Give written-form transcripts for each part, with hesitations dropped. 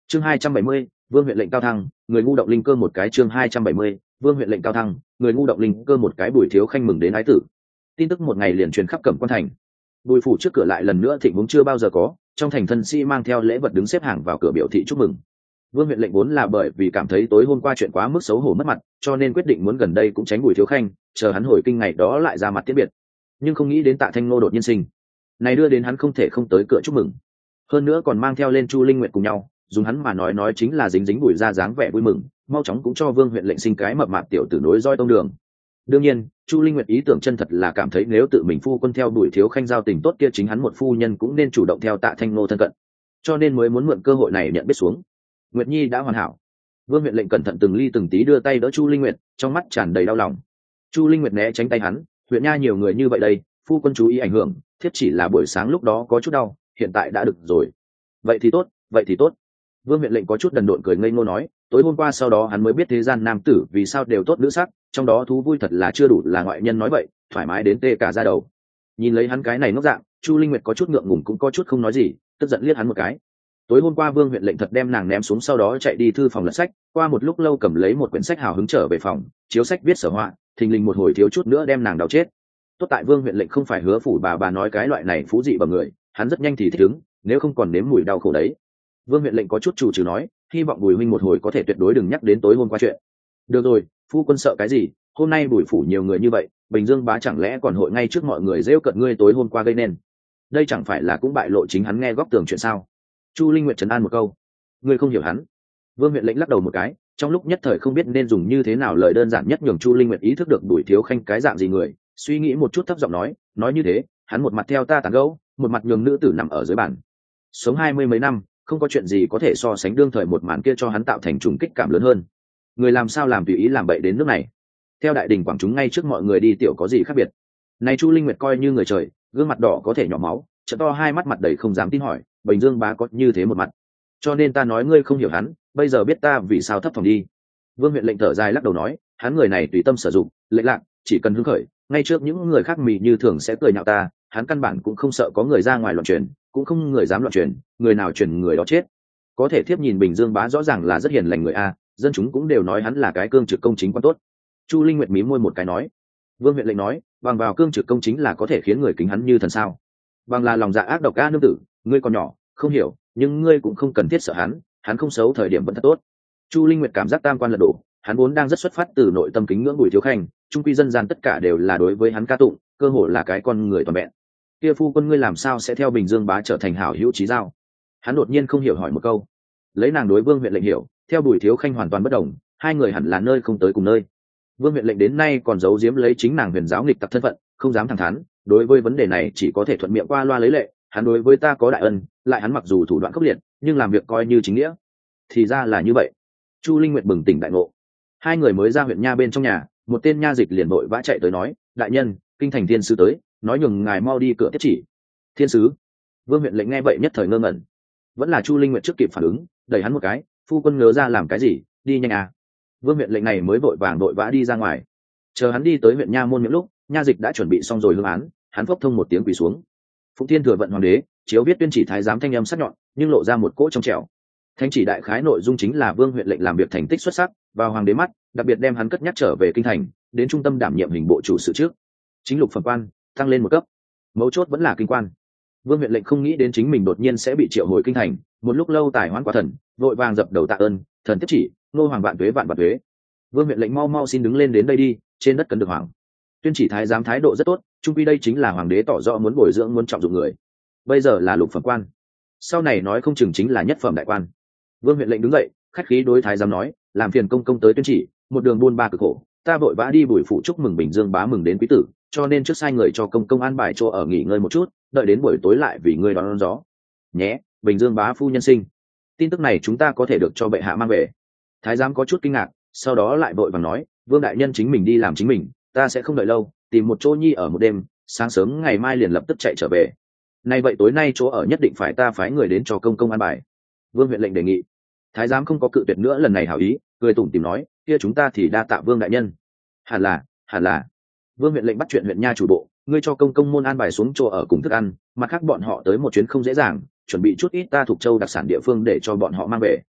Chương 270, Vương huyện lệnh cao thăng, người ngu động linh cơ một cái. Chương 270, Vương huyện lệnh cao thăng, người ngu động linh cơ một cái. Bùi Thiếu Khanh mừng đến ái tử. Tin tức một ngày liền truyền khắp Cẩm Quan thành. Bùi phủ trước cửa lại lần nữa thịnh vượng chưa bao giờ có, trong thành thân sĩ mang theo lễ vật đứng xếp hàng vào cửa biểu thị chúc mừng. Vương huyện lệnh vốn là bởi vì cảm thấy tối hôm qua chuyện quá mức xấu hổ mất mặt, cho nên quyết định muốn gần đây cũng tránh Bùi Thiếu Khanh, chờ hắn hồi kinh ngày đó lại ra mặt tiễn biệt. Nhưng không nghĩ đến Tạ Thanh Nô đột nhiên sinh, này đưa đến hắn không thể không tới cửa chúc mừng. Hơn nữa còn mang theo lên Chu Linh Nguyệt cùng nhau, dùng hắn mà nói chính là dính dính Bùi ra dáng vẻ vui mừng, mau chóng cũng cho Vương huyện lệnh sinh cái mập mạp tiểu tử nối roi tông đường. Đương nhiên, Chu Linh Nguyệt ý tưởng chân thật là cảm thấy nếu tự mình phu quân theo Bùi Thiếu Khanh giao tình tốt kia, chính hắn một phu nhân cũng nên chủ động theo Tạ Thanh Nô thân cận, cho nên mới muốn mượn cơ hội này nhận biết xuống. Nguyệt Nhi đã hoàn hảo. Vương huyện lệnh cẩn thận từng ly từng tí đưa tay đỡ Chu Linh Nguyệt, trong mắt tràn đầy đau lòng. Chu Linh Nguyệt né tránh tay hắn, huyện nha nhiều người như vậy đây, phu quân chú ý ảnh hưởng, thiếp chỉ là buổi sáng lúc đó có chút đau, hiện tại đã được rồi. Vậy thì tốt, vậy thì tốt. Vương huyện lệnh có chút đần độn cười ngây ngô nói, tối hôm qua sau đó hắn mới biết thế gian nam tử vì sao đều tốt nữ sắc, trong đó thú vui thật là chưa đủ là ngoại nhân nói vậy, thoải mái đến tê cả da đầu. Nhìn lấy hắn cái này ngốc dạng, Chu Linh Nguyệt có chút ngượng ngùng cũng có chút không nói gì, tức giận liếc hắn một cái. Tối hôm qua Vương huyện lệnh thật đem nàng ném xuống, sau đó chạy đi thư phòng lật sách, qua một lúc lâu cầm lấy một quyển sách hào hứng trở về phòng, chiếu sách viết sở họa, thình lình một hồi thiếu chút nữa đem nàng đau chết. Tốt tại Vương huyện lệnh không phải hứa phủ bà nói cái loại này phú dị bằng người, hắn rất nhanh thì thích ứng, nếu không còn nếm mùi đau khổ đấy. Vương huyện lệnh có chút chủ trừ nói, hy vọng Bùi huynh một hồi có thể tuyệt đối đừng nhắc đến tối hôm qua chuyện. Được rồi, phu quân sợ cái gì, hôm nay Bùi phủ nhiều người như vậy, Bình Dương bá chẳng lẽ còn hội ngay trước mọi người rêu cợt ngươi tối hôm qua gây nên. Đây chẳng phải là cũng bại lộ chính hắn nghe góc tường chuyện sao? Chu Linh Nguyệt trấn an một câu, ngươi không hiểu hắn. Vương huyện lệnh lắc đầu một cái, trong lúc nhất thời không biết nên dùng như thế nào lời đơn giản nhất nhường Chu Linh Nguyệt ý thức được Bùi Thiếu Khanh cái dạng gì người, suy nghĩ một chút thấp giọng nói như thế, hắn một mặt theo ta tán gẫu, một mặt nhường nữ tử nằm ở dưới bàn. Sống 20 mấy năm, không có chuyện gì có thể so sánh đương thời một màn kia cho hắn tạo thành trùng kích cảm lớn hơn. Người làm sao làm tùy ý làm bậy đến nước này? Theo đại đình quảng chúng ngay trước mọi người đi tiểu có gì khác biệt? Này Chu Linh Nguyệt coi như người trời, gương mặt đỏ có thể nhỏ máu, trợ to hai mắt mặt đầy không dám tin hỏi, Bình Dương bá có như thế một mặt, cho nên ta nói ngươi không hiểu hắn, bây giờ biết ta vì sao thấp phòng đi. Vương huyện lệnh thở dài lắc đầu nói, hắn người này tùy tâm sử dụng, lệch lạc, chỉ cần hứng khởi, ngay trước những người khác mì như thường sẽ cười nhạo ta, hắn căn bản cũng không sợ có người ra ngoài loạn truyền, cũng không người dám loạn truyền, người nào truyền người đó chết. Có thể thiếp nhìn Bình Dương bá rõ ràng là rất hiền lành người a, dân chúng cũng đều nói hắn là cái cương trực công chính quan tốt. Chu Linh Nguyệt mím môi một cái nói. Vương huyện lệnh nói, bằng vào cương trực công chính là có thể khiến người kính hắn như thần sao? Bằng là lòng dạ ác độc a nương tử, ngươi còn nhỏ, không hiểu, nhưng ngươi cũng không cần thiết sợ hắn không xấu thời điểm vẫn thật tốt. Chu Linh Nguyệt cảm giác tam quan lật đổ, hắn vốn đang rất xuất phát từ nội tâm kính ngưỡng Bùi Thiếu Khanh, trung quy dân gian tất cả đều là đối với hắn ca tụng, cơ hồ là cái con người toàn vẹn. Kia phu quân ngươi làm sao sẽ theo Bình Dương bá trở thành hảo hữu chí giao? Hắn đột nhiên không hiểu hỏi một câu. Lấy nàng đối Vương huyện lệnh hiểu, theo Bùi Thiếu Khanh hoàn toàn bất đồng, hai người hẳn là nơi không tới cùng nơi. Vương huyện lệnh đến nay còn giấu giếm lấy chính nàng huyền giáo nghịch tặc thân phận, không dám thẳng thắn, đối với vấn đề này chỉ có thể thuận miệng qua loa lấy lệ, hắn đối với ta có đại ân, lại hắn mặc dù thủ đoạn khốc liệt, nhưng làm việc coi như chính nghĩa. Thì ra là như vậy. Chu Linh Nguyệt bừng tỉnh đại ngộ. Hai người mới ra huyện nha bên trong nhà, một tên nha dịch liền vội vã chạy tới nói, đại nhân, kinh thành thiên sứ tới, nói nhường ngài mau đi cửa tiếp chỉ. Thiên sứ? Vương huyện lệnh nghe vậy nhất thời ngơ ngẩn. Vẫn là Chu Linh Nguyệt trước kịp phản ứng, đẩy hắn một cái, phu quân ngớ ra làm cái gì, đi nhanh à. Vương huyện lệnh này mới vội vã đi ra ngoài. Chờ hắn đi tới huyện nha môn những lúc, nha dịch đã chuẩn bị xong rồi hương án, hắn phốc thông một tiếng quỳ xuống. Phụng Thiên thừa vận hoàng đế, chiếu viết tuyên chỉ thái giám thanh âm sắc nhọn, nhưng lộ ra một cỗ trong trẻo. Thánh chỉ đại khái nội dung chính là Vương huyện lệnh làm việc thành tích xuất sắc, vào hoàng đế mắt, đặc biệt đem hắn cất nhắc trở về kinh thành, đến trung tâm đảm nhiệm hình bộ chủ sự trước. Chính lục phẩm quan, tăng lên một cấp. Mấu chốt vẫn là kinh quan. Vương huyện lệnh không nghĩ đến chính mình đột nhiên sẽ bị triệu hồi kinh thành, một lúc lâu tài hoãn quá thần, vội vàng dập đầu tạ ơn, thần tiếp chỉ, nô hoàng vạn tuế vạn vạn tuế. Vương huyện lệnh mau xin đứng lên đến đây đi, trên đất cần được hoàng. Tuyên chỉ thái giám thái độ rất tốt, chung quy đây chính là hoàng đế tỏ rõ muốn bồi dưỡng muốn trọng dụng người. Bây giờ là lục phẩm quan, sau này nói không chừng chính là nhất phẩm đại quan. Vương huyện lệnh đứng dậy, khách khí đối thái giám nói, làm phiền công công tới tuyên chỉ, một đường buôn ba cực khổ, ta vội vã đi Bùi phủ chúc mừng Bình Dương bá mừng đến quý tử, cho nên trước sai người cho công công an bài chỗ ở nghỉ ngơi một chút, đợi đến buổi tối lại vì ngươi đón gió. Nhé, Bình Dương bá phu nhân sinh. Tin tức này chúng ta có thể được cho bệ hạ mang về. Thái giám có chút kinh ngạc, sau đó lại vội vàng nói, Vương đại nhân chính mình đi làm chính mình, ta sẽ không đợi lâu, tìm một chỗ nhi ở một đêm, sáng sớm ngày mai liền lập tức chạy trở về. Nay vậy tối nay chỗ ở nhất định phải ta phái người đến cho công công an bài. Vương huyện lệnh đề nghị. Thái giám không có cự tuyệt nữa lần này hảo ý, cười tủm tỉm nói, kia chúng ta thì đa tạ Vương đại nhân. Hẳn là. Vương huyện lệnh bắt chuyện huyện nha chủ bộ, ngươi cho công công môn an bài xuống chỗ ở cùng thức ăn, mặt khác bọn họ tới một chuyến không dễ dàng, chuẩn bị chút ít ta thuộc châu đặc sản địa phương để cho bọn họ mang về.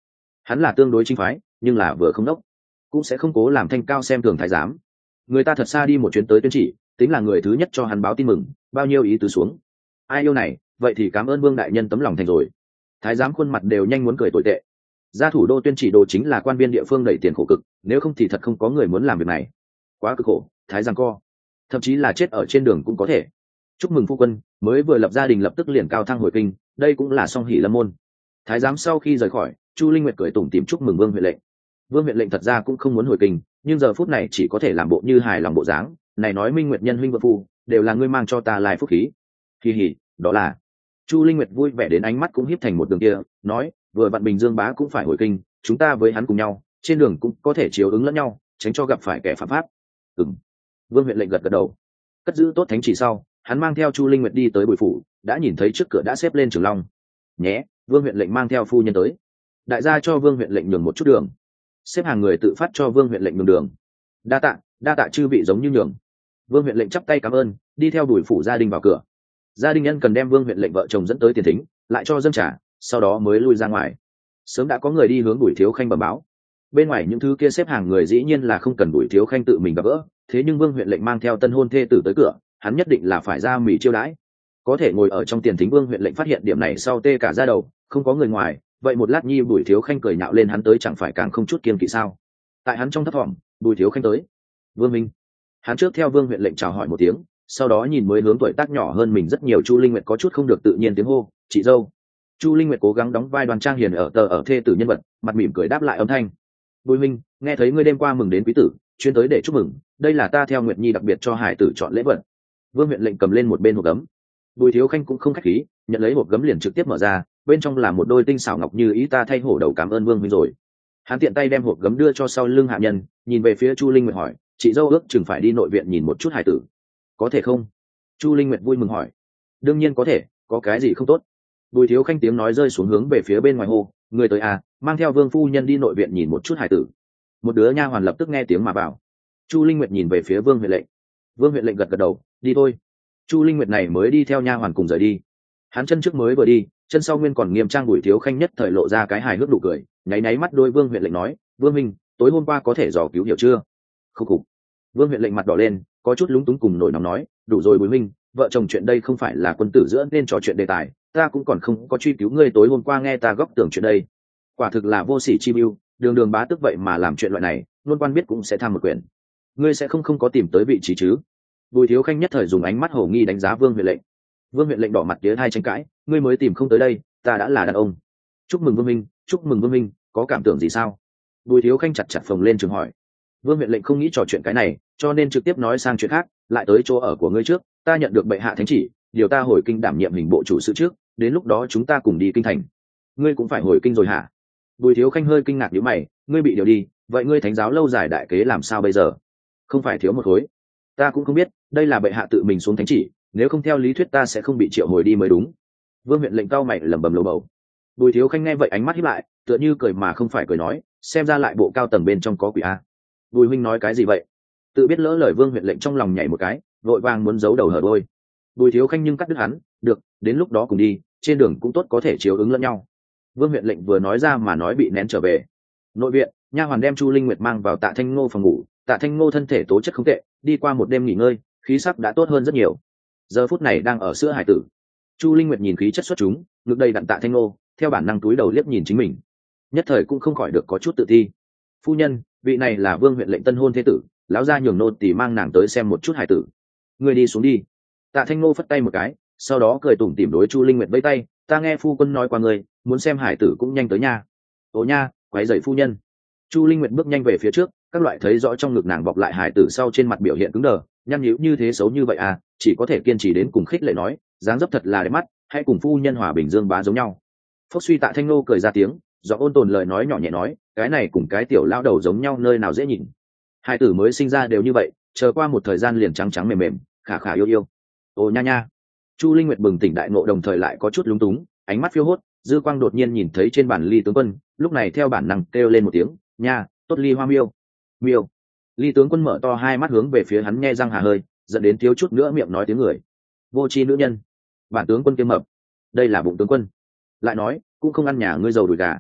hắn là tương đối chính phái nhưng là vừa không đốc, cũng sẽ không cố làm thanh cao xem thường thái giám. Người ta thật xa đi một chuyến tới tuyên chỉ, tính là người thứ nhất cho hắn báo tin mừng, bao nhiêu ý tứ xuống. Ai yêu này, vậy thì cảm ơn vương đại nhân tấm lòng thành rồi. Thái giám khuôn mặt đều nhanh muốn cười tồi tệ. Ra thủ đô tuyên chỉ đồ chính là quan viên địa phương đẩy tiền khổ cực, nếu không thì thật không có người muốn làm việc này. Quá cực khổ, thái giang co, thậm chí là chết ở trên đường cũng có thể. Chúc mừng phu quân, mới vừa lập gia đình lập tức liền cao thăng hồi kinh, đây cũng là song hỷ lâm môn. Thái giám sau khi rời khỏi, Chu Linh Nguyệt cười tủm tỉm chúc mừng vương huyện lệnh. Vương huyện lệnh thật ra cũng không muốn hồi kinh, nhưng giờ phút này chỉ có thể làm bộ như hài lòng bộ dáng này, nói Minh Nguyệt nhân huynh vợ phu đều là ngươi mang cho ta lại phúc khí. Kỳ hỉ, đó là. Chu Linh Nguyệt vui vẻ đến ánh mắt cũng híp thành một đường kia, nói vừa vặn Bình Dương bá cũng phải hồi kinh, chúng ta với hắn cùng nhau trên đường cũng có thể chiếu ứng lẫn nhau, tránh cho gặp phải kẻ phạm pháp. Ừm. Vương huyện lệnh gật gật đầu. Cất giữ tốt thánh chỉ sau, hắn mang theo Chu Linh Nguyệt đi tới Bùi phủ, đã nhìn thấy trước cửa đã xếp lên Trường Long. Nhé, Vương huyện lệnh mang theo phu nhân tới. Đại gia cho Vương huyện lệnh nhường một chút đường. Xếp hàng người tự phát cho Vương huyện lệnh nhường đường. Đa tạ chư vị giống như nhường. Vương huyện lệnh chắp tay cảm ơn, đi theo Bùi phủ gia đình vào cửa. Gia đình nhân cần đem Vương huyện lệnh vợ chồng dẫn tới tiền thính, lại cho dâng trà, sau đó mới lui ra ngoài. Sớm đã có người đi hướng Bùi thiếu khanh bẩm báo. Bên ngoài những thứ kia xếp hàng người dĩ nhiên là không cần Bùi thiếu khanh tự mình gặp gỡ, thế nhưng Vương huyện lệnh mang theo tân hôn thê tử tới cửa, hắn nhất định là phải ra mì chiêu đãi. Có thể ngồi ở trong tiền thính, Vương huyện lệnh phát hiện điểm này sau tê cả da đầu, không có người ngoài, vậy một lát nhi Bùi thiếu khanh cười nhạo lên hắn tới chẳng phải càng không chút kiêng kỵ sao? Tại hắn trong thấp thỏm, Bùi thiếu khanh tới. Vương minh. Hắn trước theo Vương huyện lệnh chào hỏi một tiếng, sau đó nhìn mới hướng tuổi tác nhỏ hơn mình rất nhiều Chu Linh Nguyệt có chút không được tự nhiên tiếng hô, chị dâu. Chu Linh Nguyệt cố gắng đóng vai đoan trang hiền ở thê tử nhân vật, mặt mỉm cười đáp lại âm thanh. Bùi minh, nghe thấy ngươi đêm qua mừng đến quý tử, chuyên tới để chúc mừng, đây là ta theo Nguyệt Nhi đặc biệt cho hải tử chọn lễ vật. Vương huyện lệnh cầm lên một bên hộp gấm. Bùi thiếu khanh cũng không khách khí, nhận lấy hộp gấm liền trực tiếp mở ra, bên trong là một đôi tinh xảo ngọc như ý, ta thay hổ đầu cảm ơn Vương huynh rồi. Hắn tiện tay đem hộp gấm đưa cho sau lưng hạ nhân, nhìn về phía Chu Linh Nguyệt hỏi, chị dâu ước chừng phải đi nội viện nhìn một chút hải tử, có thể không? Chu Linh Nguyệt vui mừng hỏi. Đương nhiên có thể, có cái gì không tốt? Bùi thiếu khanh tiếng nói rơi xuống hướng về phía bên ngoài hô, người tới à, mang theo Vương phu nhân đi nội viện nhìn một chút hải tử. Một đứa nha hoàn lập tức nghe tiếng mà vào. Chu Linh Nguyệt nhìn về phía Vương huyện lệnh. Vương huyện lệnh gật gật đầu, đi thôi. Chu Linh Nguyệt này mới đi theo nha hoàn cùng rời đi. Hắn chân trước mới vừa đi, chân sau nguyên còn nghiêm trang. Bùi thiếu khanh nhất thời lộ ra cái hài hước nụ cười, nháy nháy mắt đôi Vương huyện lệnh nói, Vương minh, tối hôm qua có thể dò cứu hiểu chưa? Khúc khục. Vương huyện lệnh mặt đỏ lên, có chút lúng túng cùng nổi nóng nói, đủ rồi Bùi minh, vợ chồng chuyện đây không phải là quân tử giữa nên trò chuyện đề tài, ta cũng còn không có truy cứu ngươi tối hôm qua nghe ta góp tưởng chuyện đây. Quả thực là vô sỉ chi mưu, đường đường bá tức vậy mà làm chuyện loại này, luôn quan biết cũng sẽ tham một quyền. Ngươi sẽ không có tìm tới vị trí chứ? Bùi thiếu khanh nhất thời dùng ánh mắt hồ nghi đánh giá Vương huyện lệnh. Vương huyện lệnh đỏ mặt tía hai tranh cãi, ngươi mới tìm không tới đây, ta đã là đàn ông. Chúc mừng Vương minh, chúc mừng Vương minh, có cảm tưởng gì sao? Bùi thiếu khanh chặt chặt phồng lên trường hỏi. Vương huyện lệnh không nghĩ trò chuyện cái này, cho nên trực tiếp nói sang chuyện khác, lại tới chỗ ở của ngươi trước, ta nhận được bệ hạ thánh chỉ, điều ta hồi kinh đảm nhiệm hình bộ chủ sự trước, đến lúc đó chúng ta cùng đi kinh thành. Ngươi cũng phải hồi kinh rồi hả? Bùi thiếu khanh hơi kinh ngạc nhíu mày, ngươi bị điều đi, vậy ngươi thánh giáo lâu dài đại kế làm sao bây giờ? Không phải thiếu một khối? Ta cũng không biết, đây là bệ hạ tự mình xuống thánh chỉ, nếu không theo lý thuyết ta sẽ không bị triệu hồi đi mới đúng. Vương huyện lệnh cau mày lẩm bẩm lầu bầu. Bùi thiếu khanh nghe vậy ánh mắt híp lại, tựa như cười mà không phải cười nói, xem ra lại bộ cao tầng bên trong có quỷ a. Bùi huynh nói cái gì vậy? Tự biết lỡ lời, Vương huyện lệnh trong lòng nhảy một cái, vội vàng muốn giấu đầu hở đôi. Bùi thiếu khanh nhưng cắt đứt hắn, được, đến lúc đó cùng đi, trên đường cũng tốt có thể chiếu ứng lẫn nhau. Vương huyện lệnh vừa nói ra mà nói bị nén trở về. Nội viện, nha hoàn đem Chu Linh Nguyệt mang vào Tạ Thanh Ngô phòng ngủ. Tạ Thanh Ngô thân thể tố chất không tệ, đi qua một đêm nghỉ ngơi, khí sắc đã tốt hơn rất nhiều. Giờ phút này đang ở sữa hải tử. Chu Linh Nguyệt nhìn khí chất xuất chúng, ngực đầy đặn Tạ Thanh Ngô, theo bản năng túi đầu liếc nhìn chính mình, nhất thời cũng không khỏi được có chút tự ti. Phu nhân, vị này là Vương huyện lệnh tân hôn thế tử, lão gia nhường nô tỳ mang nàng tới xem một chút hải tử. Ngươi đi xuống đi. Tạ Thanh Ngô phất tay một cái, sau đó cười tủm tỉm đối Chu Linh Nguyệt vẫy tay, ta nghe phu quân nói qua ngươi, muốn xem hải tử cũng nhanh tới nha. Ồ nha, quấy rầy phu nhân. Chu Linh Nguyệt bước nhanh về phía trước, các loại thấy rõ trong ngực nàng bọc lại hải tử sau trên mặt biểu hiện cứng đờ, nhăn nhíu như thế xấu như vậy à, chỉ có thể kiên trì đến cùng khích lệ nói, dáng dấp thật là đẹp mắt, hãy cùng phu nhân hòa bình dương bá giống nhau. Phúc suy Tạ Thanh Ngô cười ra tiếng, do ôn tồn lời nói nhỏ nhẹ nói, cái này cùng cái tiểu lão đầu giống nhau nơi nào dễ nhìn. Hải tử mới sinh ra đều như vậy, chờ qua một thời gian liền trắng trắng mềm mềm, khả khả yêu yêu. Ồ nha nha. Chu Linh Nguyệt bừng tỉnh đại ngộ, đồng thời lại có chút lúng túng, ánh mắt phiêu hốt, dư quang đột nhiên nhìn thấy trên bàn Ly tướng quân, lúc này theo bản năng kêu lên một tiếng, nha, tốt Ly Hoa miêu. Miêu. Ly tướng quân mở to hai mắt hướng về phía hắn, nhe răng hà hơi, dẫn đến thiếu chút nữa miệng nói tiếng người. Vô tri nữ nhân. Bản tướng quân kiêm mập. Đây là bụng tướng quân. Lại nói, cũng không ăn nhà ngươi dầu đùi gà.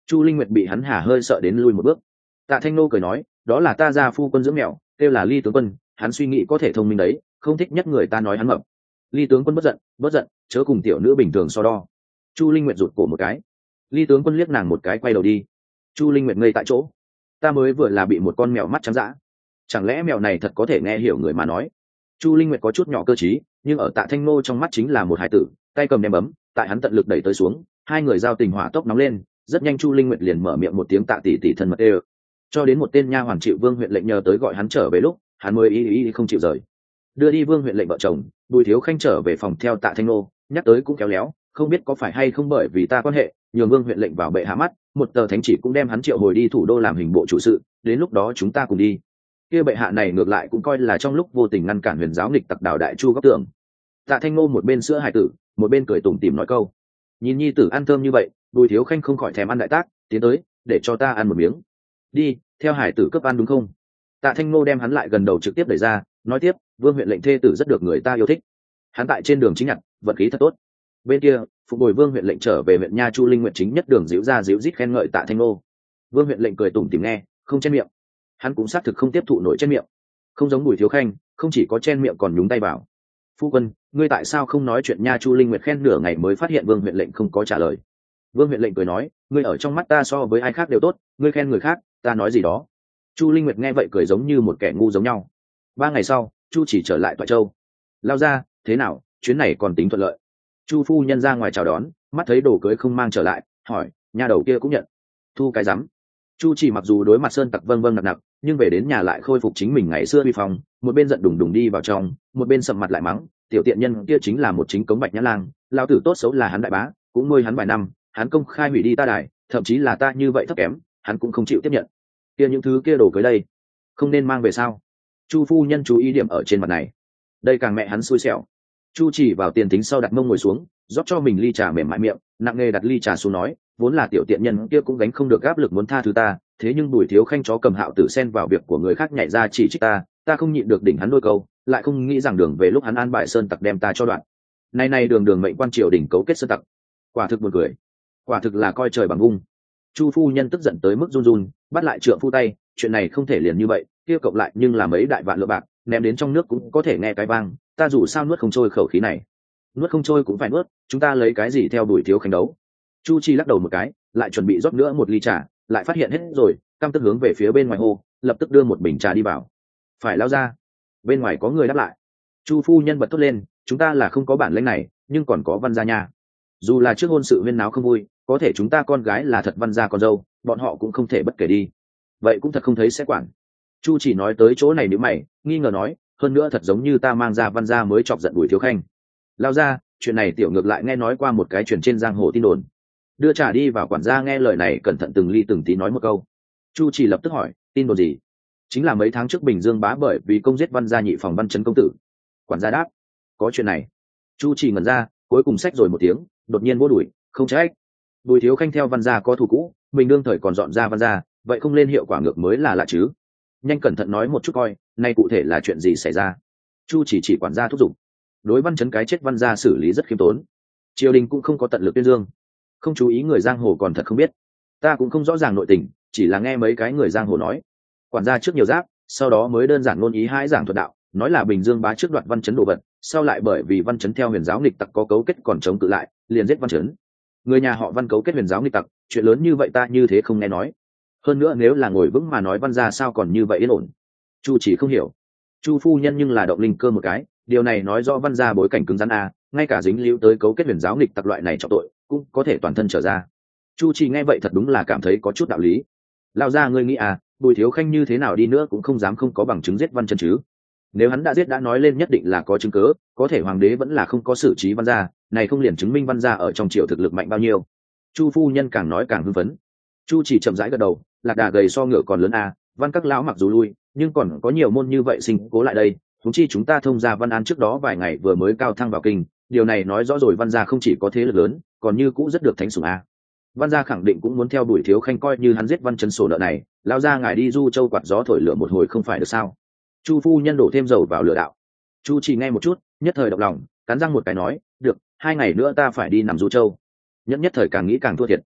Chu Linh Nguyệt bị hắn hà hơi sợ đến lui một bước. Tạ Thanh Nô cười nói, đó là ta gia phu quân dưỡng mèo, kêu là Ly tướng quân, hắn suy nghĩ có thể thông minh đấy, không thích nhất người ta nói hắn mập. Ly tướng quân bất giận, chớ cùng tiểu nữ bình thường so đo. Chu Linh Nguyệt rụt cổ một cái. Ly tướng quân liếc nàng một cái quay đầu đi. Chu Linh Nguyệt ngây tại chỗ. Ta mới vừa là bị một con mèo mắt trắng dã, chẳng lẽ mèo này thật có thể nghe hiểu người mà nói? Chu Linh Nguyệt có chút nhỏ cơ trí, nhưng ở Tạ Thanh Nô trong mắt chính là một hải tử, tay cầm ném bấm, tại hắn tận lực đẩy tới xuống, hai người giao tình hỏa tốc nóng lên, rất nhanh Chu Linh Nguyệt liền mở miệng một tiếng tạ tỷ tỷ thân mật ê. Cho đến một tên nha hoàn chịu Vương huyện lệnh nhờ tới gọi hắn trở về lúc, hắn mới ý không chịu rời. Đưa đi Vương huyện lệnh vợ chồng, Bùi Thiếu Khanh trở về phòng theo Tạ Thanh Nô, nhắc tới cũng kéo léo, không biết có phải hay không bởi vì ta quan hệ, nhường Vương huyện lệnh vào bệ hạ mắt, một tờ thánh chỉ cũng đem hắn triệu hồi đi thủ đô làm hình bộ chủ sự, đến lúc đó chúng ta cùng đi. Kia bệ hạ này ngược lại cũng coi là trong lúc vô tình ngăn cản huyền giáo nghịch tặc đảo đại chu góc tường. Tạ Thanh Nô một bên sữa hải tử, một bên cười tủm tỉm nói câu. Nhìn nhi tử ăn thơm như vậy, Bùi Thiếu Khanh không khỏi thèm ăn đại tác, tiến tới, để cho ta ăn một miếng. Đi, theo hải tử cấp ăn đúng không? Tạ Thanh Nô đem hắn lại gần đầu trực tiếp đẩy ra, nói tiếp, Vương huyện lệnh thê tử rất được người ta yêu thích. Hắn tại trên đường chính nhặt, vận khí thật tốt. Bên kia, phục bồi Vương huyện lệnh trở về huyện nha Chu Linh Nguyện chính nhất đường díu ra díu rít khen ngợi Tạ Thanh Nô. Vương huyện lệnh cười tủm tỉm nghe, không chen miệng. Hắn cũng xác thực không tiếp thụ nổi chen miệng, không giống Bùi Thiếu Khanh, không chỉ có chen miệng còn nhúng tay vào. Phu quân, ngươi tại sao không nói chuyện nha? Chu Linh Nguyệt khen nửa ngày mới phát hiện Vương huyện lệnh không có trả lời. Vương huyện lệnh cười nói, ngươi ở trong mắt ta so với ai khác đều tốt, ngươi khen người khác, ta nói gì đó. Chu Linh Nguyệt nghe vậy cười giống như một kẻ ngu giống nhau. 3 ngày sau, Chu chỉ trở lại Toại Châu. Lao ra, thế nào, chuyến này còn tính thuận lợi? Chu phu nhân ra ngoài chào đón, mắt thấy đồ cưới không mang trở lại, hỏi, nhà đầu kia cũng nhận. Thu cái rắm. Chu chỉ mặc dù đối mặt sơn tặc vâng vâng nặc nặc, nhưng về đến nhà lại khôi phục chính mình ngày xưa uy phong, một bên giận đùng đùng đi vào trong, một bên sầm mặt lại mắng, tiểu tiện nhân kia chính là một chính cống bạch nhã lang, lao tử tốt xấu là hắn đại bá, cũng nuôi hắn vài năm, hắn công khai hủy đi ta đài, thậm chí là ta như vậy thấp kém, hắn cũng không chịu tiếp nhận. Kia những thứ kia đồ cưới đây, không nên mang về sao? Chu phu nhân chú ý điểm ở trên mặt này, đây càng mẹ hắn xui xẻo. Chu chỉ vào tiền tính sau đặt mông ngồi xuống, rót cho mình ly trà mềm mại miệng, nặng nề đặt ly trà xuống nói, vốn là tiểu tiện nhân kia cũng gánh không được áp lực muốn tha thứ ta, thế nhưng Bùi Thiếu Khanh chó cầm Hạo Tử xen vào việc của người khác nhảy ra chỉ trích ta không nhịn được đỉnh hắn đôi câu, lại không nghĩ rằng đường về lúc hắn an bài sơn tặc đem ta cho đoạn. Nay đường đường mệnh quan triều đình cấu kết sơn tặc, quả thực buồn cười, quả thực là coi trời bằng vung. Chu phu nhân tức giận tới mức run run, bắt lại trượng phu tay, chuyện này không thể liền như vậy, kia cộng lại nhưng là mấy đại vạn lượng bạc, ném đến trong nước cũng có thể nghe cái vang, ta dù sao nuốt không trôi khẩu khí này. Nuốt không trôi cũng phải nuốt, chúng ta lấy cái gì theo Bùi Thiếu Khanh đấu? Chu Chi lắc đầu một cái, lại chuẩn bị rót nữa một ly trà, lại phát hiện hết rồi, căm tức hướng về phía bên ngoài hô, lập tức đưa một bình trà đi vào. Phải lao ra. Bên ngoài có người đáp lại. Chu phu nhân bật thốt lên, chúng ta là không có bản lĩnh này, nhưng còn có Văn gia nha. Dù là trước hôn sự huyên náo không vui, có thể chúng ta con gái là thật Văn gia con dâu, bọn họ cũng không thể bất kể đi. Vậy cũng thật không thấy sẽ quản. Chu chỉ nói tới chỗ này nếu mày, nghi ngờ nói, hơn nữa thật giống như ta mang ra Văn gia mới chọc giận Bùi Thiếu Khanh. Lao ra, chuyện này tiểu ngược lại nghe nói qua một cái truyền trên giang hồ tin đồn. Đưa trà đi vào, quản gia nghe lời này cẩn thận từng ly từng tí nói một câu. Chu chỉ lập tức hỏi, tin đồn gì? Chính là mấy tháng trước Bình Dương bá bởi vì công giết Văn gia nhị phòng Văn Chấn công tử. Quản gia đáp, có chuyện này. Chu chỉ ngẩn ra, cuối cùng xách rồi một tiếng, đột nhiên vỗ đùi, không trách. Bùi Thiếu Khanh theo Văn gia có thù cũ, mình đương thời còn dọn ra Văn gia, vậy không lên hiệu quả ngược mới là lạ chứ. Nhanh cẩn thận nói một chút coi, nay cụ thể là chuyện gì xảy ra? Chu chỉ quản gia thúc giục. Đối Văn Chấn cái chết Văn gia xử lý rất khiêm tốn, triều đình cũng không có tận lực tuyên dương, không chú ý người giang hồ còn thật không biết. Ta cũng không rõ ràng nội tình, chỉ là nghe mấy cái người giang hồ nói. Quản gia trước nhiều giáp, sau đó mới đơn giản ngôn ý hãi giảng thuật đạo, nói là Bình Dương bá trước đoạt Văn Chấn đồ vật, sau lại bởi vì Văn Chấn theo huyền giáo nghịch tặc có cấu kết còn chống cự lại, liền giết Văn Chấn. Người nhà họ Văn cấu kết huyền giáo nghịch tặc, chuyện lớn như vậy ta như thế không nghe nói. Hơn nữa nếu là ngồi vững mà nói Văn gia sao còn như vậy yên ổn? Chu chỉ không hiểu. Chu phu nhân nhưng là động linh cơ một cái, điều này nói rõ Văn gia bối cảnh cứng rắn a, ngay cả dính líu tới cấu kết huyền giáo nghịch tặc loại này trọng tội, cũng có thể toàn thân trở ra. Chu chỉ nghe vậy thật đúng là cảm thấy có chút đạo lý. Lao ra ngươi nghĩ à, Bùi Thiếu Khanh như thế nào đi nữa cũng không dám không có bằng chứng giết Văn Chấn chứ. Nếu hắn đã giết đã nói lên nhất định là có chứng cớ, có thể hoàng đế vẫn là không có xử trí Văn gia, này không liền chứng minh Văn gia ở trong triều thực lực mạnh bao nhiêu. Chu phu nhân càng nói càng hưng phấn. Chu chỉ chậm rãi gật đầu, lạc đà gầy so ngựa còn lớn à, Văn các lão mặc dù lui, nhưng còn có nhiều môn như vậy sinh cố lại đây. Chúng chi chúng ta thông gia Văn An trước đó vài ngày vừa mới cao thăng vào kinh, điều này nói rõ rồi Văn gia không chỉ có thế lực lớn, còn như cũ rất được thánh sủng a. Văn gia khẳng định cũng muốn theo Bùi Thiếu Khanh coi như hắn giết Văn Chấn sổ nợ này, lao ra ngài đi Du Châu quạt gió thổi lửa một hồi không phải được sao? Chu phu nhân đổ thêm dầu vào lửa đạo. Chu chỉ nghe một chút, nhất thời động lòng, cắn răng một cái nói, được, 2 ngày nữa ta phải đi nằm Du Châu. Nhất thời càng nghĩ càng thua thiệt.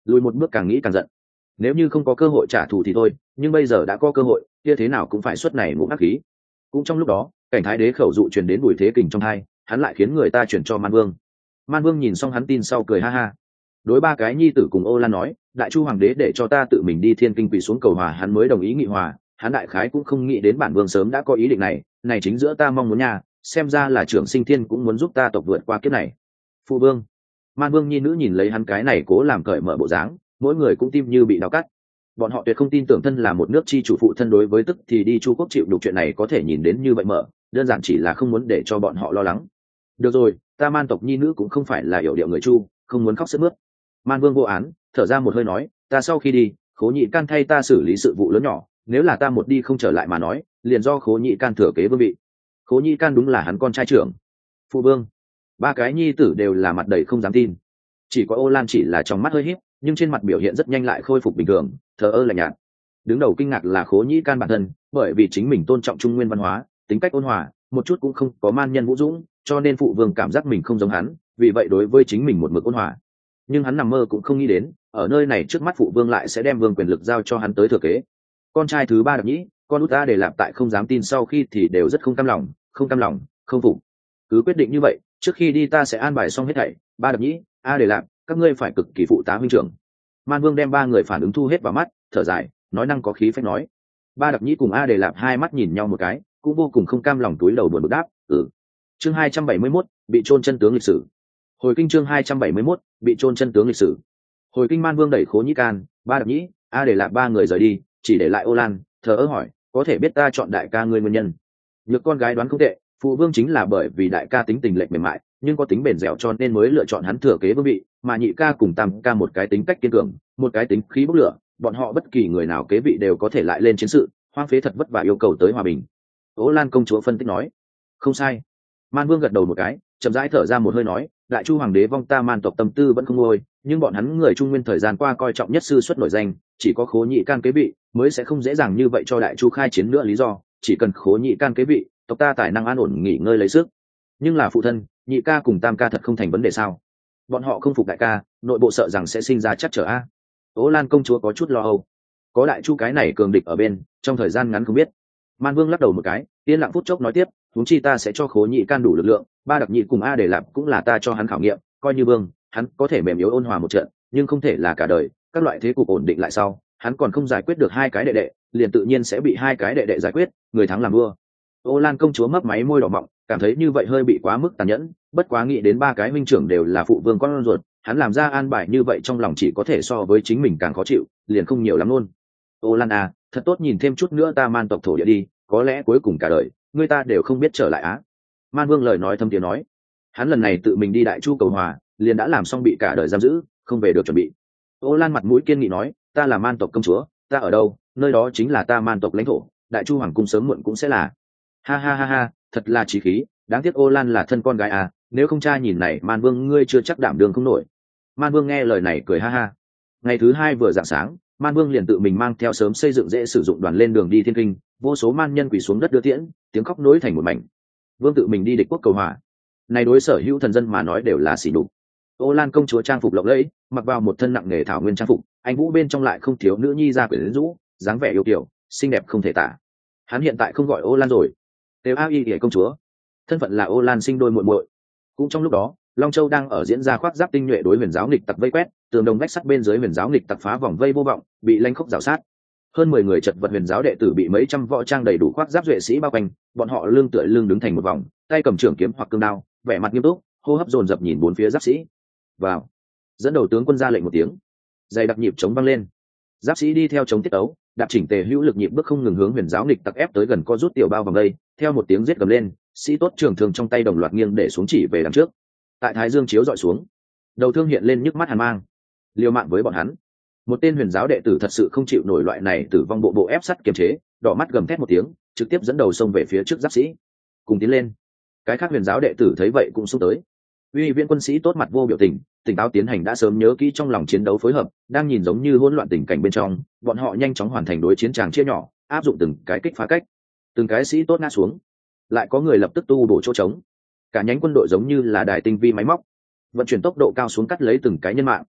lùi một bước càng nghĩ càng giận. Nếu như không có cơ hội trả thù thì thôi, nhưng bây giờ đã có cơ hội, kia thế nào cũng phải xuất này ngụm ác khí. Cũng trong lúc đó, cảnh thái đế khẩu dụ truyền đến Bùi Thế Kình trong hai, hắn lại khiến người ta chuyển cho Man Vương. Man Vương nhìn xong hắn tin sau cười ha ha. Đối ba cái nhi tử cùng Ô Lan nói, đại chu hoàng đế để cho ta tự mình đi Thiên Kinh quỳ xuống cầu hòa, hắn mới đồng ý nghị hòa. Hắn đại khái cũng không nghĩ đến bản vương sớm đã có ý định này, này chính giữa ta mong muốn nha, xem ra là trưởng sinh thiên cũng muốn giúp ta tộc vượt qua kiếp này. Phụ vương. Man Vương nhi nữ nhìn lấy hắn cái này cố làm cởi mở bộ dáng, mỗi người cũng tim như bị đau cắt. Bọn họ tuyệt không tin tưởng thân là một nước chi chủ phụ thân đối với tức thì đi Chu quốc chịu đủ chuyện này có thể nhìn đến như vậy mở, đơn giản chỉ là không muốn để cho bọn họ lo lắng. Được rồi, ta Man tộc nhi nữ cũng không phải là hiểu điệu người Chu, không muốn khóc sướt mướt. Man Vương vô án, thở ra một hơi nói, ta sau khi đi, Khố Nhị Can thay ta xử lý sự vụ lớn nhỏ, nếu là ta một đi không trở lại mà nói, liền do Khố Nhị Can thừa kế vương vị. Khố Nhị Can đúng là hắn con trai trưởng. Phụ vương. Ba cái nhi tử đều là mặt đầy không dám tin. Chỉ có Ô Lan chỉ là trong mắt hơi híp, nhưng trên mặt biểu hiện rất nhanh lại khôi phục bình thường, thờ ơ lạnh nhạt. Đứng đầu kinh ngạc là Khố Nhĩ Can bản thân, bởi vì chính mình tôn trọng trung nguyên văn hóa, tính cách ôn hòa, một chút cũng không có man nhân vũ dũng, cho nên phụ vương cảm giác mình không giống hắn, vì vậy đối với chính mình một mực ôn hòa. Nhưng hắn nằm mơ cũng không nghĩ đến, ở nơi này trước mắt phụ vương lại sẽ đem vương quyền lực giao cho hắn tới thừa kế. Con trai thứ ba Đạp Nhĩ, con út ta để lạp tại không dám tin sau khi thì đều rất không cam lòng, không phục. Cứ quyết định như vậy, trước khi đi ta sẽ an bài xong hết thảy, ba Đạp Nhĩ, A để lạp, các ngươi phải cực kỳ phụ tá huynh trưởng. Man Vương đem ba người phản ứng thu hết vào mắt, thở dài, nói năng có khí phách nói. Ba Đạp Nhĩ cùng A Đề Lạp hai mắt nhìn nhau một cái, cũng vô cùng không cam lòng túi đầu buồn bực đáp, Chương 271, bị chôn chân tướng lịch sử. Hồi kinh chương 271, bị chôn chân tướng lịch sử. Hồi kinh. Man Vương đẩy Khố Nhĩ Can, Ba Đạp Nhĩ, A Đề Lạp ba người rời đi, chỉ để lại Ô Lan, thờ ơ hỏi, có thể biết ta chọn đại ca ngươi nguyên nhân? Nhược con gái đoán không tệ, phụ vương chính là bởi vì đại ca tính tình lệch mềm mại, nhưng có tính bền dẻo cho nên mới lựa chọn hắn thừa kế vương vị, mà nhị ca cùng tam ca một cái tính cách kiên cường, một cái tính khí bốc lửa, bọn họ bất kỳ người nào kế vị đều có thể lại lên chiến sự, hoang phế thật vất vả yêu cầu tới hòa bình. Ô Lan công chúa phân tích nói. Không sai. Man Vương gật đầu một cái, chậm rãi thở ra một hơi nói, đại chu hoàng đế vong ta Man tộc tâm tư vẫn không nguôi, nhưng bọn hắn người trung nguyên thời gian qua coi trọng nhất sư xuất nổi danh, chỉ có Khố Nhị Can kế vị mới sẽ không dễ dàng như vậy cho đại chu khai chiến nữa, lý do chỉ cần Khố Nhị Can kế vị, tộc ta tài năng an ổn nghỉ ngơi lấy sức. Nhưng là phụ thân, nhị ca cùng tam ca thật không thành vấn đề sao? Bọn họ không phục đại ca, nội bộ sợ rằng sẽ sinh ra chắc trở a. Ô Lan công chúa có chút lo âu. Có đại chu cái này cường địch ở bên, trong thời gian ngắn không biết. Man Vương lắc đầu một cái, yên lặng phút chốc nói tiếp, huống chi ta sẽ cho Khố Nhị Can đủ lực lượng, Ba Đạp Nhĩ cùng A Đề Lạp cũng là ta cho hắn khảo nghiệm, coi như vương, hắn có thể mềm yếu ôn hòa một trận, nhưng không thể là cả đời. Các loại thế cục ổn định lại sau, hắn còn không giải quyết được hai cái đệ đệ, liền tự nhiên sẽ bị hai cái đệ đệ giải quyết, người thắng làm vua. Ô Lan công chúa mấp máy môi đỏ mọng, cảm thấy như vậy hơi bị quá mức tàn nhẫn, bất quá nghĩ đến ba cái huynh trưởng đều là phụ vương con ruột, hắn làm ra an bài như vậy trong lòng chỉ có thể so với chính mình càng khó chịu, liền không nhiều lắm luôn. Ô Lan à, thật tốt nhìn thêm chút nữa ta Man tộc thổ địa đi, có lẽ cuối cùng cả đời người ta đều không biết trở lại á. Man Vương lời nói thâm tiếng nói, hắn lần này tự mình đi đại chu cầu hòa, liền đã làm xong bị cả đời giam giữ, không về được chuẩn bị. Ô Lan mặt mũi kiên nghị nói, ta là Man tộc công chúa, ta ở đâu, nơi đó chính là ta Man tộc lãnh thổ, đại chu hoàng cung sớm muộn cũng sẽ là. Ha ha ha ha, thật là chí khí, đáng tiếc Ô Lan là thân con gái à, nếu không cha nhìn này Man Vương ngươi chưa chắc đảm đường không nổi. Man Vương nghe lời này cười ha ha. Ngày thứ hai vừa rạng sáng, Man Vương liền tự mình mang theo sớm xây dựng dễ sử dụng đoàn lên đường đi Thiên Kinh, vô số man nhân quỳ xuống đất đưa tiễn, tiếng khóc nối thành một mảnh. Vương tự mình đi địch quốc cầu hòa, này đối sở hữu thần dân mà nói đều là sỉ nhục. Ô Lan công chúa trang phục lộng lẫy, mặc vào một thân nặng nề thảo nguyên trang phục, anh vũ bên trong lại không thiếu nữ nhi ra quyến rũ, dáng vẻ yêu kiều, xinh đẹp không thể tả. Hắn hiện tại không gọi Ô Lan rồi, đều a y công chúa, thân phận là Ô Lan sinh đôi muội muội. Cũng trong lúc đó, Long Châu đang ở diễn ra khoác giáp tinh nhuệ đối huyền giáo nghịch tặc vây quét, tường đồng vách sắt bên dưới huyền giáo nghịch tặc phá vòng vây vô vọng, bị lanh khốc rào sát. Hơn 10 người chật vật huyền giáo đệ tử bị mấy trăm võ trang đầy đủ khoác giáp duệ sĩ bao quanh, bọn họ lưng tựa lưng đứng thành một vòng, tay cầm trường kiếm hoặc cương đao, vẻ mặt nghiêm túc, hô hấp dồn dập nhìn bốn phía giáp sĩ. Vào. Dẫn đầu tướng quân ra lệnh một tiếng, dày đặc nhịp chống vang lên. Giáp sĩ đi theo chống tiết tấu, đạp chỉnh tề hữu lực nhịp bước không ngừng hướng huyền giáo nghịch tặc ép tới gần, co rút tiểu bao vòng đây, theo một tiếng giết gầm lên, sĩ tốt trường thương trong tay đồng loạt nghiêng để xuống chỉ về đằng trước. Tại thái dương chiếu dọi xuống, đầu thương hiện lên nhức mắt hàn mang, liều mạng với bọn hắn. Một tên huyền giáo đệ tử thật sự không chịu nổi loại này tử vong, bộ ép sắt kiềm chế, đỏ mắt gầm thét một tiếng, trực tiếp dẫn đầu xông về phía trước giáp sĩ, cùng tiến lên. Cái khác huyền giáo đệ tử thấy vậy cũng xông tới. Uy viễn quân sĩ tốt mặt vô biểu tình, tỉnh táo tiến hành, đã sớm nhớ kỹ trong lòng chiến đấu phối hợp, đang nhìn giống như hỗn loạn tình cảnh bên trong, bọn họ nhanh chóng hoàn thành đối chiến tràng chia nhỏ, áp dụng từng cái kích phá cách, từng cái sĩ tốt ngã xuống, lại có người lập tức tu bổ chỗ trống. Cả nhánh quân đội giống như là đài tinh vi máy móc, vận chuyển tốc độ cao xuống cắt lấy từng cái nhân mạng.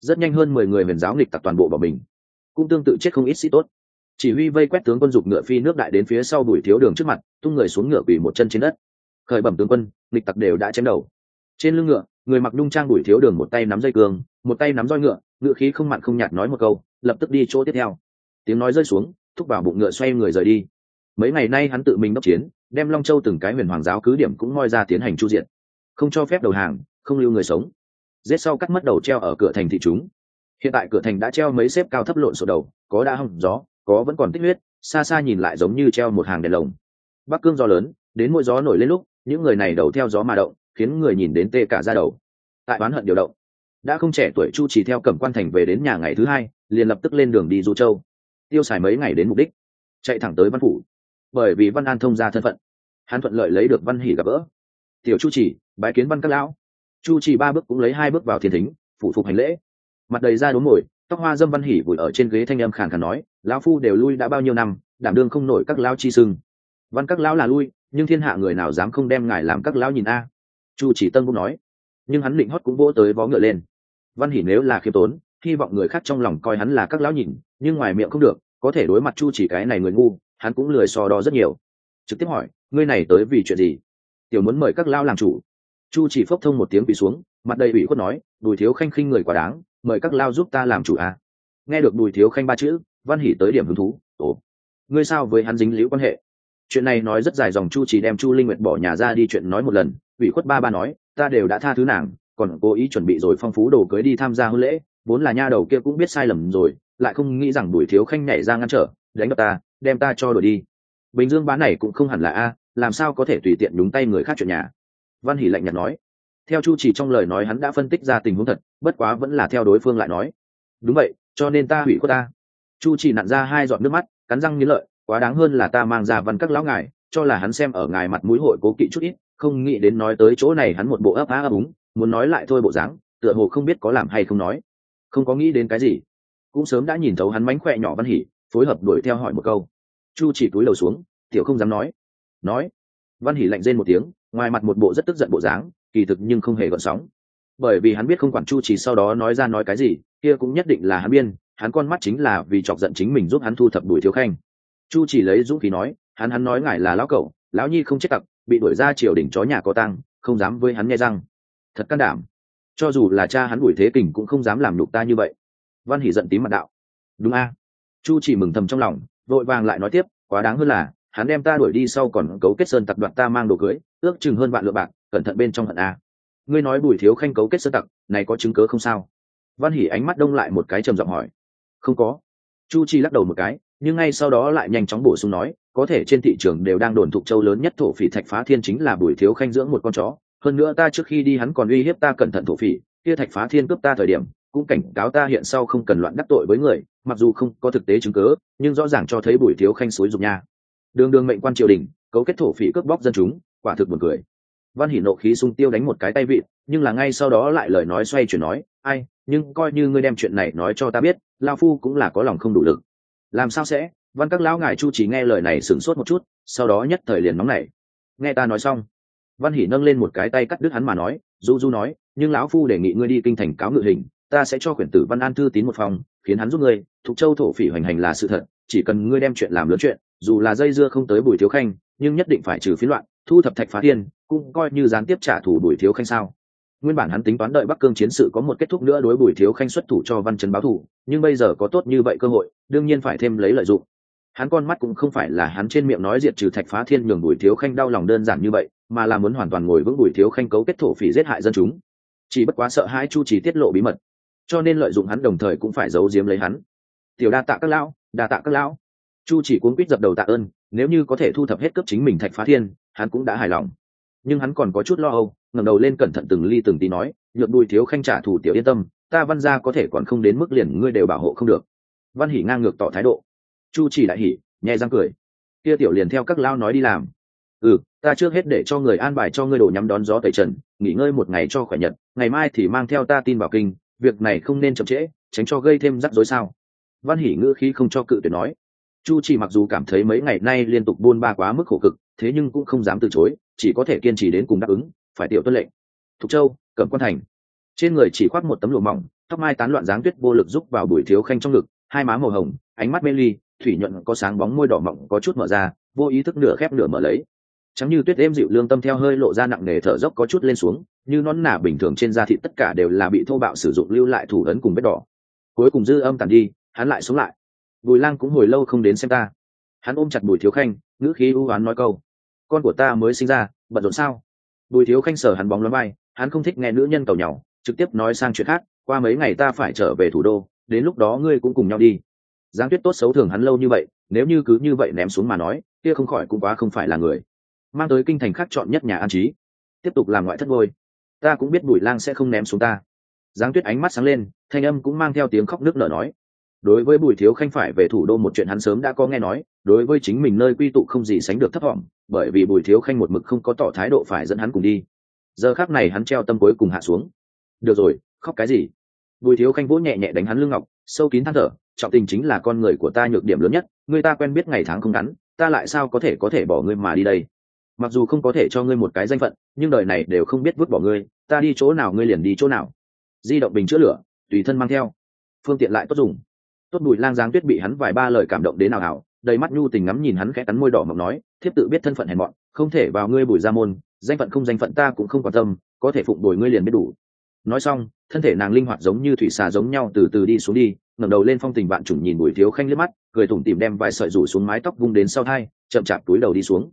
rất nhanh hơn 10 người huyền giáo nghịch tặc toàn bộ bỏ mình, cũng tương tự chết không ít sĩ tốt. Chỉ huy vây quét tướng quân dục ngựa phi nước đại đến phía sau Bùi Thiếu Đường trước mặt, tung người xuống ngựa quỳ một chân trên đất. Khởi bẩm tướng quân, nghịch tặc đều đã chém đầu. Trên lưng ngựa, người mặc nhung trang Bùi Thiếu Đường một tay nắm dây cương, một tay nắm roi ngựa, ngựa khí không mặn không nhạt nói một câu, lập tức đi chỗ tiếp theo. Tiếng nói rơi xuống, thúc vào bụng ngựa xoay người rời đi. Mấy ngày nay hắn tự mình đốc chiến, đem Long Châu từng cái huyền hoàng giáo cứ điểm cũng moi ra tiến hành chu diện, không cho phép đầu hàng, không lưu người sống. Giết sau cắt mất đầu treo ở cửa thành thị chúng. Hiện tại cửa thành đã treo mấy xếp cao thấp lộn xộn đầu, có đã hong gió, có vẫn còn tích huyết, xa xa nhìn lại giống như treo một hàng đèn lồng. Bắc cương gió lớn, đến mỗi gió nổi lên lúc, những người này đầu theo gió mà động, khiến người nhìn đến tê cả da đầu. Tại oán hận điều động, đã không trẻ tuổi Chu Chỉ theo Cẩm Quan thành về đến nhà ngày thứ hai, liền lập tức lên đường đi Du Châu, tiêu xài mấy ngày đến mục đích, chạy thẳng tới Văn phủ. Bởi vì Văn An thông ra thân phận, hắn thuận lợi lấy được Văn Hỉ gặp gỡ. Tiểu Chu Chỉ bái kiến Văn các lão. Chu Chỉ 3 bước cũng lấy 2 bước vào thiên thính, phủ phục hành lễ. Mặt đầy da đốm mồi, tóc hoa dâm Văn Hỉ vùi ở trên ghế thanh âm khàn khàn nói, lão phu đều lui đã bao nhiêu năm, đảm đương không nổi các lão chi sưng. Văn các lão là lui, nhưng thiên hạ người nào dám không đem ngài làm các lão nhìn a? Chu Chỉ Tân cũng nói, nhưng hắn định hót cũng vỗ tới vó ngựa lên. Văn Hỉ nếu là khiêm tốn, hy vọng người khác trong lòng coi hắn là các lão nhìn, nhưng ngoài miệng không được, có thể đối mặt Chu Chỉ cái này người ngu, hắn cũng lười so đo rất nhiều. Trực tiếp hỏi, ngươi này tới vì chuyện gì? Tiểu muốn mời các lão làm chủ. Chu Chỉ phốc thông một tiếng quỳ xuống, mặt đầy ủy khuất nói, Bùi Thiếu Khanh khinh người quá đáng, mời các lão giúp ta làm chủ a. Nghe được Bùi Thiếu Khanh 3 chữ, Văn Hỉ tới điểm hứng thú, ồ, ngươi sao với hắn dính líu quan hệ? Chuyện này nói rất dài dòng. Chu Chỉ đem Chu Linh Nguyệt bỏ nhà ra đi chuyện nói một lần, ủy khuất ba nói, ta đều đã tha thứ nàng, còn cố ý chuẩn bị rồi phong phú đồ cưới đi tham gia hôn lễ, vốn là nha đầu kia cũng biết sai lầm rồi, lại không nghĩ rằng Bùi Thiếu Khanh nhảy ra ngăn trở, đánh đập ta, đem ta cho đuổi đi. Bình Dương bán này cũng không hẳn là a, làm sao có thể tùy tiện nhúng tay người khác chuyện nhà. Văn Hỉ lạnh nhạt nói. Theo Chu Chỉ trong lời nói hắn đã phân tích ra tình huống thật, bất quá vẫn là theo đối phương lại nói, đúng vậy, cho nên ta hủy khuất ta. Chu Chỉ nặn ra 2 giọt nước mắt, cắn răng nghiến lợi, quá đáng hơn là ta mang ra Văn các lão ngài, cho là hắn xem ở ngài mặt mũi hội cố kỵ chút ít, không nghĩ đến nói tới chỗ này hắn một bộ ấp á ấp úng, muốn nói lại thôi bộ dáng, tựa hồ không biết có làm hay không nói. Không có nghĩ đến cái gì, cũng sớm đã nhìn thấu hắn mánh khỏe nhỏ Văn Hỉ, phối hợp đuổi theo hỏi một câu. Chu Chỉ cúi đầu xuống, tiểu không dám nói. Nói. Văn Hỉ lạnh rên một tiếng, ngoài mặt một bộ rất tức giận bộ dáng, kỳ thực nhưng không hề gợn sóng. Bởi vì hắn biết không quản Chu Chỉ sau đó nói ra nói cái gì, kia cũng nhất định là hắn biên, hắn con mắt chính là vì chọc giận chính mình giúp hắn thu thập Bùi Thiếu Khanh. Chu Chỉ lấy dũng khí nói, hắn nói ngài là lão cẩu, lão nhi không chết tặc, bị đuổi ra triều đình chó nhà có tang, không dám với hắn nghe răng. Thật can đảm. Cho dù là cha hắn Bùi Thế Kình cũng không dám làm nhục ta như vậy. Văn Hỉ giận tím mặt đạo. Đúng a. Chu Chỉ mừng thầm trong lòng, vội vàng lại nói tiếp, quá đáng hơn là hắn đem ta đuổi đi sau còn cấu kết sơn tặc đoạt ta mang đồ cưới, ước chừng hơn vạn lượng bạc, cẩn thận bên trong hận a. Ngươi nói Bùi Thiếu Khanh cấu kết sơn tặc, này có chứng cớ không sao? Văn Hỉ ánh mắt đông lại một cái trầm giọng hỏi. Không có. Chu Chỉ lắc đầu một cái, nhưng ngay sau đó lại nhanh chóng bổ sung nói, có thể trên thị trường đều đang đồn Thục Châu lớn nhất thổ phỉ Thạch Phá Thiên chính là Bùi Thiếu Khanh dưỡng một con chó, hơn nữa ta trước khi đi hắn còn uy hiếp ta cẩn thận thổ phỉ, kia Thạch Phá Thiên cướp ta thời điểm cũng cảnh cáo ta hiện sau không cần loạn đắc tội với người, mặc dù không có thực tế chứng cứ, nhưng rõ ràng cho thấy Bùi Thiếu Khanh xúi dục nha. Đường mệnh quan triều đình, cấu kết thổ phỉ cướp bóc dân chúng, quả thực buồn cười. Văn Hỉ nộ khí sung tiêu đánh một cái tay vịn, nhưng là ngay sau đó lại lời nói xoay chuyển nói, ai, nhưng coi như ngươi đem chuyện này nói cho ta biết, lão phu cũng là có lòng không đủ lực. Làm sao sẽ? Văn các lão ngài Chu Chỉ nghe lời này sửng sốt một chút, sau đó nhất thời liền nóng nảy. Nghe ta nói xong. Văn Hỉ nâng lên một cái tay cắt đứt hắn mà nói, du nói, nhưng lão phu đề nghị ngươi đi kinh thành cáo ngự hình, ta sẽ cho quyển tử Văn An thư tín một phòng, khiến hắn giúp ngươi. Thục Châu thổ phỉ hoành hành là sự thật, chỉ cần ngươi đem chuyện làm lớn chuyện, dù là dây dưa không tới Bùi Thiếu Khanh, nhưng nhất định phải trừ phiến loạn, thu thập Thạch Phá Thiên, cũng coi như gián tiếp trả thù Bùi Thiếu Khanh sao? Nguyên bản hắn tính toán đợi Bắc Cương chiến sự có một kết thúc nữa đối Bùi Thiếu Khanh xuất thủ cho Văn Trấn báo thù, nhưng bây giờ có tốt như vậy cơ hội, đương nhiên phải thêm lấy lợi dụng. Hắn con mắt cũng không phải là hắn trên miệng nói diệt trừ Thạch Phá Thiên nhường Bùi Thiếu Khanh đau lòng đơn giản như vậy, mà là muốn hoàn toàn ngồi vững Bùi Thiếu Khanh cấu kết thổ phỉ giết hại dân chúng. Chỉ bất quá sợ hãi Chu Chỉ tiết lộ bí mật, cho nên lợi dụng hắn đồng thời cũng phải giấu giếm lấy hắn. Tiểu đa tạ các lão, đa tạ các lão. Chu Chỉ cuống quýt dập đầu tạ ơn, nếu như có thể thu thập hết cướp chính mình Thạch Phá Thiên, hắn cũng đã hài lòng. Nhưng hắn còn có chút lo âu, ngẩng đầu lên cẩn thận từng ly từng tí nói, nhược Bùi Thiếu Khanh trả thù tiểu yên tâm, ta Văn gia có thể còn không đến mức liền ngươi đều bảo hộ không được. Văn Hỉ ngang ngược tỏ thái độ. Chu Chỉ đại hỉ, nhẹ răng cười. Kia tiểu liền theo các lão nói đi làm. Ta trước hết để cho người an bài cho ngươi đổ nhắm đón gió tẩy trần, nghỉ ngơi một ngày cho khỏe nhật, ngày mai thì mang theo ta tin vào kinh, việc này không nên chậm trễ, tránh cho gây thêm rắc rối sao? Văn Hỉ ngữ khí không cho cự tuyệt nói. Chu Chỉ mặc dù cảm thấy mấy ngày nay liên tục buôn ba quá mức khổ cực, thế nhưng cũng không dám từ chối, chỉ có thể kiên trì đến cùng đáp ứng, phải tiểu tuân lệnh. Thục Châu, Cẩm Quan thành, trên người chỉ khoác một tấm lụa mỏng, tóc mai tán loạn dáng tuyết vô lực rúc vào Bùi Thiếu Khanh trong ngực, hai má màu hồng, ánh mắt mê ly, thủy nhuận có sáng bóng môi đỏ mọng có chút mở ra, vô ý thức nửa khép nửa mở lấy. Trắng như tuyết êm dịu lương tâm theo hơi lộ ra nặng nề thở dốc có chút lên xuống, như nón nà bình thường trên da thịt tất cả đều là bị thô bạo sử dụng lưu lại thủ ấn cùng vết đỏ. Cuối cùng dư âm tàn đi, hắn lại sống lại. Bùi Lang cũng hồi lâu không đến xem ta. Hắn ôm chặt Bùi Thiếu Khanh, ngữ khí u oán nói câu: "Con của ta mới sinh ra, bận rộn sao?" Bùi Thiếu Khanh sờ hắn bóng loáng vai, hắn không thích nghe nữ nhân cầu nhau, trực tiếp nói sang chuyện khác: "Qua mấy ngày ta phải trở về thủ đô, đến lúc đó ngươi cũng cùng nhau đi." Giáng Tuyết tốt xấu thường hắn lâu như vậy, nếu như cứ như vậy ném xuống mà nói, kia không khỏi cũng quá không phải là người. Mang tới kinh thành khác chọn nhất nhà an trí, tiếp tục làm ngoại thất ngôi. Ta cũng biết Bùi Lang sẽ không ném xuống ta. Giáng Tuyết ánh mắt sáng lên, thanh âm cũng mang theo tiếng khóc nức nở nói: đối với Bùi Thiếu Khanh phải về thủ đô một chuyện hắn sớm đã có nghe nói, đối với chính mình nơi quy tụ không gì sánh được thấp vọng, bởi vì Bùi Thiếu Khanh một mực không có tỏ thái độ phải dẫn hắn cùng đi. Giờ khắc này hắn treo tâm cuối cùng hạ xuống. Được rồi, khóc cái gì? Bùi Thiếu Khanh vỗ nhẹ nhẹ đánh hắn lưng ngọc, sâu kín than thở: trọng tình chính là con người của ta nhược điểm lớn nhất, người ta quen biết ngày tháng không ngắn, ta lại sao có thể bỏ ngươi mà đi đây? Mặc dù không có thể cho ngươi một cái danh phận, nhưng đời này đều không biết vứt bỏ ngươi, ta đi chỗ nào ngươi liền đi chỗ nào. Di động bình chữa lửa, tùy thân mang theo, phương tiện lại tốt dùng. Tốt. Bùi Lang Giáng Tuyết bị hắn vài ba lời cảm động đến nào hảo, đầy mắt nhu tình ngắm nhìn hắn khẽ cắn môi đỏ mọng nói: thiếp tự biết thân phận hèn mọn, không thể vào ngươi Bùi gia môn, danh phận không danh phận ta cũng không quan tâm, có thể phụng bồi ngươi liền biết đủ. Nói xong, thân thể nàng linh hoạt giống như thủy xà giống nhau từ từ đi xuống đi, ngẩng đầu lên phong tình vạn trùng nhìn Bùi Thiếu Khanh liếc mắt, cười tủm tỉm đem vài sợi rủ xuống mái tóc vung đến sau tai, chậm chạp túi đầu đi xuống.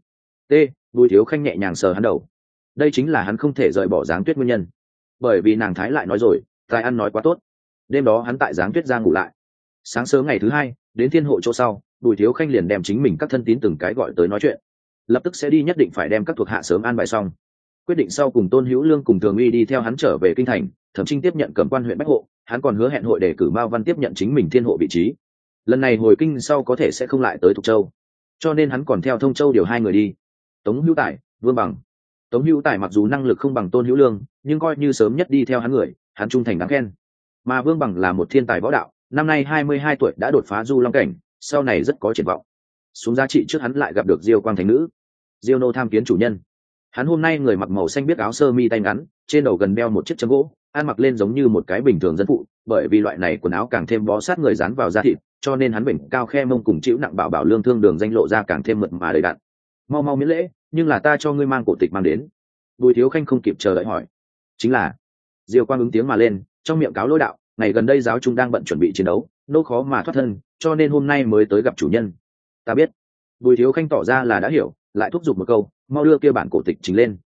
Bùi Thiếu Khanh nhẹ nhàng sờ hắn đầu. Đây chính là hắn không thể rời bỏ Giáng Tuyết nguyên nhân, bởi vì nàng thái lại nói rồi, tài ăn nói quá tốt. Đêm đó hắn tại Giáng Tuyết ra ngủ lại. Sáng sớm ngày thứ hai, đến thiên hộ chỗ sau, Bùi Thiếu Khanh liền đem chính mình các thân tín từng cái gọi tới nói chuyện, lập tức sẽ đi, nhất định phải đem các thuộc hạ sớm an bài xong. Quyết định sau cùng Tôn Hữu Lương cùng Thường Uy đi theo hắn trở về kinh thành, Thẩm Trinh tiếp nhận cẩm quan huyện Bách Hộ, hắn còn hứa hẹn hội đề cử Mao Văn tiếp nhận chính mình thiên hộ vị trí. Lần này hồi kinh sau có thể sẽ không lại tới Thục Châu, cho nên hắn còn theo Thông Châu điều hai người đi. Tống Hữu Tài, Vương Bằng. Tống Hữu Tài mặc dù năng lực không bằng Tôn Hữu Lương, nhưng coi như sớm nhất đi theo hắn người, hắn trung thành đáng khen. Mà Vương Bằng là một thiên tài võ đạo, năm nay 22 tuổi đã đột phá du long cảnh, sau này rất có triển vọng. Xuống giá trị trước hắn lại gặp được Diêu Quang Thánh Nữ, Diêu nô tham kiến chủ nhân. Hắn hôm nay người mặc màu xanh biếc áo sơ mi tay ngắn, trên đầu gần đeo một chiếc châm gỗ, ăn mặc lên giống như một cái bình thường dân phụ, bởi vì loại này quần áo càng thêm bó sát người dán vào da thịt, cho nên hắn bệnh cao khe mông cùng chịu nặng bảo bảo lương thương đường danh lộ ra càng thêm mượt mà đầy đặn. Mau mau miễn lễ, nhưng là ta cho ngươi mang cổ tịch mang đến. Bùi Thiếu Khanh không kịp chờ đợi hỏi. Chính là. Diêu Quang ứng tiếng mà lên, trong miệng cáo lỗi đạo: ngày gần đây giáo trung đang bận chuẩn bị chiến đấu, nô khó mà thoát thân, cho nên hôm nay mới tới gặp chủ nhân. Ta biết. Bùi Thiếu Khanh tỏ ra là đã hiểu, lại thúc giục một câu: mau đưa kia bản cổ tịch trình lên.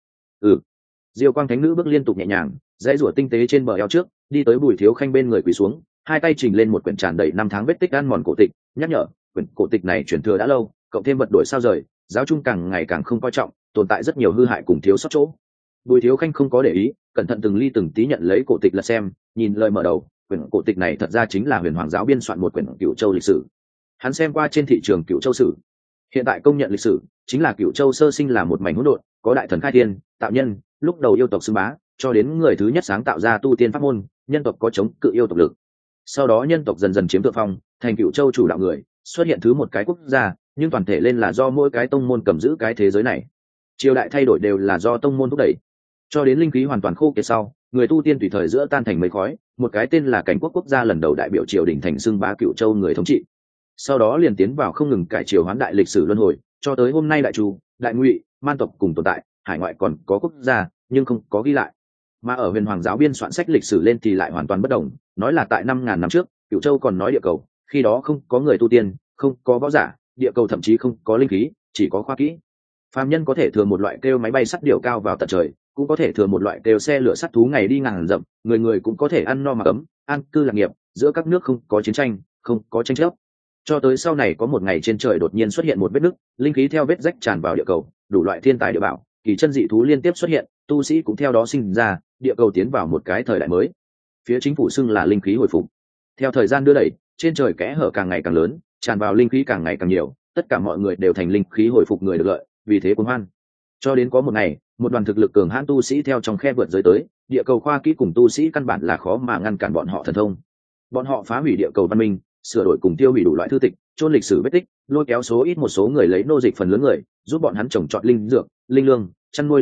Diêu Quang Thánh Nữ bước liên tục nhẹ nhàng, dãy rủa tinh tế trên bờ eo trước, đi tới Bùi Thiếu Khanh bên người quỳ xuống, hai tay trình lên một quyển tràn đầy năm tháng vết tích ăn mòn cổ tịch, nhắc nhở: quyển cổ tịch này truyền thừa đã lâu, cộng thêm vật đổi sao rời, giáo trung càng ngày càng không coi trọng, tồn tại rất nhiều hư hại cùng thiếu sót chỗ. Bùi Thiếu Khanh không có để ý, cẩn thận từng ly từng tí nhận lấy cổ tịch lật xem, nhìn lời mở đầu, quyển cổ tịch này thật ra chính là Huyền Hoàng giáo biên soạn một quyển Cửu Châu lịch sử. Hắn xem qua trên thị trường Cửu Châu sử, hiện tại công nhận lịch sử chính là Cửu Châu sơ sinh là một mảnh hỗn độn, có đại thần khai thiên, tạo nhân, lúc đầu yêu tộc xưng bá, cho đến người thứ nhất sáng tạo ra tu tiên pháp môn, nhân tộc có chống cự yêu tộc lực. Sau đó nhân tộc dần dần chiếm thượng phong, thành Cửu Châu chủ đạo người, xuất hiện thứ một cái quốc gia, nhưng toàn thể lên là do mỗi cái tông môn cầm giữ cái thế giới này. Triều đại thay đổi đều là do tông môn thúc đẩy, cho đến linh khí hoàn toàn khô kiệt sau, người tu tiên tùy thời giữa tan thành mây khói, một cái tên là Cảnh Quốc quốc gia lần đầu đại biểu triều đình thành xưng bá Cửu Châu người thống trị. Sau đó liền tiến vào không ngừng cải triều hoán đại lịch sử luân hồi, cho tới hôm nay Đại Chu, Đại Ngụy, Man tộc cùng tồn tại, hải ngoại còn có quốc gia nhưng không có ghi lại. Mà ở Huyền Hoàng giáo biên soạn sách lịch sử lên thì lại hoàn toàn bất đồng, nói là tại 5.000 năm trước, Cửu Châu còn nói địa cầu, khi đó không có người tu tiên, không có võ giả, địa cầu thậm chí không có linh khí, chỉ có khoa kỹ. Phàm nhân có thể thừa một loại kêu máy bay sắt điệu cao vào tận trời, cũng có thể thừa một loại kêu xe lửa sắt thú ngày đi ngàn dặm, người người cũng có thể ăn no mặc ấm, an cư lạc nghiệp, giữa các nước không có chiến tranh, không có tranh chấp. Cho tới sau này có một ngày trên trời đột nhiên xuất hiện một vết nứt, linh khí theo vết rách tràn vào địa cầu, đủ loại thiên tài địa bảo, kỳ chân dị thú liên tiếp xuất hiện, tu sĩ cũng theo đó sinh ra, địa cầu tiến vào một cái thời đại mới. Phía chính phủ xưng là linh khí hồi phục. Theo thời gian đưa đẩy, trên trời kẽ hở càng ngày càng lớn, tràn vào linh khí càng ngày càng nhiều, tất cả mọi người đều thành linh khí hồi phục người được lợi, vì thế cuồng hoan. Cho đến có một ngày, một đoàn thực lực cường hãn tu sĩ theo trong khe vượt giới tới, địa cầu khoa kỹ cùng tu sĩ căn bản là khó mà ngăn cản bọn họ thần thông. Bọn họ phá hủy địa cầu văn minh, sửa đổi cùng tiêu hủy đủ loại thư tịch, chôn lịch sử vết tích, lôi kéo số ít một số người lấy nô dịch phần lớn người, giúp bọn hắn trồng trọt linh dược, linh lương, chăn nuôi linh thú,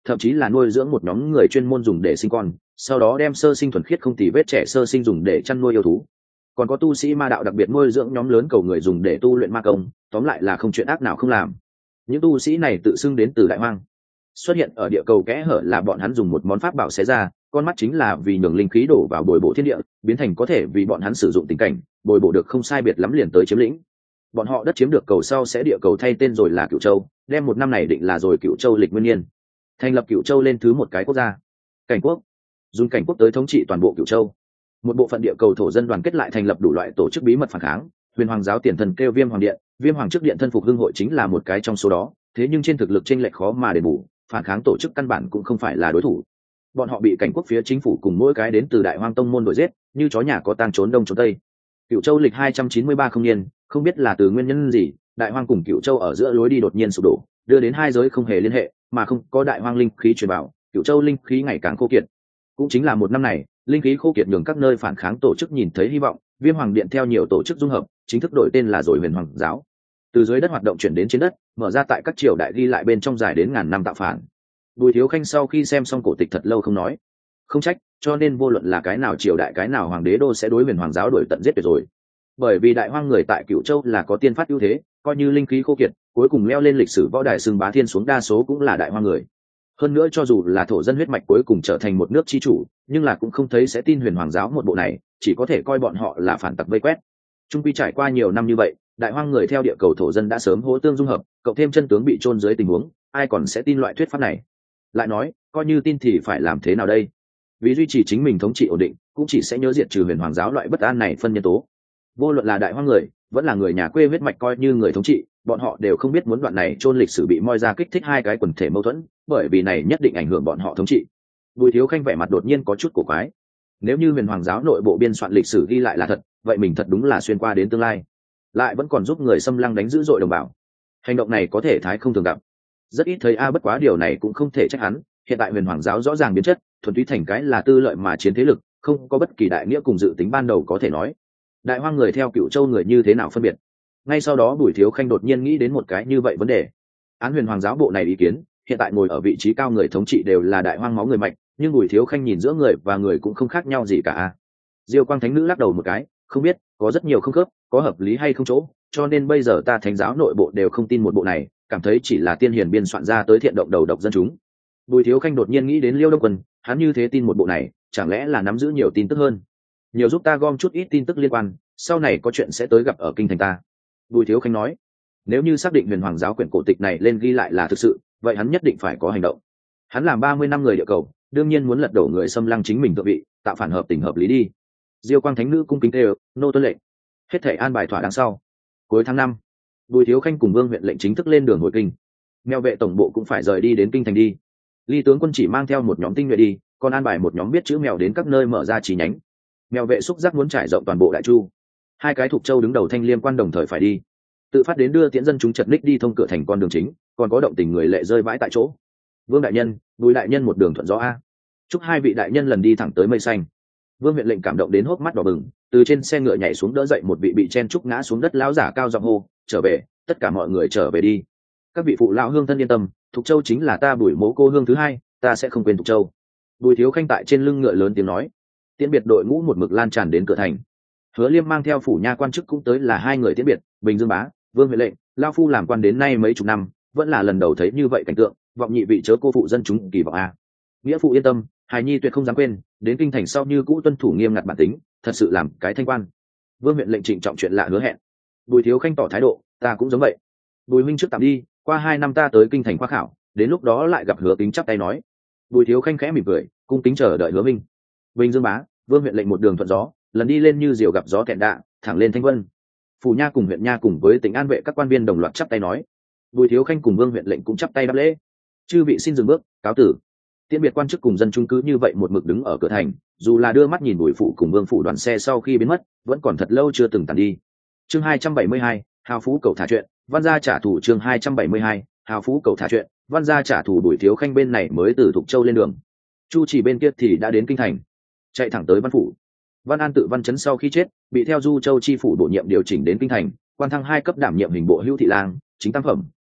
thậm chí là nuôi dưỡng một nhóm người chuyên môn dùng để sinh con, sau đó đem sơ sinh thuần khiết không tì vết trẻ sơ sinh dùng để chăn nuôi yêu thú. Còn có tu sĩ ma đạo đặc biệt nuôi dưỡng nhóm lớn cầu người dùng để tu luyện ma công, tóm lại là không chuyện ác nào không làm. Những tu sĩ này tự xưng đến từ đại hoang, xuất hiện ở địa cầu kẽ hở là bọn hắn dùng một món pháp bảo xé ra, con mắt chính là vì nhường linh khí đổ vào bồi bổ thiên địa, biến thành có thể vì bọn hắn sử dụng tình cảnh bồi bổ được không sai biệt lắm liền tới chiếm lĩnh. Bọn họ đất chiếm được cầu sau sẽ địa cầu thay tên rồi là Cửu Châu, đem một năm này định là rồi Cửu Châu lịch nguyên niên, thành lập Cửu Châu lên thứ một cái quốc gia, cảnh quốc, dùng cảnh quốc tới thống trị toàn bộ Cửu Châu. Một bộ phận địa cầu thổ dân đoàn kết lại thành lập đủ loại tổ chức bí mật phản kháng. Huyền Hoàng giáo tiền thần kêu Viêm Hoàng điện, Viêm Hoàng trước điện thân phục hưng hội chính là một cái trong số đó, thế nhưng trên thực lực chênh lệch khó mà đền bù, phản kháng tổ chức căn bản cũng không phải là đối thủ. Bọn họ bị cảnh quốc phía chính phủ cùng mỗi cái đến từ Đại Hoang tông môn đuổi giết, như chó nhà có tang trốn đông trốn tây. Cửu Châu lịch 293 không niên, không biết là từ nguyên nhân gì, Đại Hoang cùng Cửu Châu ở giữa lối đi đột nhiên sụp đổ, đưa đến hai giới không hề liên hệ, mà không có Đại Hoang linh khí truyền vào, Cửu Châu linh khí ngày càng khô kiệt. Cũng chính là một năm này, linh khí khô kiệt nhường các nơi phản kháng tổ chức nhìn thấy hy vọng, Viêm Hoàng điện theo nhiều tổ chức dung hợp, chính thức đổi tên là rồi Huyền Hoàng giáo. Từ dưới đất hoạt động chuyển đến trên đất, mở ra tại các triều đại ghi lại bên trong dài đến ngàn năm tạo phản. Bùi Thiếu Khanh sau khi xem xong cổ tịch thật lâu không nói. Không trách, cho nên vô luận là cái nào triều đại cái nào hoàng đế đô sẽ đối Huyền Hoàng giáo đổi tận giết tuyệt rồi. Bởi vì Đại Hoang người tại Cửu Châu là có tiên phát ưu thế, coi như linh khí khô kiệt, cuối cùng leo lên lịch sử võ đài xưng bá thiên xuống đa số cũng là Đại Hoang người. Hơn nữa cho dù là thổ dân huyết mạch cuối cùng trở thành một nước chi chủ, nhưng là cũng không thấy sẽ tin Huyền Hoàng giáo một bộ này, chỉ có thể coi bọn họ là phản tặc vây quét. Trung quy trải qua nhiều năm như vậy, Đại Hoang người theo địa cầu thổ dân đã sớm hỗ tương dung hợp, cộng thêm chân tướng bị chôn dưới tình huống, ai còn sẽ tin loại thuyết pháp này? Lại nói, coi như tin thì phải làm thế nào đây? Vì duy trì chính mình thống trị ổn định, cũng chỉ sẽ nhớ diệt trừ Huyền Hoàng giáo loại bất an này phân nhân tố. Vô luận là Đại Hoang người, vẫn là người nhà quê huyết mạch coi như người thống trị, bọn họ đều không biết muốn đoạn này chôn lịch sử bị moi ra kích thích hai cái quần thể mâu thuẫn, bởi vì này nhất định ảnh hưởng bọn họ thống trị. Bùi Thiếu Khanh vẻ mặt đột nhiên có chút cổ quái. Nếu như Huyền Hoàng giáo nội bộ biên soạn lịch sử ghi lại là thật, vậy mình thật đúng là xuyên qua đến tương lai, lại vẫn còn giúp người xâm lăng đánh dữ dội đồng bào. Hành động này có thể thái không thường gặp, rất ít thấy bất quá điều này cũng không thể trách hắn. Hiện tại Huyền Hoàng giáo rõ ràng biến chất, thuần túy thành cái là tư lợi mà chiến thế lực, không có bất kỳ đại nghĩa cùng dự tính ban đầu có thể nói. Đại Hoang người theo Cửu Châu người như thế nào phân biệt? Ngay sau đó Bùi Thiếu Khanh đột nhiên nghĩ đến một cái như vậy vấn đề. Án Huyền Hoàng giáo bộ này ý kiến, hiện tại ngồi ở vị trí cao người thống trị đều là Đại Hoang máu người mạnh, nhưng Bùi Thiếu Khanh nhìn giữa người và người cũng không khác nhau gì cả. Diêu Quang Thánh Nữ lắc đầu một cái, không biết, có rất nhiều không khớp, có hợp lý hay không chỗ, cho nên bây giờ ta Thánh giáo nội bộ đều không tin một bộ này, cảm thấy chỉ là tiên hiền biên soạn ra tới thiện động đầu độc dân chúng. Bùi Thiếu Khanh đột nhiên nghĩ đến Liêu Đông Quân, hắn như thế tin một bộ này, chẳng lẽ là nắm giữ nhiều tin tức hơn, nhiều giúp ta gom chút ít tin tức liên quan, sau này có chuyện sẽ tới gặp ở kinh thành ta. Bùi Thiếu Khanh nói, nếu như xác định Huyền Hoàng giáo quyển cổ tịch này lên ghi lại là thực sự, vậy hắn nhất định phải có hành động. Hắn làm 30 năm người địa cầu, đương nhiên muốn lật đổ người xâm lăng chính mình tự vị, tạo phản hợp tình hợp lý đi. Diêu Quang Thánh Nữ cung kính kêu, nô tuân lệnh. Hết thể an bài thỏa đáng sau. Cuối tháng 5, Bùi Thiếu Khanh cùng Vương huyện lệnh chính thức lên đường hồi kinh. Mèo vệ tổng bộ cũng phải rời đi đến kinh thành đi. Ly tướng quân chỉ mang theo một nhóm tinh nhuệ đi, còn an bài một nhóm biết chữ mèo đến các nơi mở ra chi nhánh. Mèo vệ xúc giác muốn trải rộng toàn bộ đại chu. Hai cái thuộc châu đứng đầu thanh liêm quan đồng thời phải đi, tự phát đến đưa tiễn dân chúng chật ních đi thông cửa thành con đường chính, còn có động tình người lệ rơi vãi tại chỗ. Vương đại nhân, Bùi đại nhân một đường thuận gió a. Chúc hai vị đại nhân lần đi thẳng tới mây xanh. Vương huyện lệnh cảm động đến hốc mắt đỏ bừng, từ trên xe ngựa nhảy xuống đỡ dậy một vị bị chen trúc ngã xuống đất lão giả cao giọng hô, trở về, tất cả mọi người trở về đi. Các vị phụ lão hương thân yên tâm, Thục Châu chính là ta Bùi mỗ cô hương thứ hai, ta sẽ không quên Thục Châu. Bùi Thiếu Khanh tại trên lưng ngựa lớn tiếng nói. Tiễn biệt đội ngũ một mực lan tràn đến cửa thành. Hứa Liêm mang theo phủ nha quan chức cũng tới, là hai người tiễn biệt. Bình Dương bá, Vương huyện lệnh, lao phu làm quan đến nay mấy chục năm, vẫn là lần đầu thấy như vậy cảnh tượng, vọng nhị vị chớ cô phụ dân chúng kỳ vọng a. Nghĩa phụ yên tâm, hài nhi tuyệt không dám quên, đến kinh thành sau như cũ tuân thủ nghiêm ngặt bản tính, thật sự làm cái thanh quan. Vương huyện lệnh trịnh trọng chuyện lạ hứa hẹn. Bùi Thiếu Khanh tỏ thái độ, ta cũng giống vậy. Bùi huynh trước tạm đi, qua 2 năm ta tới kinh thành khoa khảo, đến lúc đó lại gặp Hứa Kính chắp tay nói. Bùi Thiếu Khanh khẽ mỉm cười, cung kính chờ đợi Hứa huynh. Bình Dương bá, Vương huyện lệnh một đường thuận gió, lần đi lên như diều gặp gió kẹn đạ, thẳng lên thanh vân. Phủ nha cùng huyện nha cùng với tỉnh an vệ các quan viên đồng loạt chắp tay nói. Bùi Thiếu Khanh cùng Vương huyện lệnh cũng chắp tay đáp lễ. Chư vị xin dừng bước, cáo tử. Tiễn biệt quan chức cùng dân chúng cứ như vậy một mực đứng ở cửa thành, dù là đưa mắt nhìn Bùi phụ cùng Vương phụ đoàn xe sau khi biến mất, vẫn còn thật lâu chưa từng tàn đi. Chương 272, hào phú cầu thả chuyện, văn gia trả thù. Chương 272, hào phú cầu thả chuyện, văn gia trả thù. Bùi Thiếu Khanh bên này mới từ Thục Châu lên đường, Chu Chỉ bên kia thì đã đến kinh thành, chạy thẳng tới Văn phủ. Văn An tự Văn Chấn sau khi chết, bị theo Du Châu chi phủ bổ nhiệm điều chỉnh đến kinh thành, quan thăng 2 cấp, đảm nhiệm hình bộ hữu thị lang, chính tam phẩm,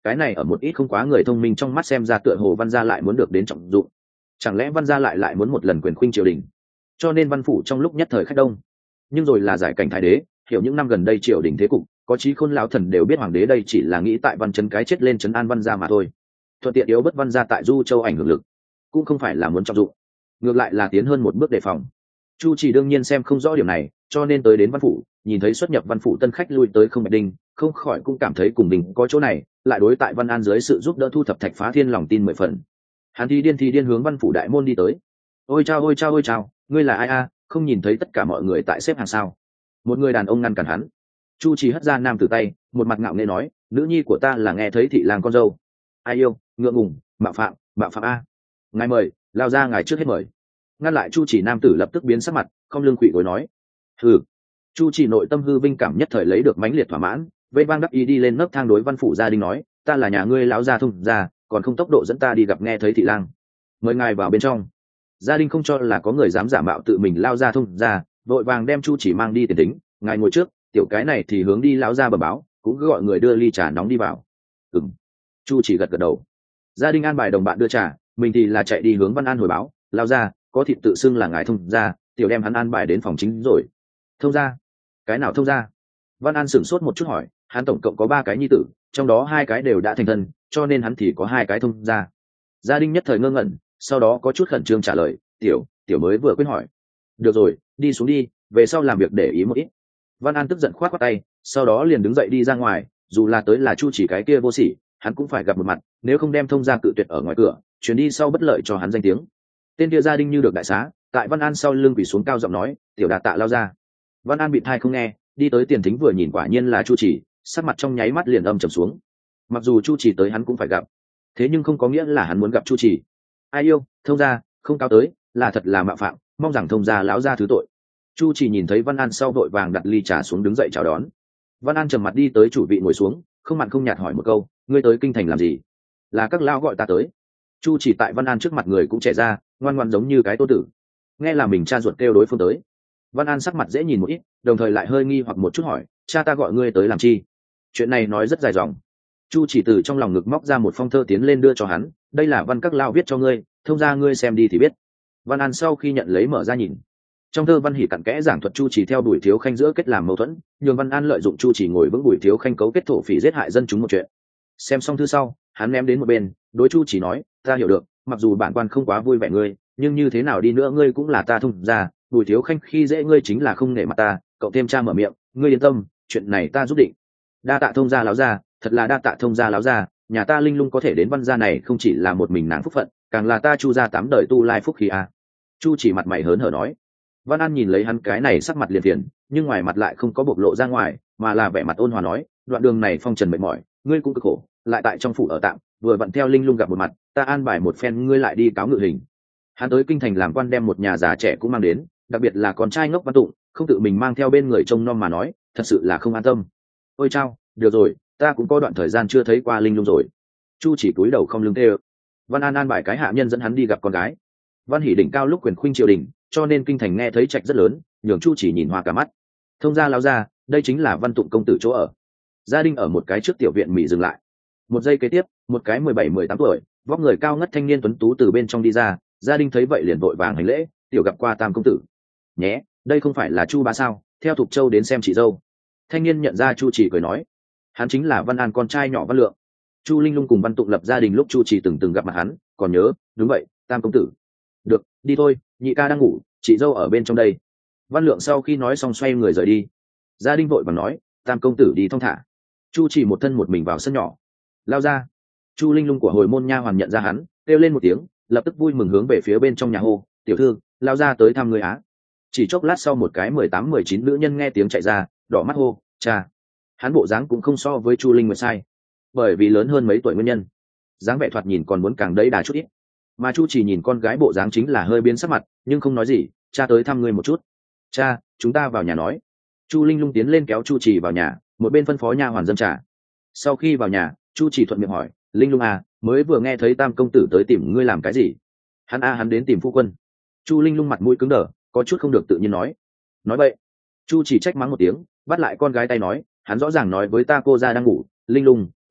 cái này ở một ít không quá người thông minh trong mắt xem ra tựa hồ Văn gia lại muốn được đến trọng dụng. Chẳng lẽ Văn gia lại muốn một lần quyền khuynh triều đình? Cho nên Văn phủ trong lúc nhất thời khách đông. Nhưng rồi là giải cảnh thái đế, hiểu những năm gần đây triều đình thế cục, có chí khôn lão thần đều biết hoàng đế đây chỉ là nghĩ tại Văn Chấn cái chết lên trấn an Văn gia mà thôi, thuận tiện yếu bớt Văn gia tại Du Châu ảnh hưởng lực, cũng không phải là muốn trọng dụng, ngược lại là tiến hơn một bước đề phòng. Chu Chỉ đương nhiên xem không rõ điểm này, cho nên tới đến Văn phủ, nhìn thấy xuất nhập Văn phủ tân khách lui tới không bạch đinh, không khỏi cũng cảm thấy cùng mình có chỗ này, lại đối tại Văn An dưới sự giúp đỡ thu thập Thạch Phá Thiên lòng tin 10 phần. Hắn thì điên hướng Văn phủ đại môn đi tới. Ôi chao, ngươi là ai a? Không nhìn thấy tất cả mọi người tại xếp hàng sao? Một người đàn ông ngăn cản hắn. Chu Chỉ hất ra nam tử tay, một mặt ngạo nghễ nói, nữ nhi của ta là nghe thấy thị lang con dâu. Ai yêu, ngượng ngùng, mạo phạm a. Ngài mời, lao ra ngài trước hết mời. Ngăn lại Chu Chỉ nam tử lập tức biến sắc mặt, không lưng quỵ gối nói. Hừ. Chu Chỉ nội tâm hư vinh cảm nhất thời lấy được mãnh liệt thỏa mãn, vây vang đắc ý đi lên nấc thang đối Văn phủ gia đình nói, ta là nhà ngươi lão gia thông gia, còn không tốc độ dẫn ta đi gặp nghe thấy thị lang. Mời ngài vào bên trong. Gia đình không cho là có người dám giả mạo tự mình lao ra thông gia, vội vàng đem Chu Chỉ mang đi tiền tính, ngài ngồi trước, tiểu cái này thì hướng đi lão gia bẩm báo, cũng cứ gọi người đưa ly trà nóng đi vào. Ừm. Chu Chỉ gật đầu. Gia đình an bài đồng bạn đưa trà, mình thì là chạy đi hướng Văn An hồi báo, lao ra, có thịt tự xưng là ngài thông gia, tiểu đem hắn an bài đến phòng chính rồi. Thông gia? Cái nào thông gia? Văn An sửng sốt một chút hỏi, hắn tổng cộng có 3 cái nhi tử, trong đó 2 cái đều đã thành thân, cho nên hắn thì có 2 cái thông gia. Gia đình nhất thời ngơ ngẩn, sau đó có chút khẩn trương trả lời, tiểu mới vừa quên hỏi. Được rồi, đi xuống đi, về sau làm việc để ý một ít. Văn An tức giận khoát tay, sau đó liền đứng dậy đi ra ngoài, dù là tới là Chu Chỉ cái kia vô sỉ, hắn cũng phải gặp một mặt, nếu không đem thông gia cự tuyệt ở ngoài cửa, chuyến đi sau bất lợi cho hắn danh tiếng. Tên kia gia đình như được đại xá, tại Văn An sau lưng quỳ xuống cao giọng nói, tiểu đà tạ lao ra. Văn An bị thai không nghe, đi tới tiền thính vừa nhìn quả nhiên là Chu Chỉ, sắc mặt trong nháy mắt liền âm trầm xuống. Mặc dù Chu Chỉ tới hắn cũng phải gặp, thế nhưng không có nghĩa là hắn muốn gặp Chu Chỉ. Ai yêu, thông gia, không cao tới, là thật là mạo phạm, mong rằng thông gia lão gia thứ tội. Chu Chỉ nhìn thấy Văn An sau vội vàng đặt ly trà xuống đứng dậy chào đón. Văn An trầm mặt đi tới chủ vị ngồi xuống, không mặn không nhạt hỏi một câu, ngươi tới kinh thành làm gì? Là các lão gọi ta tới. Chu Chỉ tại Văn An trước mặt người cũng trẻ ra, ngoan ngoãn giống như cái tô tử. Nghe là mình cha ruột kêu đối phương tới. Văn An sắc mặt dễ nhìn một ít, đồng thời lại hơi nghi hoặc một chút hỏi, cha ta gọi ngươi tới làm chi? Chuyện này nói rất dài dòng. Chu Chỉ từ trong lòng ngực móc ra một phong thơ tiến lên đưa cho hắn, đây là Văn các lão viết cho ngươi, thông ra ngươi xem đi thì biết. Văn An sau khi nhận lấy mở ra nhìn. Trong thơ Văn Hỉ cặn kẽ giảng thuật Chu Chỉ theo Bùi Thiếu Khanh giữa kết làm mâu thuẫn, nhường Văn An lợi dụng Chu Chỉ ngồi vững Bùi Thiếu Khanh cấu kết thổ phỉ giết hại dân chúng một chuyện. Xem xong thư sau, hắn ném đến một bên, đối Chu Chỉ nói, ta hiểu được, mặc dù bản quan không quá vui vẻ ngươi, nhưng như thế nào đi nữa ngươi cũng là ta thông gia, Bùi Thiếu Khanh khi dễ ngươi chính là không nể mặt ta, cậu thêm cha mở miệng, ngươi yên tâm, chuyện này ta giúp định. Đa tạ thông gia láo gia, thật là đa tạ thông gia láo gia, nhà ta Linh Lung có thể đến Văn gia này không chỉ là một mình nàng phúc phận, càng là ta Chu gia 8 đời tu lai phúc khí à. Chu Chỉ mặt mày hớn hở nói. Văn An nhìn lấy hắn cái này sắc mặt liền thiền, nhưng ngoài mặt lại không có bộc lộ ra ngoài, mà là vẻ mặt ôn hòa nói, đoạn đường này phong trần mệt mỏi, ngươi cũng cực khổ, lại tại trong phủ ở tạm, vừa vặn theo Linh Lung gặp một mặt, ta an bài một phen ngươi lại đi cáo ngự hình. Hắn tới kinh thành làm quan đem một nhà già trẻ cũng mang đến, đặc biệt là con trai ngốc Văn Tụng, không tự mình mang theo bên người trông nom mà nói, thật sự là không an tâm. Ôi chao, được rồi, ta cũng có đoạn thời gian chưa thấy qua Linh Lung rồi. Chu Chỉ cúi đầu không lưng tê. Văn An an bài cái hạ nhân dẫn hắn đi gặp con gái. Văn Hỉ đỉnh cao lúc quyền khuynh triều đình, cho nên kinh thành nghe thấy trạch rất lớn, nhường Chu Chỉ nhìn hoa cả mắt. Thông gia lão gia, đây chính là Văn Tụng công tử chỗ ở. Gia đình ở một cái trước tiểu viện mỹ dừng lại. Một giây kế tiếp, một cái 17-18 tuổi, vóc người cao ngất thanh niên tuấn tú từ bên trong đi ra, gia đình thấy vậy liền vội vàng hành lễ, tiểu gặp qua Tam công tử. Nhé, đây không phải là Chu bá sao, theo Thục Châu đến xem chị dâu. Thanh niên nhận ra Chu Chỉ cười nói, hắn chính là Văn An con trai nhỏ Văn Lượng. Chu Linh Lung cùng Văn Tụng lập gia đình lúc Chu Chỉ từng gặp mặt hắn, còn nhớ, đúng vậy, Tam công tử. Được, đi thôi, nhị ca đang ngủ, chị dâu ở bên trong đây. Văn Lượng sau khi nói xong xoay người rời đi. Gia đình vội vàng nói, Tam công tử đi thong thả. Chu Chỉ một thân một mình vào sân nhỏ, lao ra. Chu Linh Lung của hồi môn nha hoàn nhận ra hắn, kêu lên một tiếng, lập tức vui mừng hướng về phía bên trong nhà hô, tiểu thư, lao ra tới thăm người á. Chỉ chốc lát sau một cái 18-19 nữ nhân nghe tiếng chạy ra, đỏ mắt hô, cha. Hắn bộ dáng cũng không so với Chu Linh Nguyệt sai, bởi vì lớn hơn mấy tuổi nguyên nhân, dáng vẻ thoạt nhìn còn muốn càng đấy đà chút ít. Mà Chu Chỉ nhìn con gái bộ dáng chính là hơi biến sắc mặt, nhưng không nói gì, cha tới thăm ngươi một chút. Cha, chúng ta vào nhà nói. Chu Linh Lung tiến lên kéo Chu Chỉ vào nhà, một bên phân phó nha hoàn dâng trà. Sau khi vào nhà, Chu Chỉ thuận miệng hỏi, Linh Lung à, mới vừa nghe thấy Tam công tử tới tìm ngươi làm cái gì? Hắn đến tìm phu quân. Chu Linh Lung mặt mũi cứng đờ, có chút không được tự nhiên nói vậy. Chu Chỉ trách mắng một tiếng, bắt lại con gái tay nói, hắn rõ ràng nói với ta cô ra đang ngủ, Linh Lung,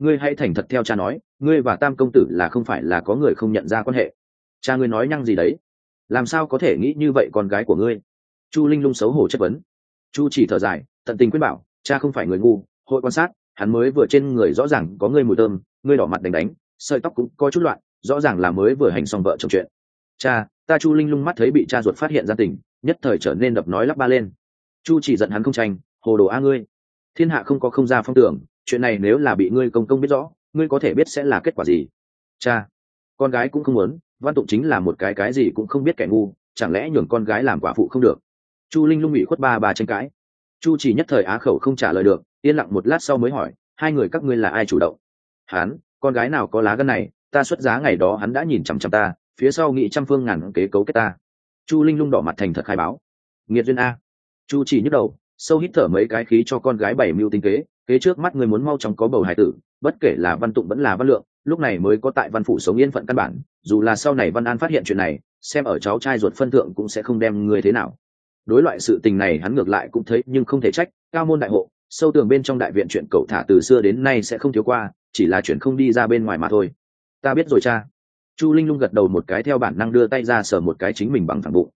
ngươi hãy thành thật theo cha nói, ngươi và Tam công tử là không phải là có người không nhận ra quan hệ? Cha ngươi nói nhăng gì đấy? Làm sao có thể nghĩ như vậy con gái của ngươi? Chu Linh Lung xấu hổ chất vấn. Chu chỉ thở dài, tận tình khuyên bảo, cha không phải người ngu, hội quan sát, hắn mới vừa trên người rõ ràng có ngươi mùi thơm, ngươi đỏ mặt đánh, sợi tóc cũng có chút loạn, rõ ràng là mới vừa hành xong vợ chồng chuyện. Cha, ta Chu Linh Lung mắt thấy bị cha ruột phát hiện ra tình, nhất thời trở nên đập nói lắp ba lên. Chu chỉ giận hắn không tranh, hồ đồ a ngươi, thiên hạ không có không ra phong tưởng, chuyện này nếu là bị ngươi công công biết rõ, ngươi có thể biết sẽ là kết quả gì. Cha, con gái cũng không muốn, Văn Tụng chính là một cái gì cũng không biết kẻ ngu, chẳng lẽ nhường con gái làm quả phụ không được? Chu Linh Lung ủy khuất ba tranh cãi. Chu chỉ nhất thời á khẩu không trả lời được, yên lặng một lát sau mới hỏi, hai người các ngươi là ai chủ động? Hắn, con gái nào có lá gan này, ta xuất giá ngày đó hắn đã nhìn chằm chằm ta, phía sau nghị trăm phương ngàn kế cấu kết ta. Chu Linh Lung đỏ mặt thành thật khai báo. Nghiệt duyên a. Chu chỉ nhức đầu, sâu hít thở mấy cái khí cho con gái bảy mưu tính kế trước mắt người muốn mau chóng có bầu hài tử, bất kể là Văn Tụng vẫn là Văn Lượng, lúc này mới có tại Văn phủ sống yên phận căn bản, dù là sau này Văn An phát hiện chuyện này, xem ở cháu trai ruột phân thượng cũng sẽ không đem người thế nào. Đối loại sự tình này hắn ngược lại cũng thấy nhưng không thể trách, cao môn đại hộ, sâu tường bên trong đại viện chuyện cậu thả từ xưa đến nay sẽ không thiếu qua, chỉ là chuyện không đi ra bên ngoài mà thôi. Ta biết rồi cha. Chu Linh Lung gật đầu một cái theo bản năng đưa tay ra sờ một cái chính mình bằng thẳng bụng.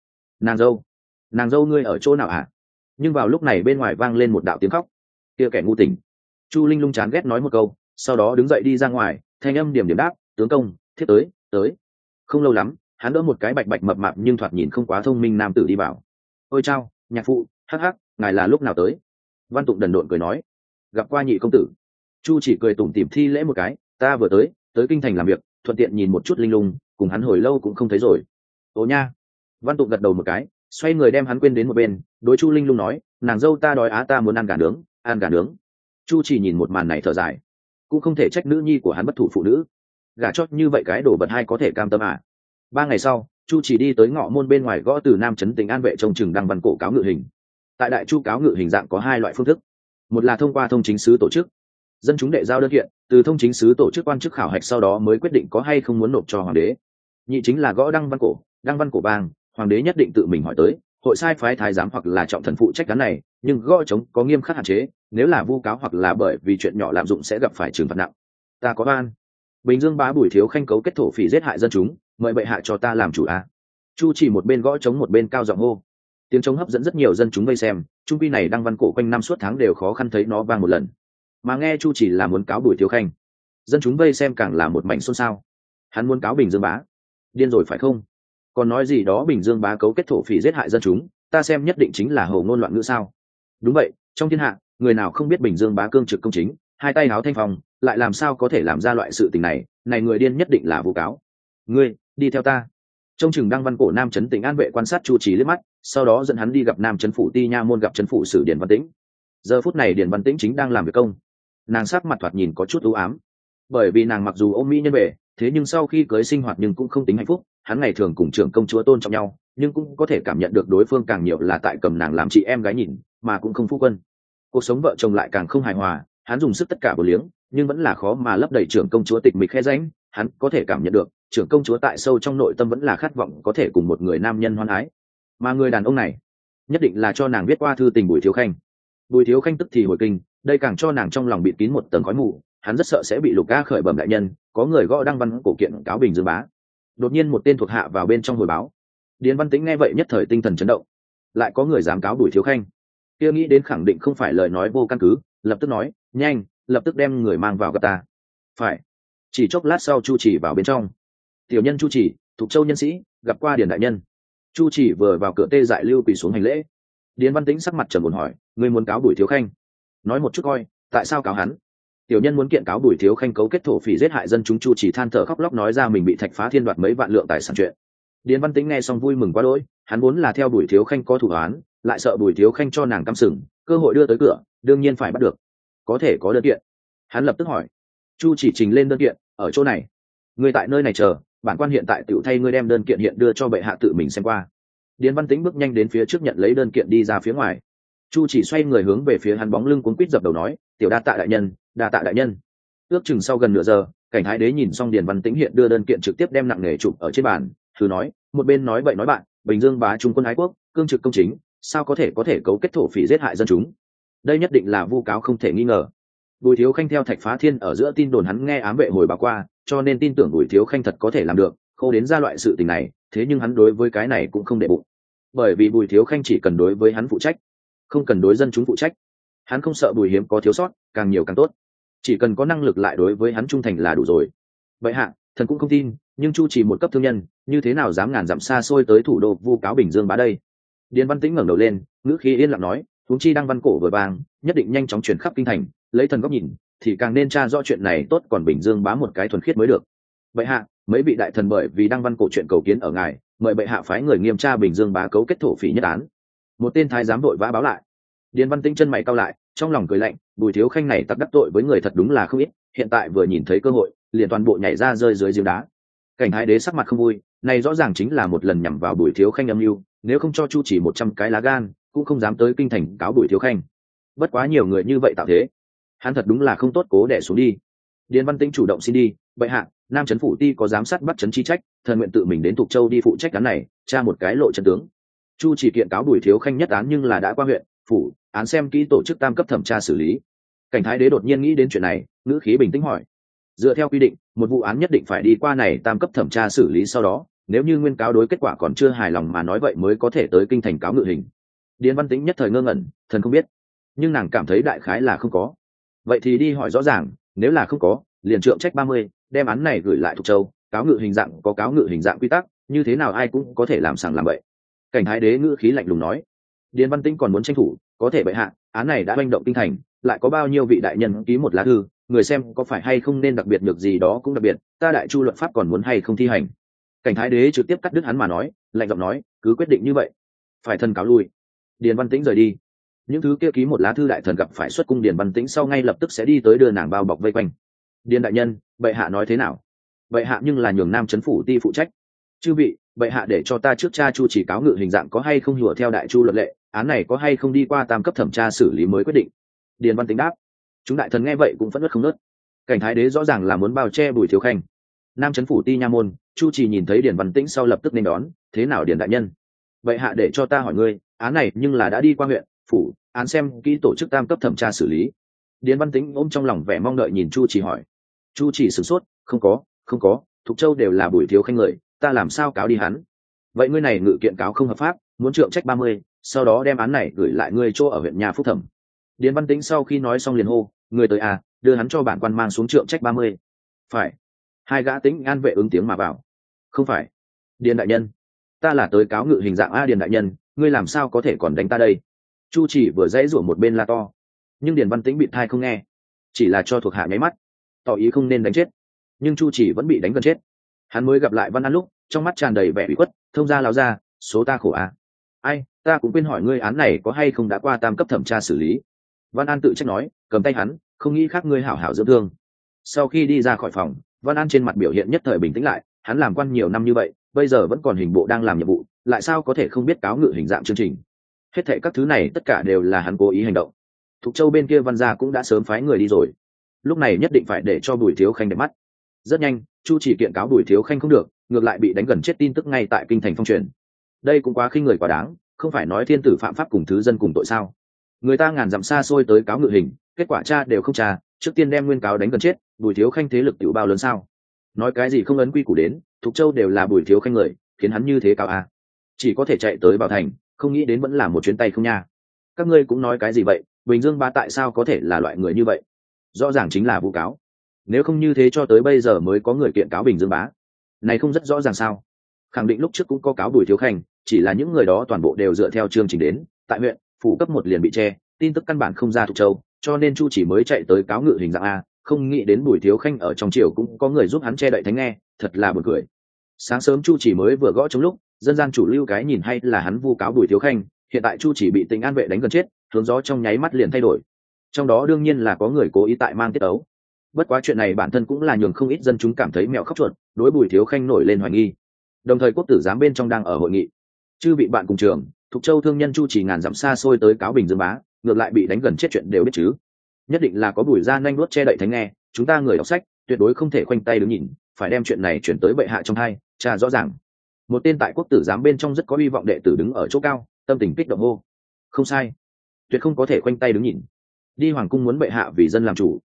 Nàng dâu ngươi ở chỗ nào hả? Nhưng vào lúc này bên ngoài vang lên một đạo tiếng khóc. Kia kẻ ngu tỉnh. Chu Linh Lung chán ghét nói một câu, sau đó đứng dậy đi ra ngoài, thanh âm điểm đáp, tướng công, thiết tới. Không lâu lắm, hắn đỡ một cái bạch bạch mập mạp nhưng thoạt nhìn không quá thông minh nam tử đi vào. Ôi chao, nhạc phụ, hắc, ngài là lúc nào tới? Văn Tụng đần độn cười nói, gặp qua nhị công tử. Chu chỉ cười tủm tỉm thi lễ một cái, ta vừa tới kinh thành làm việc, thuận tiện nhìn một chút Linh Lung, cùng hắn hồi lâu cũng không thấy rồi. Ồ nha. Văn Tụng gật đầu một cái, xoay người đem hắn quên đến một bên, đối Chu Linh Lung nói, nàng dâu ta đói á, ta muốn ăn gà nướng. Chu chỉ nhìn một màn này thở dài, cũng không thể trách nữ nhi của hắn bất thủ phụ nữ, gả chót như vậy cái đồ vật hay có thể cam tâm à? 3 ngày sau, Chu chỉ đi tới ngõ môn bên ngoài gõ từ Nam trấn tỉnh An Vệ trông chừng đăng văn cổ cáo ngự hình. Tại đại chu cáo ngự hình dạng có 2 loại phương thức, một là thông qua thông chính sứ tổ chức, dân chúng đệ giao đơn kiện, từ thông chính sứ tổ chức quan chức khảo hạch sau đó mới quyết định có hay không muốn nộp cho hoàng đế. Nhị chính là gõ đăng văn cổ bang, hoàng đế nhất định tự mình hỏi tới, hội sai phái thái giám hoặc là trọng thần phụ trách cái này, nhưng gõ chống có nghiêm khắc hạn chế, nếu là vu cáo hoặc là bởi vì chuyện nhỏ lạm dụng sẽ gặp phải trừng phạt nặng. Ta có ban. Bình Dương bá Bùi Thiếu Khanh cấu kết thổ phỉ giết hại dân chúng, mời bệ hạ cho ta làm chủ a. Chu chỉ một bên gõ chống một bên cao giọng hô. Tiếng chống hấp dẫn rất nhiều dân chúng vây xem, trung quy này đăng văn cổ quanh năm suốt tháng đều khó khăn thấy nó vang một lần. Mà nghe Chu chỉ là muốn cáo Bùi Thiếu Khanh, dân chúng vây xem càng là một mảnh xôn xao. Hắn muốn cáo Bình Dương bá, điên rồi phải không? Còn nói gì đó Bình Dương bá cấu kết thổ phỉ giết hại dân chúng, ta xem nhất định chính là hồ ngôn loạn ngữ sao? Đúng vậy, trong thiên hạ, người nào không biết Bình Dương bá cương trực công chính, hai tay háo thanh phong, lại làm sao có thể làm ra loại sự tình này? Này người điên nhất định là vu cáo. Ngươi, đi theo ta. Trong chừng đăng văn cổ Nam trấn tỉnh An Vệ quan sát Chu Chỉ liếc mắt, sau đó dẫn hắn đi gặp Nam trấn phủ ti nha môn gặp trấn phủ sử Điền Văn Tĩnh. Giờ phút này Điền Văn Tĩnh chính đang làm việc công, nàng sắc mặt thoạt nhìn có chút u ám, bởi vì nàng mặc dù ôm mỹ nhân về, thế nhưng sau khi cưới sinh hoạt nhưng cũng không tính hạnh phúc. Hắn ngày thường cùng trưởng công chúa tôn trọng nhau, nhưng cũng có thể cảm nhận được đối phương càng nhiều là tại cầm nàng làm chị em gái nhìn, mà cũng không phu quân. Cuộc sống vợ chồng lại càng không hài hòa, hắn dùng sức tất cả bổ liếng, nhưng vẫn là khó mà lấp đầy trưởng công chúa tịch mịch khe rãnh. Hắn có thể cảm nhận được trưởng công chúa tại sâu trong nội tâm vẫn là khát vọng có thể cùng một người nam nhân hoan ái, mà người đàn ông này nhất định là cho nàng viết qua thư tình Bùi Thiếu Khanh. Bùi Thiếu Khanh tức thì hồi kinh, đây càng cho nàng trong lòng bịt kín một tầng khói mù. Hắn rất sợ sẽ bị Lục Ca khởi bẩm đại nhân, có người gõ đăng văn cổ kiện cáo Bình Dương bá. Đột nhiên một tên thuộc hạ vào bên trong hồi báo. Điền Văn Tĩnh nghe vậy nhất thời tinh thần chấn động, lại có người dám cáo Bùi Thiếu Khanh, kia nghĩ đến khẳng định không phải lời nói vô căn cứ, lập tức nói, nhanh, lập tức đem người mang vào gặp ta. Phải. Chỉ chốc lát sau Chu Chỉ vào bên trong. Tiểu nhân Chu Chỉ, Thục Châu nhân sĩ, gặp qua Điền đại nhân. Chu Chỉ vừa vào cửa tê dại lưu quỳ xuống hành lễ. Điền Văn Tĩnh sắc mặt trầm buồn hỏi, ngươi muốn cáo Bùi Thiếu Khanh? Nói một chút coi, tại sao cáo hắn? Tiểu nhân muốn kiện cáo Bùi Thiếu Khanh cấu kết thổ phỉ giết hại dân chúng. Chu Chỉ than thở khóc lóc nói ra mình bị Thạch Phá Thiên đoạt mấy vạn lượng tài sản chuyện. Điền Văn Tĩnh nghe xong vui mừng quá đỗi, hắn vốn là theo Bùi Thiếu Khanh có thủ án, lại sợ Bùi Thiếu Khanh cho nàng cắm sừng, cơ hội đưa tới cửa, đương nhiên phải bắt được. Có thể có đơn kiện. Hắn lập tức hỏi. Chu Chỉ trình lên đơn kiện, ở chỗ này. Ngươi tại nơi này chờ, bản quan hiện tại tiểu thay ngươi đem đơn kiện hiện đưa cho bệ hạ tự mình xem qua. Điền Văn Tĩnh bước nhanh đến phía trước nhận lấy đơn kiện đi ra phía ngoài. Chu Chỉ xoay người hướng về phía hắn bóng lưng cuống quýt dập đầu nói, tiểu đa tạ đại nhân, đa tạ đại nhân. Ước chừng sau gần nửa giờ, cảnh thái đế nhìn xong Điền Văn Tĩnh hiện đưa đơn kiện trực tiếp đem nặng nề chụp ở trên bàn, thử nói, một bên nói bậy nói bạn, Bình Dương bá trung quân ái quốc, cương trực công chính, sao có thể cấu kết thổ phỉ giết hại dân chúng? Đây nhất định là vu cáo không thể nghi ngờ. Bùi Thiếu Khanh theo Thạch Phá Thiên ở giữa tin đồn hắn nghe ám vệ hồi báo qua, cho nên tin tưởng Bùi Thiếu Khanh thật có thể làm được, khô đến ra loại sự tình này, thế nhưng hắn đối với cái này cũng không để bụng. Bởi vì Bùi Thiếu Khanh chỉ cần đối với hắn phụ trách, không cần đối dân chúng phụ trách. Hắn không sợ Bùi Hiếm có thiếu sót, càng nhiều càng tốt. Chỉ cần có năng lực lại đối với hắn trung thành là đủ rồi. Vậy hạ, thần cũng không tin, nhưng Chu Chỉ một cấp thương nhân, như thế nào dám ngàn dặm xa xôi tới thủ đô vu cáo Bình Dương bá đây? Điền Văn Tĩnh ngẩng đầu lên, ngữ khí yên lặng nói, huống chi đăng văn cổ vừa vàng, nhất định nhanh chóng truyền khắp kinh thành, lấy thần góc nhìn, thì càng nên tra rõ chuyện này tốt, còn Bình Dương bá một cái thuần khiết mới được. Vậy hạ, mấy vị đại thần bởi vì đăng văn cổ chuyện cầu kiến ở ngài, mời bệ hạ phái người nghiêm tra Bình Dương bá cấu kết thổ phỉ nhất án. Một tên thái giám vội vã báo lại. Điền Văn Tĩnh chân mày cau lại, trong lòng cười lạnh, Bùi Thiếu Khanh này tặc đắc tội với người thật đúng là không ít, hiện tại vừa nhìn thấy cơ hội, liền toàn bộ nhảy ra rơi dưới giếng đá. Cảnh Thái Đế sắc mặt không vui, này rõ ràng chính là một lần nhằm vào Bùi Thiếu Khanh âm mưu, nếu không cho Chu Chỉ 100 cái lá gan, cũng không dám tới kinh thành cáo Bùi Thiếu Khanh. Bất quá nhiều người như vậy tạo thế, hắn thật đúng là không tốt cố đè xuống đi. Điền Văn Tĩnh chủ động xin đi, bệ hạ, Nam Trấn phủ ti có giám sát Bắc Trấn chi trách, thần nguyện tự mình đến Thục Châu đi phụ trách án này, tra một cái lộ chân tướng. Chu Chỉ kiện cáo Bùi Thiếu Khanh nhất án nhưng là đã qua huyện, phủ, án xem kỹ tổ chức tam cấp thẩm tra xử lý. Cảnh Thái Đế đột nhiên nghĩ đến chuyện này, ngữ khí bình tĩnh hỏi: dựa theo quy định, một vụ án nhất định phải đi qua này tam cấp thẩm tra xử lý, sau đó nếu như nguyên cáo đối kết quả còn chưa hài lòng mà nói vậy mới có thể tới kinh thành cáo ngự hình. Điền Văn Tĩnh nhất thời ngơ ngẩn, thần không biết, nhưng nàng cảm thấy đại khái là không có. Vậy thì đi hỏi rõ ràng, nếu là không có, liền trượng trách 30, đem án này gửi lại Thục Châu, cáo ngự hình dạng có cáo ngự hình dạng quy tắc, như thế nào ai cũng có thể làm sàng làm bậy. Cảnh Thái Đế ngữ khí lạnh lùng nói. Điền Văn Tĩnh còn muốn tranh thủ, có thể bệ hạ, án này đã manh động kinh thành, lại có bao nhiêu vị đại nhân ký một lá thư, người xem có phải hay không nên đặc biệt nhược gì đó cũng đặc biệt, ta đại chu luật pháp còn muốn hay không thi hành. Cảnh Thái Đế trực tiếp cắt đứt hắn mà nói, lạnh giọng nói, cứ quyết định như vậy, phải thần cáo lui. Điền Văn Tĩnh rời đi. Những thứ kia ký một lá thư đại thần gặp phải xuất cung Điền Văn Tĩnh sau ngay lập tức sẽ đi tới đưa nàng bao bọc vây quanh. Điền đại nhân, bệ hạ nói thế nào? Bệ hạ nhưng là nhường Nam Trấn phủ ti phụ trách. Chư vị, bệ hạ để cho ta trước cha Chu Chỉ cáo ngự hình dạng có hay không hùa theo đại chu luật lệ, án này có hay không đi qua tam cấp thẩm tra xử lý mới quyết định. Điền Văn Tĩnh đáp. Chúng đại thần nghe vậy cũng phẫn nộ không nớt. Cảnh Thái Đế rõ ràng là muốn bao che Bùi Thiếu Khanh. Nam Trấn phủ ti nha môn, Chu Chỉ nhìn thấy Điền Văn Tĩnh sau lập tức nên đón, thế nào Điền đại nhân? Bệ hạ để cho ta hỏi ngươi, án này nhưng là đã đi qua huyện, phủ, án xem kỹ tổ chức tam cấp thẩm tra xử lý. Điền Văn Tĩnh ôm trong lòng vẻ mong đợi nhìn Chu Chỉ hỏi. Chu Chỉ sửng sốt, không có, Thục Châu đều là Bùi Thiếu Khanh người, ta làm sao cáo đi hắn? Vậy ngươi này ngự kiện cáo không hợp pháp, muốn trượng trách 30, sau đó đem án này gửi lại ngươi chỗ ở huyện nhà Phúc Thẩm. Điền Văn Tĩnh sau khi nói xong liền hô, người tới à, đưa hắn cho bản quan mang xuống trượng trách 30. Phải. Hai gã Tĩnh An vệ ứng tiếng mà vào. Không phải. Điền đại nhân, ta là tới cáo ngự hình dạng a. Điền đại nhân, ngươi làm sao có thể còn đánh ta đây? Chu Chỉ vừa dãy rủa một bên la to, nhưng Điền Văn Tĩnh bị thai không nghe, chỉ là cho thuộc hạ nháy mắt, tỏ ý không nên đánh chết, nhưng Chu Chỉ vẫn bị đánh gần chết. Hắn mới gặp lại Văn An lúc, trong mắt tràn đầy vẻ ủy khuất, thông ra lão ra, số ta khổ à. Ai, ta cũng quên hỏi ngươi án này có hay không đã qua tam cấp thẩm tra xử lý. Văn An tự trách nói, cầm tay hắn, không nghĩ khác ngươi hảo hảo dưỡng thương. Sau khi đi ra khỏi phòng, Văn An trên mặt biểu hiện nhất thời bình tĩnh lại, hắn làm quan nhiều năm như vậy, bây giờ vẫn còn hình bộ đang làm nhiệm vụ, lại sao có thể không biết cáo ngự hình dạng chương trình. Hết thảy các thứ này tất cả đều là hắn cố ý hành động. Thục Châu bên kia Văn gia cũng đã sớm phái người đi rồi, lúc này nhất định phải để cho Bùi Thiếu Khanh đẹp mắt. Rất nhanh, Chu Chỉ kiện cáo Bùi Thiếu Khanh không được, ngược lại bị đánh gần chết tin tức ngay tại kinh thành phong truyền. Đây cũng quá khinh người quá đáng, không phải nói thiên tử phạm pháp cùng thứ dân cùng tội sao? Người ta ngàn dặm xa xôi tới cáo ngự hình, kết quả tra đều không tra, trước tiên đem nguyên cáo đánh gần chết, Bùi Thiếu Khanh thế lực tiểu bao lớn sao? Nói cái gì không ấn quy củ đến, Thục Châu đều là Bùi Thiếu Khanh người, khiến hắn như thế cáo à? Chỉ có thể chạy tới Bảo Thành, không nghĩ đến vẫn là một chuyến tay không nha. Các ngươi cũng nói cái gì vậy? Bình Dương bá tại sao có thể là loại người như vậy? Rõ ràng chính là vu cáo. Nếu không như thế cho tới bây giờ mới có người kiện cáo Bình Dương bá, này không rất rõ ràng sao? Khẳng định lúc trước cũng có cáo Bùi Thiếu Khanh, chỉ là những người đó toàn bộ đều dựa theo chương trình đến, tại huyện, phủ cấp 1 liền bị che, tin tức căn bản không ra Thục Châu, cho nên Chu Chỉ mới chạy tới cáo ngự hình dạng a, không nghĩ đến Bùi Thiếu Khanh ở trong triều cũng có người giúp hắn che đậy thánh nghe, thật là buồn cười. Sáng sớm Chu Chỉ mới vừa gõ trong lúc, dân gian chủ lưu cái nhìn hay là hắn vu cáo Bùi Thiếu Khanh, hiện tại Chu Chỉ bị Tĩnh An vệ đánh gần chết, hướng gió trong nháy mắt liền thay đổi. Trong đó đương nhiên là có người cố ý tại mang tiết ấu. Bất quá chuyện này bản thân cũng là nhường không ít dân chúng cảm thấy mẹo khóc chuột, đối Bùi Thiếu Khanh nổi lên hoài nghi. Đồng thời quốc tử giám bên trong đang ở hội nghị, chư vị bạn cùng trường, Thục Châu thương nhân Chu Chỉ ngàn dặm xa xôi tới cáo Bình Dương bá, ngược lại bị đánh gần chết chuyện đều biết chứ. Nhất định là có Bùi gia nhanh đuốt che đậy thánh nghe, chúng ta người đọc sách tuyệt đối không thể khoanh tay đứng nhìn, phải đem chuyện này chuyển tới bệ hạ trong hai, tra rõ ràng. Một tên tại quốc tử giám bên trong rất có hy vọng đệ tử đứng ở chỗ cao, tâm tình kích động hô. Không sai, tuyệt không có thể khoanh tay đứng nhìn. Đi hoàng cung muốn bệ hạ vì dân làm chủ,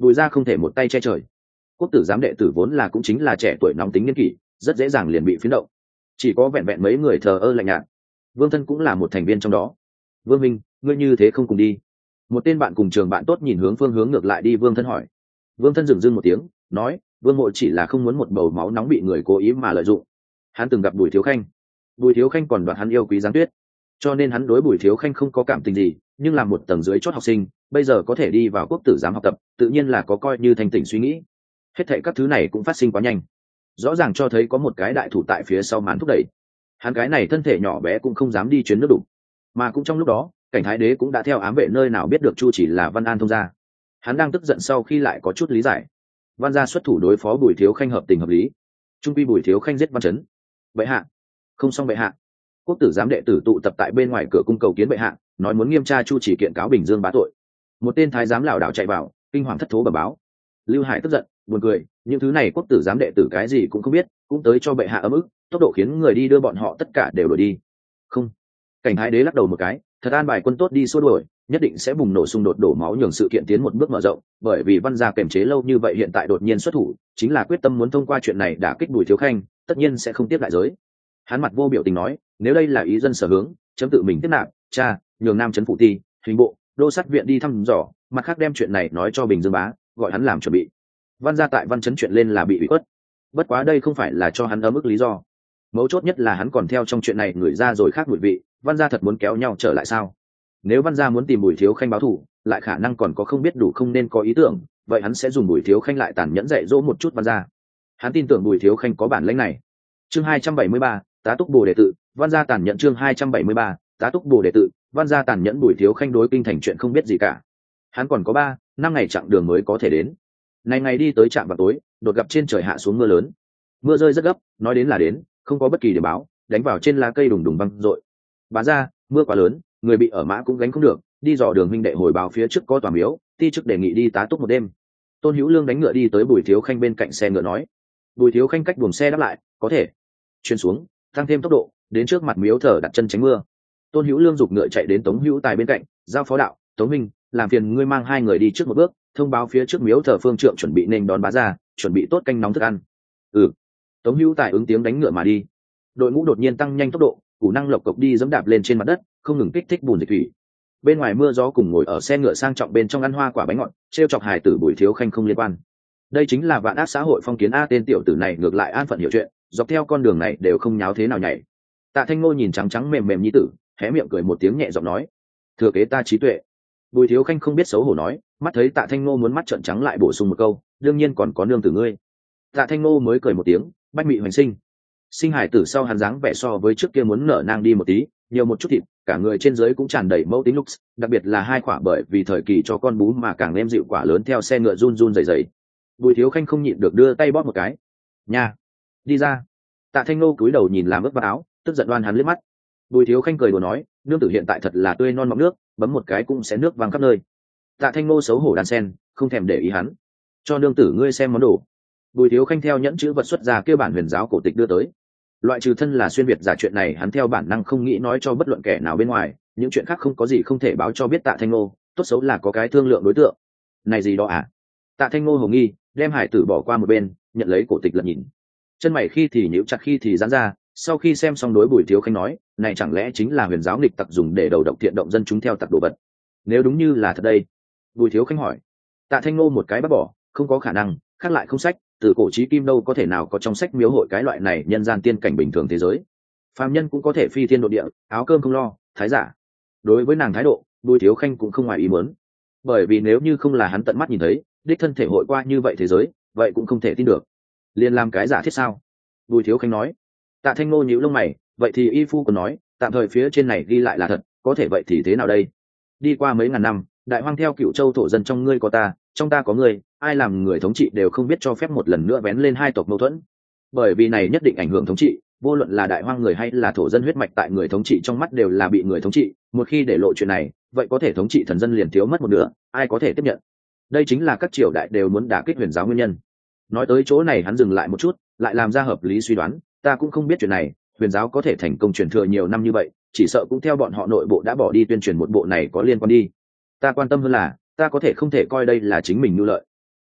Bùi gia không thể một tay che trời. Quốc tử giám đệ tử vốn là cũng chính là trẻ tuổi nóng tính niên kỷ, rất dễ dàng liền bị phiến động. Chỉ có vẹn vẹn mấy người thờ ơ lạnh nhạt. Vương Thân cũng là một thành viên trong đó. Vương Minh, ngươi như thế không cùng đi? Một tên bạn cùng trường bạn tốt nhìn hướng phương hướng ngược lại đi Vương Thân hỏi. Vương Thân dừng dưng một tiếng, nói, Vương Mộ chỉ là không muốn một bầu máu nóng bị người cố ý mà lợi dụng. Hắn từng gặp Bùi Thiếu Khanh, Bùi Thiếu Khanh còn đoạt hắn yêu quý Giáng Tuyết, cho nên hắn đối Bùi Thiếu Khanh không có cảm tình gì, nhưng làm một tầng dưới chót học sinh, bây giờ có thể đi vào quốc tử giám học tập, tự nhiên là có coi như thành tỉnh suy nghĩ. Hết thảy các thứ này cũng phát sinh quá nhanh, rõ ràng cho thấy có một cái đại thủ tại phía sau màn thúc đẩy. Hắn cái này thân thể nhỏ bé cũng không dám đi chuyến nước đủ, mà cũng trong lúc đó, cảnh thái đế cũng đã theo ám vệ nơi nào biết được Chu chỉ là Văn An thông gia. Hắn đang tức giận sau khi lại có chút lý giải. Văn gia xuất thủ đối phó Bùi Thiếu Khanh hợp tình hợp lý, trung quy Bùi Thiếu Khanh giết Văn Chấn. Bệ hạ, không xong bệ hạ. Quốc tử giám đệ tử tụ tập tại bên ngoài cửa cung cầu kiến bệ hạ, nói muốn nghiêm tra Chu chỉ kiện cáo Bình Dương bá tội. Một tên thái giám lảo đảo chạy vào, kinh hoàng thất thố bẩm báo. Lưu Hải tức giận, buồn cười, những thứ này quốc tử giám đệ tử cái gì cũng không biết, cũng tới cho bệ hạ ấm ức, tốc độ khiến người đi đưa bọn họ tất cả đều đuổi đi. Không. Cảnh thái đế lắc đầu một cái, thật an bài quân tốt đi xua đuổi, nhất định sẽ bùng nổ xung đột đổ máu nhường sự kiện tiến một bước mở rộng, bởi vì Văn gia kiềm chế lâu như vậy hiện tại đột nhiên xuất thủ, chính là quyết tâm muốn thông qua chuyện này đả kích Bùi Thiếu Khanh, tất nhiên sẽ không tiếp đại giới. Hắn mặt vô biểu tình nói, nếu đây là ý dân sở hướng, chấm tự mình tiếp nạp, cha, nhường Nam trấn phụ ti, hình bộ, đô sát viện đi thăm dò, mặt khác đem chuyện này nói cho Bình Dương bá, gọi hắn làm chuẩn bị. Văn gia tại Văn trấn chuyện lên là bị ủy khuất, bất quá đây không phải là cho hắn ấm ức lý do. Mấu chốt nhất là hắn còn theo trong chuyện này người ra rồi khác mùi vị, Văn gia thật muốn kéo nhau trở lại sao? Nếu Văn gia muốn tìm Bùi Thiếu Khanh báo thù, lại khả năng còn có không biết đủ không nên có ý tưởng, vậy hắn sẽ dùng Bùi Thiếu Khanh lại tàn nhẫn dạy dỗ một chút Văn gia. Hắn tin tưởng Bùi Thiếu Khanh có bản lĩnh này. Chương 273, tá túc Bồ đệ tự, Văn gia tàn nhẫn. Chương 273, tá túc Bồ đệ tự, Văn gia tàn nhẫn. Bùi Thiếu Khanh đối kinh thành chuyện không biết gì cả. Hắn còn có 3-5 ngày chặng đường mới có thể đến. Ngày đi tới trạm vào tối, đột gặp trên trời hạ xuống mưa lớn. Mưa rơi rất gấp, nói đến là đến, không có bất kỳ điểm báo, đánh vào trên lá cây đùng đùng văng rội. Bá gia, mưa quá lớn, người bị ở mã cũng gánh không được, đi dò đường huynh đệ hồi báo phía trước có tòa miếu, ti chức đề nghị đi tá túc một đêm. Tôn Hữu Lương đánh ngựa đi tới Bùi Thiếu Khanh bên cạnh xe ngựa nói. Bùi Thiếu Khanh cách buồng xe đáp lại, có thể. Chuyên xuống, tăng thêm tốc độ, đến trước mặt miếu thờ đặt chân tránh mưa. Tôn Hữu Lương giục ngựa chạy đến Tống Hữu Tài bên cạnh, giao phó đạo, Tống minh, làm phiền ngươi mang 2 người đi trước một bước, thông báo phía trước miếu thờ phương trượng chuẩn bị nên đón bá gia, chuẩn bị tốt canh nóng thức ăn. Ừ. Tống Hữu Tài ứng tiếng đánh ngựa mà đi. Đội ngũ đột nhiên tăng nhanh tốc độ, củ năng lộc cộc đi giẫm đạp lên trên mặt đất, không ngừng kích thích bùn dịch thủy. Bên ngoài mưa gió cùng ngồi ở xe ngựa sang trọng bên trong ăn hoa quả bánh ngọt, trêu chọc hài tử Bùi Thiếu Khanh không liên quan. Đây chính là vạn ác xã hội phong kiến a, tên tiểu tử này ngược lại an phận hiểu chuyện, dọc theo con đường này đều không nháo thế nào nhảy. Tạ Thanh Ngô nhìn trắng trắng mềm mềm nhi tử, hé miệng cười một tiếng nhẹ giọng nói, thừa kế ta trí tuệ. Bùi Thiếu Khanh không biết xấu hổ nói, mắt thấy Tạ Thanh Ngô muốn mắt trợn trắng lại bổ sung một câu, đương nhiên còn có nương tử ngươi. Tạ Thanh Ngô mới cười một tiếng, bách mị hoành sinh. Sinh hải tử sau hắn dáng vẻ so với trước kia muốn nở nang đi một tí, nhiều một chút thịt, cả người trên dưới cũng tràn đầy mẫu tính lux, đặc biệt là 2 quả bởi vì thời kỳ cho con bú mà càng êm dịu quả lớn theo xe ngựa run run rẩy rẩy. Bùi Thiếu Khanh không nhịn được đưa tay bóp một cái. Nha, đi ra. Tạ Thanh Nô cúi đầu nhìn làm ướt vào áo, tức giận đoan hắn liếc mắt. Bùi Thiếu Khanh cười đùa nói, nương tử hiện tại thật là tươi non mọng nước, bấm một cái cũng sẽ nước văng khắp nơi. Tạ Thanh Nô xấu hổ đan sen, không thèm để ý hắn. Cho nương tử ngươi xem món đồ. Bùi Thiếu Khanh theo nhẫn chữ vật xuất ra kêu bản huyền giáo cổ tịch đưa tới. Loại trừ thân là xuyên việt giả chuyện này hắn theo bản năng không nghĩ nói cho bất luận kẻ nào bên ngoài, những chuyện khác không có gì không thể báo cho biết Tạ Thanh Nô, tốt xấu là có cái thương lượng đối tượng. Này gì đó à? Tạ Thanh Nô hồ nghi, đem hải tử bỏ qua một bên, nhận lấy cổ tịch lật nhìn. Chân mày khi thì nhíu chặt khi thì giãn ra, sau khi xem xong đối Bùi Thiếu Khanh nói, này chẳng lẽ chính là huyền giáo nghịch tặc dùng để đầu độc thiện động dân chúng theo tặc đồ vật? Nếu đúng như là thật đây. Bùi Thiếu Khanh hỏi. Tạ Thanh Nô một cái bắt bỏ, không có khả năng, khác lại không sách, từ cổ chí kim đâu có thể nào có trong sách miếu hội cái loại này nhân gian tiên cảnh bình thường thế giới. Phàm nhân cũng có thể phi thiên độ địa, áo cơm không lo, thái giả. Đối với nàng thái độ, Bùi Thiếu Khanh cũng không ngoài ý muốn. Bởi vì nếu như không là hắn tận mắt nhìn thấy, đích thân thể hội qua như vậy thế giới, vậy cũng không thể tin được. Liên làm cái giả thiết sao? Bùi Thiếu Khanh nói. Tạ Thanh Nô nhíu lông mày, vậy thì y phu còn nói, tạm thời phía trên này ghi lại là thật, có thể vậy thì thế nào đây? Đi qua mấy ngàn năm, đại hoang theo Cựu Châu thổ dân trong ngươi có ta, trong ta có ngươi, ai làm người thống trị đều không biết cho phép một lần nữa vén lên 2 tộc mâu thuẫn. Bởi vì này nhất định ảnh hưởng thống trị, vô luận là đại hoang người hay là thổ dân huyết mạch tại người thống trị trong mắt đều là bị người thống trị, một khi để lộ chuyện này, vậy có thể thống trị thần dân liền thiếu mất một nửa, ai có thể tiếp nhận? Đây chính là các triều đại đều muốn đả kích huyền giáo nguyên nhân. Nói tới chỗ này hắn dừng lại một chút, lại làm ra hợp lý suy đoán, ta cũng không biết chuyện này, huyền giáo có thể thành công truyền thừa nhiều năm như vậy, chỉ sợ cũng theo bọn họ nội bộ đã bỏ đi tuyên truyền một bộ này có liên quan đi. Ta quan tâm hơn là, ta có thể không thể coi đây là chính mình nhu lợi.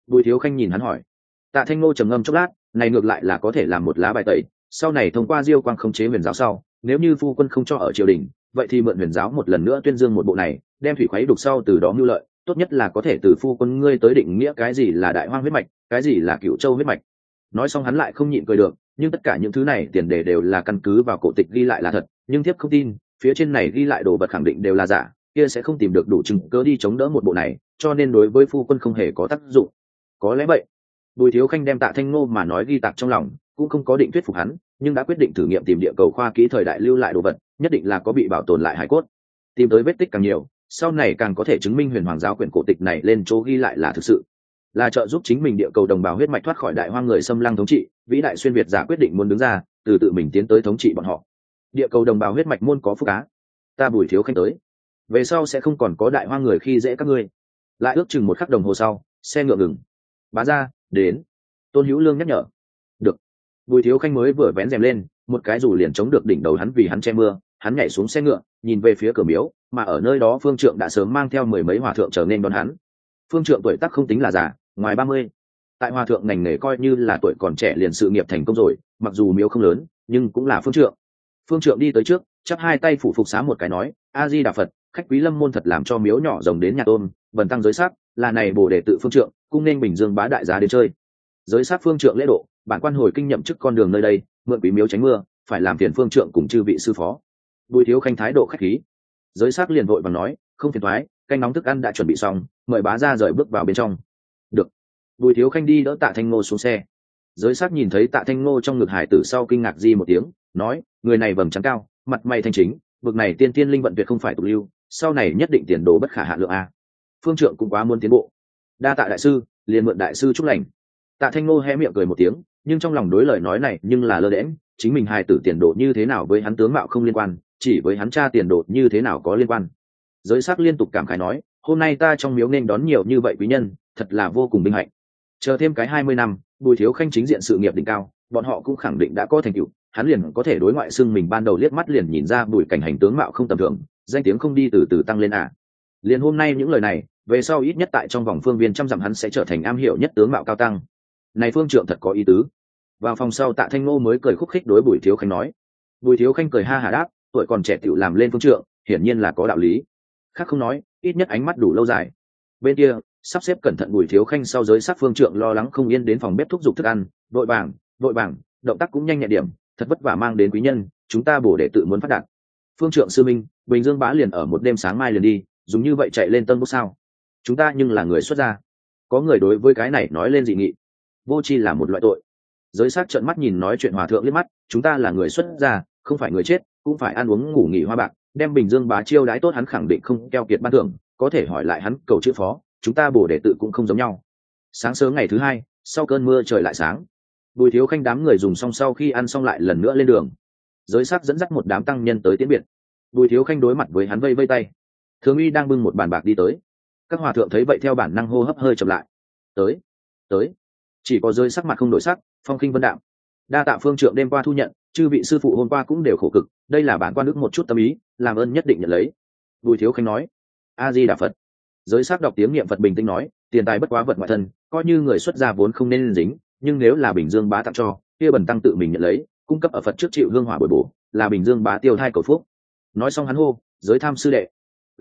Bùi Thiếu Khanh nhìn hắn hỏi. Tạ Thanh Ngô trầm ngâm chốc lát, này ngược lại là có thể làm một lá bài tẩy, sau này thông qua Diêu Quang khống chế Huyền giáo sau, nếu như phu quân không cho ở triều đình, vậy thì mượn Huyền giáo một lần nữa tuyên dương một bộ này, đem thủy khuấy đục sau từ đó mưu lợi, tốt nhất là có thể từ phu quân ngươi tới định nghĩa cái gì là Đại Hoang huyết mạch, cái gì là Cửu Châu huyết mạch. Nói xong hắn lại không nhịn cười được, nhưng tất cả những thứ này tiền đề đều là căn cứ vào cổ tịch ghi lại là thật, nhưng thiếp không tin, phía trên này ghi lại đồ vật khẳng định đều là giả, kia sẽ không tìm được đủ chứng cớ đi chống đỡ một bộ này, cho nên đối với phu quân không hề có tác dụng. Có lẽ vậy. Bùi Thiếu Khanh đem Tạ Thanh Ngô mà nói ghi tạc trong lòng, cũng không có định thuyết phục hắn, nhưng đã quyết định thử nghiệm tìm địa cầu khoa kỹ thời đại lưu lại đồ vật, nhất định là có bị bảo tồn lại hải cốt. Tìm tới vết tích càng nhiều, sau này càng có thể chứng minh Huyền Hoàng giáo quyển cổ tịch này lên chỗ ghi lại là thực sự, là trợ giúp chính mình địa cầu đồng bào huyết mạch thoát khỏi Đại Hoang người xâm lăng thống trị, vĩ đại xuyên việt giả quyết định muốn đứng ra, từ tự mình tiến tới thống trị bọn họ. Địa cầu đồng bào huyết mạch môn có phúc á. Ta Bùi Thiếu Khanh tới, về sau sẽ không còn có Đại Hoang người khi dễ các ngươi. Lại ước chừng một khắc đồng hồ sau, xe ngựa ngừng. Bá gia đến. Tôn Hữu Lương nhắc nhở. Được. Bùi Thiếu Khanh mới vừa vén rèm lên, một cái dù liền chống được đỉnh đầu hắn vì hắn che mưa, hắn nhảy xuống xe ngựa, nhìn về phía cửa miếu, mà ở nơi đó Phương Trượng đã sớm mang theo mười mấy hòa thượng trở nên đón hắn. Phương Trượng tuổi tác không tính là già, ngoài 30. Tại hòa thượng ngành nghề coi như là tuổi còn trẻ liền sự nghiệp thành công rồi, mặc dù miếu không lớn, nhưng cũng là Phương Trượng. Phương Trượng đi tới trước, chắp hai tay phủ phục xá một cái nói: A Di Đà Phật, khách quý Lâm môn thật làm cho miếu nhỏ rồng đến nhà tôn, bần tăng giới sắc, là này Bồ Đề tự Phương Trượng, cung nên Bình Dương bá đại giá đến chơi. Giới sắc Phương Trượng lễ độ, bản quan hồi kinh nhậm chức con đường nơi đây, mượn quý miếu tránh mưa, phải làm phiền Phương Trượng cùng chư vị sư phó. Bùi Thiếu Khanh thái độ khách khí. Giới sắc liền vội vàng nói: không phiền toái, canh nóng thức ăn đã chuẩn bị xong, mời bá gia rời bước vào bên trong. Được. Bùi Thiếu Khanh đi đỡ Tạ Thanh Ngô xuống xe. Giới sắc nhìn thấy Tạ Thanh Ngô trong ngực hải tử sau kinh ngạc di một tiếng, nói: người này vầng trán cao, mặt mày thanh chính, bực này tiên tiên linh vận tuyệt không phải tục lưu, sau này nhất định tiền đồ bất khả hạn lượng a. Phương Trượng cũng quá muốn tiến bộ. Đa tạ đại sư, liền mượn đại sư chúc lành. Tạ Thanh Ngô hé miệng cười một tiếng, nhưng trong lòng đối lời nói này nhưng là lơ đễnh, chính mình hài tử tiền đồ như thế nào với hắn tướng mạo không liên quan, chỉ với hắn cha tiền đồ như thế nào có liên quan. Giới sắc liên tục cảm khái nói: hôm nay ta trong miếu nên đón nhiều như vậy quý nhân, thật là vô cùng vinh hạnh. Chờ thêm cái 20 năm, Bùi Thiếu Khanh chính diện sự nghiệp đỉnh cao, bọn họ cũng khẳng định đã có thành tựu, hắn liền có thể đối ngoại xưng mình ban đầu liếc mắt liền nhìn ra Bùi Cảnh Hành tướng mạo không tầm thường, danh tiếng không đi từ từ tăng lên à. Liền hôm nay những lời này, về sau ít nhất tại trong vòng phương viên trăm dặm hắn sẽ trở thành am hiểu nhất tướng mạo cao tăng. Này Phương Trượng thật có ý tứ. Vào phòng sau Tạ Thanh Ngô mới cười khúc khích đối Bùi Thiếu Khanh nói. Bùi Thiếu Khanh cười ha hả đáp: tuổi còn trẻ tiểu làm lên Phương Trượng, hiển nhiên là có đạo lý. Khác không nói, ít nhất ánh mắt đủ lâu dài. Bên kia sắp xếp cẩn thận Bùi Thiếu Khanh sau giới sát Phương Trượng lo lắng không yên đến phòng bếp thúc giục thức ăn, vội vàng, động tác cũng nhanh nhẹn điểm, thật vất vả mang đến quý nhân, chúng ta bổ để tự muốn phát đạt. Phương Trượng sư minh, Bình Dương bá liền ở một đêm sáng mai liền đi, dùng như vậy chạy lên Tân Bốc sao? Chúng ta nhưng là người xuất gia. Có người đối với cái này nói lên dị nghị. Vô tri là một loại tội. Giới sát trợn mắt nhìn nói chuyện hòa thượng liếc mắt, chúng ta là người xuất gia, không phải người chết, cũng phải ăn uống ngủ nghỉ hoa bạc, đem Bình Dương bá chiêu đãi tốt hắn khẳng định không keo kiệt ban thưởng, có thể hỏi lại hắn cầu chữ phó, chúng ta bổ đệ tự cũng không giống nhau. Sáng sớm ngày thứ hai, sau cơn mưa trời lại sáng. Bùi Thiếu Khanh đám người dùng xong sau khi ăn xong lại lần nữa lên đường. Giới sắc dẫn dắt một đám tăng nhân tới tiễn biệt. Bùi Thiếu Khanh đối mặt với hắn vây vây tay. Thường uy đang bưng một bàn bạc đi tới. Các hòa thượng thấy vậy theo bản năng hô hấp hơi chậm lại. Tới. Chỉ có Giới sắc mặt không đổi sắc, phong khinh vân đạm. Đa tạ Phương Trượng đêm qua thu nhận, chư vị sư phụ hôm qua cũng đều khổ cực, đây là bản quan ước một chút tâm ý, làm ơn nhất định nhận lấy. Bùi Thiếu Khanh nói. A Di Đà Phật. Giới sắc đọc tiếng niệm Phật bình tĩnh nói, tiền tài bất quá vật ngoại thân, coi như người xuất gia vốn không nên dính, nhưng nếu là Bình Dương bá tặng cho, kia bần tăng tự mình nhận lấy, cung cấp ở Phật trước chịu hương hỏa bồi bổ, là Bình Dương bá tiêu thai cầu phúc. Nói xong hắn hô, Giới tham sư đệ.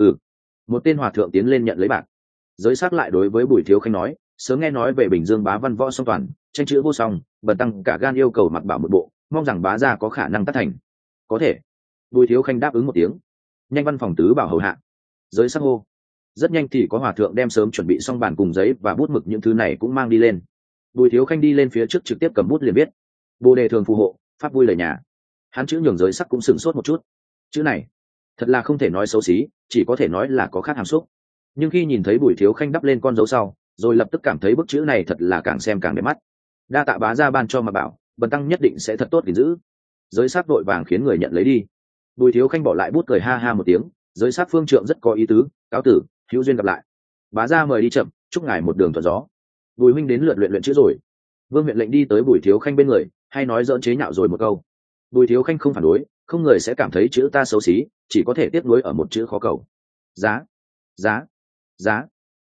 Một tên hòa thượng tiến lên nhận lấy bạc. Giới sắc lại đối với Bùi Thiếu Khanh nói, sớm nghe nói về Bình Dương bá văn võ song toàn, tranh chữ vô song, bần tăng cả gan yêu cầu mặc bảo một bộ, mong rằng bá gia có khả năng tác thành. Có thể. Bùi Thiếu Khanh đáp ứng một tiếng. Nhanh văn phòng tứ bảo hầu hạ. Giới sắc hô. Rất nhanh thì có hòa thượng đem sớm chuẩn bị xong bản cùng giấy và bút mực những thứ này cũng mang đi lên. Bùi Thiếu Khanh đi lên phía trước trực tiếp cầm bút liền viết: Bồ đề thường phù hộ, pháp vui lời nhà. Hắn chữ nhường Giới sắc cũng sửng sốt một chút. Chữ này thật là không thể nói xấu xí, chỉ có thể nói là có khác hàm xúc. Nhưng khi nhìn thấy Bùi Thiếu Khanh đắp lên con dấu sau, rồi lập tức cảm thấy bức chữ này thật là càng xem càng đẹp mắt. Đa tạ bá gia ban cho mà bảo, bần tăng nhất định sẽ thật tốt gìn giữ. Giới sắc vội vàng khiến người nhận lấy đi. Bùi Thiếu Khanh bỏ lại bút cười ha ha một tiếng. Giới sắc Phương Trượng rất có ý tứ, cáo tử, hữu duyên gặp lại. Bá gia mời đi chậm, chúc ngài một đường thuận gió. Bùi huynh đến lượt luyện chữ rồi. Vương huyện lệnh đi tới Bùi Thiếu Khanh bên người, hay nói dỡn chế nhạo rồi một câu. Bùi Thiếu Khanh không phản đối, không người sẽ cảm thấy chữ ta xấu xí, chỉ có thể tiếp nối ở một chữ khó cầu. Giá.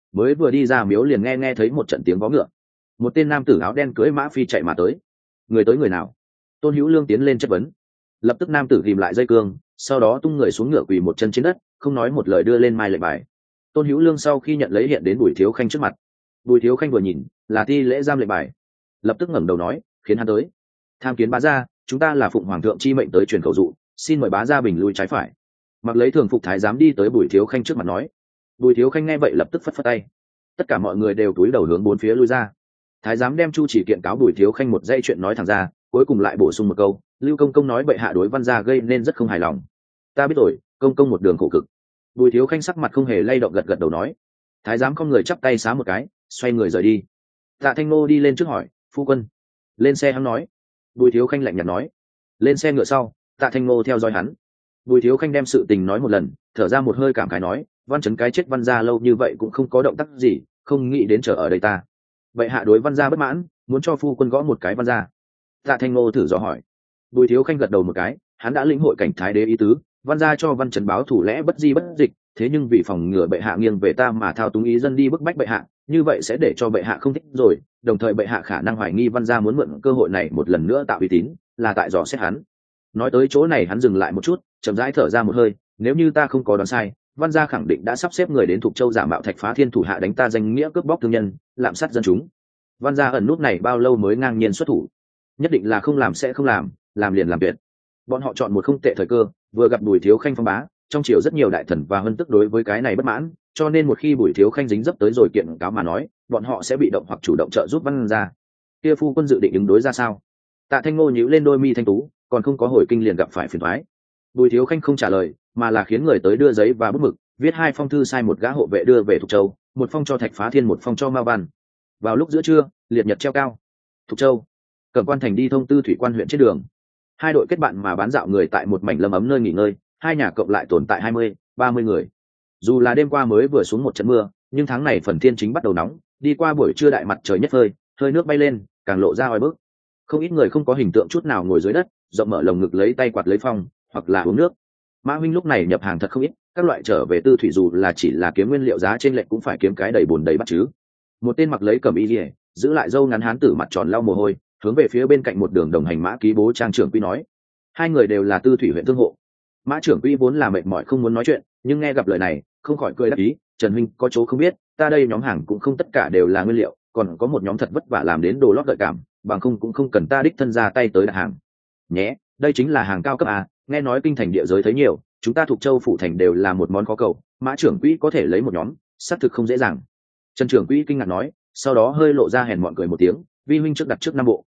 mới vừa đi ra miếu liền nghe thấy một trận tiếng vó ngựa, một tên nam tử áo đen cưỡi mã phi chạy mà tới. Người tới người nào? Tôn Hữu Lương tiến lên chất vấn. Lập tức nam tử ghìm lại dây cương, sau đó tung người xuống ngựa quỳ một chân trên đất, không nói một lời đưa lên mai lệnh bài. Tôn Hữu Lương sau khi nhận lấy hiện đến Bùi Thiếu Khanh trước mặt. Bùi Thiếu Khanh vừa nhìn là thi lễ giam lệnh bài, lập tức ngẩng đầu nói, khiến hắn tới. Tham kiến bá gia, chúng ta là phụng hoàng thượng chi mệnh tới truyền khẩu dụ, xin mời bá gia bình lui trái phải. Mặc lấy thường phục thái giám đi tới Bùi Thiếu Khanh trước mặt nói. Bùi Thiếu Khanh nghe vậy lập tức phất phất tay, tất cả mọi người đều cúi đầu hướng bốn phía lui ra. Thái giám đem Chu Chỉ kiện cáo Bùi Thiếu Khanh một dây chuyện nói thẳng ra, cuối cùng lại bổ sung một câu, Lưu công công nói bệ hạ đối văn gia gây nên rất không hài lòng. Ta biết rồi, công công một đường khổ cực. Bùi Thiếu Khanh sắc mặt không hề lay động gật gật đầu nói. Thái giám không người chắp tay xá một cái, xoay người rời đi. Tạ Thanh Nô đi lên trước hỏi, phu quân. Lên xe hắn nói. Bùi Thiếu Khanh lạnh nhạt nói. Lên xe ngựa sau, Tạ Thanh Nô theo dõi hắn. Bùi Thiếu Khanh đem sự tình nói một lần, thở ra một hơi cảm khái nói, văn chấn cái chết văn gia lâu như vậy cũng không có động tác gì, không nghĩ đến chờ ở đây ta. Vậy hạ đối văn gia bất mãn, muốn cho phu quân gõ một cái văn gia. Tạ Thanh Nô thử dò hỏi. Bùi Thiếu Khanh gật đầu một cái, hắn đã lĩnh hội cảnh thái đế ý tứ, văn gia cho văn trấn báo thủ lẽ bất di bất dịch, thế nhưng vì phòng ngừa bệ hạ nghiêng về ta mà thao túng ý dân đi bức bách bệ hạ, như vậy sẽ để cho bệ hạ không thích rồi, đồng thời bệ hạ khả năng hoài nghi văn gia muốn mượn cơ hội này một lần nữa tạo uy tín, là tại dò xét hắn. Nói tới chỗ này hắn dừng lại một chút, chậm rãi thở ra một hơi, nếu như ta không có đoán sai, văn gia khẳng định đã sắp xếp người đến Thục Châu giả mạo Thạch Phá Thiên thủ hạ đánh ta danh nghĩa cướp bóc thương nhân, lạm sát dân chúng. Văn gia ẩn nút này bao lâu mới ngang nhiên xuất thủ? Nhất định là không làm sẽ không làm liền làm tuyệt. Bọn họ chọn một không tệ thời cơ, vừa gặp Bùi Thiếu Khanh phong bá, trong triều rất nhiều đại thần và hân tức đối với cái này bất mãn, cho nên một khi Bùi Thiếu Khanh dính dấp tới rồi kiện cáo mà nói, bọn họ sẽ bị động hoặc chủ động trợ giúp văn gia. Kia phu quân dự định ứng đối ra sao? Tạ Thanh Ngô nhíu lên đôi mi thanh tú, còn không có hồi kinh liền gặp phải phiền toái. Bùi Thiếu Khanh không trả lời, mà là khiến người tới đưa giấy và bút mực, viết hai phong thư sai một gã hộ vệ đưa về Thục Châu, một phong cho Thạch Phá Thiên, một phong cho Mao Văn. Vào lúc giữa trưa, liệt nhật treo cao. Thục Châu, Cẩm Quan thành đi thông tư thủy quan huyện trên đường. Hai đội kết bạn mà bán dạo người tại một mảnh lâm ấm nơi nghỉ ngơi, hai nhà cộng lại tồn tại 20-30 người. Dù là đêm qua mới vừa xuống một trận mưa, nhưng tháng này phần thiên chính bắt đầu nóng, đi qua buổi trưa đại mặt trời nhất phơi, hơi nước bay lên, càng lộ ra oi bức. Không ít người không có hình tượng chút nào ngồi dưới đất, rộng mở lồng ngực lấy tay quạt lấy phong, hoặc là uống nước. Mã huynh lúc này nhập hàng thật không ít, các loại trở về tư thủy dù là chỉ là kiếm nguyên liệu giá trên lệch cũng phải kiếm cái đầy bồn đầy bát chứ. Một tên mặc lấy cẩm y liễu, giữ lại râu ngắn hán tử mặt tròn lau mồ hôi, hướng về phía bên cạnh một đường đồng hành Mã Ký Bố Trang trưởng quy nói. Hai người đều là tư thủy huyện thương hộ. Mã trưởng quy vốn là mệt mỏi không muốn nói chuyện, nhưng nghe gặp lời này, không khỏi cười đáp ý, Trần huynh có chỗ không biết, ta đây nhóm hàng cũng không tất cả đều là nguyên liệu, còn có một nhóm thật vất vả làm đến đồ lót gợi cảm, bằng không cũng không cần ta đích thân ra tay tới đặt hàng. Nhé, đây chính là hàng cao cấp à, nghe nói kinh thành địa giới thấy nhiều, chúng ta thuộc Châu phủ thành đều là một món khó cầu, Mã trưởng quỹ có thể lấy một nhóm, xác thực không dễ dàng. Trần trưởng quỹ kinh ngạc nói, sau đó hơi lộ ra hèn mọn cười một tiếng, vi huynh trước đặt trước 5 bộ.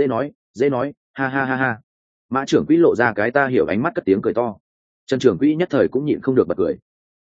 Dễ nói, ha ha ha ha. Mã trưởng quỹ lộ ra cái ta hiểu ánh mắt cất tiếng cười to. Trần trưởng quỹ nhất thời cũng nhịn không được bật cười.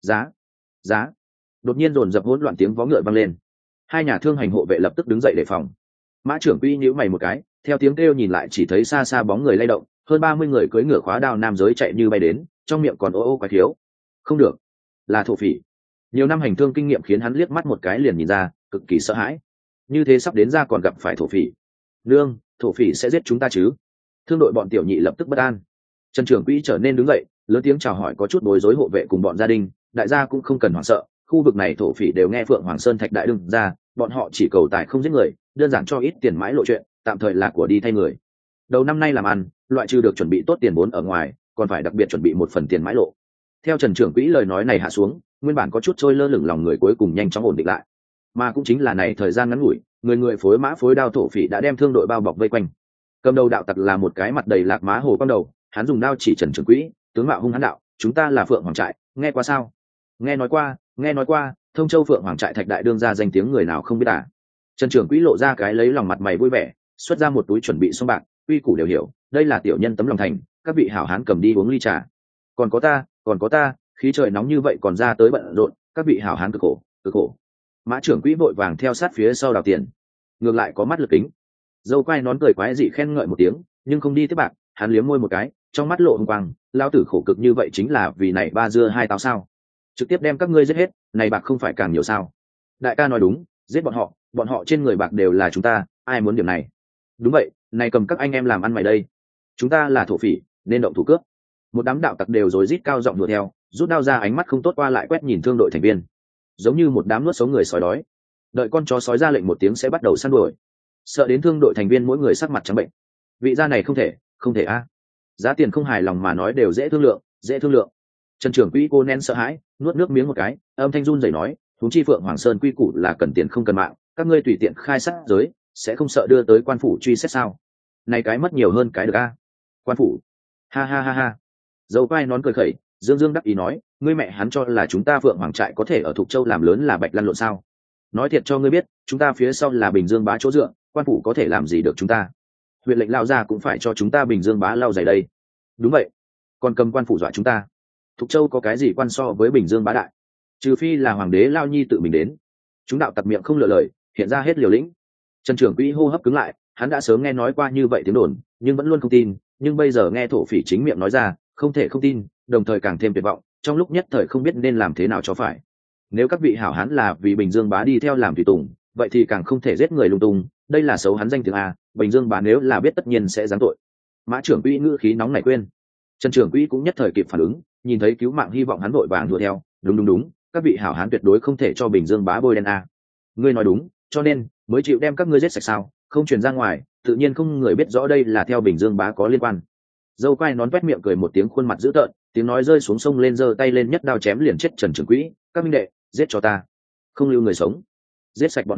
Giá. Đột nhiên dồn dập hỗn loạn tiếng vó ngựa vang lên. Hai nhà thương hành hộ vệ lập tức đứng dậy đề phòng. Mã trưởng quỹ nhíu mày một cái, theo tiếng kêu nhìn lại chỉ thấy xa xa bóng người lay động, hơn 30 người cưỡi ngựa khóa đao nam giới chạy như bay đến, trong miệng còn ô ô quái thiếu. Không được, là thổ phỉ. Nhiều năm hành thương kinh nghiệm khiến hắn liếc mắt một cái liền nhìn ra, cực kỳ sợ hãi. Như thế sắp đến ra còn gặp phải thổ phỉ. Nương, thổ phỉ sẽ giết chúng ta chứ? Thương đội bọn tiểu nhị lập tức bất an. Trần trưởng quỹ trở nên đứng dậy, lớn tiếng chào hỏi có chút bối rối hộ vệ cùng bọn gia đình, đại gia cũng không cần hoảng sợ, khu vực này thổ phỉ đều nghe Phượng Hoàng Sơn Thạch đại đương ra, bọn họ chỉ cầu tài không giết người, đơn giản cho ít tiền mãi lộ chuyện, tạm thời là của đi thay người. Đầu năm nay làm ăn, loại trừ được chuẩn bị tốt tiền vốn ở ngoài, còn phải đặc biệt chuẩn bị một phần tiền mãi lộ. Theo Trần trưởng quỹ lời nói này hạ xuống, nguyên bản có chút trôi lơ lửng lòng người cuối cùng nhanh chóng ổn định lại. Mà cũng chính là này thời gian ngắn ngủi, người phối mã phối đao thổ phỉ đã đem thương đội bao bọc vây quanh. Cầm đầu đạo tặc là một cái mặt đầy lạc má hồ con đầu, hắn dùng đao chỉ Trần trưởng quỹ, tướng mạo hung hãn đạo, chúng ta là Phượng Hoàng trại, nghe qua sao? Nghe nói qua, Thông Châu Phượng Hoàng trại Thạch đại đương ra danh tiếng người nào không biết à? Trần trưởng quỹ lộ ra cái lấy lòng mặt mày vui vẻ, xuất ra một túi chuẩn bị xong bạc, uy củ đều hiểu, đây là tiểu nhân tấm lòng thành, các vị hảo hán cầm đi uống ly trà. Còn có ta, khí trời nóng như vậy còn ra tới bận rộn, các vị hảo hán cực khổ. Mã trưởng quỹ vội vàng theo sát phía sau đào tiền, ngược lại có mắt lực kính, dâu quai nón cười quái dị khen ngợi một tiếng, nhưng không đi tiếp bạc, hắn liếm môi một cái, trong mắt lộ hung quang, lao tử khổ cực như vậy chính là vì này ba dưa hai táo sao? Trực tiếp đem các ngươi giết hết, này bạc không phải càng nhiều sao? Đại ca nói đúng, giết bọn họ trên người bạc đều là chúng ta, ai muốn điểm này? Đúng vậy, này cầm các anh em làm ăn mày đây, chúng ta là thổ phỉ nên động thủ cướp. Một đám đạo tặc đều rối rít cao giọng đuổi theo, rút đao ra, ánh mắt không tốt qua lại quét nhìn thương đội thành viên. giống như một đám nuốt sống người sói đói. Đợi con chó sói ra lệnh một tiếng sẽ bắt đầu săn đuổi. Sợ đến thương đội thành viên mỗi người sắc mặt trắng bệnh. Vị gia này không thể a. Giá tiền không hài lòng mà nói đều dễ thương lượng. Trần trưởng quỹ cô nén sợ hãi, nuốt nước miếng một cái, âm thanh run rẩy nói, huống chi Phượng Hoàng Sơn quy củ là cần tiền không cần mạng, các ngươi tùy tiện khai sát giới, sẽ không sợ đưa tới quan phủ truy xét sao? Này cái mất nhiều hơn cái được a. Quan phủ. Ha ha ha ha. Dâu quai nón cười khẩy, dương đắc ý nói, ngươi mẹ hắn cho là chúng ta Phượng Hoàng trại có thể ở Thục Châu làm lớn là bạch lăn lộn sao? Nói thiệt cho ngươi biết, chúng ta phía sau là Bình Dương bá chỗ dựa, quan phủ có thể làm gì được chúng ta? Huyện lệnh lao ra cũng phải cho chúng ta Bình Dương bá lau giày đây. Đúng vậy, còn cầm quan phủ dọa chúng ta. Thục Châu có cái gì quan so với Bình Dương bá đại? Trừ phi là hoàng đế Lao Nhi tự mình đến. Chúng đạo tặc miệng không lựa lời, hiện ra hết liều lĩnh. Trần trưởng quỹ hô hấp cứng lại, hắn đã sớm nghe nói qua như vậy tiếng đồn, nhưng vẫn luôn không tin, nhưng bây giờ nghe thổ phỉ chính miệng nói ra, không thể không tin, đồng thời càng thêm tuyệt vọng, trong lúc nhất thời không biết nên làm thế nào cho phải. Nếu các vị hảo hán là vì Bình Dương bá đi theo làm tùy tùng, vậy thì càng không thể giết người lung tung, đây là xấu hắn danh tiếng a. Bình Dương bá nếu là biết tất nhiên sẽ giáng tội. Mã trưởng quỹ ngữ khí nóng nảy quên. Trần trưởng quỹ cũng nhất thời kịp phản ứng, nhìn thấy cứu mạng hy vọng hắn vội vàng đuổi theo. Đúng, các vị hảo hán tuyệt đối không thể cho Bình Dương bá bôi đen a. Ngươi nói đúng, cho nên mới chịu đem các ngươi giết sạch sao? Không truyền ra ngoài, tự nhiên không người biết rõ đây là theo Bình Dương bá có liên quan. Dâu quai nón toét miệng cười một tiếng, khuôn mặt dữ tợn, tiếng nói rơi xuống sông lên, giơ tay lên nhất đao chém liền chết Trần trưởng quỹ. Các minh đệ, giết cho ta, không lưu người sống, giết sạch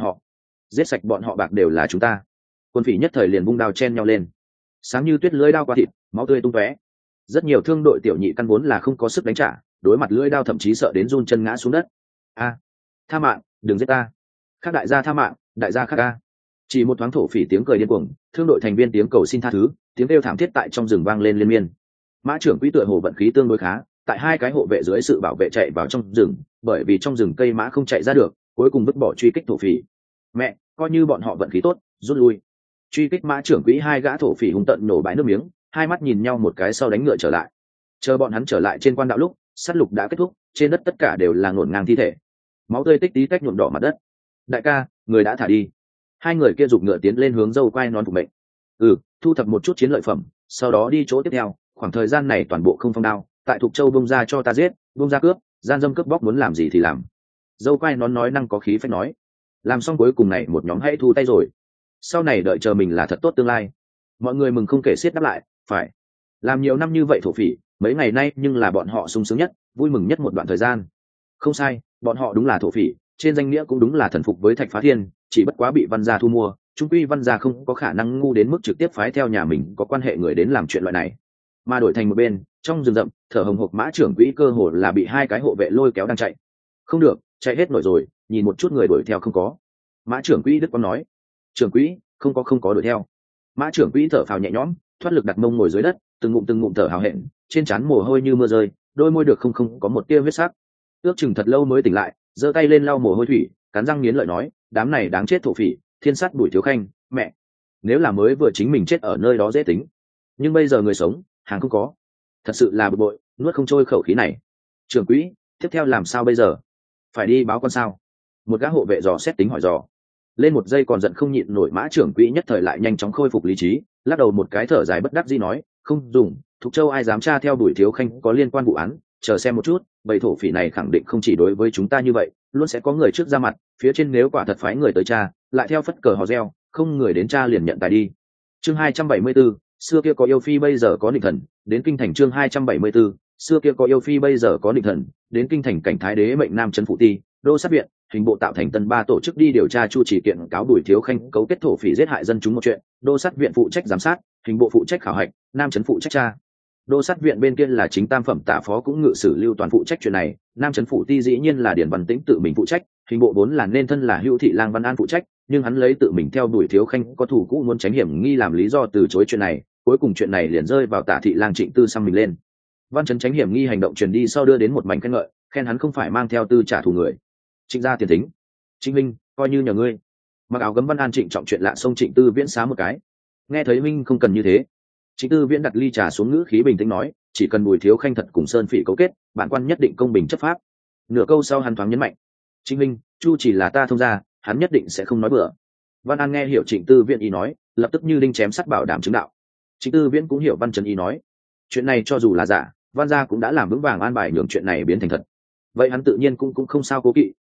bọn họ, bạc đều là chúng ta. Quân phỉ nhất thời liền vung đao chen nhau lên, sáng như tuyết lưỡi đao qua thịt, máu tươi tung tóe. Rất nhiều thương đội tiểu nhị căn vốn là không có sức đánh trả, đối mặt lưỡi đao thậm chí sợ đến run chân ngã xuống đất. A, tha mạng, đừng giết ta. Khác đại gia tha mạng, đại gia khác a. Chỉ một thoáng thổ phỉ tiếng cười điên cuồng, thương đội thành viên tiếng cầu xin tha thứ, tiếng kêu thảm thiết tại trong rừng vang lên liên miên. Mã trưởng quỹ tựa hồ vận khí tương đối khá, tại hai cái hộ vệ dưới sự bảo vệ chạy vào trong rừng, bởi vì trong rừng cây mã không chạy ra được, cuối cùng vứt bỏ truy kích thổ phỉ. Mẹ, coi như bọn họ vận khí tốt, rút lui. Truy kích Mã trưởng quỹ hai gã thổ phỉ hung tận nổ bãi nước miếng, hai mắt nhìn nhau một cái sau đánh ngựa trở lại. Chờ bọn hắn trở lại trên quan đạo lúc, sát lục đã kết thúc, trên đất tất cả đều là ngổn ngang thi thể, máu tươi tích tí tách nhuộm đỏ mặt đất. Đại ca, người đã thả đi. Hai người kia giục ngựa tiến lên hướng dâu quai nón phục mệnh. Thu thập một chút chiến lợi phẩm, sau đó đi chỗ tiếp theo. Khoảng thời gian này toàn bộ không phong đao, tại Thục Châu bông ra cho ta giết, bông ra cướp, gian dâm cướp bóc, muốn làm gì thì làm. Dâu quai nón nói năng có khí phách nói. Làm xong cuối cùng này một nhóm hãy thu tay rồi. Sau này đợi chờ mình là thật tốt tương lai. Mọi người mừng không kể xiết đáp lại. Phải làm nhiều năm như vậy thổ phỉ, mấy ngày nay nhưng là bọn họ sung sướng nhất, vui mừng nhất một đoạn thời gian. Không sai, bọn họ đúng là thổ phỉ, trên danh nghĩa cũng đúng là thần phục với Thạch Phá Thiên, chỉ bất quá bị Văn gia thu mua. Trung quy Văn gia không có khả năng ngu đến mức trực tiếp phái theo nhà mình có quan hệ người đến làm chuyện loại này, mà đổi thành một bên trong rừng rậm thở hồng hộc Mã trưởng quỹ cơ hồ là bị hai cái hộ vệ lôi kéo đang chạy. Không được, chạy hết nổi rồi, nhìn một chút người đuổi theo không có. Mã trưởng quỹ đức quang nói. Trưởng quỹ, không có đuổi theo. Mã trưởng quỹ thở phào nhẹ nhõm, thoát lực đặt mông ngồi dưới đất, từng ngụm thở hào hẹn, trên trán mồ hôi như mưa rơi, đôi môi được không có một tia huyết sắc. Ước chừng thật lâu mới tỉnh lại, giơ tay lên lau mồ hôi thủy, cắn răng nghiến lợi nói, đám này đáng chết thổ phỉ, thiên sát Bùi Thiếu Khanh, mẹ, nếu là mới vừa chính mình chết ở nơi đó dễ tính, nhưng bây giờ người sống hàng không có, thật sự là bực bội, nuốt không trôi khẩu khí này. Trưởng quỹ, tiếp theo làm sao bây giờ? Phải đi báo con sao? Một gã hộ vệ dò xét tính hỏi dò. Lên một giây còn giận không nhịn nổi, Mã trưởng quỹ nhất thời lại nhanh chóng khôi phục lý trí, lắc đầu một cái thở dài bất đắc dĩ nói, không dùng, Thục Châu ai dám tra theo Bùi Thiếu Khanh có liên quan vụ án, chờ xem một chút, bầy thổ phỉ này khẳng định không chỉ đối với chúng ta như vậy, luôn sẽ có người trước ra mặt, phía trên nếu quả thật phái người tới tra, lại theo phất cờ hò reo, không người đến tra liền nhận tài đi. Chương 274, xưa kia có yêu phi bây giờ có định thần, đến kinh thành. Chương 274, xưa kia có yêu phi bây giờ có định thần, đến kinh thành. Cảnh Thái đế mệnh Nam Trấn Phụ Ti, Đô Sát Viện, Hình bộ tạo thành tân ba tổ chức đi điều tra chu chỉ kiện cáo Bùi Thiếu Khanh cấu kết thổ phỉ giết hại dân chúng một chuyện. Đô Sát Viện phụ trách giám sát, Hình bộ phụ trách khảo hạch, Nam Trấn phụ trách tra. Đô Sát Viện bên kia là chính tam phẩm tả phó cũng ngự sử Lưu Toàn phụ trách chuyện này, Nam Trấn Phụ Ti dĩ nhiên là Điển Văn Tĩnh tự mình phụ trách, Hình bộ vốn là nên thân là Hữu Thị Lang Văn An phụ trách, nhưng hắn lấy tự mình theo Bùi Thiếu Khanh có thủ cũ muốn tránh hiểm nghi làm lý do từ chối chuyện này, cuối cùng chuyện này liền rơi vào Tả Thị Lang Trịnh Tư xăm mình lên. Văn Chấn tránh hiểm nghi hành động truyền đi sau đưa đến một mảnh khen ngợi, khen hắn không phải mang theo tư trả thù người. Trịnh gia tiền thính, Trịnh Minh, coi như nhờ ngươi. Mặc áo gấm Văn An trịnh trọng chuyện lạ xông Trịnh Tư Viễn xá một cái. Nghe thấy Minh không cần như thế. Trịnh Tư Viễn đặt ly trà xuống, ngữ khí bình tĩnh nói, chỉ cần Bùi Thiếu Khanh thật cùng Sơn Phỉ cấu kết, bản quan nhất định công bình chấp pháp. Nửa câu sau hắn thoáng nhấn mạnh, Trịnh Minh, Chu chỉ là ta thông gia, hắn nhất định sẽ không nói bừa. Văn An nghe hiểu Trịnh Tư Viễn ý nói, lập tức như đinh chém sắt bảo đảm chứng đạo. Trịnh Tư Viễn cũng hiểu Văn Chấn ý nói, chuyện này cho dù là giả, Văn gia cũng đã làm vững vàng an bài nhường chuyện này biến thành thật, vậy hắn tự nhiên cũng không sao cố kỵ,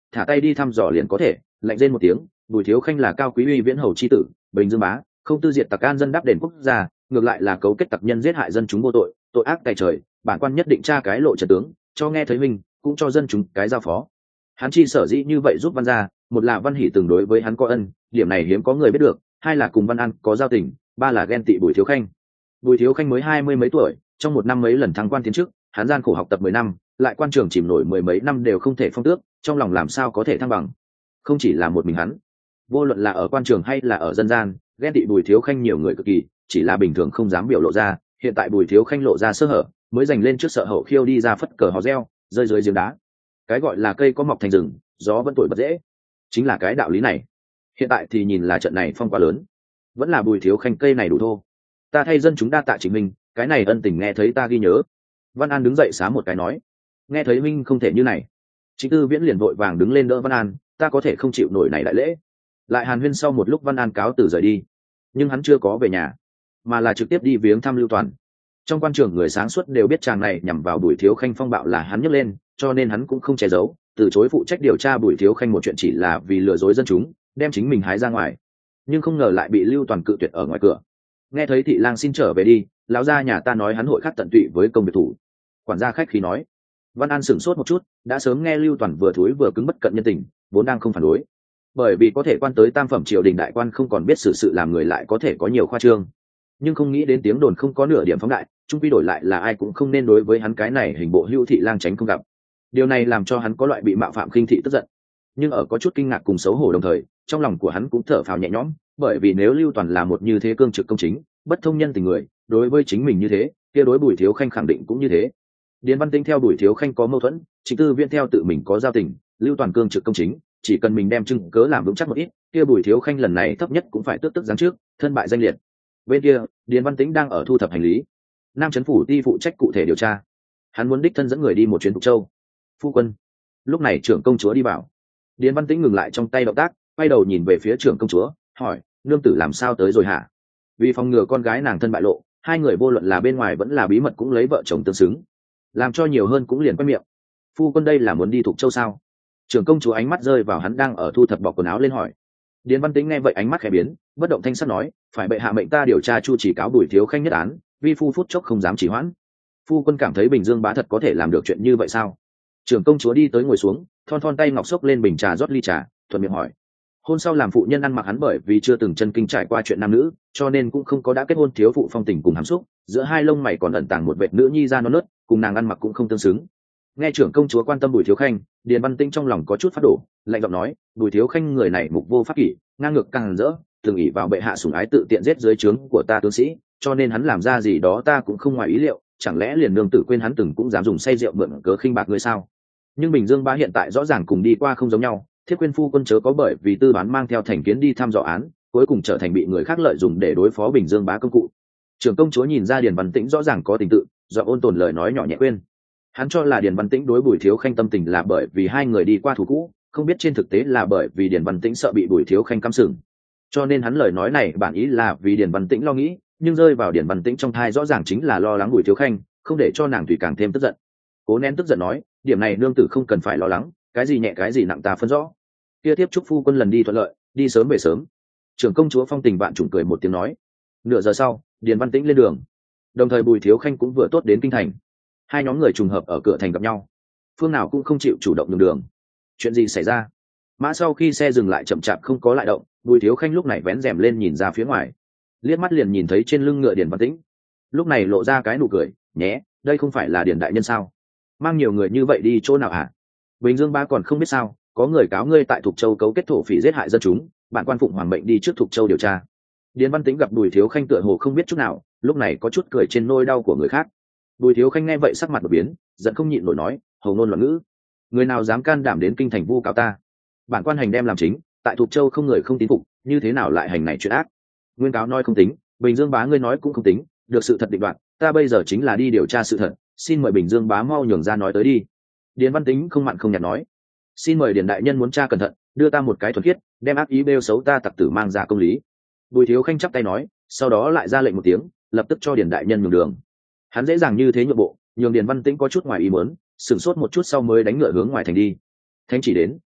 thả tay đi thăm dò liền có thể. Lạnh rên một tiếng, Bùi Thiếu Khanh là cao quý uy viễn hầu chi tử, Bình Dương bá, không tư diệt tặc an dân đáp đền quốc gia, ngược lại là cấu kết tặc nhân giết hại dân chúng vô tội, tội ác tày trời, bản quan nhất định tra cái lộ trận tướng, cho nghe thấy mình, cũng cho dân chúng cái giao phó. Hắn chi sở dĩ như vậy giúp Văn gia, một là Văn Hỷ từng đối với hắn có ân, điểm này hiếm có người biết được, hai là cùng Văn An có giao tình, ba là ghen tị Bùi Thiếu Khanh. Bùi Thiếu Khanh mới 20 mấy tuổi, trong một năm mấy lần thăng quan tiến chức, hắn gian khổ học tập 10 năm, lại quan trường chìm nổi 10 mấy năm đều không thể phong tước, trong lòng làm sao có thể thăng bằng. Không chỉ là một mình hắn, vô luận là ở quan trường hay là ở dân gian, ghen tị Bùi Thiếu Khanh nhiều người cực kỳ, chỉ là bình thường không dám biểu lộ ra, hiện tại Bùi Thiếu Khanh lộ ra sơ hở, mới giành lên trước sợ hậu khiêu đi ra phất cờ hò reo, rơi dưới giếng đá. Cái gọi là cây có mọc thành rừng, gió vẫn thổi bật dễ, chính là cái đạo lý này. Hiện tại thì nhìn là trận này phong quá lớn, vẫn là Bùi Thiếu Khanh cây này đủ thô. Ta thay dân chúng đa tạ chính mình, cái này ân tình nghe thấy ta ghi nhớ. Văn An đứng dậy xá một cái nói, nghe thấy minh không thể như này. Trịnh Tư Viễn liền vội vàng đứng lên đỡ Văn An, ta có thể không chịu nổi này đại lễ. Lại hàn huyên sau một lúc, Văn An cáo từ rời đi, nhưng hắn chưa có về nhà, mà là trực tiếp đi viếng thăm Lưu Toàn. Trong quan trường người sáng suốt đều biết chàng này nhằm vào Bùi Thiếu Khanh phong bạo là hắn nhấc lên, cho nên hắn cũng không che giấu, từ chối phụ trách điều tra Bùi Thiếu Khanh một chuyện chỉ là vì lừa dối dân chúng, đem chính mình hái ra ngoài. Nhưng không ngờ lại bị Lưu Toàn cự tuyệt ở ngoài cửa. Nghe thấy thị lang xin trở về đi, lão gia nhà ta nói hắn hội khác tận tụy với công việc thủ. Quản gia khách khí nói. Văn An sửng sốt một chút, đã sớm nghe Lưu Toàn vừa thối vừa cứng bất cận nhân tình, vốn đang không phản đối, bởi vì có thể quan tới tam phẩm triều đình đại quan không còn biết sự làm người lại có thể có nhiều khoa trương, nhưng không nghĩ đến tiếng đồn không có nửa điểm phóng đại, chung quy đổi lại là ai cũng không nên đối với hắn cái này hình bộ hưu thị lang tránh không gặp. Điều này làm cho hắn có loại bị mạo phạm khinh thị tức giận, nhưng ở có chút kinh ngạc cùng xấu hổ đồng thời, trong lòng của hắn cũng thở phào nhẹ nhõm, bởi vì nếu Lưu Toàn là một như thế cương trực công chính, bất thông nhân tình người, đối với chính mình như thế, kia đối Bùi Thiếu Khanh khẳng định cũng như thế. Điền Văn Tĩnh theo Bùi Thiếu Khanh có mâu thuẫn, Trịnh Tư Viễn theo tự mình có giao tình, Lưu Toàn cương trực công chính, chỉ cần mình đem chứng cớ làm vững chắc một ít, kia Bùi Thiếu Khanh lần này thấp nhất cũng phải tước giáng trước, thân bại danh liệt. Bên kia, Điền Văn Tĩnh đang ở thu thập hành lý, Nam Trấn phủ ti phụ trách cụ thể điều tra, hắn muốn đích thân dẫn người đi một chuyến Thục Châu. Phu quân. Lúc này trưởng công chúa đi vào, Điền Văn Tĩnh ngừng lại trong tay động tác, quay đầu nhìn về phía trưởng công chúa, hỏi, nương tử làm sao tới rồi hả? Vì phòng ngừa con gái nàng thân bại lộ, hai người vô luận là bên ngoài vẫn là bí mật cũng lấy vợ chồng tương xứng, làm cho nhiều hơn cũng liền quay miệng. Phu quân đây là muốn đi Thục Châu sao? Trưởng công chúa ánh mắt rơi vào hắn đang ở thu thập bọc quần áo lên hỏi. Điền Văn Tĩnh nghe vậy ánh mắt khẽ biến, bất động thanh sắc nói, phải bệ hạ mệnh ta điều tra chu chỉ cáo Bùi Thiếu Khanh nhất án, vi phu phút chốc không dám trì hoãn. Phu quân cảm thấy Bình Dương bá thật có thể làm được chuyện như vậy sao? Trưởng công chúa đi tới ngồi xuống, thon thon tay ngọc xốc lên bình trà rót ly trà, thuận miệng hỏi. Hôn sau làm phụ nhân ăn mặc hắn bởi vì chưa từng chân kinh trải qua chuyện nam nữ, cho nên cũng không có đã kết hôn thiếu phụ phong tình cùng hàm xúc, giữa hai lông mày còn ẩn tàng một vệt nữ nhi ra non nớt, cùng nàng ăn mặc cũng không tương xứng. Nghe trưởng công chúa quan tâm Bùi Thiếu Khanh, Điền Văn Tĩnh trong lòng có chút phát đổ, lạnh giọng nói, Bùi Thiếu Khanh người này mục vô pháp kỷ, ngang ngược càng rỡ, từng ỷ vào bệ hạ sủng ái tự tiện giết dưới trướng của ta tướng sĩ, cho nên hắn làm ra gì đó ta cũng không ngoài ý liệu, chẳng lẽ liền nương tử quên hắn từng cũng dám dùng say rượu mượn cớ khinh bạc người sao? Nhưng Bình Dương bá hiện tại rõ ràng cùng đi qua không giống nhau, thiết khuyên phu quân chớ có bởi vì tư đoán mang theo thành kiến đi thăm dò án, cuối cùng trở thành bị người khác lợi dụng để đối phó Bình Dương bá công cụ. Trưởng công chúa nhìn ra Điền Văn Tĩnh rõ ràng có tình tự, do ôn tồn lời nói nhỏ nhẹ khuyên. Hắn cho là Điền Văn Tĩnh đối Bùi Thiếu Khanh tâm tình là bởi vì hai người đi qua thủ cũ, không biết trên thực tế là bởi vì Điền Văn Tĩnh sợ bị Bùi Thiếu Khanh căm sừng. Cho nên hắn lời nói này bản ý là vì Điền Văn Tĩnh lo nghĩ, nhưng rơi vào Điền Văn Tĩnh trong thai rõ ràng chính là lo lắng Bùi Thiếu Khanh, không để cho nàng tùy càng thêm tức giận. Cố nén tức giận nói, điểm này nương tử không cần phải lo lắng, cái gì nhẹ cái gì nặng ta phân rõ. Kia tiếp chúc phu quân lần đi thuận lợi, đi sớm về sớm. Trưởng công chúa phong tình vạn trùng cười một tiếng nói. Nửa giờ sau, Điền Văn Tĩnh lên đường, đồng thời Bùi Thiếu Khanh cũng vừa tốt đến kinh thành. Hai nhóm người trùng hợp ở cửa thành gặp nhau, phương nào cũng không chịu chủ động nhường đường. Chuyện gì xảy ra? Mã sau khi xe dừng lại chậm chạp không có lại động, Bùi Thiếu Khanh lúc này vén rèm lên nhìn ra phía ngoài, liếc mắt liền nhìn thấy trên lưng ngựa Điền Văn Tĩnh, lúc này lộ ra cái nụ cười, nhé, đây không phải là Điền đại nhân sao? Mang nhiều người như vậy đi chỗ nào hả? Bình Dương bá còn không biết sao, có người cáo ngươi tại Thục Châu cấu kết thổ phỉ giết hại dân chúng, bản quan phụng hoàng mệnh đi trước Thục Châu điều tra. Điền Văn Tĩnh gặp Bùi Thiếu Khanh tựa hồ không biết chút nào, lúc này có chút cười trên nỗi đau của người khác. Bùi Thiếu Khanh nghe vậy sắc mặt đột biến, giận không nhịn nổi nói, hầu ngôn loạn ngữ, người nào dám can đảm đến kinh thành vu cáo ta? Bản quan hành đem làm chính, tại Thục Châu không người không tín phục, như thế nào lại hành này chuyện ác? Nguyên cáo nói không tính, Bình Dương bá ngươi nói cũng không tính, được sự thật định đoạt, ta bây giờ chính là đi điều tra sự thật, xin mời Bình Dương bá mau nhường ra nói tới đi. Điền Văn Tĩnh không mặn không nhạt nói, xin mời Điền đại nhân muốn tra cẩn thận, đưa ta một cái thuần khiết, đem ác ý bêu xấu ta tặc tử mang ra công lý. Bùi Thiếu Khanh chắp tay nói, sau đó lại ra lệnh một tiếng, lập tức cho Điền đại nhân nhường đường. Hắn dễ dàng như thế nhượng bộ, nhường Điền Văn Tĩnh có chút ngoài ý muốn, sửng sốt một chút sau mới đánh ngựa hướng ngoài thành đi. Thanh chỉ đến,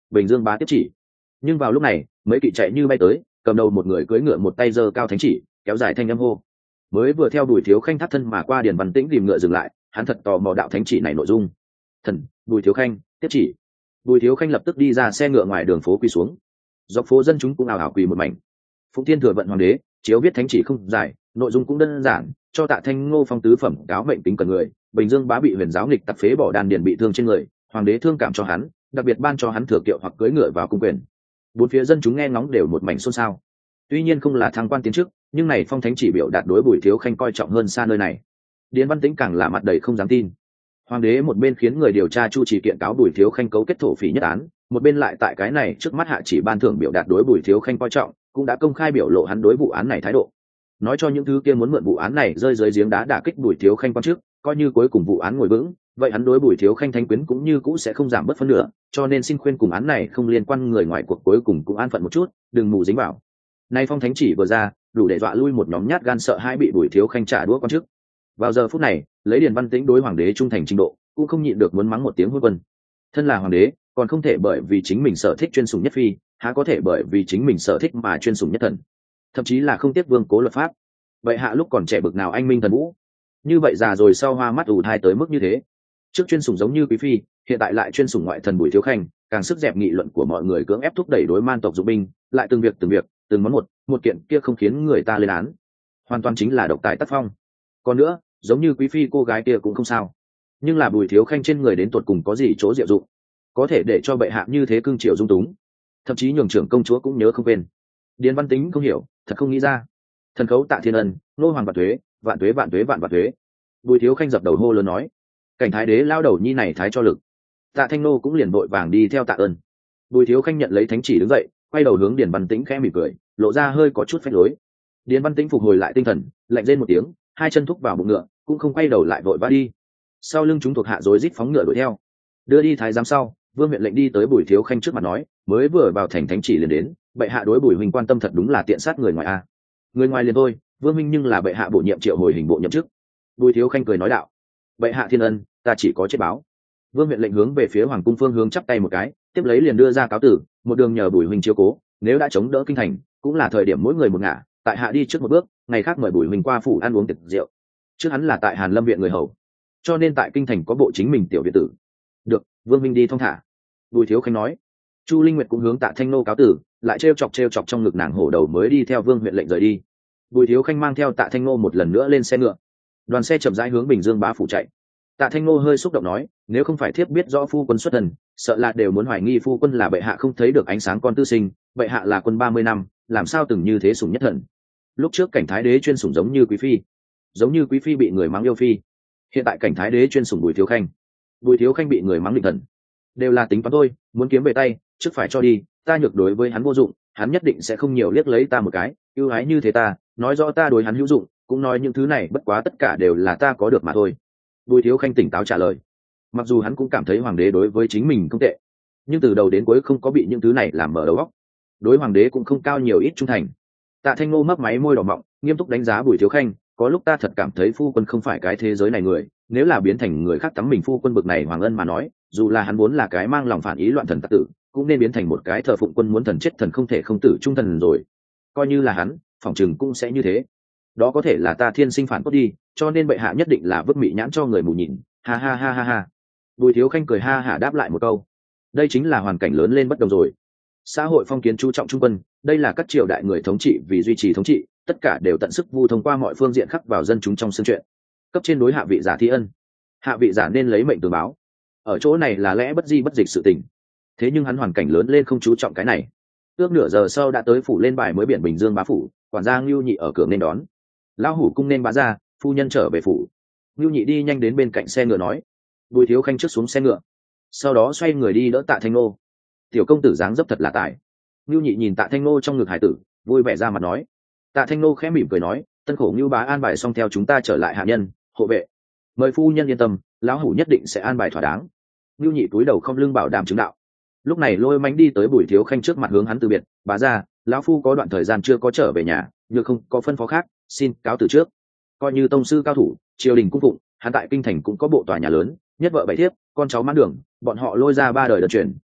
Bình Dương bá tiếp chỉ. Nhưng vào lúc này mấy kỵ chạy như bay tới, cầm đầu một người cưỡi ngựa, một tay giơ cao thánh chỉ, kéo dài thanh âm hô. Mới vừa theo Bùi Thiếu Khanh thắt thân mà qua, Điền Văn Tĩnh tìm ngựa dừng lại, hắn thật tò mò đạo thánh chỉ này nội dung. Thần, Bùi Thiếu Khanh tiếp chỉ. Bùi Thiếu Khanh lập tức đi ra xe ngựa, ngoài đường phố quỳ xuống. Dọc phố dân chúng cũng ào ào quỳ một mảnh. Phụng Thiên Thừa vận hoàng đế chiếu viết thánh chỉ không dài, nội dung cũng đơn giản, cho Tạ Thanh Ngô phong tứ phẩm cáo mệnh tính cần người. Bình Dương bá bị huyền giáo nghịch tặc phế bỏ đàn điền bị thương trên người, hoàng đế thương cảm cho hắn, đặc biệt ban cho hắn thừa kiệu hoặc cưỡi ngựa vào cung quyền. Bốn phía dân chúng nghe ngóng đều một mảnh xôn xao. Tuy nhiên không là thăng quan tiến chức, nhưng này phong thánh chỉ biểu đạt đối Bùi Thiếu Khanh coi trọng hơn xa nơi này. Điền Văn Tĩnh càng là mặt đầy không dám tin. Hoàng đế một bên khiến người điều tra chu trì kiện cáo Bùi Thiếu Khanh cấu kết thổ phỉ nhất án, một bên lại tại cái này trước mắt hạ chỉ ban thưởng biểu đạt đối Bùi Thiếu Khanh coi trọng, cũng đã công khai biểu lộ hắn đối vụ án này thái độ. Nói cho những thứ kia muốn mượn vụ án này rơi dưới giếng đá đả kích Bùi Thiếu Khanh quan trước, coi như cuối cùng vụ án ngồi vững, vậy hắn đối Bùi Thiếu Khanh thánh quyến cũng như cũ sẽ không giảm bớt phân nửa, cho nên xin khuyên cùng án này không liên quan người ngoài cuộc cuối cùng cũng an phận một chút, đừng mù dính vào. Nay phong thánh chỉ vừa ra, đủ để dọa lui một nhóm nhát gan sợ hãi bị Bùi Thiếu Khanh trả đũa quan chức. Vào giờ phút này, lấy Điền Văn Tĩnh đối hoàng đế trung thành trình độ, cũng không nhịn được muốn mắng một tiếng hối quân. Thân là hoàng đế, còn không thể bởi vì chính mình sở thích chuyên sủng nhất phi, há có thể bởi vì chính mình sở thích mà chuyên sủng nhất thần. Thậm chí là không tiếc vương cố luật pháp. Vậy hạ lúc còn trẻ bực nào anh minh thần vũ, như vậy già rồi sau hoa mắt ù thai tới mức như thế. Trước chuyên sủng giống như quý phi, hiện tại lại chuyên sủng ngoại thần Bùi Thiếu Khanh, càng sức dẹp nghị luận của mọi người, cưỡng ép thúc đẩy đối man tộc dụng binh, lại từng việc từng món một kiện kia không khiến người ta lên án, hoàn toàn chính là độc tài tác phong. Còn nữa, giống như quý phi cô gái kia cũng không sao, nhưng là Bùi Thiếu Khanh trên người đến tuột cùng có gì chỗ diệu dụng, có thể để cho bệ hạ như thế cưng chiều dung túng, thậm chí nhường trưởng công chúa cũng nhớ không quên. Điền Văn Tĩnh không hiểu, thật không nghĩ ra. Thần khấu Tạ Thiên Ân, nô hoàng vạn thuế, vạn thuế vạn thuế vạn vạn thuế. Bùi Thiếu Khanh dập đầu hô lớn nói. Cảnh thái đế lao đầu nhi này thái cho lực. Tạ Thanh Nô cũng liền vội vàng đi theo tạ ơn. Bùi Thiếu Khanh nhận lấy thánh chỉ đứng dậy, quay đầu hướng Điền Văn Tĩnh khẽ mỉm cười, lộ ra hơi có chút phách lối. Điền Văn Tĩnh phục hồi lại tinh thần, lạnh rên một tiếng, hai chân thúc vào bụng ngựa, cũng không quay đầu lại vội vã đi. Sau lưng chúng thuộc hạ rối rít phóng ngựa đuổi theo. Đưa đi thái giám sau, Vương huyện lệnh đi tới Bùi Thiếu Khanh trước mặt nói, mới vừa vào thành thánh chỉ liền đến, bệ hạ đối Bùi huynh quan tâm thật đúng là tiện sát người ngoài a. Người ngoài liền thôi, Vương huynh nhưng là bệ hạ bổ nhiệm triệu hồi hình bộ nhậm chức. Bùi Thiếu Khanh cười nói đạo, bệ hạ thiên ân, ta chỉ có chết báo. Vương huyện lệnh hướng về phía hoàng cung phương hướng chắp tay một cái, tiếp lấy liền đưa ra cáo tử, một đường nhờ Bùi huynh chiếu cố, nếu đã chống đỡ kinh thành, cũng là thời điểm mỗi người một ngả, tại hạ đi trước một bước, ngày khác mời Bùi huynh qua phủ ăn uống tiệc rượu. Trước hắn là tại Hàn Lâm viện người hầu, cho nên tại kinh thành có bộ chính mình tiểu viện tử. Được, Vương huynh đi thong thả. Bùi Thiếu Khanh nói. Chu Linh Nguyệt cũng hướng Tạ Thanh Nô cáo tử, lại trêu chọc trong ngực nàng hổ đầu mới đi theo Vương huyện lệnh rời đi. Bùi Thiếu Khanh mang theo Tạ Thanh Nô một lần nữa lên xe ngựa. Đoàn xe chậm rãi hướng Bình Dương bá phủ chạy. Tạ Thanh Nô hơi xúc động nói, nếu không phải thiếp biết rõ phu quân xuất thần, sợ là đều muốn hoài nghi phu quân là bệ hạ không thấy được ánh sáng con tư sinh, bệ hạ là quân 30 năm, làm sao từng như thế sủng nhất thần. Lúc trước cảnh thái đế chuyên sủng giống như quý phi, giống như quý phi bị người mắng yêu phi, hiện tại cảnh thái đế chuyên sủng Bùi Thiếu Khanh, Bùi Thiếu Khanh bị người mắng định thần, đều là tính toán thôi, muốn kiếm về tay trước phải cho đi, ta nhược đối với hắn vô dụng, hắn nhất định sẽ không nhiều liếc lấy ta một cái, ưu ái như thế ta, nói rõ ta đối hắn hữu dụng, cũng nói những thứ này bất quá tất cả đều là ta có được mà thôi. Bùi Thiếu Khanh tỉnh táo trả lời. Mặc dù hắn cũng cảm thấy hoàng đế đối với chính mình không tệ, nhưng từ đầu đến cuối không có bị những thứ này làm mở đầu óc, đối hoàng đế cũng không cao nhiều ít trung thành. Tạ Thanh Ngô mấp máy môi đỏ mọng, nghiêm túc đánh giá Bùi Thiếu Khanh, có lúc ta thật cảm thấy phu quân không phải cái thế giới này người, nếu là biến thành người khác tắm mình phu quân bực này hoàng ân mà nói, dù là hắn vốn là cái mang lòng phản ý loạn thần tặc tử, cũng nên biến thành một cái thờ phụng quân muốn thần chết thần không thể không tử trung thần rồi. Coi như là hắn, phỏng chừng cũng sẽ như thế. Đó có thể là ta thiên sinh phản cốt đi, cho nên bệ hạ nhất định là vứt mị nhãn cho người mù nhìn. Ha ha ha ha ha. Bùi Thiếu Khanh cười ha hả đáp lại một câu. Đây chính là hoàn cảnh lớn lên bất đồng rồi. Xã hội phong kiến chú trọng trung quân, đây là các triều đại người thống trị vì duy trì thống trị, tất cả đều tận sức vu thông qua mọi phương diện khắc vào dân chúng trong xương chuyện. Cấp trên đối hạ vị giả thi ân, hạ vị giả nên lấy mệnh tường báo. Ở chỗ này là lẽ bất di bất dịch sự tình. Thế nhưng hắn hoàn cảnh lớn lên không chú trọng cái này. Ước nửa giờ sau đã tới phủ lên bài mới biển Bình Dương bá phủ, quản gia Ngưu Nhị ở cửa nên đón. Lão hủ cung nên bá ra, phu nhân trở về phủ. Ngưu Nhị đi nhanh đến bên cạnh xe ngựa nói. Bùi Thiếu Khanh trước xuống xe ngựa, sau đó xoay người đi đỡ Tạ Thanh Nô. Tiểu công tử dáng dấp thật là tài. Ngưu Nhị nhìn Tạ Thanh Nô trong ngực hải tử, vui vẻ ra mặt nói. Tạ Thanh Nô khẽ mỉm cười nói, tân khổ Ngưu bá an bài xong theo chúng ta trở lại hạ nhân, hộ vệ. Mời phu nhân yên tâm, lão hủ nhất định sẽ an bài thỏa đáng. Ngưu Nhị cúi đầu không lưng bảo đảm chứng đạo. Lúc này Lôi Mánh đi tới Bùi Thiếu Khanh trước mặt hướng hắn từ biệt, bá ra, lão phu có đoạn thời gian chưa có trở về nhà, nhưng không có phân phó khác, xin cáo từ trước. Coi như tông sư cao thủ, triều đình cung phụng, hắn tại kinh thành cũng có bộ tòa nhà lớn, nhất vợ bảy thiếp, con cháu mãn đường, bọn họ Lôi ra ba đời đợt truyền,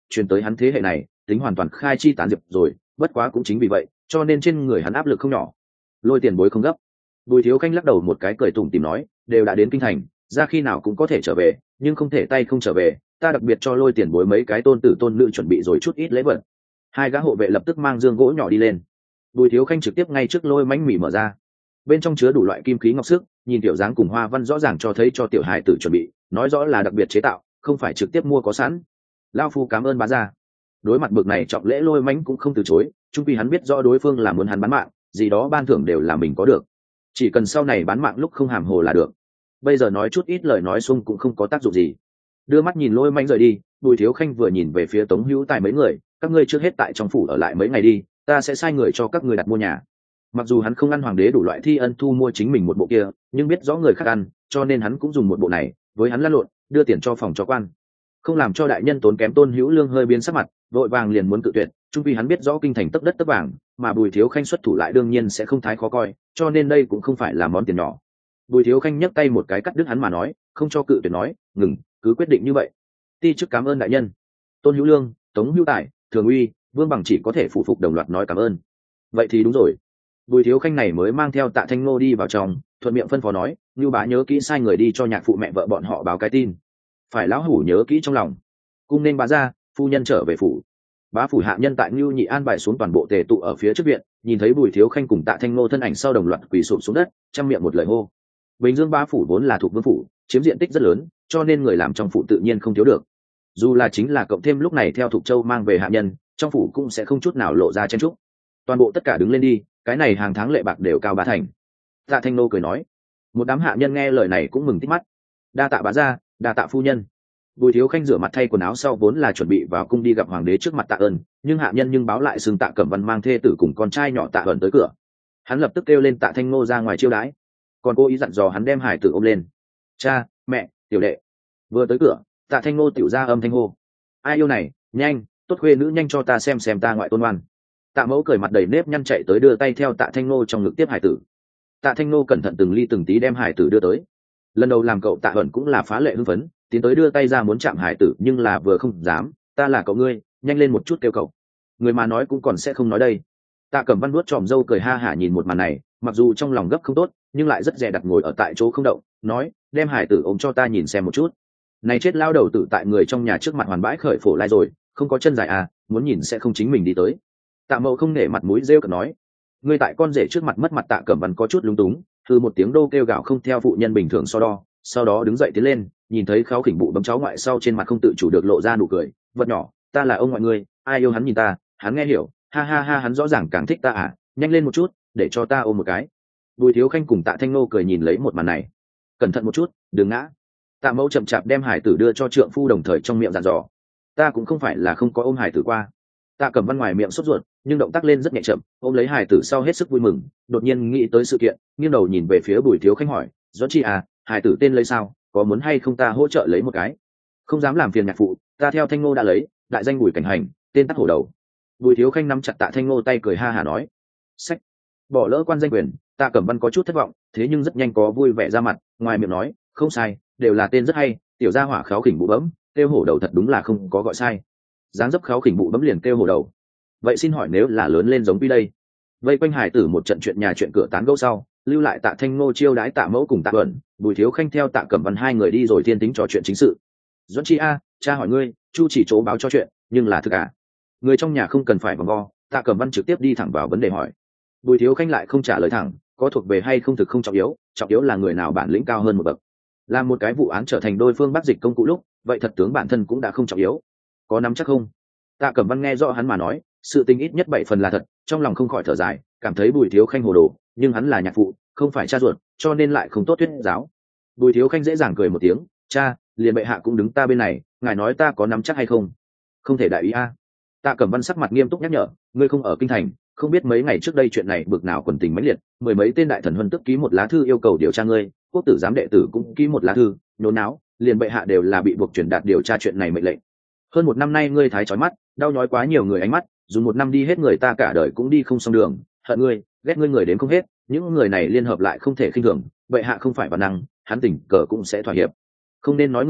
truyền tới hắn thế hệ này tính hoàn toàn khai chi tán diệp rồi, bất quá cũng chính vì vậy cho nên trên người hắn áp lực không nhỏ. Lôi tiền bối không gấp. Bùi Thiếu Khanh lắc đầu một cái cười tủm tỉm nói, đều đã đến kinh thành, ra khi nào cũng có thể trở về, nhưng không thể tay không trở về, ta đặc biệt cho Lôi tiền bối mấy cái tôn tử tôn nữ chuẩn bị rồi chút ít lễ vật. Hai gã hộ vệ lập tức mang dương gỗ nhỏ đi lên. Bùi Thiếu Khanh trực tiếp ngay trước Lôi mánh mỉ mở ra, bên trong chứa đủ loại kim khí ngọc sức, nhìn tiểu dáng cùng hoa văn rõ ràng cho thấy cho tiểu hài tử chuẩn bị, nói rõ là đặc biệt chế tạo, không phải trực tiếp mua có sẵn. Lao phu cảm ơn bá gia. Đối mặt bực này trọng lễ Lôi mánh cũng không từ chối, chung quy hắn biết rõ đối phương là muốn hắn bán mạng, gì đó ban thưởng đều là mình có được, chỉ cần sau này bán mạng lúc không hàm hồ là được. Bây giờ nói chút ít lời nói xung cũng không có tác dụng gì. Đưa mắt nhìn Lôi mánh rời đi, Bùi Thiếu Khanh vừa nhìn về phía Tống Hữu Tài mấy người, các ngươi trước hết tại trong phủ ở lại mấy ngày đi, ta sẽ sai người cho các ngươi đặt mua nhà. Mặc dù hắn không ăn hoàng đế đủ loại thi ân thu mua chính mình một bộ kia, nhưng biết rõ người khác ăn, cho nên hắn cũng dùng một bộ này, với hắn lăn lộn đưa tiền cho phòng cho quan, không làm cho đại nhân tốn kém. Tôn Hữu Lương hơi biến sắc mặt, vội vàng liền muốn cự tuyệt, chung vì hắn biết rõ kinh thành tấp đất tấp vàng, mà Bùi Thiếu Khanh xuất thủ lại đương nhiên sẽ không thái khó coi, cho nên đây cũng không phải là món tiền nhỏ. Bùi Thiếu Khanh nhấc tay một cái cắt đứt hắn mà nói, không cho cự tuyệt nói, ngừng, cứ quyết định như vậy. Ti chức cảm ơn đại nhân. Tôn Hữu Lương, Tống Hữu Tài, Thường Uy, Vương Bằng chỉ có thể phụ phục đồng loạt nói cảm ơn. Vậy thì đúng rồi. Bùi Thiếu Khanh này mới mang theo Tạ Thanh Ngô đi vào trong, thuận miệng phân phó nói, Nưu bá nhớ kỹ sai người đi cho nhạc phụ mẹ vợ bọn họ báo cái tin, phải lão hủ nhớ kỹ trong lòng. Cung nên bá gia, phu nhân trở về phủ. Bá phủ hạ nhân tại Nưu Nhị an bài xuống toàn bộ tề tụ ở phía trước viện, nhìn thấy Bùi Thiếu Khanh cùng Tạ Thanh Ngô thân ảnh sau đồng loạt quỳ sụp xuống đất, trăm miệng một lời hô. Bình Dương bá phủ vốn là thuộc vương phủ, chiếm diện tích rất lớn, cho nên người làm trong phủ tự nhiên không thiếu được. Dù là chính là cộng thêm lúc này theo Thục Châu mang về hạ nhân, trong phủ cũng sẽ không chút nào lộ ra chen trúc. Toàn bộ tất cả đứng lên đi, cái này hàng tháng lệ bạc đều cao bá thành. Tạ Thanh Nô cười nói. Một đám hạ nhân nghe lời này cũng mừng tít mắt. Đa tạ bá gia, đa tạ phu nhân. Bùi Thiếu Khanh rửa mặt thay quần áo sau vốn là chuẩn bị vào cung đi gặp hoàng đế trước mặt tạ ơn, nhưng hạ nhân nhưng báo lại xưng Tạ Cẩm Văn mang thê tử cùng con trai nhỏ Tạ Ẩn tới cửa. Hắn lập tức kêu lên Tạ Thanh Nô ra ngoài chiêu đãi, còn cố ý dặn dò hắn đem hải tử ôm lên. Cha, mẹ, tiểu đệ. Vừa tới cửa, Tạ Thanh Nô tiểu ra âm thanh hô. Ai yêu này, nhanh, tốt khuê nữ nhanh cho ta xem ta ngoại tôn ngoan. Tạ Mẫu cười mặt đầy nếp nhăn chạy tới đưa tay theo Tạ Thanh Nô trong ngực tiếp hải tử. Tạ Thanh Nô cẩn thận từng ly từng tí đem hải tử đưa tới. Lần đầu làm cậu Tạ Ẩn cũng là phá lệ hưng phấn, tiến tới đưa tay ra muốn chạm hải tử nhưng là vừa không dám. Ta là cậu ngươi, nhanh lên một chút kêu cậu. Người mà nói cũng còn sẽ không nói đây. Tạ Cẩm Văn vuốt tròm râu cười ha hả nhìn một màn này, mặc dù trong lòng gấp không tốt, nhưng lại rất dè đặt ngồi ở tại chỗ không động, nói, đem hải tử ôm cho ta nhìn xem một chút. Này chết lao đầu tử tại người trong nhà trước mặt hoàn bãi khởi phổ lai rồi, không có chân dài à, muốn nhìn sẽ không chính mình đi tới. Tạ Mậu không nể mặt mũi rêu cợt nói, ngươi tại con rể trước mặt mất mặt. Tạ Cẩm Văn có chút lúng túng, thư một tiếng đô kêu gào không theo phụ nhân bình thường so đo, sau đó đứng dậy tiến lên, nhìn thấy Kháo Khỉnh Bụ bấm cháu ngoại sau trên mặt không tự chủ được lộ ra nụ cười, vật nhỏ, ta là ông ngoại ngươi, ai yêu hắn nhìn ta, hắn nghe hiểu, ha ha ha, hắn rõ ràng càng thích ta à, nhanh lên một chút, để cho ta ôm một cái. Bùi Thiếu Khanh cùng Tạ Thanh Nô cười nhìn lấy một màn này, cẩn thận một chút, đừng ngã. Tạ Mẫu chậm chạp đem hải tử đưa cho trượng phu, đồng thời trong miệng dặn dò, ta cũng không phải là không có ôm hải tử qua. Tạ Cẩm Văn ngoài miệng sốt ruột, nhưng động tác lên rất nhẹ chậm, ôm lấy hải tử sau hết sức vui mừng, đột nhiên nghĩ tới sự kiện, nghiêng đầu nhìn về phía Bùi Thiếu Khanh hỏi, Doãn Chi à, hải tử tên lấy sao, có muốn hay không ta hỗ trợ lấy một cái? Không dám làm phiền nhạc phụ, ta theo Thanh Ngô đã lấy, đại danh Bùi Cảnh Hành, tên tắt hổ đầu. Bùi Thiếu Khanh nắm chặt Tạ Thanh Ngô tay cười ha hả nói, sách, bỏ lỡ quan danh quyền. Tạ Cẩm Văn có chút thất vọng, thế nhưng rất nhanh có vui vẻ ra mặt, ngoài miệng nói, không sai, đều là tên rất hay, tiểu gia hỏa Kháo Khỉnh Bụ bấm, kêu hổ đầu thật đúng là không có gọi sai. Dáng dấp Kháo Khỉnh Bụ bấm liền kêu hổ đầu. Vậy xin hỏi nếu là lớn lên giống quy đây? Vây quanh hải tử một trận chuyện nhà chuyện cửa tán gẫu sau, lưu lại Tạ Thanh Ngô chiêu đãi Tạ Mẫu cùng Tạ Ẩn, Bùi Thiếu Khanh theo Tạ Cẩm Văn hai người đi rồi thiên tính trò chuyện chính sự. Doãn Chi a, cha hỏi ngươi, Chu chỉ chỗ báo cho chuyện, nhưng là thực à? Người trong nhà không cần phải vòng vo, Tạ Cẩm Văn trực tiếp đi thẳng vào vấn đề hỏi. Bùi Thiếu Khanh lại không trả lời thẳng, có thuộc về hay không thực không trọng yếu là người nào bản lĩnh cao hơn một bậc. Làm một cái vụ án trở thành đôi phương bắt dịch công cụ lúc, vậy thật tướng bản thân cũng đã không trọng yếu. Có nắm chắc không? Tạ Cẩm Văn nghe rõ hắn mà nói, sự tình ít nhất 7 phần là thật, trong lòng không khỏi thở dài, cảm thấy Bùi Thiếu Khanh hồ đồ, nhưng hắn là nhạc phụ, không phải cha ruột, cho nên lại không tốt thuyết giáo. Bùi Thiếu Khanh dễ dàng cười một tiếng, cha, liền bệ hạ cũng đứng ta bên này, ngài nói ta có nắm chắc hay không? Không thể đại ý a. Tạ Cẩm Văn sắc mặt nghiêm túc nhắc nhở, ngươi không ở kinh thành, không biết mấy ngày trước đây chuyện này bực nào quần tình mãnh liệt, mười mấy tên đại thần huân tức ký một lá thư yêu cầu điều tra ngươi, quốc tử giám đệ tử cũng ký một lá thư, nhốn náo, liền bệ hạ đều là bị buộc truyền đạt điều tra chuyện này mệnh lệnh. Hơn một năm nay ngươi thái chói mắt, đau nhói quá nhiều người ánh mắt, dùng một năm đi hết người ta cả đời cũng đi không xong đường, hận ngươi, ghét ngươi người đến không hết, những người này liên hợp lại không thể khinh thường, bệ hạ không phải bản năng, hắn tỉnh cờ cũng sẽ thỏa hiệp. Không nên nói người khác,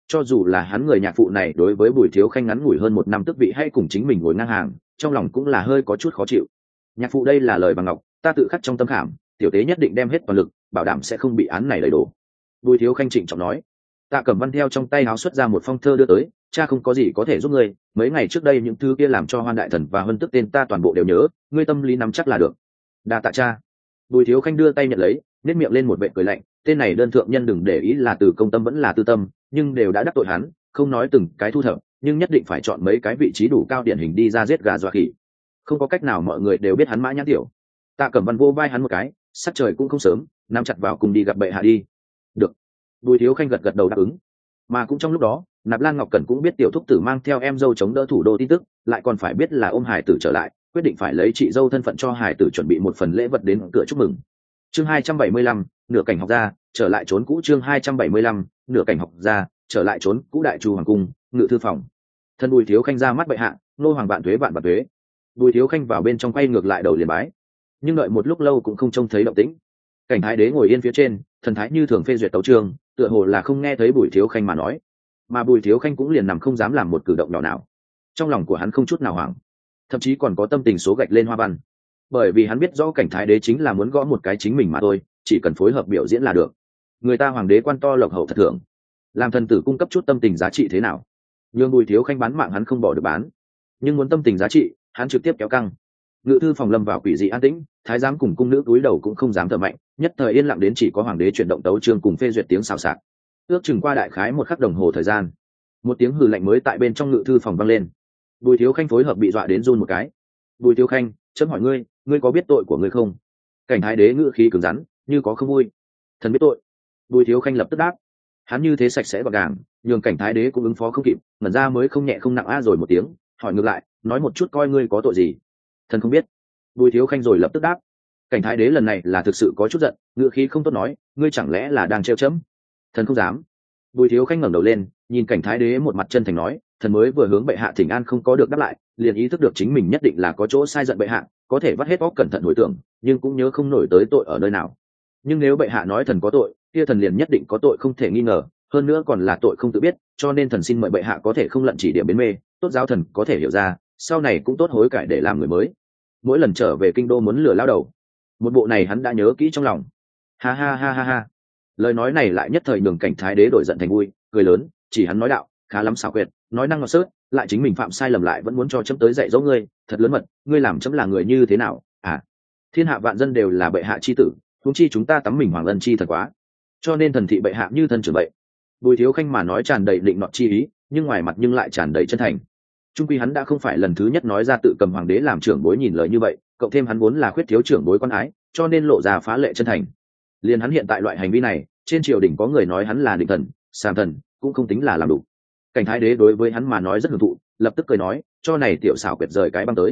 cho dù là hắn người nhạc phụ này đối với Bùi Thiếu Khanh ngắn ngủi hơn 1 năm tước vị hay cùng chính mình ngồi ngang hàng, trong lòng cũng là hơi có chút khó chịu. Nhạc phụ đây là lời bằng ngọc, ta tự khắc trong tâm khảm, tiểu tế nhất định đem hết toàn lực, bảo đảm sẽ không bị án này đẩy đổ. Bùi Thiếu Khanh trịnh trọng nói. Tạ Cẩm Văn theo trong tay áo xuất ra một phong thơ đưa tới, cha không có gì có thể giúp ngươi, mấy ngày trước đây những thứ kia làm cho Hoan đại thần và Hân tức tên ta toàn bộ đều nhớ, ngươi tâm lý nắm chắc là được. Đa tạ cha. Bùi Thiếu Khanh đưa tay nhận lấy, nét miệng lên một vệt cười lạnh, tên này đơn thượng nhân đừng để ý là từ công tâm vẫn là tư tâm, nhưng đều đã đắc tội hắn, không nói từng cái thu thập, nhưng nhất định phải chọn mấy cái vị trí đủ cao điển hình đi ra giết gà dọa khỉ. Không có cách nào, mọi người đều biết hắn Mã Nhã Tiểu. Tạ Cẩm Văn vô vai hắn một cái, sắc trời cũng không sớm, nắm chặt vào cùng đi gặp bệ hạ đi. Được. Bùi Thiếu Khanh gật gật đầu đáp ứng. Mà cũng trong lúc đó, Nạp Lan Ngọc Cẩn cũng biết tiểu thúc tử mang theo em dâu chống đỡ thủ đô tin tức, lại còn phải biết là ôm hải tử trở lại, quyết định phải lấy chị dâu thân phận cho hải tử chuẩn bị một phần lễ vật đến cửa chúc mừng. Chương 275, nửa cảnh học gia trở lại trốn cũ. Chương 275, nửa cảnh học gia trở lại trốn cũ. Đại Chu hoàng cung, ngự thư phòng. Thân Bùi Thiếu Khanh ra mắt bệ hạ, nô hoàng vạn tuế vạn vạn tuế. Bùi Thiếu Khanh vào bên trong quay ngược lại đầu liền bái, nhưng đợi một lúc lâu cũng không trông thấy động tĩnh. Cảnh Thái Đế ngồi yên phía trên, thần thái như thường phê duyệt tấu chương, tựa hồ là không nghe thấy Bùi Thiếu Khanh mà nói, mà Bùi Thiếu Khanh cũng liền nằm không dám làm một cử động nhỏ nào. Trong lòng của hắn không chút nào hoảng, thậm chí còn có tâm tình số gạch lên hoa văn, bởi vì hắn biết rõ Cảnh Thái Đế chính là muốn gõ một cái chính mình mà thôi, chỉ cần phối hợp biểu diễn là được. Người ta hoàng đế quan to lộc hậu thật thưởng, làm thần tử cung cấp chút tâm tình giá trị thế nào? Nhưng Bùi Thiếu Khanh bán mạng hắn không bỏ được bán, nhưng muốn tâm tình giá trị, hắn trực tiếp kéo căng. Ngự thư phòng lâm vào quỷ dị an tĩnh, thái giám cùng cung nữ cúi đầu cũng không dám thở mạnh, nhất thời yên lặng đến chỉ có hoàng đế chuyển động tấu chương cùng phê duyệt tiếng xào xạc. Ước chừng qua đại khái 1 khắc đồng hồ thời gian, một tiếng hừ lạnh mới tại bên trong ngự thư phòng vang lên. Bùi Thiếu Khanh phối hợp bị dọa đến run một cái. Bùi Thiếu Khanh, chấm hỏi ngươi, ngươi có biết tội của ngươi không? Cảnh Thái Đế ngữ khí cứng rắn, như có không vui. Thần biết tội. Bùi Thiếu Khanh lập tức đáp. Hắn như thế sạch sẽ gọn gàng, nhường Cảnh Thái Đế cũng ứng phó không kịp, ngẩn ra mới không nhẹ không nặng a rồi một tiếng, hỏi ngược lại, nói một chút coi ngươi có tội gì? Thần không biết. Bùi Thiếu Khanh rồi lập tức đáp. Cảnh Thái Đế lần này là thực sự có chút giận, ngữ khí không tốt nói, ngươi chẳng lẽ là đang trêu chấm? Thần không dám. Bùi Thiếu Khanh ngẩng đầu lên, nhìn Cảnh Thái Đế một mặt chân thành nói, thần mới vừa hướng bệ hạ thỉnh an không có được đáp lại, liền ý thức được chính mình nhất định là có chỗ sai giận bệ hạ, có thể vắt hết óc cẩn thận hồi tưởng, nhưng cũng nhớ không nổi tới tội ở nơi nào. Nhưng nếu bệ hạ nói thần có tội, kia thần liền nhất định có tội không thể nghi ngờ, hơn nữa còn là tội không tự biết, cho nên thần xin mời bệ hạ có thể không lận chỉ điểm bến mê, tốt giáo thần có thể hiểu ra, sau này cũng tốt hối cải để làm người mới. Mỗi lần trở về kinh đô muốn lừa lao đầu, một bộ này hắn đã nhớ kỹ trong lòng. Ha ha ha ha ha. Lời nói này lại nhất thời nhường Cảnh Thái Đế đổi giận thành vui, cười lớn, chỉ hắn nói đạo, khá lắm xảo quyệt, nói năng ngọt sớt, lại chính mình phạm sai lầm lại vẫn muốn cho chấm tới dạy dỗ ngươi, thật lớn mật, ngươi làm chấm là người như thế nào? À, thiên hạ vạn dân đều là bệ hạ chi tử, huống chi chúng ta tắm mình hoàng ân chi thật quá, cho nên thần thị bệ hạ như thân trưởng vậy. Bùi Thiếu Khanh mà nói tràn đầy định nọt chi ý, nhưng ngoài mặt nhưng lại tràn đầy chân thành. Trung quy hắn đã không phải lần thứ nhất nói ra tự cầm hoàng đế làm trưởng bối nhìn lời như vậy, cộng thêm hắn vốn là khuyết thiếu trưởng bối quan ái, cho nên lộ ra phá lệ chân thành. Liền hắn hiện tại loại hành vi này, trên triều đình có người nói hắn là định thần, sàm thần, cũng không tính là làm đủ. Cảnh Thái Đế đối với hắn mà nói rất hưởng thụ, lập tức cười nói, cho này tiểu xảo quyệt rời cái băng tới.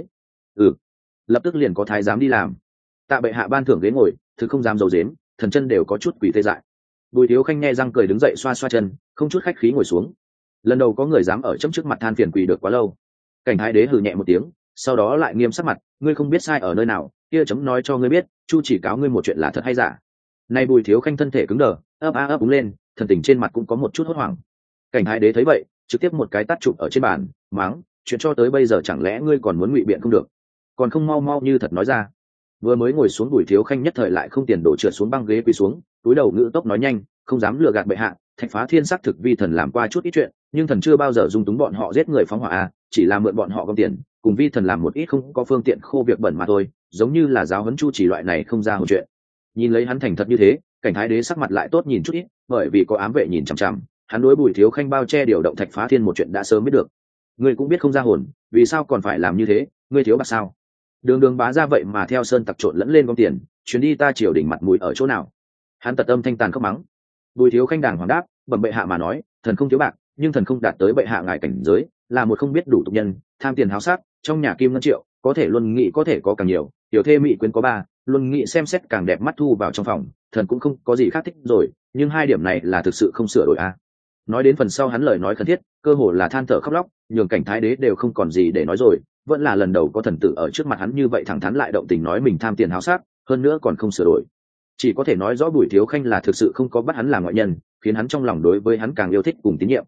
Lập tức liền có thái giám đi làm. Tạ bệ hạ ban thưởng ghế ngồi, thứ không dám dầu dếm, thần chân đều có chút quỷ tê dại. Bùi Thiếu Khanh nghe răng cười đứng dậy xoa xoa chân, không chút khách khí ngồi xuống. Lần đầu có người dám ở chấm trước mặt than phiền quỳ được quá lâu. Cảnh Thái Đế hừ nhẹ một tiếng, sau đó lại nghiêm sắc mặt, ngươi không biết sai ở nơi nào, kia chấm nói cho ngươi biết, chu chỉ cáo ngươi một chuyện là thật hay giả. Nay Bùi Thiếu Khanh thân thể cứng đờ, ấp úng lên, thần tình trên mặt cũng có một chút hốt hoảng. Cảnh Thái Đế thấy vậy, trực tiếp một cái tát chụp ở trên bàn, mắng, chuyện cho tới bây giờ chẳng lẽ ngươi còn muốn ngụy biện không được, còn không mau mau như thật nói ra. Vừa mới ngồi xuống Bùi Thiếu Khanh nhất thời lại không tiền đổ trượt xuống băng ghế quỳ xuống, túi đầu ngữ tốc nói nhanh, không dám lừa gạt bệ hạ, Thạch Phá Thiên xác thực vi thần làm qua chút ít chuyện, nhưng thần chưa bao giờ dung túng bọn họ giết người phóng hỏa a, chỉ là mượn bọn họ gom tiền, cùng vi thần làm một ít không có phương tiện khô việc bẩn mà thôi, giống như là giáo huấn chu chỉ loại này không ra hồn chuyện. Nhìn lấy hắn thành thật như thế, Cảnh Thái Đế sắc mặt lại tốt nhìn chút ít, bởi vì có ám vệ nhìn chằm chằm, hắn đối Bùi Thiếu Khanh bao che điều động Thạch Phá Thiên một chuyện đã sớm biết được. Ngươi cũng biết không ra hồn, vì sao còn phải làm như thế, ngươi thiếu bạc sao? Đường Đường bá ra vậy mà theo sơn tặc trộn lẫn lên gom tiền, chuyến đi ta triều đình mặt mũi ở chỗ nào? Hắn tật âm thanh tàn khóc mắng. Bùi Thiếu Khanh đàng hoàng đáp, bẩm bệ hạ mà nói, thần không thiếu bạc, nhưng thần không đạt tới bệ hạ ngài cảnh giới, là một không biết đủ tục nhân, tham tiền háo sát, trong nhà kim ngân triệu, có thể luân nghị có thể có càng nhiều, tiểu thê mỹ quyến có 3, luân nghị xem xét càng đẹp mắt thu vào trong phòng, thần cũng không có gì khác thích rồi, nhưng 2 điểm này là thực sự không sửa đổi a. Nói đến phần sau hắn lời nói khẩn thiết, cơ hồ là than thở khóc lóc, nhường Cảnh Thái Đế đều không còn gì để nói rồi, vẫn là lần đầu có thần tử ở trước mặt hắn như vậy thẳng thắn lại động tình nói mình tham tiền háo sát, hơn nữa còn không sửa đổi. Chỉ có thể nói rõ Bùi Thiếu Khanh là thực sự không có bắt hắn làm ngoại nhân, khiến hắn trong lòng đối với hắn càng yêu thích cùng tín nhiệm.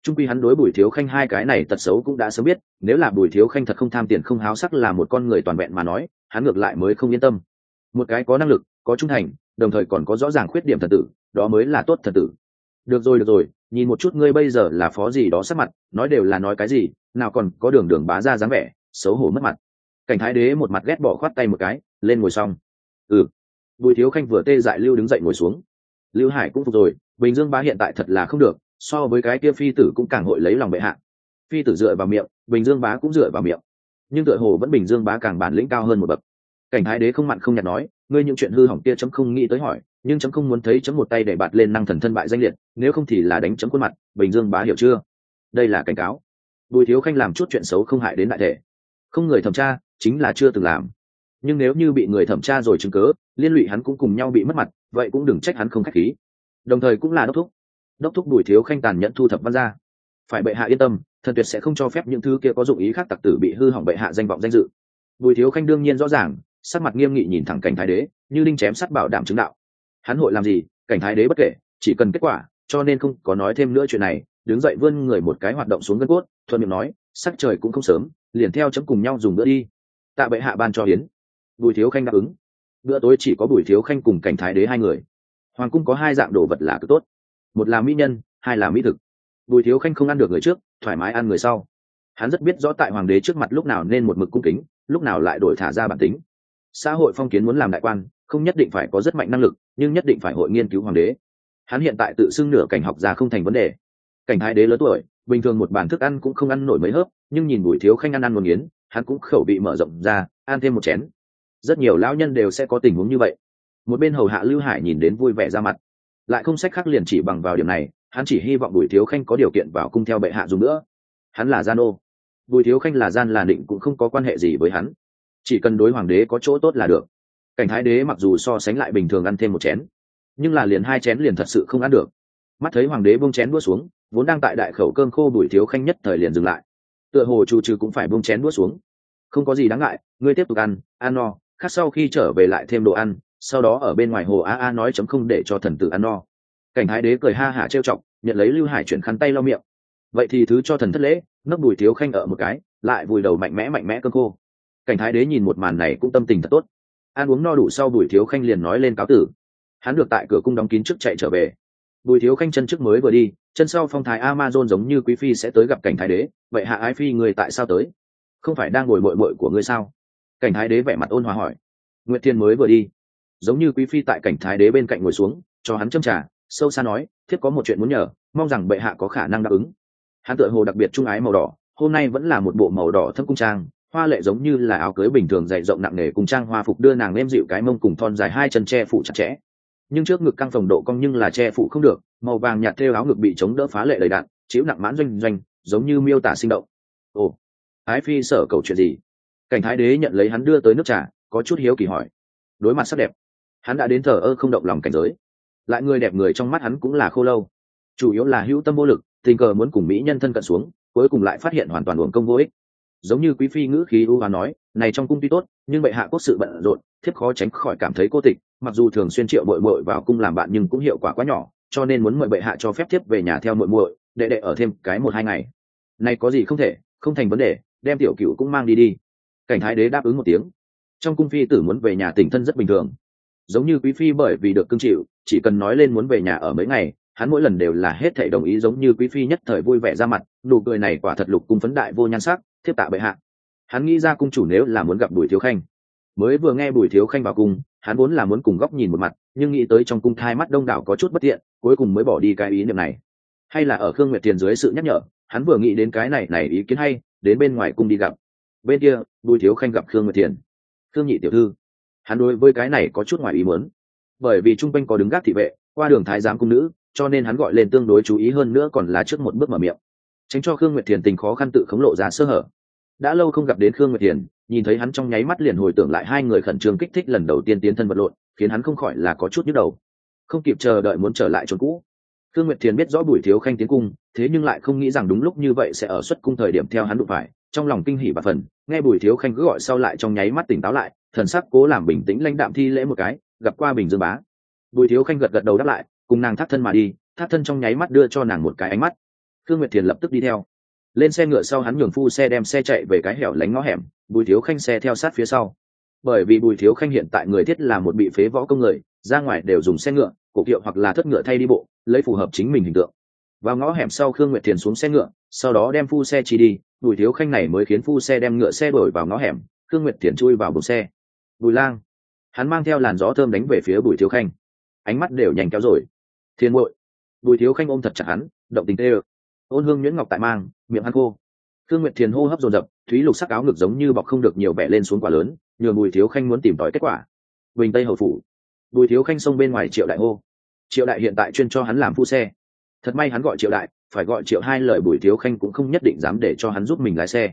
Trung quy hắn đối Bùi Thiếu Khanh hai cái này tật xấu cũng đã sớm biết, nếu là Bùi Thiếu Khanh thật không tham tiền không háo sắc là một con người toàn vẹn mà nói, hắn ngược lại mới không yên tâm. Một cái có năng lực, có trung thành, đồng thời còn có rõ ràng khuyết điểm thần tử, đó mới là tốt thần tử. Được rồi, nhìn một chút ngươi bây giờ là phó gì đó sắc mặt, nói đều là nói cái gì, nào còn có đường đường bá ra dáng vẻ, xấu hổ mất mặt. Cảnh Thái Đế một mặt ghét bỏ khoát tay một cái, lên ngồi xong. Bùi Thiếu Khanh vừa tê dại lưu đứng dậy ngồi xuống. Lưu Hải cũng phục rồi, Bình Dương bá hiện tại thật là không được, so với cái kia phi tử cũng càng hội lấy lòng bệ hạ. Phi tử dựa vào miệng, Bình Dương bá cũng dựa vào miệng, nhưng tựa hồ vẫn Bình Dương bá càng bản lĩnh cao hơn một bậc. Cảnh Thái Đế không mặn không nhạt nói, ngươi những chuyện hư hỏng kia chấm không nghĩ tới hỏi, nhưng chấm không muốn thấy chấm một tay để bạt lên năng thần thân bại danh liệt, nếu không thì là đánh chấm khuôn mặt. Bình Dương bá hiểu chưa? Đây là cảnh cáo. Bùi Thiếu Khanh làm chút chuyện xấu không hại đến đại thể, không người thẩm tra chính là chưa từng làm, nhưng nếu như bị người thẩm tra rồi chứng cớ liên lụy hắn cũng cùng nhau bị mất mặt, vậy cũng đừng trách hắn không khách khí. Đồng thời cũng là đốc thúc Bùi Thiếu Khanh tàn nhẫn thu thập văn gia, phải bệ hạ yên tâm, thần tuyệt sẽ không cho phép những thứ kia có dụng ý khác tặc tử bị hư hỏng bệ hạ danh vọng danh dự. Bùi Thiếu Khanh đương nhiên rõ ràng, sắc mặt nghiêm nghị nhìn thẳng Cảnh Thái Đế, như đinh chém sắt bảo đảm chứng đạo. Hắn hội làm gì, Cảnh Thái Đế bất kể, chỉ cần kết quả, cho nên không có nói thêm nữa chuyện này, đứng dậy vươn người một cái hoạt động xuống gân cốt, thuận miệng nói, sắc trời cũng không sớm, liền theo chấm cùng nhau dùng bữa đi. Tạ bệ hạ ban cho hiến. Bùi Thiếu Khanh đáp ứng. Bữa tối chỉ có Bùi Thiếu Khanh cùng Cảnh Thái Đế hai người. Hoàng cung có hai dạng đồ vật là cực tốt, một là mỹ nhân, hai là mỹ thực. Bùi Thiếu Khanh không ăn được người trước, thoải mái ăn người sau. Hắn rất biết rõ tại hoàng đế trước mặt lúc nào nên một mực cung kính, lúc nào lại đổi thả ra bản tính. Xã hội phong kiến muốn làm đại quan, không nhất định phải có rất mạnh năng lực, nhưng nhất định phải hội nghiên cứu hoàng đế. Hắn hiện tại tự xưng nửa cảnh học gia không thành vấn đề. Cảnh Thái Đế lớn tuổi, bình thường một bàn thức ăn cũng không ăn nổi mấy hớp, nhưng nhìn Bùi Thiếu Khanh ăn một nghiến, hắn cũng khẩu vị mở rộng ra, ăn thêm một chén. Rất nhiều lão nhân đều sẽ có tình huống như vậy. Một bên hầu hạ Lưu Hải nhìn đến vui vẻ ra mặt, lại không sách khác liền chỉ bằng vào điểm này, hắn chỉ hy vọng Bùi Thiếu Khanh có điều kiện vào cung theo bệ hạ dùng nữa. Hắn là gian ô, Bùi Thiếu Khanh là gian là định cũng không có quan hệ gì với hắn, chỉ cần đối hoàng đế có chỗ tốt là được. Cảnh Thái Đế mặc dù so sánh lại bình thường ăn thêm một chén, nhưng là liền hai chén liền thật sự không ăn được. Mắt thấy hoàng đế buông chén đũa xuống, vốn đang tại đại khẩu cơm khô Bùi Thiếu Khanh nhất thời liền dừng lại, tựa hồ chủ trừ cũng phải buông chén đũa xuống. Không có gì đáng ngại, ngươi tiếp tục ăn no, khác sau khi trở về lại thêm đồ ăn, sau đó ở bên ngoài hồ a nói chấm không để cho thần tử ăn no. Cảnh Thái Đế cười ha hả trêu chọc, nhận lấy Lưu Hải chuyển khăn tay lau miệng. Vậy thì thứ cho thần thất lễ, nấp Bùi Thiếu Khanh ở một cái, lại vùi đầu mạnh mẽ cơm khô. Cảnh Thái Đế nhìn một màn này cũng tâm tình thật tốt. Ăn uống no đủ sau Bùi Thiếu Khanh liền nói lên cáo tử. Hắn được tại cửa cung đóng kín trước chạy trở về. Bùi Thiếu Khanh chân trước mới vừa đi, chân sau phong thái Amazon giống như quý phi sẽ tới gặp Cảnh Thái Đế. Vậy hạ ái phi người tại sao tới? Không phải đang ngồi mội mội của ngươi sao? Cảnh Thái Đế vẻ mặt ôn hòa hỏi. Nguyệt Thiên mới vừa đi. Giống như quý phi tại Cảnh Thái Đế bên cạnh ngồi xuống, cho hắn châm trà, sâu xa nói, thiếp có một chuyện muốn nhờ, mong rằng bệ hạ có khả năng đáp ứng. Hắn tựa hồ đặc biệt trung ái màu đỏ, hôm nay vẫn là một bộ màu đỏ thâm cung trang, hoa lệ giống như là áo cưới bình thường dày rộng nặng nề, cùng trang hoa phục đưa nàng êm dịu cái mông cùng thon dài hai chân che phủ chặt chẽ. Nhưng trước ngực căng phồng độ cong nhưng là che phủ không được, màu vàng nhạt thêu áo ngực bị chống đỡ phá lệ đầy đặn, chịu nặng mãn doanh, giống như miêu tả sinh động. Ồ, ái phi sở cầu chuyện gì? Cảnh Thái Đế nhận lấy hắn đưa tới nước trà, có chút hiếu kỳ hỏi. Đối mặt sắc đẹp, hắn đã đến thờ ơ không động lòng cảnh giới, lại người đẹp người trong mắt hắn cũng là khô lâu, chủ yếu là hữu tâm vô lực, tình cờ muốn cùng mỹ nhân thân cận xuống, cuối cùng lại phát hiện hoàn toàn uổng công vô ích. Giống như quý phi ngữ khí ưu hoán nói, này trong cung tuy tốt, nhưng bệ hạ quốc sự bận rộn, thiếp khó tránh khỏi cảm thấy cô tịch, mặc dù thường xuyên triệu muội muội vào cung làm bạn nhưng cũng hiệu quả quá nhỏ, cho nên muốn mời bệ hạ cho phép thiếp về nhà theo muội muội, đệ ở thêm cái 1-2 ngày. Này có gì không thể, không thành vấn đề, đem tiểu cửu cũng mang đi. Cảnh Thái Đế đáp ứng một tiếng. Trong cung phi tử muốn về nhà tình thân rất bình thường. Giống như quý phi bởi vì được cưng chịu, chỉ cần nói lên muốn về nhà ở mấy ngày, hắn mỗi lần đều là hết thảy đồng ý, giống như quý phi nhất thời vui vẻ ra mặt, nụ cười này quả thật lục cung phấn đại vô nhan sắc, thiếp tạ bệ hạ. Hắn nghĩ ra cung chủ nếu là muốn gặp Bùi Thiếu Khanh, mới vừa nghe Bùi Thiếu Khanh vào cung, hắn vốn là muốn cùng góc nhìn một mặt, nhưng nghĩ tới trong cung thai mắt đông đảo có chút bất tiện, cuối cùng mới bỏ đi cái ý niệm này. Hay là ở Khương Nguyệt Tiền dưới sự nhắc nhở, hắn vừa nghĩ đến cái này ý kiến hay, đến bên ngoài cung đi gặp. Bên kia, Bùi Thiếu Khanh gặp Khương Nguyệt Tiền. Khương nhị tiểu thư. Hắn đối với cái này có chút ngoài ý muốn, bởi vì trung quanh có đứng gác thị vệ, qua đường thái giám cung nữ, cho nên hắn gọi lên tương đối chú ý hơn nữa, còn là trước một bước mở miệng, tránh cho Khương Nguyệt Thiền tình khó khăn tự khống lộ ra sơ hở. Đã lâu không gặp đến Khương Nguyệt Thiền, nhìn thấy hắn trong nháy mắt liền hồi tưởng lại hai người khẩn trương kích thích lần đầu tiên tiến thân vật lộn, khiến hắn không khỏi là có chút nhức đầu, không kịp chờ đợi muốn trở lại chốn cũ. Khương Nguyệt Thiền biết rõ Bùi Thiếu Khanh tiến cung, thế nhưng lại không nghĩ rằng đúng lúc như vậy sẽ ở xuất cung thời điểm theo hắn đụng phải, trong lòng kinh hỉ và phần, nghe Bùi Thiếu Khanh cứ gọi sau lại trong nháy mắt tỉnh táo lại, thần sắc cố làm bình tĩnh lãnh đạm thi lễ một cái, gặp qua Bình Dương bá. Bùi Thiếu Khanh gật đầu đáp lại, cùng nàng thắt thân mà đi, thắt thân trong nháy mắt đưa cho nàng một cái ánh mắt. Khương Nguyệt Thiền lập tức đi theo. Lên xe ngựa sau hắn nhường phu xe đem xe chạy về cái hẻo lánh ngõ hẻm, Bùi Thiếu Khanh xe theo sát phía sau. Bởi vì Bùi Thiếu Khanh hiện tại người thiết là một bị phế võ công người, ra ngoài đều dùng xe ngựa, cổ kiệu hoặc là thất ngựa thay đi bộ, lấy phù hợp chính mình hình tượng. Vào ngõ hẻm sau, Khương Nguyệt Thiền xuống xe ngựa, sau đó đem phu xe chỉ đi, Bùi Thiếu Khanh này mới khiến phu xe đem ngựa xe đổi vào ngõ hẻm, Khương Nguyệt Thiền chui vào buồng xe. Bùi Lang, hắn mang theo làn gió thơm đánh về phía Bùi Thiếu Khanh, ánh mắt đều nhanh kéo rồi. Thiên muội. Bùi Thiếu Khanh ôm thật chặt hắn, động tình tê ơ. Ôn hương nhuyễn ngọc tại mang, miệng hắn khô. Khương Nguyệt Thiền hô hấp dồn dập, thúy lục sắc áo ngực giống như bọc không được nhiều bẻ lên xuống quả lớn, nhường Bùi Thiếu Khanh muốn tìm tòi kết quả. Bình Tây hầu phủ. Bùi Thiếu Khanh xông bên ngoài Triệu Đại hô. Triệu Đại hiện tại chuyên cho hắn làm phu xe. Thật may hắn gọi Triệu Đại, phải gọi Triệu hai lời Bùi Thiếu Khanh cũng không nhất định dám để cho hắn giúp mình lái xe.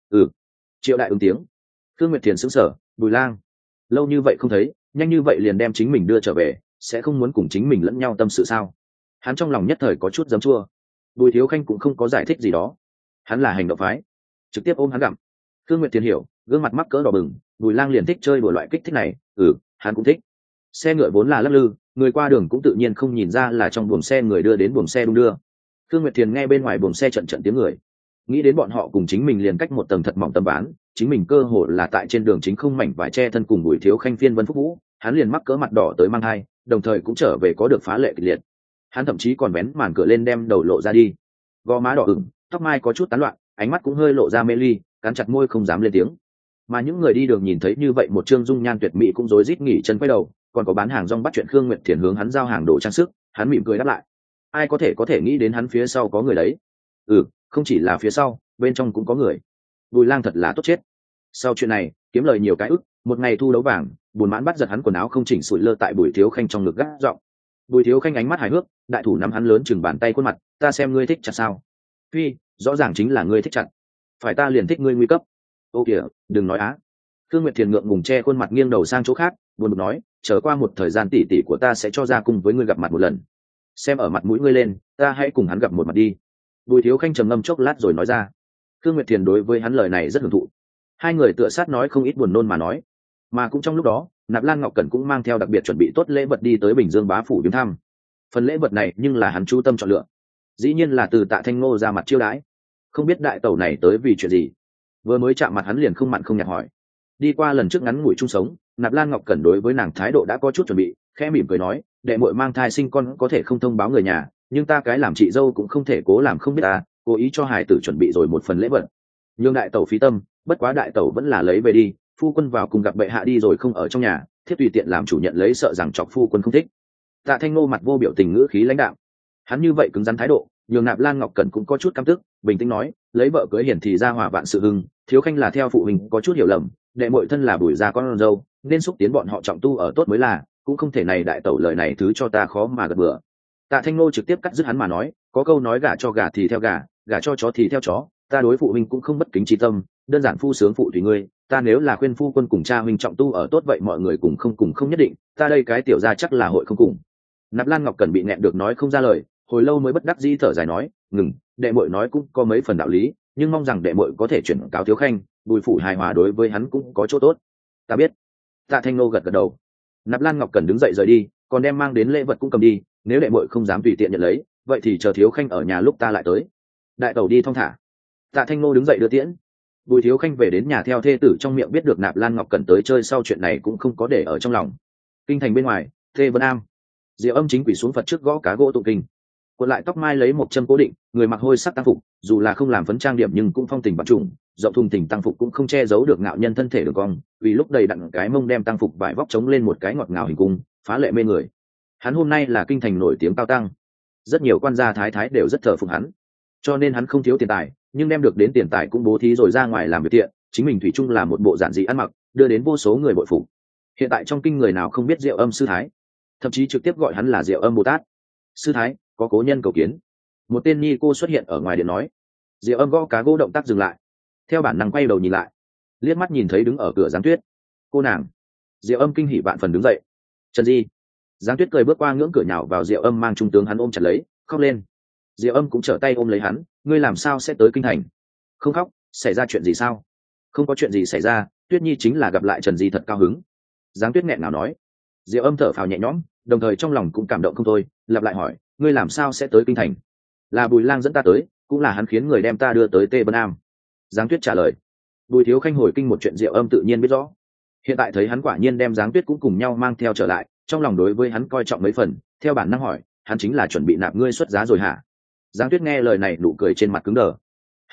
Triệu Đại ứng tiếng. Khương Nguyệt Thiền sững sờ, Bùi Lang, lâu như vậy không thấy, nhanh như vậy liền đem chính mình đưa trở về, sẽ không muốn cùng chính mình lẫn nhau tâm sự sao? Hắn trong lòng nhất thời có chút giấm chua. Bùi Thiếu Khanh cũng không có giải thích gì đó, hắn là hành động phái, trực tiếp ôm hắn gặm. Khương Nguyệt Thiền hiểu, gương mặt mắc cỡ đỏ bừng, Bùi Lang liền thích chơi đùa loại kích thích này, hắn cũng thích. Xe ngựa vốn là lắc lư, người qua đường cũng tự nhiên không nhìn ra là trong buồng xe người đưa đến buồng xe đung đưa. Khương Nguyệt Thiền nghe bên ngoài buồng xe trận trận tiếng người, nghĩ đến bọn họ cùng chính mình liền cách một tầng thật mỏng tấm ván, chính mình cơ hồ là tại trên đường chính không mảnh vải che thân cùng Bùi Thiếu Khanh phiên vân phúc vũ, hắn liền mắc cỡ mặt đỏ tới mang hai, đồng thời cũng trở về có được phá lệ kịch liệt. Hắn thậm chí còn vén màn cửa lên đem đầu lộ ra đi, gò má đỏ ửng, tóc mai có chút tán loạn, ánh mắt cũng hơi lộ ra mê ly, cắn chặt môi không dám lên tiếng. Mà những người đi đường nhìn thấy như vậy một trương dung nhan tuyệt mỹ cũng rối rít nghỉ chân quay đầu, còn có bán hàng rong bắt chuyện Khương Nguyệt Thiền hướng hắn giao hàng đồ trang sức, hắn mỉm cười đáp lại. Ai có thể nghĩ đến hắn phía sau có người đấy? Không chỉ là phía sau, bên trong cũng có người. Bùi Lang thật là tốt chết. Sau chuyện này, kiếm lời nhiều cái ức, một ngày thu đấu vàng, buồn mãn bắt giật hắn quần áo không chỉnh sủi lơ tại Bùi Thiếu Khanh trong ngực gắt giọng. Bùi Thiếu Khanh ánh mắt hài hước, đại thủ nắm hắn lớn chừng bàn tay khuôn mặt, ta xem ngươi thích chặt sao? Phi, rõ ràng chính là ngươi thích chặt. Phải ta liền thích ngươi nguy cấp. Ô kìa, đừng nói á. Khương Nguyệt Thiền ngượng ngùng che khuôn mặt nghiêng đầu sang chỗ khác, buồn bực nói, chờ qua một thời gian tỷ tỷ của ta sẽ cho ra cùng với ngươi gặp mặt một lần. Xem ở mặt mũi ngươi lên, ta hãy cùng hắn gặp một mặt đi. Bùi Thiếu Khanh trầm ngâm chốc lát rồi nói ra. Khương Nguyệt Thiền đối với hắn lời này rất hưởng thụ. Hai người tựa sát nói không ít buồn nôn mà nói. Mà cũng trong lúc đó, Nạp Lan Ngọc Cẩn cũng mang theo đặc biệt chuẩn bị tốt lễ vật đi tới Bình Dương bá phủ viếng thăm. Phần lễ vật này nhưng là hắn chú tâm chọn lựa, dĩ nhiên là từ Tạ Thanh Ngô ra mặt chiêu đãi. Không biết đại tẩu này tới vì chuyện gì, vừa mới chạm mặt hắn liền không mặn không nhạt hỏi. Đi qua lần trước ngắn ngủi chung sống, Nạp Lan Ngọc Cẩn đối với nàng thái độ đã có chút chuẩn bị, khẽ mỉm cười nói, đệ muội mang thai sinh con có thể không thông báo người nhà, nhưng ta cái làm chị dâu cũng không thể cố làm không biết ta, cố ý cho hài tử chuẩn bị rồi một phần lễ vật. Nhưng đại tẩu phí tâm, bất quá đại tẩu vẫn là lấy về đi, phu quân vào cùng gặp bệ hạ đi rồi không ở trong nhà, thiết tùy tiện làm chủ nhận lấy sợ rằng chọc phu quân không thích. Tạ Thanh Ngô mặt vô biểu tình ngữ khí lãnh đạm, hắn như vậy cứng rắn thái độ, nhường Nạp Lan Ngọc Cẩn cũng có chút căm tức, bình tĩnh nói, lấy vợ cưới hiển thì ra hòa vạn sự hưng, Thiếu Khanh là theo phụ huynh có chút hiểu lầm, đệ muội thân là Bùi gia con dâu, nên xúc tiến bọn họ trọng tu ở tốt mới là, cũng không thể này đại tẩu lời này thứ cho ta khó mà gật bừa. Tạ Thanh Ngô trực tiếp cắt dứt hắn mà nói, có câu nói gả cho gà thì theo gà, gả cho chó thì theo chó, ta đối phụ huynh cũng không bất kính trí tâm, đơn giản phu sướng phụ tùy ngươi, ta nếu là khuyên phu quân cùng cha huynh trọng tu ở tốt vậy mọi người cùng không nhất định, ta đây cái tiểu gia chắc là hội không cùng. Nạp Lan Ngọc Cẩn bị nghẹn được nói không ra lời, hồi lâu mới bất đắc dĩ thở dài nói, ngừng, đệ muội nói cũng có mấy phần đạo lý, nhưng mong rằng đệ muội có thể chuyển cáo Thiếu Khanh, Bùi phủ hài hòa đối với hắn cũng có chỗ tốt. Ta biết. Tạ Thanh Ngô gật gật đầu. Nạp Lan Ngọc Cẩn đứng dậy rời đi, còn đem mang đến lễ vật cũng cầm đi, nếu đệ muội không dám tùy tiện nhận lấy, vậy thì chờ Thiếu Khanh ở nhà lúc ta lại tới. Đại tẩu đi thong thả. Tạ Thanh Ngô đứng dậy đưa tiễn. Bùi Thiếu Khanh về đến nhà theo thê tử trong miệng biết được Nạp Lan Ngọc Cẩn tới chơi sau chuyện này cũng không có để ở trong lòng. Kinh thành bên ngoài, Thê Vân Am, Diệu Âm chính quỳ xuống Phật trước gõ cá gỗ tụng kinh. Cuộn lại tóc mai lấy một châm cố định, người mặc hôi sắc tăng phục, dù là không làm phấn trang điểm nhưng cũng phong tình bạc trùng, rộng thùng thình tăng phục cũng không che giấu được ngạo nhân thân thể đường cong, vì lúc đầy đặn cái mông đem tăng phục vải vóc chống lên một cái ngọt ngào hình cung, phá lệ mê người. Hắn hôm nay là kinh thành nổi tiếng cao tăng, rất nhiều quan gia thái thái đều rất thờ phụng hắn, cho nên hắn không thiếu tiền tài, nhưng đem được đến tiền tài cũng bố thí rồi ra ngoài làm việc thiện, chính mình thủy chung là một bộ giản dị ăn mặc, đưa đến vô số người bội phục. Hiện tại trong kinh người nào không biết Diệu Âm sư thái, thậm chí trực tiếp gọi hắn là Diệu Âm Bồ Tát. Sư thái, có cố nhân cầu kiến. Một tên ni cô xuất hiện ở ngoài điện nói. Diệu Âm gõ cá gỗ động tác dừng lại, theo bản năng quay đầu nhìn lại, liếc mắt nhìn thấy đứng ở cửa Giáng Tuyết. Cô nàng. Diệu Âm kinh hỉ vạn phần đứng dậy. Trần Di. Giáng Tuyết cười bước qua ngưỡng cửa nhào vào Diệu Âm mang trung tướng hắn ôm chặt lấy, khóc lên. Diệu Âm cũng trở tay ôm lấy hắn, ngươi làm sao sẽ tới kinh thành? Không khóc, xảy ra chuyện gì sao? Không có chuyện gì xảy ra, Tuyết Nhi chính là gặp lại Trần Di thật cao hứng. Giáng Tuyết nghẹn ngào nói. Diệu Âm thở phào nhẹ nhõm, đồng thời trong lòng cũng cảm động không thôi, lặp lại hỏi, ngươi làm sao sẽ tới kinh thành? Là Bùi Lang dẫn ta tới, cũng là hắn khiến người đem ta đưa tới Tê Vân Am. Giáng Tuyết trả lời. Bùi Thiếu Khanh hồi kinh một chuyện Diệu Âm tự nhiên biết rõ. Hiện tại thấy hắn quả nhiên đem Giáng Tuyết cũng cùng nhau mang theo trở lại, trong lòng đối với hắn coi trọng mấy phần, theo bản năng hỏi, hắn chính là chuẩn bị nạp ngươi xuất giá rồi hả? Giáng Tuyết nghe lời này nụ cười trên mặt cứng đờ.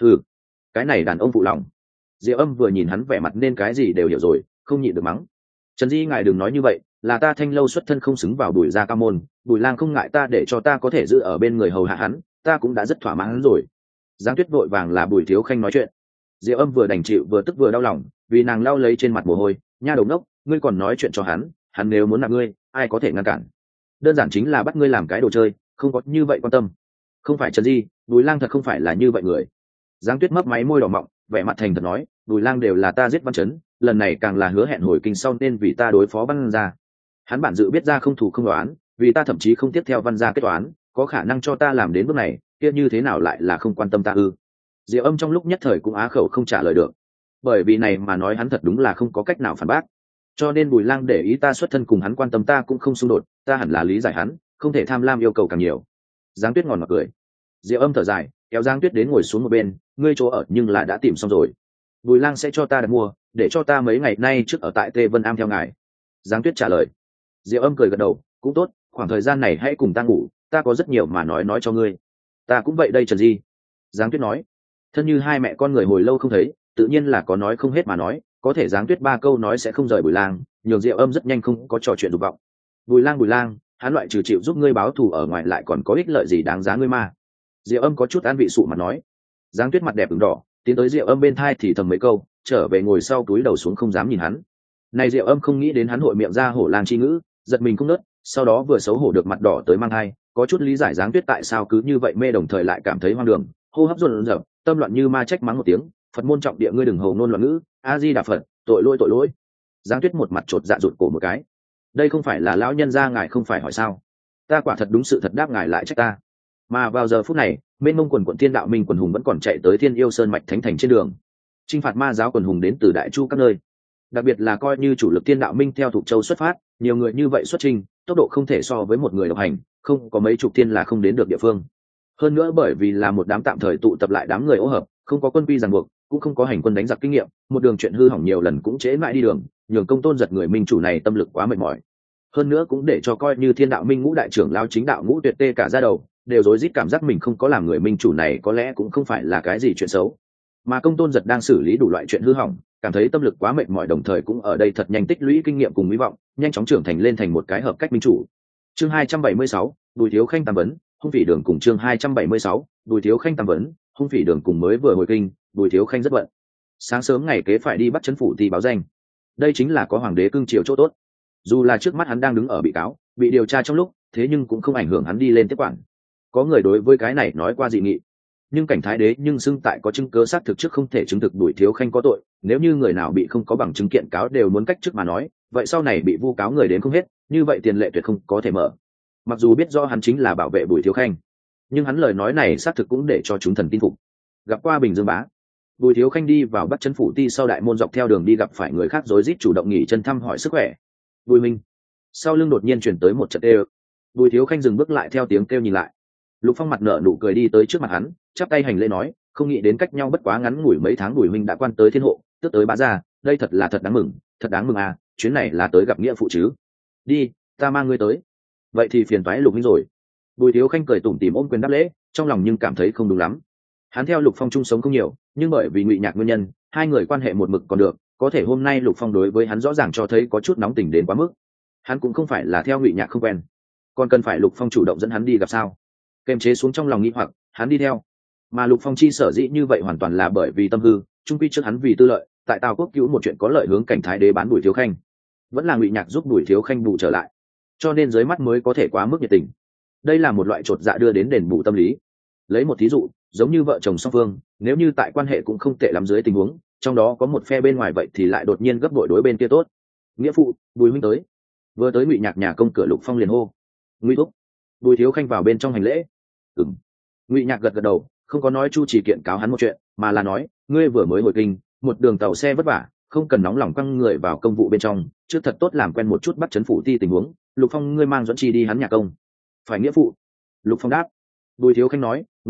Cái này đàn ông phụ lòng. Diệu Âm vừa nhìn hắn vẻ mặt nên cái gì đều hiểu rồi, không nhịn được mắng. Trần Di ngài đừng nói như vậy, là ta Thanh lâu xuất thân không xứng vào Bùi gia cao môn, Bùi lang không ngại ta để cho ta có thể giữ ở bên người hầu hạ hắn, ta cũng đã rất thỏa mãn rồi. Giáng Tuyết vội vàng là Bùi Thiếu Khanh nói chuyện. Diệu Âm vừa đành chịu vừa tức vừa đau lòng, vì nàng lau lấy trên mặt mồ hôi, nha đầu ngốc, ngươi còn nói chuyện cho hắn nếu muốn nạp ngươi, ai có thể ngăn cản? Đơn giản chính là bắt ngươi làm cái đồ chơi, không có như vậy quan tâm. Không phải Trần Di, Bùi lang thật không phải là như vậy người. Giáng Tuyết mấp máy môi đỏ mọng, vẻ mặt thành thật nói, Bùi lang đều là ta giết Văn Chấn, lần này càng là hứa hẹn hồi kinh sau nên vì ta đối phó Văn gia. Hắn bản dự biết ra không thù không đoán, vì ta thậm chí không tiếp theo Văn gia kết toán, có khả năng cho ta làm đến bước này, kia như thế nào lại là không quan tâm ta ư? Diệu Âm trong lúc nhất thời cũng á khẩu không trả lời được, bởi vì này mà nói hắn thật đúng là không có cách nào phản bác. Cho nên Bùi lang để ý ta xuất thân cùng hắn quan tâm ta cũng không xung đột, ta hẳn là lý giải hắn, không thể tham lam yêu cầu càng nhiều. Giáng Tuyết ngòn mặt cười. Diệu Âm thở dài, kéo Giáng Tuyết đến ngồi xuống một bên, ngươi chỗ ở nhưng là đã tìm xong rồi. Bùi lang sẽ cho ta đặt mua, để cho ta mấy ngày nay trước ở tại Tê Vân Am theo ngài. Giáng Tuyết trả lời. Diệu Âm cười gật đầu, cũng tốt, khoảng thời gian này hãy cùng ta ngủ, ta có rất nhiều mà nói cho ngươi. Ta cũng vậy đây Trần Di. Giáng Tuyết nói. Thân như hai mẹ con người hồi lâu không thấy, tự nhiên là có nói không hết mà nói, có thể Giáng Tuyết 3 câu nói sẽ không rời Bùi lang, nhường Diệu Âm rất nhanh không có trò chuyện dục vọng. Bùi lang, hắn loại trừ chịu giúp ngươi báo thù ở ngoài lại còn có ích lợi gì đáng giá ngươi ma? Diệu Âm có chút an vị sụ mặt nói. Giáng Tuyết mặt đẹp ửng đỏ, tiến tới Diệu Âm bên thai thì thầm mấy câu, trở về ngồi sau túi đầu xuống không dám nhìn hắn. Này Diệu Âm không nghĩ đến hắn hội miệng ra hổ lang chi ngữ, giật mình không nớt, sau đó vừa xấu hổ được mặt đỏ tới mang hai, có chút lý giải Giáng Tuyết tại sao cứ như vậy mê đồng thời lại cảm thấy hoang đường, hô hấp dồn dập, tâm loạn như ma trách mắng một tiếng, Phật môn trọng địa ngươi đừng hầu ngôn loạn ngữ, A Di Đà Phật, tội lỗi. Giáng Tuyết một mặt chột dạ rụt cổ một cái. Đây không phải là lão nhân gia ngài không phải hỏi sao? Ta quả thật đúng sự thật đáp ngài lại trách ta. Mà vào giờ phút này, mênh mông quần Thiên Đạo Minh quần hùng vẫn còn chạy tới Thiên Yêu Sơn mạch thánh thành trên đường, chinh phạt ma giáo quần hùng đến từ đại chu các nơi. Đặc biệt là coi như chủ lực Thiên Đạo Minh theo Thục Châu xuất phát, nhiều người như vậy xuất trình, tốc độ không thể so với một người độc hành, không có mấy chục thiên là không đến được địa phương. Hơn nữa bởi vì là một đám tạm thời tụ tập lại đám người ô hợp, không có quân quy ràng buộc, cũng không có hành quân đánh giặc kinh nghiệm, một đường chuyện hư hỏng nhiều lần cũng trễ mãi đi đường, nhường Công Tôn giật người minh chủ này tâm lực quá mệt mỏi. Hơn nữa cũng để cho coi như Thiên Đạo Minh ngũ đại trưởng lao chính đạo ngũ tuyệt tê cả ra đầu, đều rối rít cảm giác mình không có làm người minh chủ này có lẽ cũng không phải là cái gì chuyện xấu. Mà Công Tôn giật đang xử lý đủ loại chuyện hư hỏng, cảm thấy tâm lực quá mệt mỏi đồng thời cũng ở đây thật nhanh tích lũy kinh nghiệm cùng hy vọng, nhanh chóng trưởng thành lên thành một cái hợp cách minh chủ. Chương 276, Bùi Thiếu Khanh tam vấn, Hung Phỉ Đường cùng chương 276, Bùi Thiếu Khanh tam vấn, Hung Phỉ Đường cùng mới vừa hồi kinh, Bùi Thiếu Khanh rất bận. Sáng sớm ngày kế phải đi bắt trấn phủ thì báo danh. Đây chính là có hoàng đế cưng chiều chỗ tốt. Dù là trước mắt hắn đang đứng ở bị cáo, bị điều tra trong lúc, thế nhưng cũng không ảnh hưởng hắn đi lên tiếp quản. Có người đối với cái này nói qua dị nghị, nhưng cảnh thái đế nhưng xưng tại có chứng cứ xác thực trước không thể chứng thực Bùi Thiếu Khanh có tội, nếu như người nào bị không có bằng chứng kiện cáo đều muốn cách chức mà nói, vậy sau này bị vu cáo người đến không hết, như vậy tiền lệ tuyệt không có thể mở. Mặc dù biết rõ hắn chính là bảo vệ Bùi Thiếu Khanh, nhưng hắn lời nói này xác thực cũng để cho chúng thần tin phục. Gặp qua Bình Dương bá, Bùi Thiếu Khanh đi vào bắt chân phủ ti sau đại môn dọc theo đường đi gặp phải người khác rối rít chủ động nghỉ chân thăm hỏi sức khỏe. Bùi Minh. Sau lưng đột nhiên chuyển tới một trận ê. Bùi Thiếu Khanh dừng bước lại theo tiếng kêu nhìn lại. Lục Phong mặt nở nụ cười đi tới trước mặt hắn, chắp tay hành lễ nói, không nghĩ đến cách nhau bất quá ngắn ngủi mấy tháng Bùi Minh đã quan tới thiên hộ, tức tới bá gia, đây thật là thật đáng mừng à, chuyến này là tới gặp nghĩa phụ chứ? Đi, ta mang ngươi tới. Vậy thì phiền toái Lục Minh rồi. Bùi Thiếu Khanh cười tủm tỉm ôm quyền đáp lễ, trong lòng nhưng cảm thấy không đúng lắm. Hắn theo Lục Phong chung sống không nhiều, nhưng bởi vì Ngụy Nhạc nguyên nhân, hai người quan hệ một mực còn được, có thể hôm nay Lục Phong đối với hắn rõ ràng cho thấy có chút nóng tình đến quá mức. Hắn cũng không phải là theo Ngụy Nhạc không quen, còn cần phải Lục Phong chủ động dẫn hắn đi gặp sao? Kềm chế xuống trong lòng nghi hoặc, hắn đi theo. Mà Lục Phong chi sở dĩ như vậy hoàn toàn là bởi vì tâm hư, trung quy trước hắn vì tư lợi, tại Tào Quốc cứu một chuyện có lợi hướng cảnh thái đế bán Bùi Thiếu Khanh, vẫn là Ngụy Nhạc giúp Bùi Thiếu Khanh bù trở lại, cho nên dưới mắt mới có thể quá mức nhiệt tình. Đây là một loại chột dạ đưa đến đền bù tâm lý. Lấy một thí dụ, giống như vợ chồng song phương, nếu như tại quan hệ cũng không tệ lắm dưới tình huống, trong đó có một phe bên ngoài vậy thì lại đột nhiên gấp bội đối bên kia tốt. Nghĩa phụ, Bùi huynh tới. Vừa tới Ngụy Nhạc nhà công cửa Lục Phong liền hô. Ngụy thúc. Bùi Thiếu Khanh vào bên trong hành lễ. Ừm. Ngụy Nhạc gật gật đầu, không có nói Chu Chỉ kiện cáo hắn một chuyện, mà là nói, ngươi vừa mới hồi kinh, một đường tàu xe vất vả, không cần nóng lòng quăng người vào công vụ bên trong, trước thật tốt làm quen một chút bắt chấn phủ ti tình huống. Lục Phong ngươi mang dẫn chi đi hắn nhà công. Phải nghĩa phụ. Lục Phong đáp. Bùi Thiếu Khanh nói, Ngụy thúc,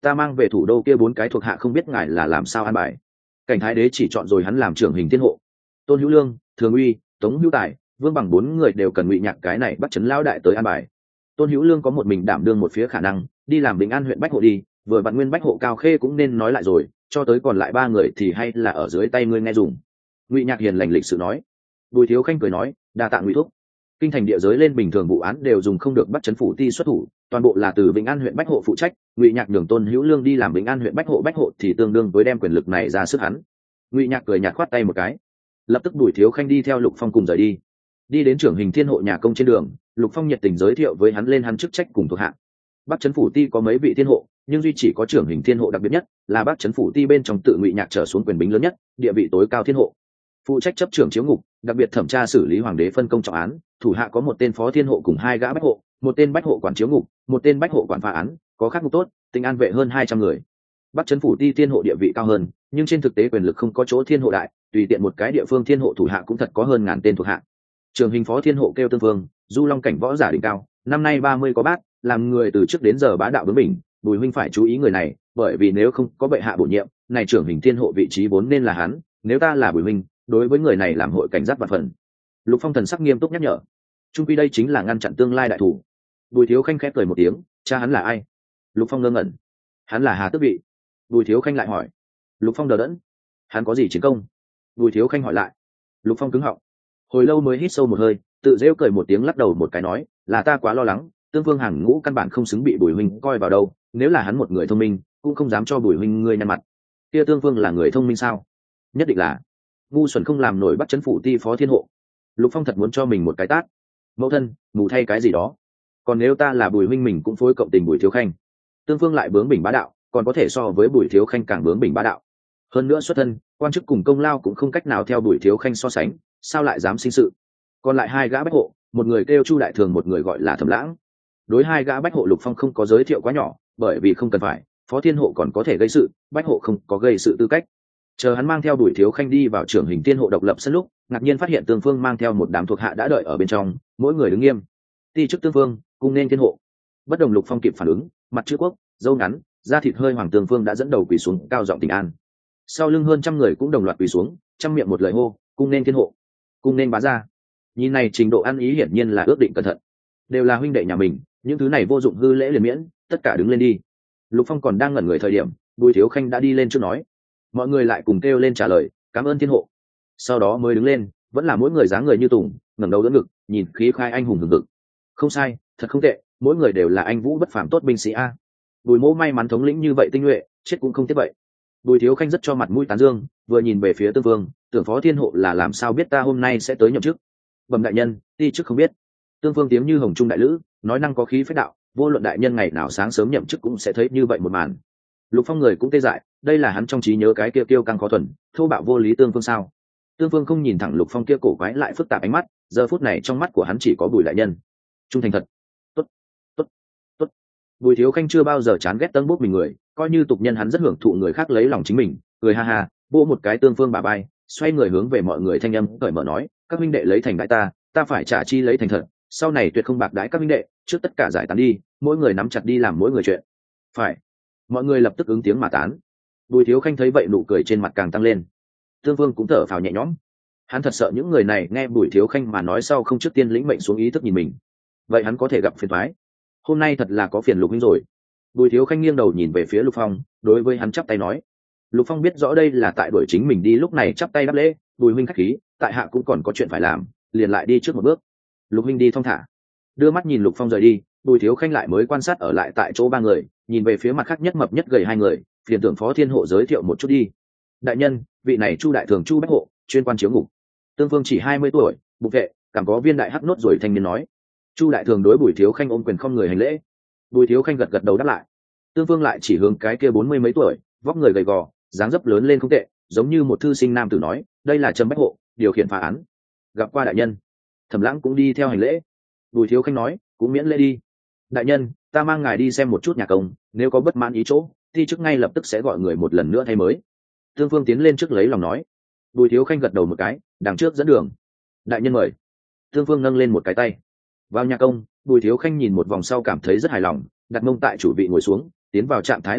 ta mang về thủ đô kia 4 cái thuộc hạ không biết ngài là làm sao an bài. Cảnh thái đế chỉ chọn rồi hắn làm trưởng hình thiên hộ. Tôn Hữu Lương, Thường Uy, Tống Hữu Tài, Vương Bằng 4 người đều cần Ngụy Nhạc cái này bắt chấn lão đại tới an bài. Tôn Hữu Lương có một mình đảm đương một phía khả năng, đi làm Bình An huyện bách hộ đi, vừa vặn nguyên bách hộ Cao Khê cũng nên nói lại rồi, cho tới còn lại 3 người thì hay là ở dưới tay ngươi nghe dùng. Ngụy Nhạc hiền lành lịch sự nói. Bùi Thiếu Khanh cười nói, đa tạ Ngụy thúc. Kinh thành địa giới lên bình thường vụ án đều dùng không được bắt chấn phủ ti xuất thủ, toàn bộ là từ Bình An huyện bách hộ phụ trách. Ngụy Nhạc nhường Tôn Hữu Lương đi làm Bình An huyện bách hộ thì tương đương với đem quyền lực này ra sức hắn. Ngụy Nhạc cười nhạt khoát tay một cái, lập tức Bùi Thiếu Khanh đi theo Lục Phong cùng rời đi. Đi đến trưởng hình thiên hộ nhà công trên đường, Lục Phong nhiệt tình giới thiệu với hắn lên hắn chức trách cùng thuộc hạ. Bắc Trấn phủ ti có mấy vị thiên hộ, nhưng duy chỉ có trưởng hình thiên hộ đặc biệt nhất, là Bắc Trấn phủ ti bên trong tự Ngụy Nhạc trở xuống quyền bính lớn nhất, địa vị tối cao thiên hộ. Phụ trách chấp trưởng chiếu ngục, đặc biệt thẩm tra xử lý hoàng đế phân công trọng án, thủ hạ có một tên phó thiên hộ cùng 2 gã bách hộ, một tên bách hộ quản chiếu ngục, một tên bách hộ quản phá án, có khác ngục tốt, tình an vệ hơn 200 người. Bắc Trấn phủ ti thiên hộ địa vị cao hơn, nhưng trên thực tế quyền lực không có chỗ thiên hộ đại, tùy tiện một cái địa phương thiên hộ thủ hạ cũng thật có hơn ngàn tên thuộc hạ. Trường hình phó thiên hộ kêu Tương Vương, du long cảnh võ giả đỉnh cao, năm nay 30 có bát, làm người từ trước đến giờ bá đạo bướng bỉnh. Bùi huynh phải chú ý người này, bởi vì nếu không có bệ hạ bổ nhiệm, này trưởng hình thiên hộ vị trí vốn nên là hắn, nếu ta là Bùi huynh, đối với người này làm hội cảnh giác vạn phần. Lục Phong thần sắc nghiêm túc nhắc nhở. Trung quy đây chính là ngăn chặn tương lai đại thủ. Bùi Thiếu Khanh khép cười một tiếng, cha hắn là ai? Lục Phong ngơ ngẩn. Hắn là Hà Tước Vị. Bùi Thiếu Khanh lại hỏi. Lục Phong đờ đẫn. Hắn có gì chiến công? Bùi Thiếu Khanh hỏi lại. Lục Phong cứng họng, hồi lâu mới hít sâu một hơi, tự rêu cười một tiếng lắc đầu một cái nói, là ta quá lo lắng, Tương Vương hàng ngũ căn bản không xứng bị Bùi huynh coi vào đâu, nếu là hắn một người thông minh, cũng không dám cho Bùi huynh ngươi nhăn mặt. Kia Tương Vương là người thông minh sao? Nhất định là. Ngu xuẩn không làm nổi Bắc Trấn phủ ti phó thiên hộ. Lục Phong thật muốn cho mình một cái tát. Mẫu thân, mù thay cái gì đó. Còn nếu ta là Bùi huynh mình cũng phối cộng tình Bùi Thiếu Khanh. Tương Vương lại bướng bỉnh bá đạo, còn có thể so với Bùi Thiếu Khanh càng bướng bỉnh bá đạo. Hơn nữa xuất thân, quan chức cùng công lao cũng không cách nào theo Bùi Thiếu Khanh so sánh, sao lại dám sinh sự. Còn lại 2 gã bách hộ, một người kêu Chu Đại Thường, một người gọi là Thẩm Lãng. Đối 2 gã bách hộ Lục Phong không có giới thiệu quá nhỏ, bởi vì không cần phải, phó thiên hộ còn có thể gây sự, bách hộ không có gây sự tư cách. Chờ hắn mang theo Bùi Thiếu Khanh đi vào trưởng hình thiên hộ độc lập sân lúc, ngạc nhiên phát hiện Tương Phương mang theo một đám thuộc hạ đã đợi ở bên trong, mỗi người đứng nghiêm. Ti chức Tương Phương, cung nên thiên hộ. Bất đồng Lục Phong kịp phản ứng, mặt chữ quốc, râu ngắn, da thịt hơi hoàng Tương Phương đã dẫn đầu quỳ xuống, cao giọng tình an. Sau lưng hơn trăm người cũng đồng loạt quỳ xuống, trăm miệng một lời hô, cung nên thiên hộ, cung nên bá gia. Nhìn này trình độ ăn ý hiển nhiên là ước định cẩn thận, đều là huynh đệ nhà mình, những thứ này vô dụng hư lễ liền miễn, tất cả đứng lên đi. Lục Phong còn đang ngẩn người thời điểm, Bùi Thiếu Khanh đã đi lên trước nói. Mọi người lại cùng kêu lên trả lời, cảm ơn thiên hộ. Sau đó mới đứng lên, vẫn là mỗi người dáng người như tùng, ngẩng đầu đỡ ngực, nhìn khí khai anh hùng hừng hực. Không sai, thật không tệ, mỗi người đều là anh vũ bất phàm tốt binh sĩ a. Bùi Mỗ may mắn thống lĩnh như vậy tinh nhuệ, chết cũng không tiếc vậy. Bùi Thiếu Khanh rất cho mặt mũi tán dương, vừa nhìn về phía Tương Vương, tưởng phó thiên hộ là làm sao biết ta hôm nay sẽ tới nhậm chức. Bẩm đại nhân, ti chức không biết. Tương Vương tiếng như hồng trung đại lữ, nói năng có khí phách đạo, vô luận đại nhân ngày nào sáng sớm nhậm chức cũng sẽ thấy như vậy một màn. Lục Phong người cũng tê dại, đây là hắn trong trí nhớ cái kia kiêu căng khó thuần, thô bạo vô lý Tương Vương sao? Tương Vương không nhìn thẳng Lục Phong kia cổ quái lại phức tạp ánh mắt, giờ phút này trong mắt của hắn chỉ có Bùi đại nhân. Trung thành thật. Tốt, tốt, tốt. Bùi Thiếu Khanh chưa bao giờ chán ghét tân bút mình người, coi như tục nhân hắn rất hưởng thụ người khác lấy lòng chính mình, cười ha ha, vỗ một cái Tương Vương bả vai, xoay người hướng về mọi người thanh âm cởi mở nói, các huynh đệ lấy thành đại ta phải trả chi lấy thành thật, sau này tuyệt không bạc đãi các huynh đệ, trước tất cả giải tán đi, mỗi người nắm chặt đi làm mỗi người chuyện. Phải. Mọi người lập tức ứng tiếng mà tán. Bùi Thiếu Khanh thấy vậy nụ cười trên mặt càng tăng lên. Tương Vương cũng thở phào nhẹ nhõm. Hắn thật sợ những người này nghe Bùi Thiếu Khanh mà nói sau không trước tiên lĩnh mệnh xuống ý thức nhìn mình. Vậy hắn có thể gặp phiền toái. Hôm nay thật là có phiền Lục huynh rồi. Bùi Thiếu Khanh nghiêng đầu nhìn về phía Lục Phong, đối với hắn chắp tay nói. Lục Phong biết rõ đây là tại đuổi chính mình đi, lúc này chắp tay đáp lễ, Bùi huynh khách khí, tại hạ cũng còn có chuyện phải làm, liền lại đi trước một bước. Lục huynh đi thong thả. Đưa mắt nhìn Lục Phong rời đi, Bùi Thiếu Khanh lại mới quan sát ở lại tại chỗ 3 người, nhìn về phía mặt khác nhất mập nhất gầy 2 người, phiền tưởng phó thiên hộ giới thiệu một chút đi. Đại nhân, vị này Chu đại thường Chu bách hộ, chuyên quan chiếu ngục. Tương Vương chỉ 20 tuổi, bục vệ, cảm có viên đại hắc nốt rồi thanh niên nói. Chu đại thường đối Bùi Thiếu Khanh ôm quyền không người hành lễ. Bùi Thiếu Khanh gật gật đầu đáp lại. Tương Vương lại chỉ hướng cái kia 40 mấy tuổi, vóc người gầy gò, dáng dấp lớn lên không tệ, giống như một thư sinh nam tử nói, đây là Trầm bách hộ, điều khiển phá án. Gặp qua đại nhân. Thẩm Lãng cũng đi theo hành lễ. Bùi Thiếu Khanh nói, cũng miễn lễ đi. Đại nhân, ta mang ngài đi xem một chút nhà công, nếu có bất mãn ý chỗ thì trước ngay lập tức sẽ gọi người một lần nữa thay mới. Tương Phương tiến lên trước lấy lòng nói. Bùi Thiếu Khanh gật đầu một cái, đằng trước dẫn đường. Đại nhân mời. Tương Phương nâng lên một cái tay. Vào nhà công, Bùi Thiếu Khanh nhìn một vòng sau cảm thấy rất hài lòng, đặt mông tại chủ vị ngồi xuống, tiến vào trạng thái làm việc,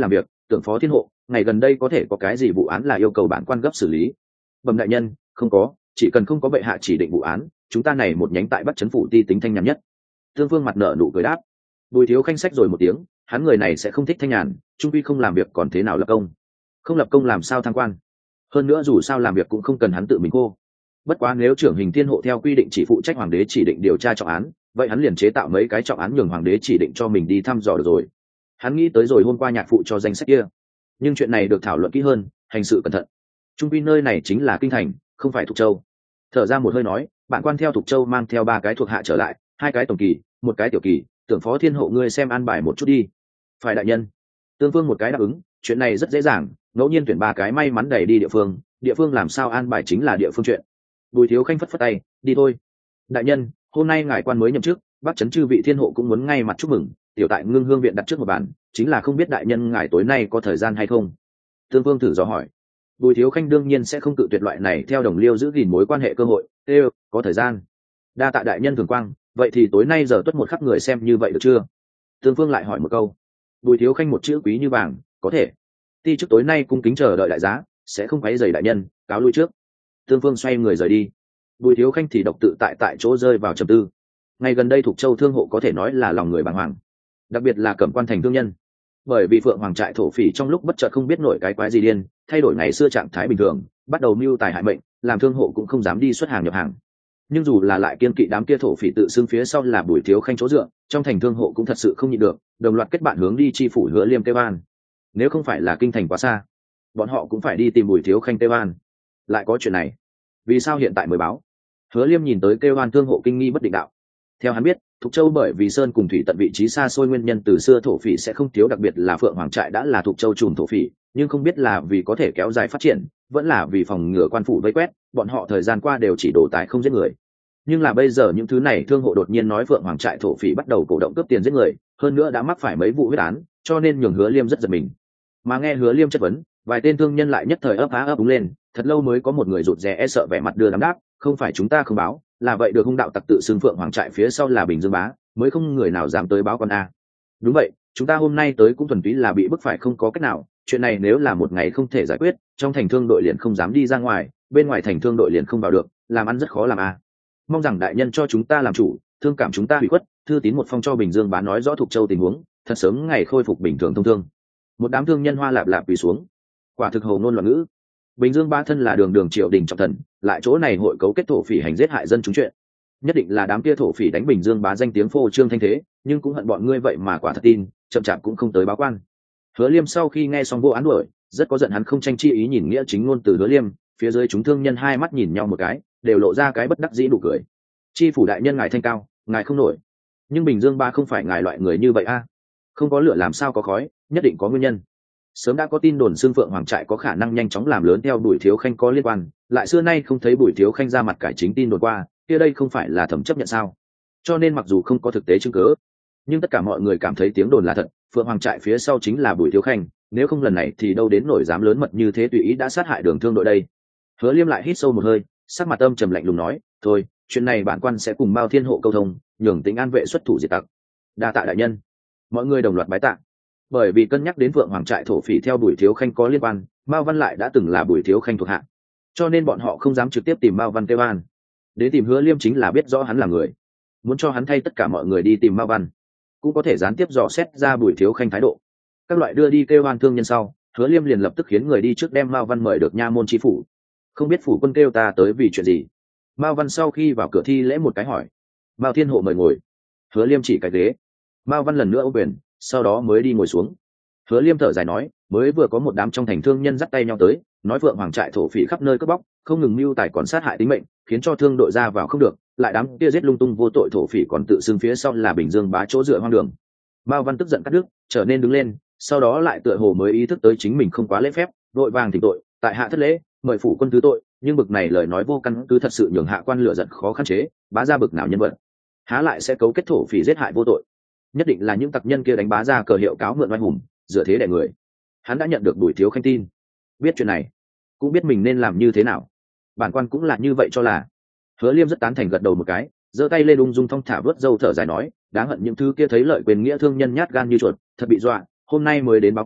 tưởng phó thiên hộ, ngày gần đây có thể có cái gì vụ án là yêu cầu bản quan gấp xử lý? Bẩm đại nhân, không có, chỉ cần không có bệ hạ chỉ định vụ án, chúng ta này một nhánh tại Bắc Trấn phủ ti tính thanh nhàn nhất. Tương Vương mặt nở nụ cười đáp. Bùi Thiếu Khanh sách rồi một tiếng, hắn người này sẽ không thích thanh nhàn, trung quy không làm việc còn thế nào lập công? Không lập công làm sao thăng quan? Hơn nữa dù sao làm việc cũng không cần hắn tự mình cô. Bất quá nếu trưởng hình thiên hộ theo quy định chỉ phụ trách hoàng đế chỉ định điều tra trọng án, vậy hắn liền chế tạo mấy cái trọng án nhường hoàng đế chỉ định cho mình đi thăm dò được rồi. Hắn nghĩ tới rồi hôm qua nhạc phụ cho danh sách kia, nhưng chuyện này được thảo luận kỹ hơn, hành sự cẩn thận. Trung quy nơi này chính là kinh thành, không phải Thục Châu. Thở ra một hơi nói, bạn quan theo Thục Châu mang theo 3 cái thuộc hạ trở lại, 2 cái tổng kỳ, 1 cái tiểu kỳ, tưởng phó thiên hộ ngươi xem an bài một chút đi. Phải đại nhân. Tương Vương một cái đáp ứng, chuyện này rất dễ dàng, ngẫu nhiên tuyển 3 cái may mắn đẩy đi địa phương làm sao an bài chính là địa phương chuyện. Bùi Thiếu Khanh phất phất tay, đi thôi. Đại nhân, hôm nay ngài quan mới nhậm chức, Bắc Trấn chư vị thiên hộ cũng muốn ngay mặt chúc mừng, tiểu tại Ngưng Hương viện đặt trước một bàn, chính là không biết đại nhân ngài tối nay có thời gian hay không. Tương Vương thử dò hỏi. Bùi Thiếu Khanh đương nhiên sẽ không cự tuyệt loại này theo đồng liêu giữ gìn mối quan hệ cơ hội. Có thời gian. Đa tạ đại nhân thường quang, vậy thì tối nay giờ tuất một khắc người xem như vậy được chưa? Tương Vương lại hỏi một câu. Bùi Thiếu Khanh một chữ quý như vàng, có thể. Ti chức tối nay cung kính chờ đợi đại giá, sẽ không quấy rầy đại nhân, cáo lui trước. Tương Vương xoay người rời đi. Bùi Thiếu Khanh thì độc tự tại chỗ rơi vào trầm tư. Ngày gần đây Thục Châu thương hộ có thể nói là lòng người bàng hoàng, đặc biệt là Cẩm Quan thành thương nhân, bởi vì Phượng Hoàng trại thổ phỉ trong lúc bất chợt không biết nổi cái quái gì điên, thay đổi ngày xưa trạng thái bình thường, bắt đầu mưu tài hại mệnh, làm thương hộ cũng không dám đi xuất hàng nhập hàng. Nhưng dù là lại kiên kỵ đám kia thổ phỉ tự xưng phía sau là Bùi Thiếu Khanh chỗ dựa, trong thành thương hộ cũng thật sự không nhịn được, đồng loạt kết bạn hướng đi chi phủ Hứa Liêm kêu an. Nếu không phải là kinh thành quá xa, bọn họ cũng phải đi tìm Bùi Thiếu Khanh kêu an. Lại có chuyện này, vì sao hiện tại mới báo? Hứa Liêm nhìn tới kêu an thương hộ kinh nghi bất định đạo. Theo hắn biết, Thục Châu bởi vì sơn cùng thủy tận vị trí xa xôi nguyên nhân từ xưa thổ phỉ sẽ không thiếu, đặc biệt là Phượng Hoàng trại đã là Thục Châu trùm thổ phỉ, nhưng không biết là vì có thể kéo dài phát triển, vẫn là vì phòng ngừa quan phủ vây quét, bọn họ thời gian qua đều chỉ đổ tài không giết người. Nhưng là bây giờ những thứ này thương hộ đột nhiên nói Phượng Hoàng trại thổ phỉ bắt đầu cổ động cướp tiền giết người, hơn nữa đã mắc phải mấy vụ huyết án, cho nên nhường Hứa Liêm rất giật mình. Mà nghe Hứa Liêm chất vấn, vài tên thương nhân lại nhất thời ấp á ấp úng lên, thật lâu mới có một người rụt rè e sợ vẻ mặt đưa đám đáp, không phải chúng ta không báo, là vậy được hung đạo tặc tự xưng Phượng Hoàng trại phía sau là Bình Dương bá, mới không người nào dám tới báo con a. Đúng vậy, chúng ta hôm nay tới cũng thuần túy là bị bức phải, không có cách nào, chuyện này nếu là một ngày không thể giải quyết, trong thành thương đội liền không dám đi ra ngoài, bên ngoài thành thương đội liền không vào được, làm ăn rất khó làm a. Mong rằng đại nhân cho chúng ta làm chủ, thương cảm chúng ta hủy khuất, thư tín một phong cho Bình Dương bá nói rõ Thục Châu tình huống, thật sớm ngày khôi phục bình thường thông thương. Một đám thương nhân hoa lạp lạp quỳ xuống, quả thực hồ ngôn loạn ngữ. Bình Dương bá thân là đường triều đình trọng thần, lại chỗ này hội cấu kết thổ phỉ hành giết hại dân chúng chuyện, nhất định là đám kia thổ phỉ đánh Bình Dương bá danh tiếng phô trương thanh thế, nhưng cũng hận bọn ngươi vậy mà quả thật tin, chậm chạp cũng không tới báo quan. Hứa Liêm sau khi nghe xong vô án đuổi, rất có giận, hắn không tranh chi ý nhìn nghĩa chính ngôn từ Hứa Liêm, phía dưới chúng thương nhân hai mắt nhìn nhau một cái, đều lộ ra cái bất đắc dĩ nụ cười. Chi phủ đại nhân ngài thanh cao, ngài không nổi, nhưng Bình Dương bá không phải ngài loại người như vậy a. Không có lửa làm sao có khói, nhất định có nguyên nhân. Sớm đã có tin đồn xương Phượng Hoàng trại có khả năng nhanh chóng làm lớn theo Bùi Thiếu Khanh có liên quan, lại xưa nay không thấy Bùi Thiếu Khanh ra mặt cải chính tin đồn qua, kia đây không phải là thẩm chấp nhận sao? Cho nên mặc dù không có thực tế chứng cứ, nhưng tất cả mọi người cảm thấy tiếng đồn là thật, Phượng Hoàng trại phía sau chính là Bùi Thiếu Khanh, nếu không lần này thì đâu đến nổi dám lớn mật như thế tùy ý đã sát hại Đường Thương đội đây. Hứa Liêm lại hít sâu một hơi, sắc mặt âm trầm lạnh lùng nói, thôi, chuyện này bản quan sẽ cùng Mao Thiên hộ câu thông, nhường Tính An vệ xuất thủ diệt tặc. Đa tạ đại nhân. Mọi người đồng loạt bái tạ. Bởi vì cân nhắc đến Phượng Hoàng trại thổ phỉ theo Bùi Thiếu Khanh có liên quan, Mao Văn lại đã từng là Bùi Thiếu Khanh thuộc hạ, cho nên bọn họ không dám trực tiếp tìm Mao Văn kêu an. Đến tìm Hứa Liêm chính là biết rõ hắn là người, muốn cho hắn thay tất cả mọi người đi tìm Mao Văn, cũng có thể gián tiếp dò xét ra Bùi Thiếu Khanh thái độ. Các loại đưa đi kêu an thương nhân sau, Hứa Liêm liền lập tức khiến người đi trước đem Mao Văn mời được nha môn chi phủ. Không biết phủ quân kêu ta tới vì chuyện gì? Mao Văn sau khi vào cửa thi lễ một cái hỏi. Mao Thiên hộ mời ngồi. Hứa Liêm chỉ cái ghế. Mao Văn lần nữa ôm quyền, sau đó mới đi ngồi xuống. Hứa Liêm thở dài nói, mới vừa có một đám trong thành thương nhân dắt tay nhau tới, nói Phượng Hoàng trại thổ phỉ khắp nơi cướp bóc, không ngừng mưu tài còn sát hại tính mệnh, khiến cho thương đội ra vào không được, lại đám kia giết lung tung vô tội thổ phỉ còn tự xưng phía sau là Bình Dương bá chỗ dựa hoang đường. Mao Văn tức giận cắt đứt, trở nên đứng lên, sau đó lại tựa hồ mới ý thức tới chính mình không quá lễ phép, vội vàng thỉnh tội, tại hạ thất lễ, mời phủ quân thứ tội, nhưng bực này lời nói vô căn cứ thật sự nhường hạ quan lựa giận khó khăn chế, bá ra bực nào nhân vật, há lại sẽ cấu kết thổ phỉ giết hại vô tội. Nhất định là những tặc nhân kia đánh bá ra cờ hiệu cáo mượn oai hùng, dựa thế đè người. Hắn đã nhận được Bùi Thiếu Khanh tin, biết chuyện này, cũng biết mình nên làm như thế nào. Bản quan cũng là như vậy cho là. Hứa Liêm rất tán thành gật đầu một cái, giơ tay lên ung dung thong thả vớt râu thở dài nói, đáng hận những thứ kia thấy lợi quyền nghĩa thương nhân nhát gan như chuột, thật bị dọa, hôm nay mới đến báo quan,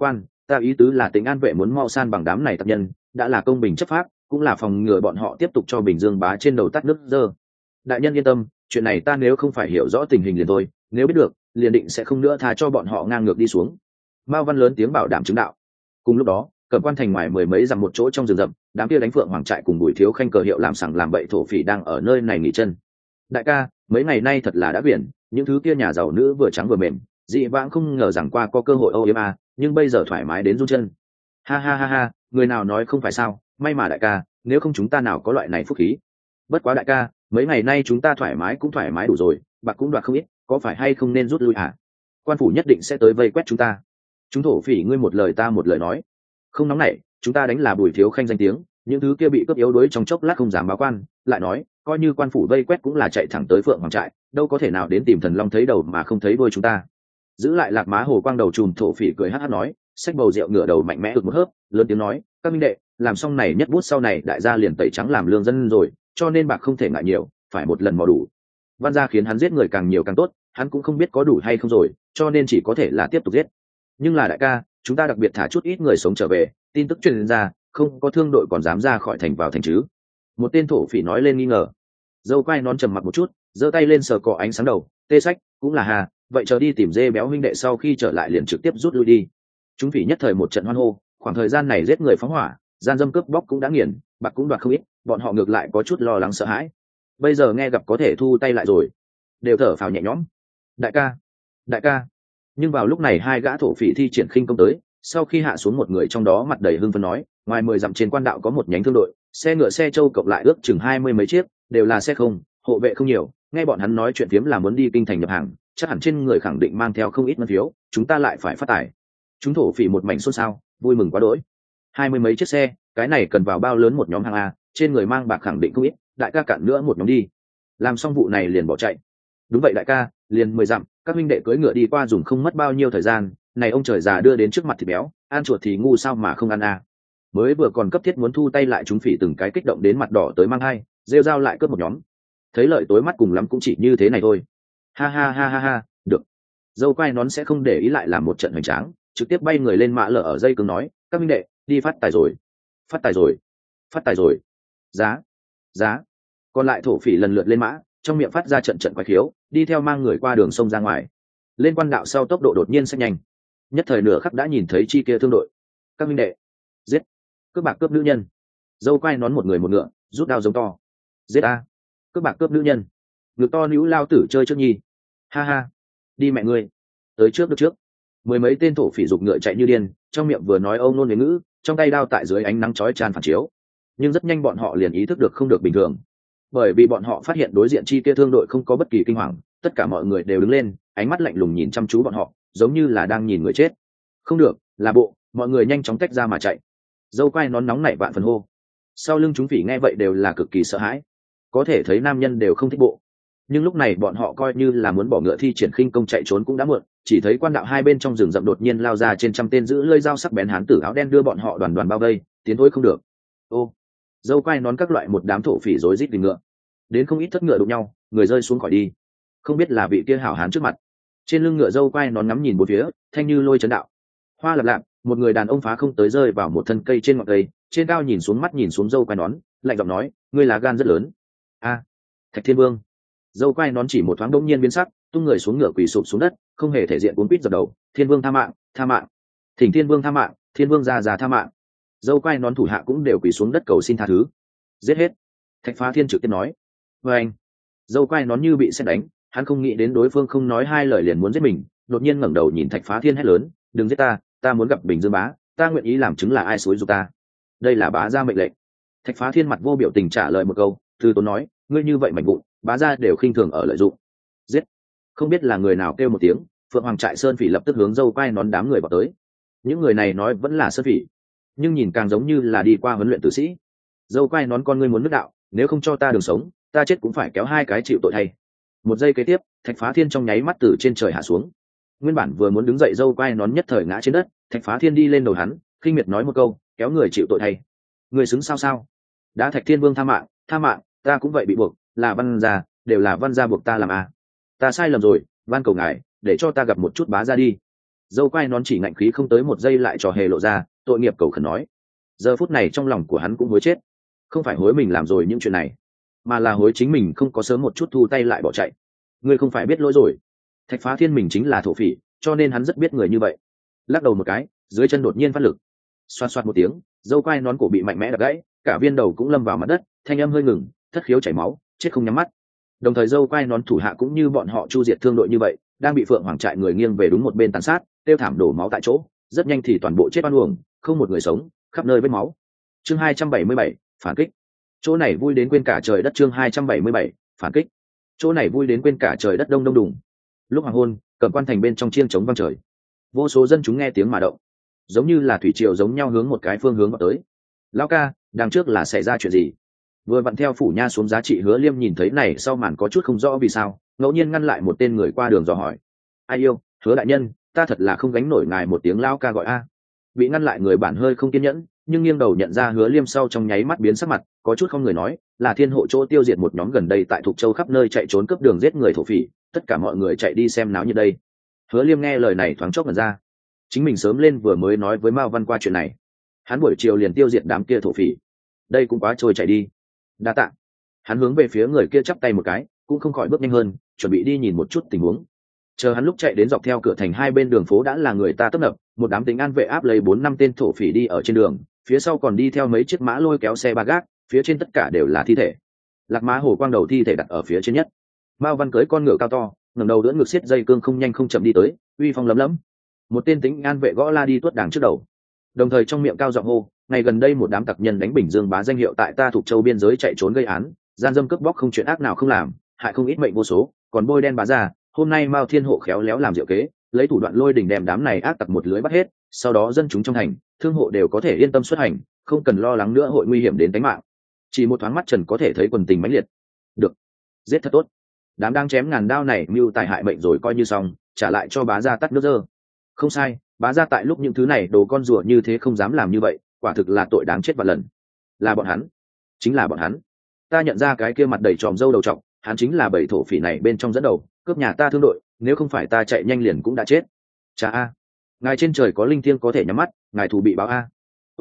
Ta ý tứ là Tĩnh An vệ muốn mau san bằng đám này tập nhân, đã là công bình chấp pháp, cũng là phòng ngừa bọn họ tiếp tục cho Bình Dương bá trên đầu tắt nước dơ. Đại nhân yên tâm, chuyện này ta nếu không phải hiểu rõ tình hình liền thôi, nếu biết được, liền định sẽ không nữa tha cho bọn họ ngang ngược đi xuống. Mao Văn lớn tiếng bảo đảm chứng đạo. Cùng lúc đó, Cẩm Quan thành ngoài mười mấy dặm một chỗ trong rừng rậm, đám kia đánh phượng hoàng trại cùng Bùi Thiếu Khanh cờ hiệu làm sằng làm bậy thổ phỉ đang ở nơi này nghỉ chân. Đại ca, mấy ngày nay thật là đã biển, những thứ kia nhà giàu nữ vừa trắng vừa mềm, dị vãng không ngờ rằng qua có cơ hội âu yếm à, nhưng bây giờ thoải mái đến run chân. Ha ha ha ha, người nào nói không phải sao, may mà đại ca, nếu không chúng ta nào có loại này phúc khí. Bất quá đại ca, mấy ngày nay chúng ta thoải mái cũng thoải mái đủ rồi, bạc cũng đoạt không ít, có phải hay không nên rút lui à? Quan phủ nhất định sẽ tới vây quét chúng ta. Chúng thổ phỉ ngươi một lời ta một lời nói, không nóng nảy, chúng ta đánh là Bùi Thiếu Khanh danh tiếng, những thứ kia bị cướp yếu đuối trong chốc lát không dám báo quan, lại nói, coi như quan phủ vây quét cũng là chạy thẳng tới Phượng Hoàng trại, đâu có thể nào đến tìm Thần Long thấy đầu mà không thấy đuôi chúng ta. Giữ lại Lạc Má Hồ Quang đầu trùm thổ phỉ cười hắt hắt nói, xách bầu rượu ngửa đầu mạnh mẽ được một hớp, lớn tiếng nói, các minh đệ, làm xong này nhất bút sau này đại gia liền tẩy trắng làm lương dân rồi, cho nên bạc không thể ngại nhiều, phải một lần mò đủ. Văn gia khiến hắn giết người càng nhiều càng tốt, hắn cũng không biết có đủ hay không rồi, cho nên chỉ có thể là tiếp tục giết. Nhưng là đại ca, chúng ta đặc biệt thả chút ít người sống trở về, tin tức truyền ra, không có thương đội còn dám ra khỏi thành vào thành chứ? Một tên thổ phỉ nói lên nghi ngờ. Dâu quai nón trầm mặc một chút, giơ tay lên sờ cọ ánh sáng đầu, tê sách, cũng là hà, vậy chờ đi tìm dê béo huynh đệ sau khi trở lại liền trực tiếp rút lui đi. Chúng phỉ nhất thời một trận hoan hô, khoảng thời gian này giết người phóng hỏa, gian dâm cướp bóc cũng đã nghiền, bạc cũng đoạt không ít, bọn họ ngược lại có chút lo lắng sợ hãi. Bây giờ nghe gặp có thể thu tay lại rồi, đều thở phào nhẹ nhõm. Đại ca, đại ca. Nhưng vào lúc này hai gã thổ phỉ thi triển khinh công tới, sau khi hạ xuống một người trong đó mặt đầy hưng phấn nói, ngoài 10 dặm trên quan đạo có một nhánh thương đội, xe ngựa xe trâu cộng lại ước chừng 20 mấy chiếc, đều là xe không, hộ vệ không nhiều, nghe bọn hắn nói chuyện phiếm là muốn đi kinh thành nhập hàng, chắc hẳn trên người khẳng định mang theo không ít ngân phiếu, chúng ta lại phải phát tài. Chúng thổ phỉ một mảnh xôn xao, vui mừng quá đỗi. 20 mấy chiếc xe, cái này cần vào bao lớn một nhóm hàng a, trên người mang bạc khẳng định không ít, đại ca cạn nữa một nhóm đi. Làm xong vụ này liền bỏ chạy. Đúng vậy đại ca, liền 10 dặm, các huynh đệ cưỡi ngựa đi qua dùng không mất bao nhiêu thời gian, này ông trời già đưa đến trước mặt thì béo, ăn chuột thì ngu sao mà không ăn a. Mới vừa còn cấp thiết muốn thu tay lại chúng phỉ từng cái kích động đến mặt đỏ tới mang hai, rêu rao lại cướp một nhóm. Thấy lợi tối mắt cùng lắm cũng chỉ như thế này thôi. Ha ha ha ha ha, được. Dâu quai nón sẽ không để ý lại làm một trận hoành tráng, trực tiếp bay người lên mã lở ở dây cứng nói, các huynh đệ, đi phát tài rồi, phát tài rồi, phát tài rồi. Giá, giá. Còn lại thổ phỉ lần lượt lên mã, trong miệng phát ra trận trận quái khiếu, đi theo mang người qua đường sông ra ngoài. Lên quan đạo sau tốc độ đột nhiên sẽ nhanh, nhất thời nửa khắc đã nhìn thấy chi kia thương đội. Các huynh đệ, giết, cướp bạc cướp nữ nhân. Dâu quai nón một người một ngựa, rút đao giống to. Giết a, cướp bạc cướp nữ nhân. Ngực to níu lao tử chơi trước nhi. Ha ha, đi mẹ ngươi, tới trước được trước. Mười mấy tên thổ phỉ giục ngựa chạy như điên, trong miệng vừa nói âu nôn huế ngữ, trong tay đao tại dưới ánh nắng chói chan phản chiếu. Nhưng rất nhanh bọn họ liền ý thức được không được bình thường, bởi vì bọn họ phát hiện đối diện chi kia thương đội không có bất kỳ kinh hoàng, tất cả mọi người đều đứng lên, ánh mắt lạnh lùng nhìn chăm chú bọn họ, giống như là đang nhìn người chết. Không được, là bộ, mọi người nhanh chóng tách ra mà chạy. Dâu quai nón nóng nảy vạn phần hô. Sau lưng chúng phỉ nghe vậy đều là cực kỳ sợ hãi, có thể thấy nam nhân đều không thích bộ. Nhưng lúc này bọn họ coi như là muốn bỏ ngựa thi triển khinh công chạy trốn cũng đã muộn, chỉ thấy quan đạo hai bên trong rừng rậm đột nhiên lao ra trên trăm tên giữ lưỡi dao sắc bén hán tử áo đen đưa bọn họ đoàn đoàn bao vây, tiến thối không được. Ô, dâu quai nón các loại một đám thổ phỉ rối rít tìm ngựa, đến không ít thất ngựa đụng nhau, người rơi xuống khỏi đi. Không biết là vị kia hảo hán trước mặt. Trên lưng ngựa dâu quai nón ngắm nhìn bốn phía, thanh như lôi chấn đạo. Hoa lập lạp, một người đàn ông phá không tới rơi vào một thân cây trên ngọn cây, trên cao nhìn xuống mắt nhìn xuống dâu quai nón, lạnh giọng nói, ngươi là gan rất lớn. A, Thạch Thiên Vương. Dâu quai nón chỉ một thoáng đống nhiên biến sắc, tung người xuống ngựa quỳ sụp xuống đất, không hề thể diện cuốn quýt dập đầu, Thiên Vương tha mạng, tha mạng. Thỉnh Thiên Vương tha mạng, Thiên Vương già tha mạng. Dâu quai nón thủ hạ cũng đều quỳ xuống đất cầu xin tha thứ. Giết hết. Thạch Phá Thiên trực tiếp nói. Và anh. Dâu quai nón như bị sét đánh, hắn không nghĩ đến đối phương không nói hai lời liền muốn giết mình, đột nhiên ngẩng đầu nhìn Thạch Phá Thiên hét lớn, đừng giết ta, ta muốn gặp Bình Dương bá, ta nguyện ý làm chứng là ai xúi giục ta. Đây là bá gia mệnh lệnh. Thạch Phá Thiên mặt vô biểu tình trả lời một câu, từ tốn nói, ngươi như vậy mạnh vụn, bá gia đều khinh thường ở lợi dụng. Giết. Không biết là người nào kêu một tiếng, Phượng Hoàng trại sơn phỉ lập tức hướng dâu quai nón đám người vào tới. Những người này nói vẫn là sơn phỉ, nhưng nhìn càng giống như là đi qua huấn luyện tử sĩ. Dâu quai nón con ngươi muốn nước đạo, nếu không cho ta đường sống, ta chết cũng phải kéo hai cái chịu tội thay. Một giây kế tiếp, Thạch Phá Thiên trong nháy mắt từ trên trời hạ xuống. Nguyên bản vừa muốn đứng dậy dâu quai nón nhất thời ngã trên đất, Thạch Phá Thiên đi lên đầu hắn, khinh miệt nói một câu, kéo người chịu tội thay. Người xứng sao sao? Đã Thạch Thiên Vương tha mạng, ta cũng vậy bị buộc, là văn gia, đều là văn gia buộc ta làm à? Ta sai lầm rồi, van cầu ngài, để cho ta gặp một chút bá gia đi. dâu quai nón chỉ ngạnh khí không tới một giây lại trò hề lộ ra, tội nghiệp cầu khẩn nói. Giờ phút này trong lòng của hắn cũng hối chết, không phải hối mình làm rồi những chuyện này, mà là hối chính mình không có sớm một chút thu tay lại bỏ chạy. Ngươi không phải biết lỗi rồi. Thạch Phá Thiên mình chính là thổ phỉ, cho nên hắn rất biết người như vậy. Lắc đầu một cái, dưới chân đột nhiên phát lực, xoạt xoạt một tiếng, dâu quai nón cổ bị mạnh mẽ đập gãy, cả viên đầu cũng lâm vào mặt đất, thanh âm hơi ngừng, thất khiếu chảy máu, chết không nhắm mắt. Đồng thời dâu quai nón thủ hạ cũng như bọn họ chu diệt thương đội như vậy, đang bị Phượng Hoàng trại người nghiêng về đúng một bên tàn sát, tiêu thảm đổ máu tại chỗ, rất nhanh thì toàn bộ chết oan uổng, không một người sống, khắp nơi vết máu. Chương 277, phản kích. Chỗ này vui đến quên cả trời đất. Chương 277, phản kích. Chỗ này vui đến quên cả trời đất. Đông đông đùng. Lúc hoàng hôn, Cẩm Quan thành bên trong chiêng trống vang trời, vô số dân chúng nghe tiếng mà động, giống như là thủy triều giống nhau hướng một cái phương hướng vào tới. Lão ca, đằng trước là xảy ra chuyện gì? Vừa vặn theo phủ nha xuống giá trị Hứa Liêm nhìn thấy này sau màn có chút không rõ vì sao, ngẫu nhiên ngăn lại một tên người qua đường dò hỏi. Ai yêu, Hứa đại nhân, ta thật là không gánh nổi ngài một tiếng lão ca gọi a. Bị ngăn lại người bản hơi không kiên nhẫn, nhưng nghiêng đầu nhận ra Hứa Liêm sau trong nháy mắt biến sắc mặt, có chút không người nói, là Thiên Hộ chỗ tiêu diệt một nhóm gần đây tại Thục Châu khắp nơi chạy trốn cướp đường giết người thổ phỉ, tất cả mọi người chạy đi xem náo nhiệt đây. Hứa Liêm nghe lời này thoáng chốc ngẩn ra, chính mình sớm lên vừa mới nói với Mao Văn qua chuyện này, hắn buổi chiều liền tiêu diệt đám kia thổ phỉ, đây cũng quá trôi chạy đi. Đa tạ. Hắn hướng về phía người kia chắp tay một cái, cũng không khỏi bước nhanh hơn, chuẩn bị đi nhìn một chút tình huống. Chờ hắn lúc chạy đến dọc theo cửa thành hai bên đường phố đã là người ta tấp nập, một đám tính an vệ áp lấy 4-5 tên thổ phỉ đi ở trên đường, phía sau còn đi theo mấy chiếc mã lôi kéo xe ba gác, phía trên tất cả đều là thi thể. Lạc Mã Hổ quang đầu thi thể đặt ở phía trên nhất. Mao Văn cưỡi con ngựa cao to, ngẩng đầu đỡ ngực xiết dây cương không nhanh không chậm đi tới, uy phong lấm lấm. Một tên tính an vệ gõ la đi tuốt đàng trước đầu, đồng thời trong miệng cao giọng hô, ngày gần đây một đám tặc nhân đánh Bình Dương bá danh hiệu tại ta Thục Châu biên giới chạy trốn gây án, gian dâm cướp bóc không chuyện ác nào không làm, hại không ít mệnh vô số, còn bôi đen bá ra, hôm nay Mao Thiên Hộ khéo léo làm diệu kế, lấy thủ đoạn lôi đình đem đám này ác tặc một lưới bắt hết, sau đó dân chúng trong thành, thương hộ đều có thể yên tâm xuất hành, không cần lo lắng nữa hội nguy hiểm đến tính mạng. Chỉ một thoáng mắt trần có thể thấy quần tình mãnh liệt. Được, giết thật tốt. Đám đang chém ngàn đao này mưu tài hại mệnh rồi coi như xong, trả lại cho bá gia tắt nước dơ. Không sai, bá gia tại lúc những thứ này đồ con rùa như thế không dám làm như vậy, quả thực là tội đáng chết vạn lần. Là bọn hắn, chính là bọn hắn. Ta nhận ra cái kia mặt đầy tròm râu đầu trọc, hắn chính là bảy thổ phỉ này bên trong dẫn đầu, cướp nhà ta thương đội, nếu không phải ta chạy nhanh liền cũng đã chết. Cha a, ngài trên trời có linh thiêng có thể nhắm mắt, ngài thù bị báo a.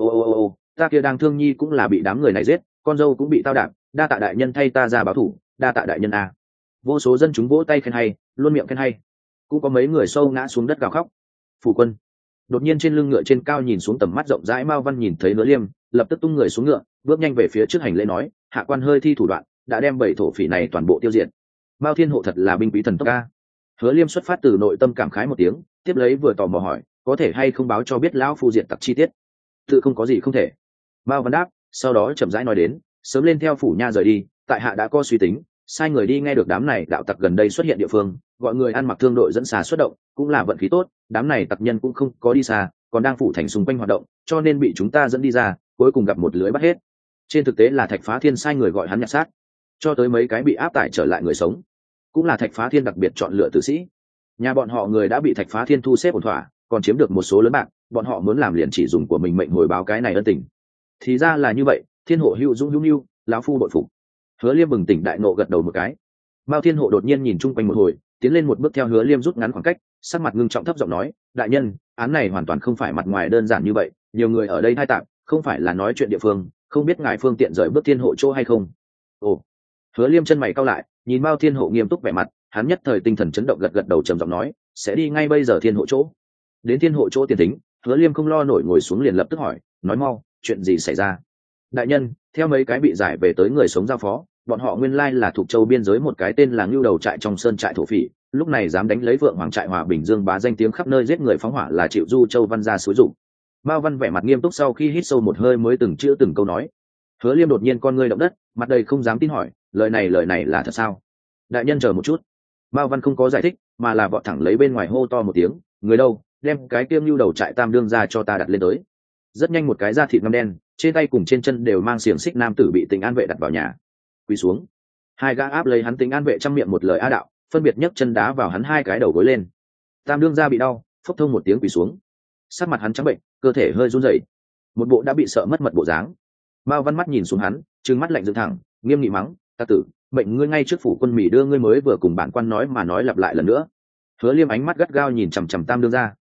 Ô, ta kia đang thương nhi cũng là bị đám người này giết, con dâu cũng bị tao đạp, đa tạ đại nhân thay ta ra báo thủ, đa tạ đại nhân a. Vô số dân chúng vỗ tay khen hay, luôn miệng khen hay. Cũng có mấy người sâu ngã xuống đất gào khóc. Phủ quân. Đột nhiên trên lưng ngựa trên cao nhìn xuống tầm mắt rộng rãi, Mao Văn nhìn thấy Hứa Liêm, lập tức tung người xuống ngựa, bước nhanh về phía trước hành lễ nói, hạ quan hơi thi thủ đoạn, đã đem bảy thổ phỉ này toàn bộ tiêu diệt. Mao Thiên Hộ thật là binh quý thần tốc ca. Hứa Liêm xuất phát từ nội tâm cảm khái một tiếng, tiếp lấy vừa tò mò hỏi, có thể hay không báo cho biết lão phu diệt tặc chi tiết? Tự không có gì không thể. Mao Văn đáp, sau đó chậm rãi nói đến, sớm lên theo phủ nha rời đi, tại hạ đã có suy tính, sai người đi nghe được đám này đạo tặc gần đây xuất hiện địa phương, gọi người ăn mặc thương đội dẫn xà xuất động, cũng là vận khí tốt, đám này tặc nhân cũng không có đi xa, còn đang phủ thành xung quanh hoạt động, cho nên bị chúng ta dẫn đi ra, cuối cùng gặp một lưới bắt hết. Trên thực tế là Thạch Phá Thiên sai người gọi hắn nhặt xác, cho tới mấy cái bị áp tải trở lại người sống, cũng là Thạch Phá Thiên đặc biệt chọn lựa tử sĩ. Nhà bọn họ người đã bị Thạch Phá Thiên thu xếp ổn thỏa, còn chiếm được một số lớn bạc, bọn họ muốn làm liền chỉ dùng của mình mệnh hồi báo cái này ân tình. Thì ra là như vậy, Thiên Hộ hữu dũng hữu nhu, lão phu bội phục. Hứa Liêm bừng tỉnh đại nộ gật đầu một cái. Mao Thiên Hộ đột nhiên nhìn chung quanh một hồi, tiến lên một bước theo Hứa Liêm rút ngắn khoảng cách, sắc mặt ngưng trọng thấp giọng nói, đại nhân, án này hoàn toàn không phải mặt ngoài đơn giản như vậy, nhiều người ở đây hai tạm, không phải là nói chuyện địa phương, không biết ngài phương tiện rời bước Thiên Hộ chỗ hay không? Ồ. Hứa Liêm chân mày cau lại, nhìn Mao Thiên Hộ nghiêm túc vẻ mặt, hắn nhất thời tinh thần chấn động, gật gật đầu trầm giọng nói, sẽ đi ngay bây giờ Thiên Hộ chỗ. Đến Thiên Hộ chỗ tiền tính, Hứa Liêm không lo nổi ngồi xuống liền lập tức hỏi, nói mau, chuyện gì xảy ra? Đại nhân, theo mấy cái bị giải về tới người sống giao phó, bọn họ nguyên lai là thuộc châu biên giới một cái tên là Ngưu Đầu trại trong sơn trại thổ phỉ, lúc này dám đánh lấy Vượng Hoàng trại Hòa Bình Dương bá danh tiếng khắp nơi giết người phóng hỏa là chịu Du Châu Văn gia xúi dụng. Mao Văn vẻ mặt nghiêm túc sau khi hít sâu một hơi mới từng chữ từng câu nói. Hứa Liêm đột nhiên con ngươi động đất, mặt đầy không dám tin hỏi, lời này là thật sao? Đại nhân chờ một chút. Mao Văn không có giải thích, mà là vọt thẳng lấy bên ngoài hô to một tiếng, người đâu, đem cái kiêm Ngưu Đầu trại tam đương ra cho ta đặt lên tới. Rất nhanh một cái da thịt ngăm đen, trên tay cùng trên chân đều mang xiềng xích nam tử bị Tình An vệ đặt vào nhà. Quỳ xuống. Hai gã áp lấy hắn Tình An vệ trong miệng một lời a đạo, phân biệt nhấc chân đá vào hắn hai cái đầu gối lên. Tam đương ra bị đau, phốc thông một tiếng quỳ xuống. Sắc mặt hắn trắng bệnh, cơ thể hơi run rẩy, một bộ đã bị sợ mất mật bộ dáng. Mao Văn mắt nhìn xuống hắn, trừng mắt lạnh dựng thẳng, nghiêm nghị mắng, ta tử, mệnh ngươi ngay trước phủ quân Mỹ đưa ngươi mới vừa cùng bản quan nói mà nói lặp lại lần nữa. Hứa Liêm ánh mắt gắt gao nhìn chằm chằm Tam đương ra.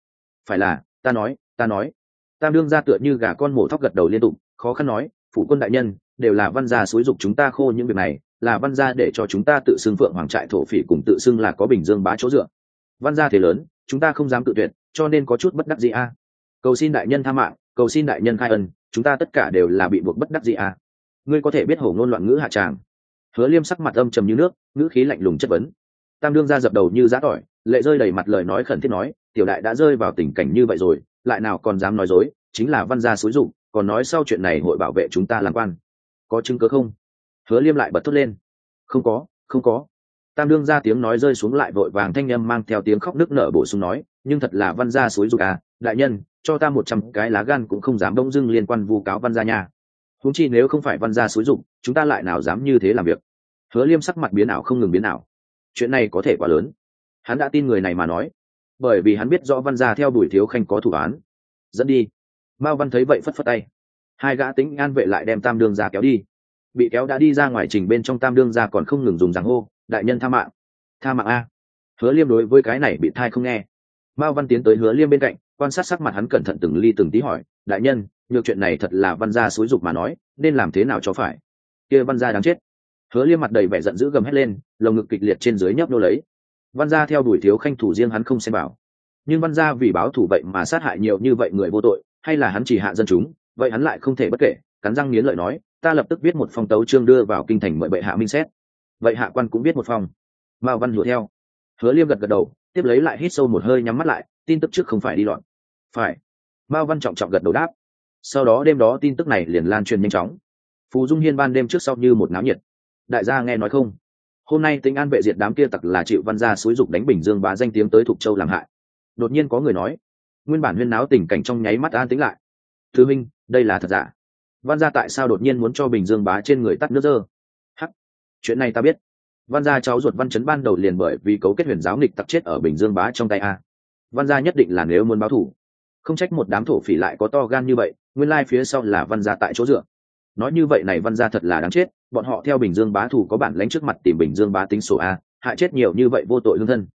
phải là ta nói. Tam đương gia tựa như gà con mổ thóc gật đầu liên tục, khó khăn nói, phụ quân đại nhân, đều là văn gia xúi dục chúng ta khô những việc này, là văn gia để cho chúng ta tự xưng phượng hoàng trại thổ phỉ, cùng tự xưng là có Bình Dương bá chỗ dựa. Văn gia thế lớn, chúng ta không dám tự tuyệt, cho nên có chút bất đắc dĩ a. Cầu xin đại nhân tha mạng, cầu xin đại nhân khai ân, chúng ta tất cả đều là bị buộc bất đắc dĩ a. Ngươi có thể biết hổ ngôn loạn ngữ hạ tràng. Hứa Liêm sắc mặt âm trầm như nước, ngữ khí lạnh lùng chất vấn. Tam đương gia dập đầu như giã tỏi, lệ rơi đầy mặt lời nói khẩn thiết nói, tiểu đại đã rơi vào tình cảnh như vậy rồi, lại nào còn dám nói dối, chính là văn gia xúi dụng, còn nói sau chuyện này hội bảo vệ chúng ta làm quan. Có chứng cứ không? Hứa Liêm lại bật thốt lên. Không có. Tam đương gia tiếng nói rơi xuống lại vội vàng thanh âm mang theo tiếng khóc nức nở bổ sung nói, nhưng thật là văn gia xúi dục à, đại nhân, cho ta 100 cái lá gan cũng không dám đông dưng liên quan vu cáo văn gia nha. Huống chi nếu không phải văn gia xúi dục, chúng ta lại nào dám như thế làm việc. Hứa Liêm sắc mặt biến ảo không ngừng biến ảo. Chuyện này có thể quá lớn. Hắn đã tin người này mà nói, bởi vì hắn biết rõ văn gia theo Bùi Thiếu Khanh có thủ án. Dẫn đi. Mao Văn thấy vậy phất phất tay. Hai gã tính an vệ lại đem Tam đương gia kéo đi. Bị kéo đã đi ra ngoài trình bên trong Tam đương gia còn không ngừng dùng giằng hô, đại nhân tha mạng a. Hứa Liêm đối với cái này bị thai không nghe. Mao Văn tiến tới Hứa Liêm bên cạnh, quan sát sắc mặt hắn cẩn thận từng ly từng tí hỏi, đại nhân, nhược chuyện này thật là văn gia xúi dục mà nói, nên làm thế nào cho phải? Kia văn gia đáng chết. Hứa Liêm mặt đầy vẻ giận dữ gầm hét lên, lồng ngực kịch liệt trên dưới nhấp nô lấy. Văn gia theo đuổi Thiếu Khanh thủ riêng hắn không xem bảo, nhưng văn gia vì báo thù vậy mà sát hại nhiều như vậy người vô tội, hay là hắn chỉ hạ dân chúng, vậy hắn lại không thể bất kể, cắn răng nghiến lợi nói, ta lập tức viết một phong tấu chương đưa vào kinh thành mời bệ hạ minh xét. Vậy hạ quan cũng viết một phong. Mao Văn hùa theo. Hứa Liêm gật gật đầu, tiếp lấy lại hít sâu một hơi nhắm mắt lại, tin tức trước không phải đi loạn. Phải. Mao Văn trọng trọng gật đầu đáp. Sau đó đêm đó tin tức này liền lan truyền nhanh chóng. Phù Dung Hiên ban đêm trước sau như một náo nhiệt. Đại gia nghe nói không? Hôm nay Tĩnh An vệ diệt đám kia tặc là chịu văn gia xúi dục đánh Bình Dương bá danh tiếng tới Thục Châu làm hại. Đột nhiên có người nói, nguyên bản huyên náo tình cảnh trong nháy mắt an tĩnh lại. Thứ minh, đây là thật giả. Văn gia tại sao đột nhiên muốn cho Bình Dương bá trên người tắt nước dơ? Hắc, chuyện này ta biết. Văn gia cháu ruột Văn Chấn ban đầu liền bởi vì cấu kết huyền giáo nghịch tặc chết ở Bình Dương bá trong tay a. Văn gia nhất định là nếu muốn báo thù, không trách một đám thổ phỉ lại có to gan như vậy, nguyên lai phía sau là văn gia tại chỗ dựa. Nói như vậy này văn gia thật là đáng chết, bọn họ theo Bình Dương bá thù có bản lãnh trước mặt tìm Bình Dương bá tính sổ a, hại chết nhiều như vậy vô tội lương thân.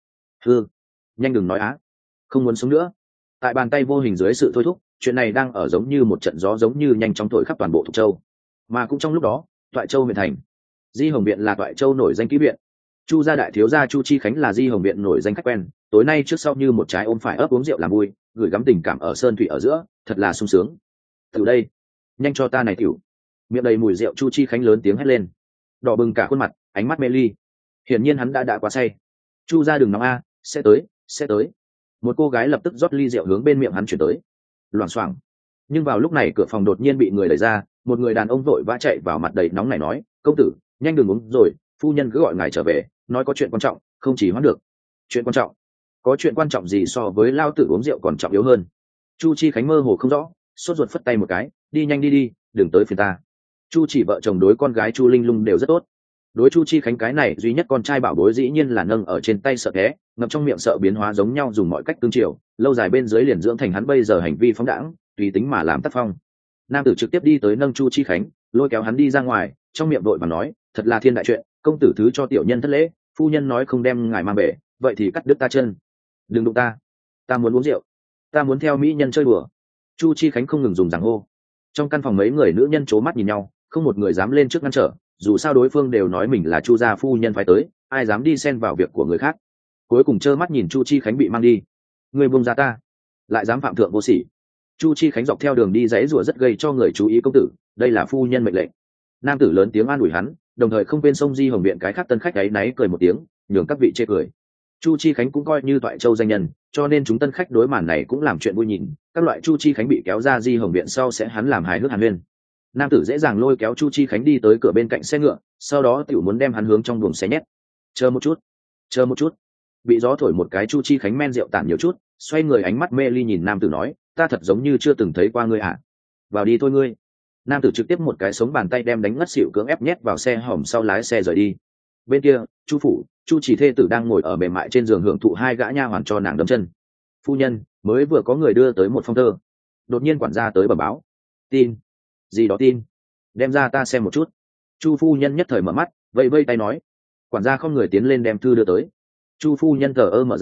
Nhanh đừng nói á, không muốn sống nữa. Tại bàn tay vô hình dưới sự thôi thúc, chuyện này đang ở giống như một trận gió giống như nhanh chóng thổi khắp toàn bộ Thục Châu. Mà cũng trong lúc đó, Toại Châu huyện thành, Di Hồng viện là Toại Châu nổi danh kỹ viện. Chu gia đại thiếu gia Chu Chi Khánh là Di Hồng viện nổi danh khách quen, tối nay trước sau như một trái ôm phải ấp uống rượu làm vui, gửi gắm tình cảm ở sơn thủy ở giữa, thật là sung sướng. Từ đây, nhanh cho ta này tiểu. Miệng đầy mùi rượu Chu Chi Khánh lớn tiếng hét lên, đỏ bừng cả khuôn mặt, ánh mắt mê ly. Hiển nhiên hắn đã quá say. Chu gia đừng nóng a, sẽ tới. Một cô gái lập tức rót ly rượu hướng bên miệng hắn chuyển tới. Loảng xoảng. Nhưng vào lúc này cửa phòng đột nhiên bị người đẩy ra, một người đàn ông vội vã chạy vào mặt đầy nóng này nói, công tử, nhanh đừng uống rồi, phu nhân cứ gọi ngài trở về, nói có chuyện quan trọng, không chỉ hoãn được. Chuyện quan trọng? Có chuyện quan trọng gì so với lao tử uống rượu còn trọng yếu hơn? Chu Chi Khánh mơ hồ không rõ, sốt ruột phất tay một cái, đi nhanh đi, đừng tới phiền ta. Chu chỉ vợ chồng đối con gái Chu Linh Lung đều rất tốt. Đối Chu Chi Khánh cái này duy nhất con trai bảo bối dĩ nhiên là nâng ở trên tay sợ té, ngậm trong miệng sợ biến hóa giống nhau, dùng mọi cách tương chiều, lâu dài bên dưới liền dưỡng thành hắn bây giờ hành vi phóng đãng, tùy tính mà làm tác phong. Nam tử trực tiếp đi tới nâng Chu Chi Khánh, lôi kéo hắn đi ra ngoài, trong miệng đội mà nói, thật là thiên đại chuyện, công tử thứ cho tiểu nhân thất lễ, phu nhân nói không đem ngài mang về, vậy thì cắt đứt ta chân. Đừng đụng ta muốn uống rượu, ta muốn theo mỹ nhân chơi đùa. Chu Chi Khánh không ngừng dùng giằng hô. Trong căn phòng mấy người nữ nhân c mắt nhìn nhau, không một người dám lên trước ngăn trở, dù sao đối phương đều nói mình là Chu gia phu nhân phái tới, ai dám đi xen vào việc của người khác. Cuối cùng trơ mắt nhìn Chu Chi Khánh bị mang đi. Người buông ra ta, lại dám phạm thượng vô sỉ. Chu Chi Khánh dọc theo đường đi dãy rủa rất gây cho người chú ý, công tử, đây là phu nhân mệnh lệnh. Nam tử lớn tiếng an ủi hắn, đồng thời không quên sông Di Hồng viện cái khác tân khách ấy náy cười một tiếng, nhường các vị chê cười. Chu Chi Khánh cũng coi như Toại Châu danh nhân, cho nên chúng tân khách đối màn này cũng làm chuyện vui nhìn, các loại Chu Chi Khánh bị kéo ra Di Hồng viện sau sẽ hắn làm hài hước hàn huyên. Nam tử dễ dàng lôi kéo Chu Chi Khánh đi tới cửa bên cạnh xe ngựa, sau đó tiểu muốn đem hắn hướng trong buồng xe nhét. Chờ một chút. Bị gió thổi một cái, Chu Chi Khánh men rượu tản nhiều chút, xoay người ánh mắt mê ly nhìn nam tử nói, ta thật giống như chưa từng thấy qua ngươi à? Vào đi thôi ngươi. Nam tử trực tiếp một cái sống bàn tay đem đánh ngất xỉu cưỡng ép nhét vào xe hỏng sau lái xe rời đi. Bên kia, Chu phủ, Chu chỉ thê tử đang ngồi ở mềm mại trên giường hưởng thụ hai gã nha hoàn cho nàng đấm chân. Phu nhân, mới vừa có người đưa tới một phong thơ. Đột nhiên quản gia tới bẩm báo. Tin? Gì đó tin? Đem ra ta xem một chút. Chu phu nhân nhất thời mở mắt, vẫy vây tay nói. Quản gia không người tiến lên đem thư đưa tới. Chu phu nhân thờ ơ mở ra,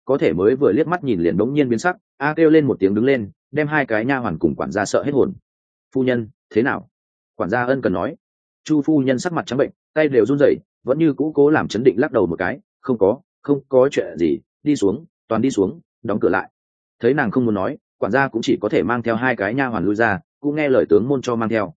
có thể mới vừa liếc mắt nhìn liền đống nhiên biến sắc, a kêu lên một tiếng đứng lên, đem hai cái nha hoàn cùng quản gia sợ hết hồn. Phu nhân, thế nào? Quản gia ân cần nói. Chu phu nhân sắc mặt trắng bệnh, tay đều run rẩy, vẫn như cũ cố làm chấn định lắc đầu một cái, không có chuyện gì, đi xuống, toàn đi xuống, đóng cửa lại. Thấy nàng không muốn nói, quản gia cũng chỉ có thể mang theo hai cái nha hoàn lui ra, cũng nghe lời tướng môn cho mang theo.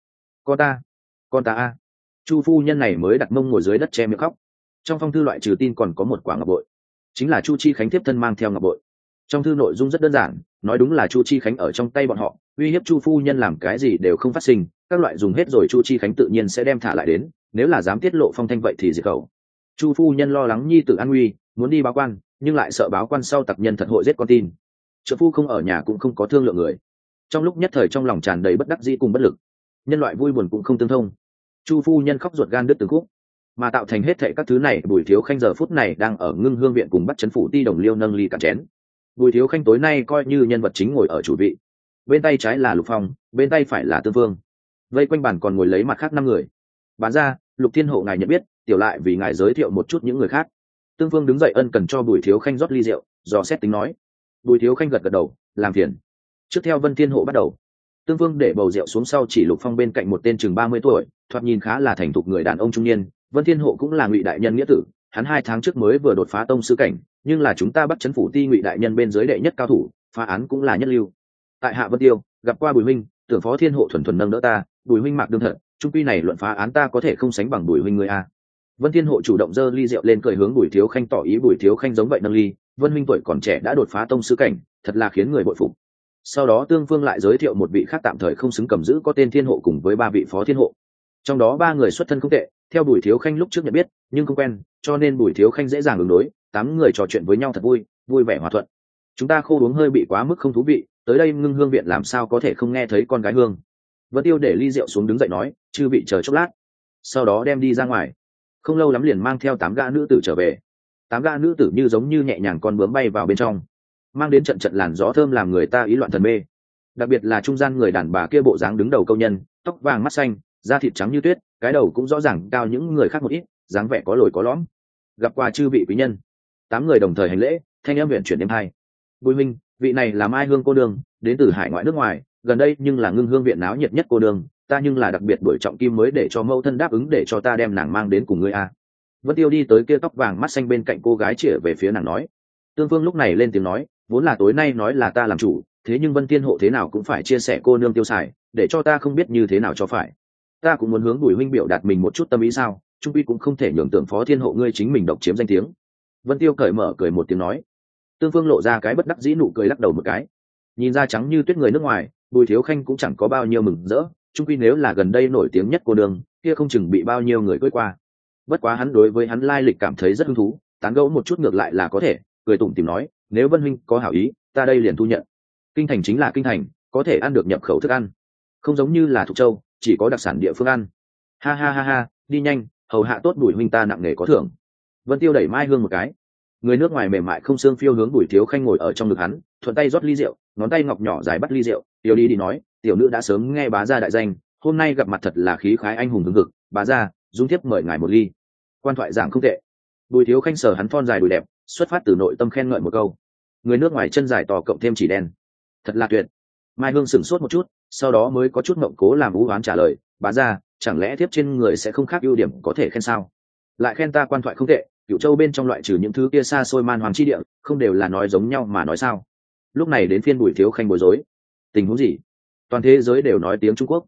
Con ta a. Chu phu nhân này mới đặt mông ngồi dưới đất che miệng khóc. Trong phong thư loại trừ tin còn có một quả ngọc bội, chính là Chu Chi Khánh tiếp thân mang theo ngọc bội. Trong thư nội dung rất đơn giản, nói đúng là Chu Chi Khánh ở trong tay bọn họ, uy hiếp Chu phu nhân làm cái gì đều không phát sinh, các loại dùng hết rồi Chu Chi Khánh tự nhiên sẽ đem thả lại đến, nếu là dám tiết lộ phong thanh vậy thì diệt khẩu. Chu phu nhân lo lắng nhi tử an nguy, muốn đi báo quan, nhưng lại sợ báo quan sau tặc nhân thật hội giết con tin. Trợ phu không ở nhà cũng không có thương lượng người, trong lúc nhất thời trong lòng tràn đầy bất đắc dĩ cùng bất lực, nhân loại vui buồn cũng không tương thông. Chu phu nhân khóc ruột gan đứt từng khúc, mà tạo thành hết thệ các thứ này. Bùi Thiếu Khanh giờ phút này đang ở Ngưng Hương viện cùng bắt chấn phủ ti đồng liêu nâng ly cạn chén. Bùi Thiếu Khanh tối nay coi như nhân vật chính ngồi ở chủ vị, bên tay trái là Lục Phong, bên tay phải là Tương Vương, vây quanh bàn còn ngồi lấy mặt khác 5 người. Bán ra, Lục Thiên Hộ ngài nhận biết, tiểu lại vì ngài giới thiệu một chút những người khác. Tương Vương đứng dậy ân cần cho Bùi Thiếu Khanh rót ly rượu, dò xét tính nói. Bùi Thiếu Khanh gật gật đầu, làm phiền. Trước theo Vân Thiên Hộ bắt đầu. Tương Vương để bầu rượu xuống sau chỉ Lục Phong bên cạnh một tên chừng 30 tuổi, thoạt nhìn khá là thành thục người đàn ông trung niên. Vân Thiên Hộ cũng là Ngụy đại nhân nghĩa tử, hắn 2 tháng trước mới vừa đột phá tông sư cảnh, nhưng là chúng ta bắt chấn phủ ti Ngụy đại nhân bên dưới đệ nhất cao thủ, phá án cũng là nhất lưu. Tại hạ Vân Tiêu, gặp qua Bùi huynh, tưởng Phó Thiên Hộ thuần thuần nâng đỡ ta, Bùi huynh mặc đương thật, trung quy này luận phá án ta có thể không sánh bằng Bùi huynh người a. Vân Thiên Hộ chủ động giơ ly rượu lên cười hướng Bùi Thiếu Khanh tỏ ý. Bùi Thiếu Khanh giống vậy nâng ly, Vân huynh tuổi còn trẻ đã đột phá tông sư cảnh, thật là khiến người bội phục. Sau đó Tương Vương lại giới thiệu một vị khác tạm thời không xứng cầm giữ có tên Thiên Hộ cùng với 3 vị Phó Thiên Hộ. Trong đó 3 người xuất thân không tệ, theo Bùi Thiếu Khanh lúc trước nhận biết, nhưng không quen, cho nên Bùi Thiếu Khanh dễ dàng ứng đối. 8 người trò chuyện với nhau thật vui vẻ hòa thuận. Chúng ta khô uống hơi bị quá mức không thú vị, tới đây Ngưng Hương viện làm sao có thể không nghe thấy con gái hương. Vân Tiêu để ly rượu xuống đứng dậy nói, chư vị chờ chốc lát, sau đó đem đi ra ngoài. Không lâu lắm liền mang theo 8 gã nữ tử trở về. 8 gã nữ tử như giống như nhẹ nhàng con bướm bay vào bên trong, mang đến trận trận làn gió thơm làm người ta ý loạn thần mê. Đặc biệt là trung gian người đàn bà kia bộ dáng đứng đầu câu nhân, tóc vàng mắt xanh, da thịt trắng như tuyết, cái đầu cũng rõ ràng cao những người khác một ít, dáng vẻ có lồi có lõm. Gặp qua chư vị quý nhân. 8 người đồng thời hành lễ, thanh âm huyền chuyển êm hai. Bùi huynh, vị này là Mai Hương cô đường, đến từ hải ngoại nước ngoài, gần đây nhưng là Ngưng Hương viện náo nhiệt nhất cô đường, ta nhưng là đặc biệt đổi trọng kim mới để cho mẫu thân đáp ứng để cho ta đem nàng mang đến cùng ngươi a. Vân Tiêu đi tới kia tóc vàng mắt xanh bên cạnh cô gái chĩa về phía nàng nói. Tương Vương lúc này lên tiếng nói, vốn là tối nay nói là ta làm chủ, thế nhưng Vân Thiên Hộ thế nào cũng phải chia sẻ cô nương tiêu xài, để cho ta không biết như thế nào cho phải. Ta cũng muốn hướng Bùi huynh biểu đạt mình một chút tâm ý sao, trung quy cũng không thể nhường tưởng Phó Thiên Hộ ngươi chính mình độc chiếm danh tiếng. Vân Tiêu cởi mở cười một tiếng nói. Tương Vương lộ ra cái bất đắc dĩ nụ cười lắc đầu một cái. Nhìn ra trắng như tuyết người nước ngoài, Bùi Thiếu Khanh cũng chẳng có bao nhiêu mừng rỡ, trung quy nếu là gần đây nổi tiếng nhất cô đường, kia không chừng bị bao nhiêu người cưỡi qua. Bất quá hắn đối với hắn lai lịch cảm thấy rất hứng thú, tán gẫu một chút ngược lại là có thể, cười tủm tỉm nói, nếu Vân huynh có hảo ý, ta đây liền thu nhận. Kinh thành chính là kinh thành, có thể ăn được nhập khẩu thức ăn, không giống như là Thục Châu, chỉ có đặc sản địa phương ăn. Ha ha ha ha, đi nhanh, hầu hạ tốt Bùi huynh ta nặng nề có thưởng. Vân Tiêu đẩy Mai Hương một cái. Người nước ngoài mềm mại không xương phiêu hướng Bùi Thiếu Khanh ngồi ở trong ngực hắn, thuận tay rót ly rượu, ngón tay ngọc nhỏ dài bắt ly rượu, tiểu đi nói, tiểu nữ đã sớm nghe bá gia đại danh, hôm nay gặp mặt thật là khí khái anh hùng hứng hực, bá gia, dung tiếp mời ngài một ly. Quan thoại giảng không tệ. Bùi Thiếu Khanh sờ hắn thon dài đùi đẹp, xuất phát từ nội tâm khen ngợi một câu. Người nước ngoài chân dài to cộng thêm chỉ đen, thật là tuyệt. Mai Hương sửng sốt một chút, sau đó mới có chút ngậm cố làm ú oán trả lời, bá gia, chẳng lẽ tiếp trên người sẽ không khác ưu điểm có thể khen sao? Lại khen ta quan thoại không tệ, Cửu Châu bên trong loại trừ những thứ kia xa xôi man hoàng chi địa, không đều là nói giống nhau mà nói sao? Lúc này đến phiên Bùi Thiếu Khanh bối rối. Tình huống gì? Toàn thế giới đều nói tiếng Trung Quốc.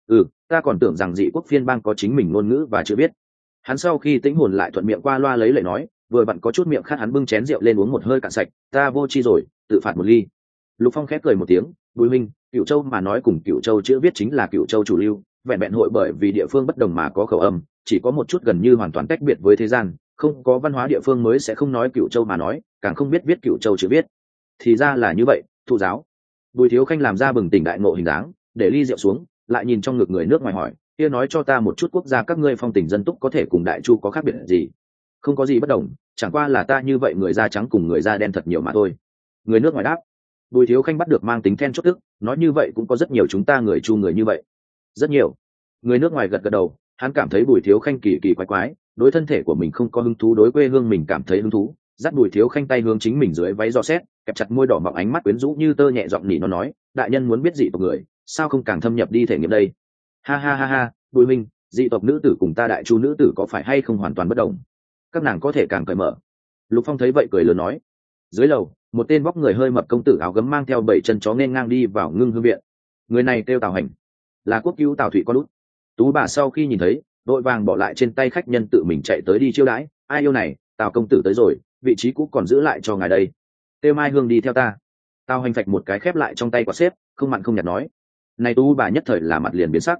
Ta còn tưởng rằng dị quốc phiên bang có chính mình ngôn ngữ và chưa biết. Hắn sau khi tĩnh hồn lại thuận miệng qua loa lấy lời nói, vừa vặn có chút miệng khát hắn bưng chén rượu lên uống một hơi cạn sạch, ta vô chi rồi, tự phạt một ly. Lục Phong khép cười một tiếng, Bùi huynh, Cửu Châu mà nói cùng Cửu Châu chữ viết chính là Cửu Châu chủ lưu, vẹn vẹn hội bởi vì địa phương bất đồng mà có khẩu âm, chỉ có một chút gần như hoàn toàn tách biệt với thế gian, không có văn hóa địa phương mới sẽ không nói Cửu Châu mà nói, càng không biết viết Cửu Châu chữ viết. Thì ra là như vậy, thụ giáo. Bùi Thiếu Khanh làm ra bừng tỉnh đại ngộ hình dáng, để ly rượu xuống, lại nhìn trong ngực người nước ngoài hỏi, kia nói cho ta một chút quốc gia các ngươi phong tình dân túc có thể cùng Đại Chu có khác biệt gì? Không có gì bất đồng, chẳng qua là ta như vậy người da trắng cùng người da đen thật nhiều mà thôi. Người nước ngoài đáp. Bùi Thiếu Khanh bắt được mang tính then chốt tức, nói như vậy cũng có rất nhiều chúng ta người Chu người như vậy. Rất nhiều. Người nước ngoài gật gật đầu, hắn cảm thấy Bùi Thiếu Khanh kỳ kỳ quái quái, đối thân thể của mình không có hứng thú, đối quê hương mình cảm thấy hứng thú, dắt Bùi Thiếu Khanh tay hướng chính mình dưới váy dò xét, kẹp chặt môi đỏ mọng, ánh mắt quyến rũ như tơ, nhẹ giọng nỉ nó nói, đại nhân muốn biết dị tộc người, sao không càng thâm nhập đi thể nghiệm đây? Ha ha ha ha, Bùi minh, dị tộc nữ tử cùng ta đại chu nữ tử có phải hay không hoàn toàn bất đồng? Các nàng có thể càng cởi mở. Lục Phong thấy vậy cười lớn nói. Dưới lầu, một tên vóc người hơi mập công tử áo gấm mang theo 7 chân chó nên ngang đi vào Ngưng Hương viện. Người này kêu Tào Hành, là quốc cứu Tào Thụy con út. Tú bà sau khi nhìn thấy, vội vàng bỏ lại trên tay khách nhân tự mình chạy tới đi chiêu đãi. Ai yêu này, Tào công tử tới rồi, vị trí cũ còn giữ lại cho ngài đây. Têu Mai Hương đi theo ta. Tào Hành phạch một cái khép lại trong tay quả xếp, không mặn không nhạt nói. Này tú bà nhất thời là mặt liền biến sắc.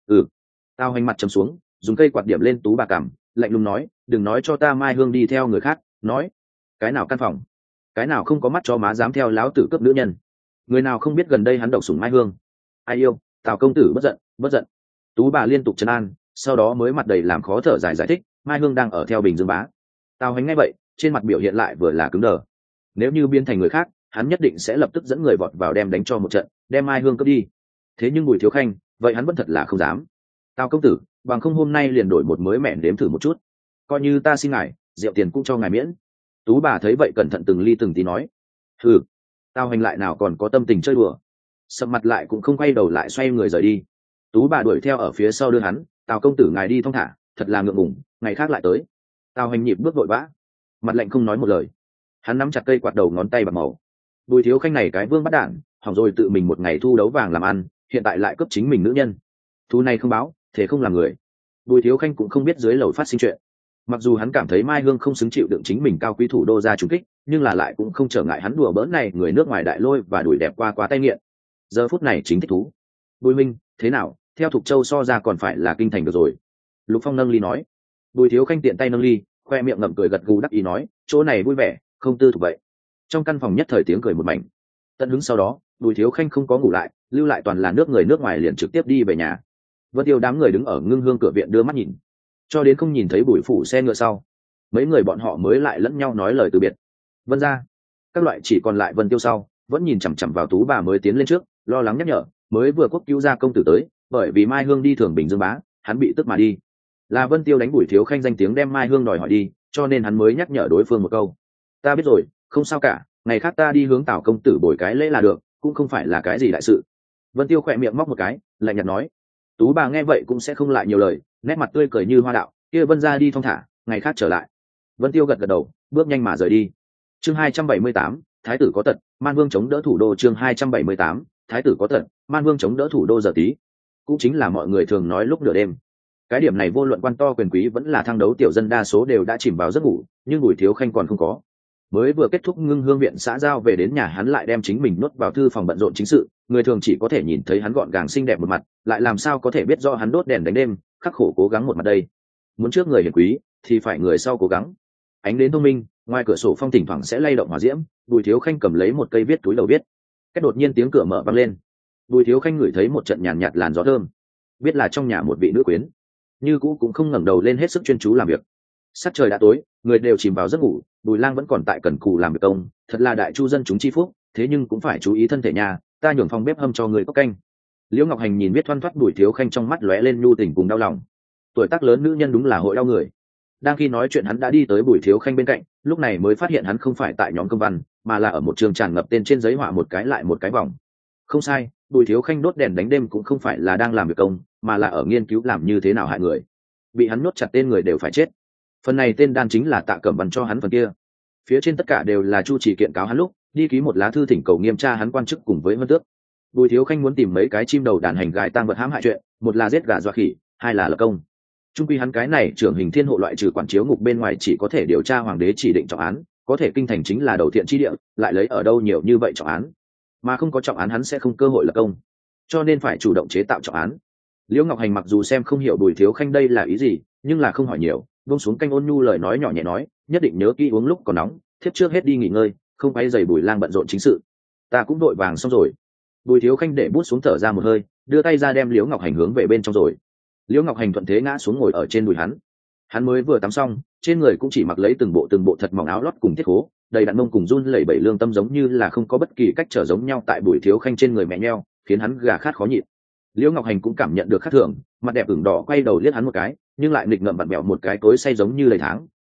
Tào Hành mặt trầm xuống, dùng cây quạt điểm lên tú bà cằm, lạnh lùng nói, đừng nói cho ta Mai Hương đi theo người khác. Nói, cái nào căn phòng, cái nào không có mắt cho má dám theo láo tử cướp nữ nhân, người nào không biết gần đây hắn độc sủng Mai Hương. Ai yêu, Tào công tử bất giận, bất giận. Tú bà liên tục trấn an, sau đó mới mặt đầy làm khó thở dài giải thích, Mai Hương đang ở theo Bình Dương bá. Tào Hành nghe vậy, trên mặt biểu hiện lại vừa là cứng đờ. Nếu như biến thành người khác, hắn nhất định sẽ lập tức dẫn người vọt vào đem đánh cho một trận, đem Mai Hương cướp đi. Thế nhưng Bùi Thiếu Khanh, vậy hắn vẫn thật là không dám. Tào công tử, bằng không hôm nay liền đổi một mới mẻ đếm thử một chút, coi như ta xin ngài, rượu tiền cũng cho ngài miễn. Tú bà thấy vậy cẩn thận từng ly từng tí nói. Tào Hành lại nào còn có tâm tình chơi đùa, sầm mặt lại cũng không quay đầu lại xoay người rời đi. Tú bà đuổi theo ở phía sau đưa hắn, Tào công tử ngài đi thong thả, thật là ngượng ngùng, ngày khác lại tới. Tào Hành nhịp bước vội vã, mặt lạnh không nói một lời. Hắn nắm chặt cây quạt đầu ngón tay bạc màu. Bùi Thiếu Khanh này cái vương bắt đản, hỏng rồi tự mình một ngày thu đấu vàng làm ăn, hiện tại lại cướp chính mình nữ nhân. Thú này không báo, thế không làm người. Bùi Thiếu Khanh cũng không biết dưới lầu phát sinh chuyện. Mặc dù hắn cảm thấy Mai Hương không xứng chịu đựng chính mình cao quý thủ đô ra trùng kích, nhưng là lại cũng không trở ngại hắn đùa bỡn này người nước ngoài đại lôi và đuổi đẹp qua tay nghiện. Giờ phút này chính thích thú. Bùi minh, thế nào, theo Thục Châu so ra còn phải là kinh thành được rồi. Lục Phong nâng ly nói. Bùi Thiếu Khanh tiện tay nâng ly, khoe miệng ngậm cười gật gù đắc ý nói, chỗ này vui vẻ, không tư thuộc vậy. Trong căn phòng nhất thời tiếng cười một mảnh. Tận hứng sau đó, Bùi Thiếu Khanh không có ngủ lại, lưu lại toàn là người nước ngoài liền trực tiếp đi về nhà. Vân Tiêu đám người đứng ở Ngưng Hương cửa viện đưa mắt nhìn, cho đến không nhìn thấy Bùi phủ xe ngựa sau, mấy người bọn họ mới lại lẫn nhau nói lời từ biệt. Vân ra, các loại chỉ còn lại Vân Tiêu sau, vẫn nhìn chằm chằm vào tú bà mới tiến lên trước, lo lắng nhắc nhở, mới vừa quốc cứu gia công tử tới, bởi vì Mai Hương đi thường Bình Dương bá, hắn bị tức mà đi. Là Vân Tiêu đánh Bùi Thiếu Khanh danh tiếng đem Mai Hương đòi hỏi đi, cho nên hắn mới nhắc nhở đối phương một câu. Ta biết rồi, không sao cả, ngày khác ta đi hướng Tào công tử bồi cái lễ là được, cũng không phải là cái gì đại sự. Vân Tiêu khỏe miệng móc một cái, lạnh nhạt nói. Tú bà nghe vậy cũng sẽ không lại nhiều lời, nét mặt tươi cười như hoa đạo, kia Vân ra đi thong thả, ngày khác trở lại. Vân Tiêu gật gật đầu, bước nhanh mà rời đi. Chương 278, Thái tử có tật, Man Vương chống đỡ thủ đô. Chương 278, Thái tử có tật, Man Vương chống đỡ thủ đô. Giờ tí, cũng chính là mọi người thường nói lúc nửa đêm. Cái điểm này vô luận quan to quyền quý vẫn là thăng đấu tiểu dân đa số đều đã chìm vào giấc ngủ, nhưng Bùi Thiếu Khanh còn không có. Mới vừa kết thúc Ngưng Hương viện xã giao về đến nhà, hắn lại đem chính mình nuốt vào thư phòng bận rộn chính sự, người thường chỉ có thể nhìn thấy hắn gọn gàng xinh đẹp một mặt, lại làm sao có thể biết rõ hắn đốt đèn đánh đêm, khắc khổ cố gắng một mặt đây. Muốn trước người hiển quý thì phải người sau cố gắng. Ánh đến thông minh, ngoài cửa sổ phong thỉnh thoảng sẽ lay động hỏa diễm, Bùi Thiếu Khanh cầm lấy một cây viết túi đầu viết. Cách đột nhiên tiếng cửa mở vang lên, Bùi Thiếu Khanh ngửi thấy một trận nhàn nhạt làn gió thơm, biết là trong nhà một vị nữ quyến, như cũ cũng không ngẩng đầu lên, hết sức chuyên chú làm việc. Sắc trời đã tối, người đều chìm vào giấc ngủ, Bùi Lang vẫn còn tại cần cù làm việc công, thật là đại chu dân chúng chi phúc, thế nhưng cũng phải chú ý thân thể nhà, ta nhường phòng bếp hâm cho người cốc canh. Liễu Ngọc Hành nhìn viết thoăn thoắt Bùi Thiếu Khanh, trong mắt lóe lên nhu tình cùng đau lòng. Tuổi tác lớn nữ nhân đúng là hội đau người. Đang khi nói chuyện hắn đã đi tới Bùi Thiếu Khanh bên cạnh, lúc này mới phát hiện hắn không phải tại nhóm công văn, mà là ở một trường tràn ngập tên trên giấy họa một cái lại một cái vòng. Không sai, Bùi Thiếu Khanh đốt đèn đánh đêm cũng không phải là đang làm việc công, mà là ở nghiên cứu làm như thế nào hại người. Bị hắn nuốt chặt tên người đều phải chết. Phần này tên đan chính là Tạ Cẩm Văn cho hắn phần kia. Phía trên tất cả đều là Chu Chỉ kiện cáo hắn lúc đi ký một lá thư thỉnh cầu nghiêm tra hắn quan chức cùng với Vân Tước. Bùi Thiếu Khanh muốn tìm mấy cái chim đầu đàn hành gài tang vật hãm hại chuyện, một là giết gà dọa khỉ, hai là lập công. Trung quy hắn cái này trưởng hình thiên hộ loại trừ quản chiếu ngục bên ngoài chỉ có thể điều tra hoàng đế chỉ định trọng án, có thể kinh thành chính là đầu thiện chi địa, lại lấy ở đâu nhiều như vậy trọng án, mà không có trọng án hắn sẽ không cơ hội lập công, cho nên phải chủ động chế tạo trọng án. Liễu Ngọc Hành mặc dù xem không hiểu Bùi Thiếu Khanh đây là ý gì, nhưng là không hỏi nhiều, buông xuống canh ôn nhu lời nói nhỏ nhẹ nói, nhất định nhớ kỹ uống lúc còn nóng, thiếp trước hết đi nghỉ ngơi, không quay dày Bùi Lang bận rộn chính sự. Ta cũng đội vàng xong rồi. Bùi Thiếu Khanh để bút xuống thở ra một hơi, đưa tay ra đem Liễu Ngọc Hành hướng về bên trong rồi. Liễu Ngọc Hành thuận thế ngã xuống ngồi ở trên đùi hắn. Hắn mới vừa tắm xong, trên người cũng chỉ mặc lấy từng bộ thật mỏng áo lót cùng thiết khố, đầy đặn mông cùng run lẩy bẩy lương tâm giống như là không có bất kỳ cách trở giống nhau tại Bùi Thiếu Khanh trên người mẹ nheo, khiến hắn gà khát khó nhịn. Liễu Ngọc Hành cũng cảm nhận được khác thường, mặt đẹp ửng đỏ quay đầu liếc hắn một cái, nhưng lại nghịch ngợm vặn bẹo một cái tối say giống như lầy tháng,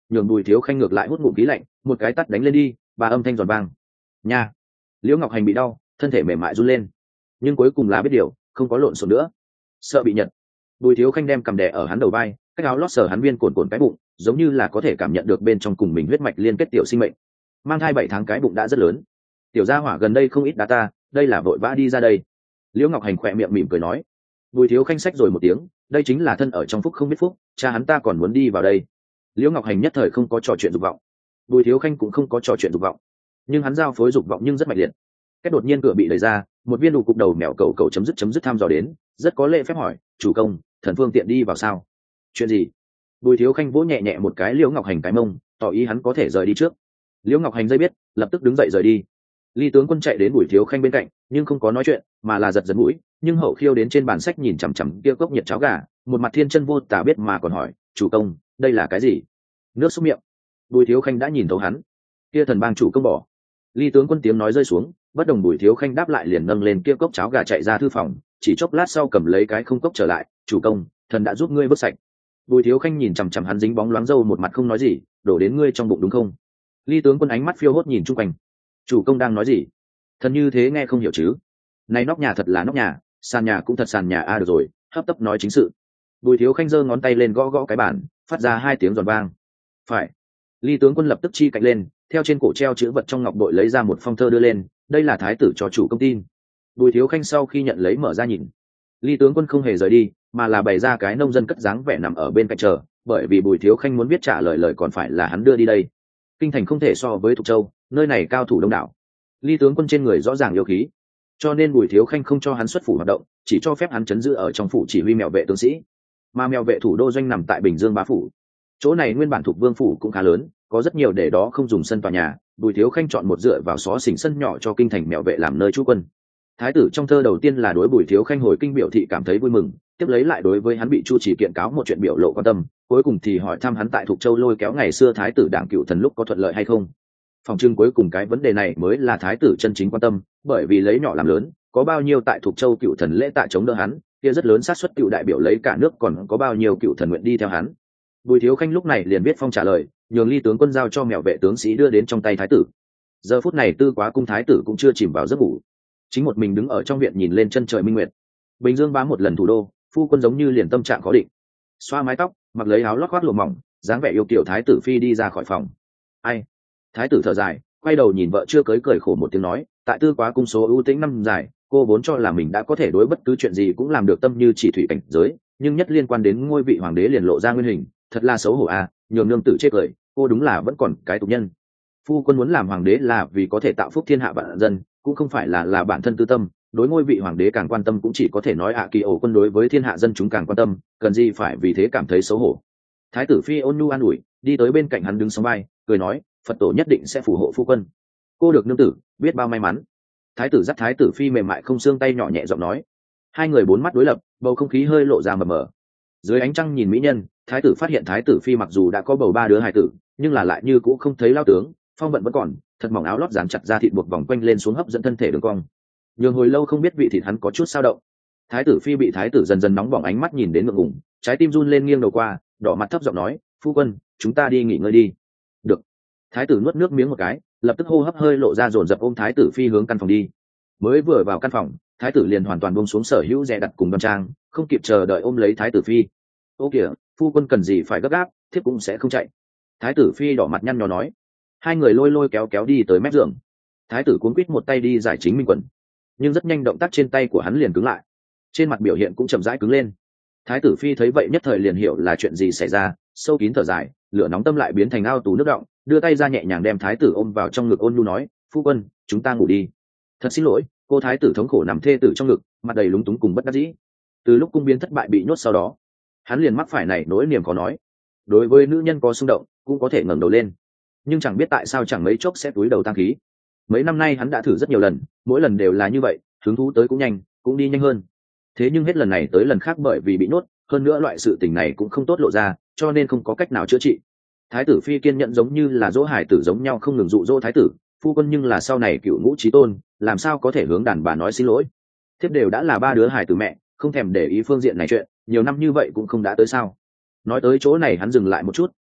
nhường Bùi Thiếu Khanh ngược lại hút ngụm khí lạnh, một cái tát đánh lên đi, ba âm thanh giòn vang. Nha. Liễu Ngọc Hành bị đau, thân thể mềm mại run lên, nhưng cuối cùng là biết điều, không có lộn xộn nữa. Sợ bị nhận, Bùi Thiếu Khanh đem cầm đè ở hắn đầu vai, cách áo lót sờ hắn viên cồn cái bụng, giống như là có thể cảm nhận được bên trong cùng mình huyết mạch liên kết tiểu sinh mệnh. Mang thai 7 tháng cái bụng đã rất lớn. Tiểu gia hỏa gần đây không ít đá ta, đây là vội vã đi ra đây. Liễu Ngọc Hành khỏe miệng mỉm cười nói. Bùi Thiếu Khanh xách rồi một tiếng, đây chính là thân ở trong phúc không biết phúc, cha hắn ta còn muốn đi vào đây. Liễu Ngọc Hành nhất thời không có trò chuyện dục vọng, Bùi Thiếu Khanh cũng không có trò chuyện dục vọng, nhưng hắn giao phối dục vọng nhưng rất mạnh liệt. Cái đột nhiên cửa bị đẩy ra, một viên đủ cục đầu mèo cầu chấm dứt thăm dò đến, rất có lễ phép hỏi, chủ công, thần phương tiện đi vào sao? Chuyện gì? Bùi Thiếu Khanh vỗ nhẹ nhẹ một cái Liễu Ngọc Hành cái mông, tỏ ý hắn có thể rời đi trước. Liễu Ngọc Hành dây biết, lập tức đứng dậy rời đi. Ly tướng quân chạy đến Bùi Thiếu Khanh bên cạnh, nhưng không có nói chuyện, mà là giật giật mũi, nhưng hậu khiêu đến trên bàn sách nhìn chằm chằm kia cốc nhiệt cháo gà, một mặt thiên chân vô tả biết mà còn hỏi, chủ công, đây là cái gì? Nước súc miệng. Bùi Thiếu Khanh đã nhìn thấu hắn. Kia thần bang chủ công bỏ. Ly tướng quân tiếng nói rơi xuống, bất đồng Bùi Thiếu Khanh đáp lại liền nâng lên kia cốc cháo gà chạy ra thư phòng, chỉ chốc lát sau cầm lấy cái không cốc trở lại, chủ công, thần đã giúp ngươi vớt sạch. Bùi Thiếu Khanh nhìn chằm chằm hắn dính bóng loáng râu một mặt không nói gì, đổ đến ngươi trong bụng đúng không? Ly tướng quân ánh mắt phiêu hốt nhìn chung quanh. Chủ công đang nói gì? Thần như thế nghe không hiểu chứ? Này nóc nhà thật là nóc nhà, sàn nhà cũng thật sàn nhà a, được rồi, hấp tấp nói chính sự. Bùi Thiếu Khanh giơ ngón tay lên gõ gõ cái bàn, phát ra 2 tiếng giòn vang. Phải. Ly tướng quân lập tức chi cạnh lên, theo trên cổ treo chữ vật trong ngọc bội lấy ra một phong thơ đưa lên, đây là thái tử cho chủ công tin. Bùi Thiếu Khanh sau khi nhận lấy mở ra nhìn. Ly tướng quân không hề rời đi, mà là bày ra cái nông dân cất dáng vẻ nằm ở bên cạnh chờ, bởi vì Bùi Thiếu Khanh muốn biết trả lời còn phải là hắn đưa đi đây. Kinh thành không thể so với Thục Châu, nơi này cao thủ đông đảo. Ly tướng quân trên người rõ ràng yêu khí, cho nên Bùi Thiếu Khanh không cho hắn xuất phủ hoạt động, chỉ cho phép hắn chấn giữ ở trong phủ chỉ huy mèo vệ tướng sĩ. Mà mèo vệ thủ đô doanh nằm tại Bình Dương Bá phủ. Chỗ này nguyên bản Thục Vương phủ cũng khá lớn, có rất nhiều để đó không dùng sân tòa nhà, Bùi Thiếu Khanh chọn một dựa vào xó xỉnh sân nhỏ cho kinh thành mèo vệ làm nơi trú quân. Thái tử trong thơ đầu tiên là đối Bùi Thiếu Khanh hồi kinh biểu thị cảm thấy vui mừng, tiếp lấy lại đối với hắn bị Chu Chỉ kiện cáo một chuyện biểu lộ quan tâm, cuối cùng thì hỏi thăm hắn tại Thục Châu lôi kéo ngày xưa thái tử Đảng Cựu Thần lúc có thuận lợi hay không. Phòng trưng cuối cùng cái vấn đề này mới là thái tử chân chính quan tâm, bởi vì lấy nhỏ làm lớn, có bao nhiêu tại Thục Châu Cựu Thần lễ tạ chống đỡ hắn, kia rất lớn xác suất cựu đại biểu lấy cả nước còn có bao nhiêu cựu thần nguyện đi theo hắn. Bùi Thiếu Khanh lúc này liền viết phong trả lời, nhường Ly tướng quân giao cho mèo vệ tướng sĩ đưa đến trong tay thái tử. Giờ phút này Tư Quá cung thái tử cũng chưa chìm vào giấc ngủ, chính một mình đứng ở trong viện nhìn lên chân trời minh nguyệt. Bình Dương bám một lần thủ đô, phu quân giống như liền tâm trạng khó định. Xoa mái tóc, mặc lấy áo lót khoác lụa mỏng, dáng vẻ yêu kiều thái tử phi đi ra khỏi phòng. Ai? Thái tử thở dài, quay đầu nhìn vợ chưa cưới cười khổ một tiếng nói, tại Tư Quá cung số ưu tĩnh năm dài, cô vốn cho là mình đã có thể đối bất cứ chuyện gì cũng làm được tâm như chỉ thủy cảnh giới, nhưng nhất liên quan đến ngôi vị hoàng đế liền lộ ra nguyên hình, thật là xấu hổ à, nhường nương tử chê cười, cô đúng là vẫn còn cái tục nhân. Phu quân muốn làm hoàng đế là vì có thể tạo phúc thiên hạ vạn dân, cũng không phải là bản thân tư tâm, đối ngôi vị hoàng đế càng quan tâm cũng chỉ có thể nói Kỳ Ổ quân đối với thiên hạ dân chúng càng quan tâm, cần gì phải vì thế cảm thấy xấu hổ. Thái tử phi ôn nhu an ủi, đi tới bên cạnh hắn đứng sóng vai, cười nói, Phật tổ nhất định sẽ phù hộ phu quân, cô được nương tử biết bao may mắn. Thái tử dắt thái tử phi mềm mại không xương tay nhỏ nhẹ giọng nói. Hai người bốn mắt đối lập, bầu không khí hơi lộ ra mờ mờ. Dưới ánh trăng nhìn mỹ nhân, thái tử phát hiện thái tử phi mặc dù đã có bầu 3 đứa hài tử, nhưng là lại như cũng không thấy lao tướng, phong vận vẫn còn, thật mỏng áo lót dán chặt ra thịt buộc vòng quanh lên xuống hấp dẫn thân thể đường cong. Nhường hồi lâu không biết vị thịt hắn có chút sao động. Thái tử phi bị thái tử dần dần nóng bỏng ánh mắt nhìn đến ngượng ngùng, trái tim run lên nghiêng đầu qua, đỏ mặt thấp giọng nói, phu quân, chúng ta đi nghỉ ngơi đi. Được. Thái tử nuốt nước miếng một cái, lập tức hô hấp hơi lộ ra dồn dập ôm thái tử phi hướng căn phòng đi. Mới vừa vào căn phòng, thái tử liền hoàn toàn buông xuống sở hữu dè đặt cùng đoan trang, không kịp chờ đợi ôm lấy thái tử phi. Ô kìa, phu quân cần gì phải gấp gáp, thiếp cũng sẽ không chạy. Thái tử phi đỏ mặt nhăn nhó nói. Hai người lôi lôi kéo kéo đi tới mép giường. Thái tử cuốn quýt một tay đi giải chính mình quần, nhưng rất nhanh động tác trên tay của hắn liền cứng lại, trên mặt biểu hiện cũng chậm rãi cứng lên. Thái tử phi thấy vậy nhất thời liền hiểu là chuyện gì xảy ra, sâu kín thở dài, lửa nóng tâm lại biến thành ao tù nước đọng, đưa tay ra nhẹ nhàng đem thái tử ôm vào trong ngực, ôn nhu nói, phu quân, chúng ta ngủ đi. Thật xin lỗi. Cô thái tử thống khổ nằm thê tử trong ngực, mặt đầy lúng túng cùng bất đắc dĩ. Từ lúc cung biến thất bại bị nhốt sau đó, hắn liền mắc phải này nỗi niềm khó nói. Đối với nữ nhân có xung động cũng có thể ngẩng đầu lên, nhưng chẳng biết tại sao chẳng mấy chốc sẽ túi đầu tăng khí. Mấy năm nay hắn đã thử rất nhiều lần, mỗi lần đều là như vậy, hứng thú tới cũng nhanh, cũng đi nhanh hơn. Thế nhưng hết lần này tới lần khác bởi vì bị nhốt, hơn nữa loại sự tình này cũng không tốt lộ ra, cho nên không có cách nào chữa trị. Thái tử phi kiên nhẫn giống như là dỗ hải tử giống nhau không ngừng dụ dỗ thái tử, phu quân nhưng là sau này cựu ngũ chí tôn, làm sao có thể hướng đàn bà nói xin lỗi. Thiếp đều đã là 3 đứa hải tử mẹ, không thèm để ý phương diện này chuyện, nhiều năm như vậy cũng không đã tới sao. Nói tới chỗ này hắn dừng lại một chút,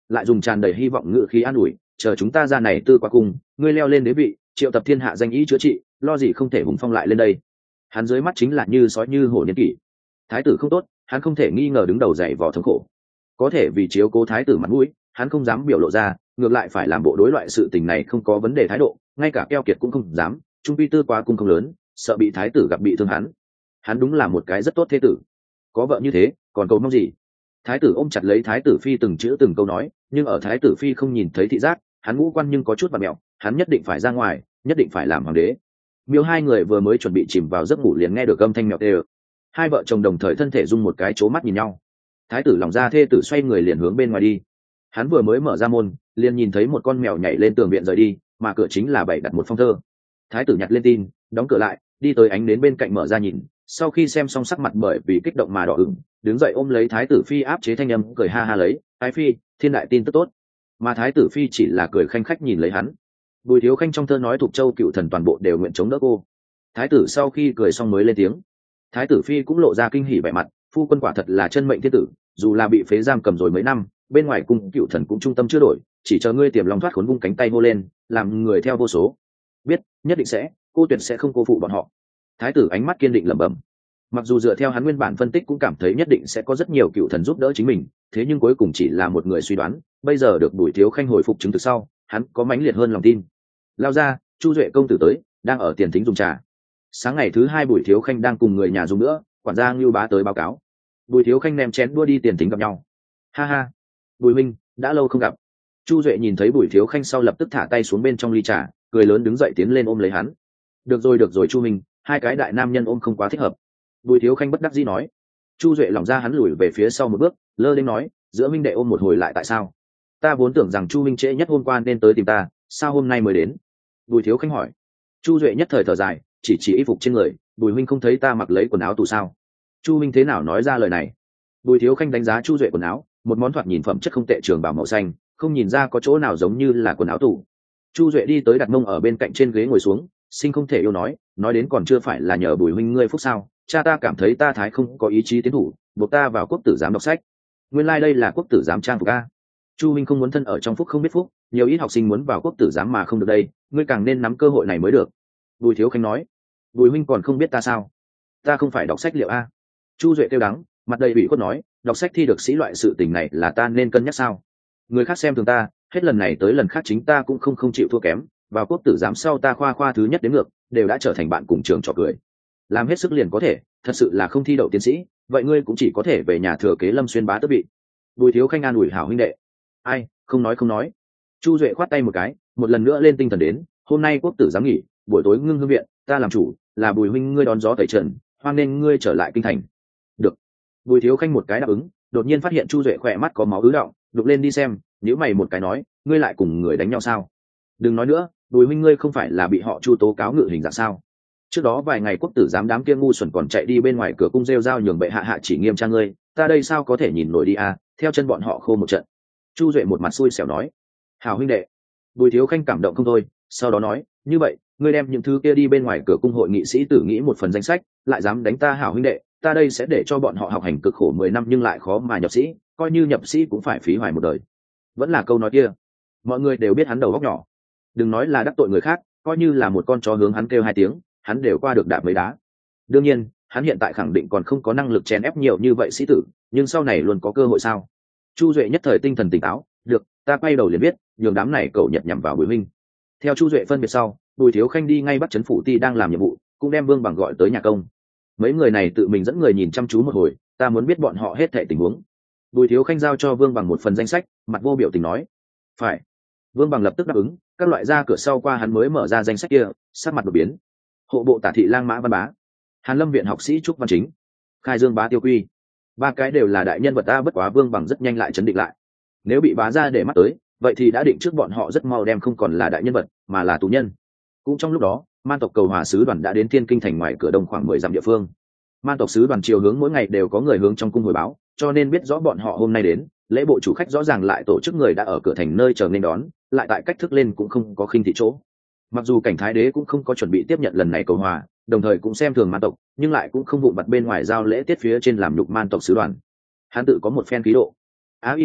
lại dùng tràn đầy hy vọng ngự khí an ủi, chờ chúng ta ra này tư qua cùng, ngươi leo lên đế vị, triệu tập thiên hạ danh ý chữa trị, lo gì không thể hùng phong lại lên đây. Hắn dưới mắt chính là như sói như hổ niên kỷ. Thái tử không tốt, hắn không thể nghi ngờ đứng đầu dạy vò thống khổ. Có thể vì chiếu cố thái tử mặt mũi, hắn không dám biểu lộ ra, ngược lại phải làm bộ đối loại sự tình này không có vấn đề thái độ, ngay cả keo kiệt cũng không dám. Trung pi tư quá cung không lớn, sợ bị thái tử gặp bị thương hắn. Hắn đúng là một cái rất tốt thế tử, có vợ như thế, còn cầu mong gì? Thái tử ôm chặt lấy thái tử phi từng chữ từng câu nói, nhưng ở thái tử phi không nhìn thấy thị giác, hắn ngũ quan nhưng có chút vặn mẹo, hắn nhất định phải ra ngoài, nhất định phải làm hoàng đế. Miêu hai người vừa mới chuẩn bị chìm vào giấc ngủ liền nghe được âm thanh mèo tê. Hai vợ chồng đồng thời thân thể rung một cái, chố mắt nhìn nhau. Thái tử lòng ra thê tử xoay người liền hướng bên ngoài đi. Hắn vừa mới mở ra môn, liền nhìn thấy một con mèo nhảy lên tường viện rời đi, mà cửa chính là bày đặt một phong thơ. Thái tử nhặt lên tin, đóng cửa lại, đi tới ánh đến bên cạnh mở ra nhìn. Sau khi xem xong sắc mặt bởi vì kích động mà đỏ ửng, đứng dậy ôm lấy thái tử phi áp chế thanh âm, cười ha ha lấy, thái phi, thiên đại tin tức tốt. Mà thái tử phi chỉ là cười khanh khách nhìn lấy hắn. Bùi Thiếu Khanh trong thơ nói Thục Châu cựu thần toàn bộ đều nguyện chống đỡ cô. Thái tử sau khi cười xong mới lên tiếng. Thái tử phi cũng lộ ra kinh hỉ vẻ mặt, phu quân quả thật là chân mệnh thiên tử, dù là bị phế giam cầm rồi mấy năm, bên ngoài cung cựu thần cũng trung tâm chưa đổi, chỉ chờ ngươi tiềm lòng thoát khốn, vung cánh tay hô lên, làm người theo vô số. Biết, nhất định sẽ, cô tuyệt sẽ không cô phụ bọn họ. Thái tử ánh mắt kiên định lẩm bẩm. Mặc dù dựa theo hắn nguyên bản phân tích cũng cảm thấy nhất định sẽ có rất nhiều cựu thần giúp đỡ chính mình, thế nhưng cuối cùng chỉ là một người suy đoán, bây giờ được Bùi Thiếu Khanh hồi phục chứng thực sau, hắn có mãnh liệt hơn lòng tin. Lao ra, Chu Duệ công tử tới, đang ở tiền thính dùng trà. Sáng ngày thứ hai Bùi Thiếu Khanh đang cùng người nhà dùng nữa, quản gia Ngưu Bá tới báo cáo. Bùi Thiếu Khanh ném chén đua đi tiền thính gặp nhau. Ha ha, Bùi minh, đã lâu không gặp. Chu Duệ nhìn thấy Bùi Thiếu Khanh sau lập tức thả tay xuống bên trong ly trà, cười lớn đứng dậy tiến lên ôm lấy hắn. Được rồi Chu minh, hai cái đại nam nhân ôm không quá thích hợp. Bùi Thiếu Khanh bất đắc dĩ nói. Chu Duệ lỏng ra hắn lùi về phía sau một bước, lơ lên nói, giữa minh đệ ôm một hồi lại tại sao? Ta vốn tưởng rằng Chu minh trễ nhất hôm qua nên tới tìm ta, sao hôm nay mới đến? Bùi Thiếu Khanh hỏi. Chu Duệ nhất thời thở dài, chỉ y phục trên người, Bùi huynh không thấy ta mặc lấy quần áo tù sao? Chu minh thế nào nói ra lời này? Bùi Thiếu Khanh đánh giá Chu Duệ quần áo, một món thoạt nhìn phẩm chất không tệ, trường bào màu xanh, không nhìn ra có chỗ nào giống như là quần áo tù. Chu Duệ đi tới đặt mông ở bên cạnh trên ghế ngồi xuống, sinh không thể yêu nói đến còn chưa phải là nhờ Bùi huynh ngươi phúc sao? Cha ta cảm thấy ta thái không có ý chí tiến thủ, buộc ta vào quốc tử giám đọc sách. Nguyên lai đây là quốc tử giám trang phục a. Chu minh không muốn thân ở trong phúc không biết phúc, nhiều ít học sinh muốn vào quốc tử giám mà không được đây, ngươi càng nên nắm cơ hội này mới được. Bùi Thiếu Khanh nói. Bùi huynh còn không biết ta sao? Ta không phải đọc sách liệu a? Chu Duệ kêu đắng, mặt đầy ủy khuất nói, đọc sách thi được sĩ loại sự tình này là ta nên cân nhắc sao? Người khác xem thường ta, hết lần này tới lần khác chính ta cũng không chịu thua kém, vào quốc tử giám sau ta khoa thứ nhất đến ngược, đều đã trở thành bạn cùng trường trò cười. Làm hết sức liền có thể, thật sự là không thi đậu tiến sĩ, vậy ngươi cũng chỉ có thể về nhà thừa kế Lâm Xuyên bá tước vị. Bùi Thiếu Khanh an ủi hảo huynh đệ. Ai, không nói. Chu Duệ khoát tay một cái, một lần nữa lên tinh thần đến, hôm nay quốc tử giám nghỉ, buổi tối ngưng hương viện, ta làm chủ, là Bùi huynh ngươi đón gió tẩy trần, hoan nên ngươi trở lại kinh thành. Được. Bùi Thiếu Khanh một cái đáp ứng, đột nhiên phát hiện Chu Duệ khỏe mắt có máu ứ động, đục lên đi xem, nhíu mày một cái nói, ngươi lại cùng người đánh nhau sao? Đừng nói nữa, Bùi huynh ngươi không phải là bị họ Chu tố cáo ngự hình dạng sao? Trước đó vài ngày quốc tử giám đám kia ngu xuẩn còn chạy đi bên ngoài cửa cung rêu rao nhường bệ hạ chỉ nghiêm trang ngươi, ta đây sao có thể nhìn nổi đi à, theo chân bọn họ khô một trận. Chu Duệ một mặt xui xẻo nói. Hảo huynh đệ. Bùi Thiếu Khanh cảm động không thôi, sau đó nói, như vậy ngươi đem những thứ kia đi bên ngoài cửa cung hội nghị sĩ tử nghĩ một phần danh sách, lại dám đánh ta hảo huynh đệ, ta đây sẽ để cho bọn họ học hành cực khổ 10 năm nhưng lại khó mà nhập sĩ, coi như nhập sĩ cũng phải phí hoài một đời. Vẫn là câu nói kia, mọi người đều biết hắn đầu óc nhỏ, đừng nói là đắc tội người khác, coi như là một con chó hướng hắn kêu 2 tiếng, hắn đều qua được đạp mấy đá. Đương nhiên hắn hiện tại khẳng định còn không có năng lực chèn ép nhiều như vậy sĩ tử, nhưng sau này luôn có cơ hội sao? Chu Duệ nhất thời tinh thần tỉnh táo, được, ta quay đầu liền biết, nhường đám này cậu nhật nhằm vào Bùi huynh. Theo Chu Duệ phân biệt sau, Bùi Thiếu Khanh đi ngay bắt trấn phủ ti đang làm nhiệm vụ, cũng đem Vương Bằng gọi tới nhà công. Mấy người này tự mình dẫn người nhìn chăm chú một hồi, ta muốn biết bọn họ hết thảy tình huống. Bùi Thiếu Khanh giao cho Vương Bằng một phần danh sách, mặt vô biểu tình nói, phải. Vương Bằng lập tức đáp ứng, các loại ra cửa sau qua hắn mới mở ra danh sách kia, sắc mặt đột biến. Hộ bộ tả thị lang Mã Văn Bá, Hàn Lâm viện học sĩ Trúc Văn Chính, Khai Dương bá Tiêu Quy, 3 cái đều là đại nhân vật ta, bất quá Vương Bằng rất nhanh lại chấn định lại. Nếu bị bá ra để mắt tới, vậy thì đã định trước bọn họ rất mau đem không còn là đại nhân vật, mà là tù nhân. Cũng trong lúc đó, Man tộc cầu hòa sứ đoàn đã đến Thiên Kinh thành ngoài cửa đông khoảng 10 dặm địa phương. Man tộc sứ đoàn chiều hướng mỗi ngày đều có người hướng trong cung hồi báo, cho nên biết rõ bọn họ hôm nay đến, lễ bộ chủ khách rõ ràng lại tổ chức người đã ở cửa thành nơi chờ nên đón, lại tại cách thức lên cũng không có khinh thị chỗ. Mặc dù cảnh thái đế cũng không có chuẩn bị tiếp nhận lần này cầu hòa, đồng thời cũng xem thường Man tộc, nhưng lại cũng không vụng vặt bên ngoài giao lễ tiết phía trên làm nhục Man tộc sứ đoàn. Hắn tự có một phen khí độ. Á y ỉa,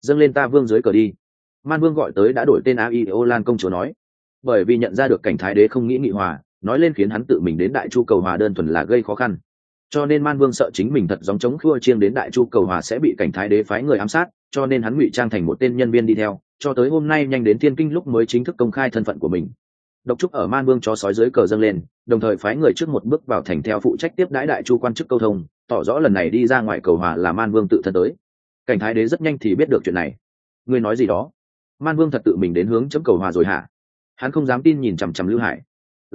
dâng lên ta vương dưới cờ đi. Man vương gọi tới đã đổi tên Aiolan công chúa nói, bởi vì nhận ra được cảnh thái đế không nghĩ nghị hòa, nói lên khiến hắn tự mình đến đại chu cầu hòa đơn thuần là gây khó khăn, cho nên Man vương sợ chính mình thật giống chống khua chiêng đến đại chu cầu hòa sẽ bị cảnh thái đế phái người ám sát, cho nên hắn ngụy trang thành một tên nhân viên đi theo, cho tới hôm nay nhanh đến thiên kinh lúc mới chính thức công khai thân phận của mình. Độc trúc ở Man vương chó sói dưới cờ dâng lên, đồng thời phái người trước một bước vào thành theo phụ trách tiếp đãi đại chu quan chức câu thông, tỏ rõ lần này đi ra ngoài cầu hòa là Man vương tự thân tới. Cảnh thái đế rất nhanh thì biết được chuyện này. Ngươi nói gì đó? Man vương thật tự mình đến hướng chấm cầu hòa rồi hả? Hắn không dám tin nhìn chằm chằm Lưu Hải.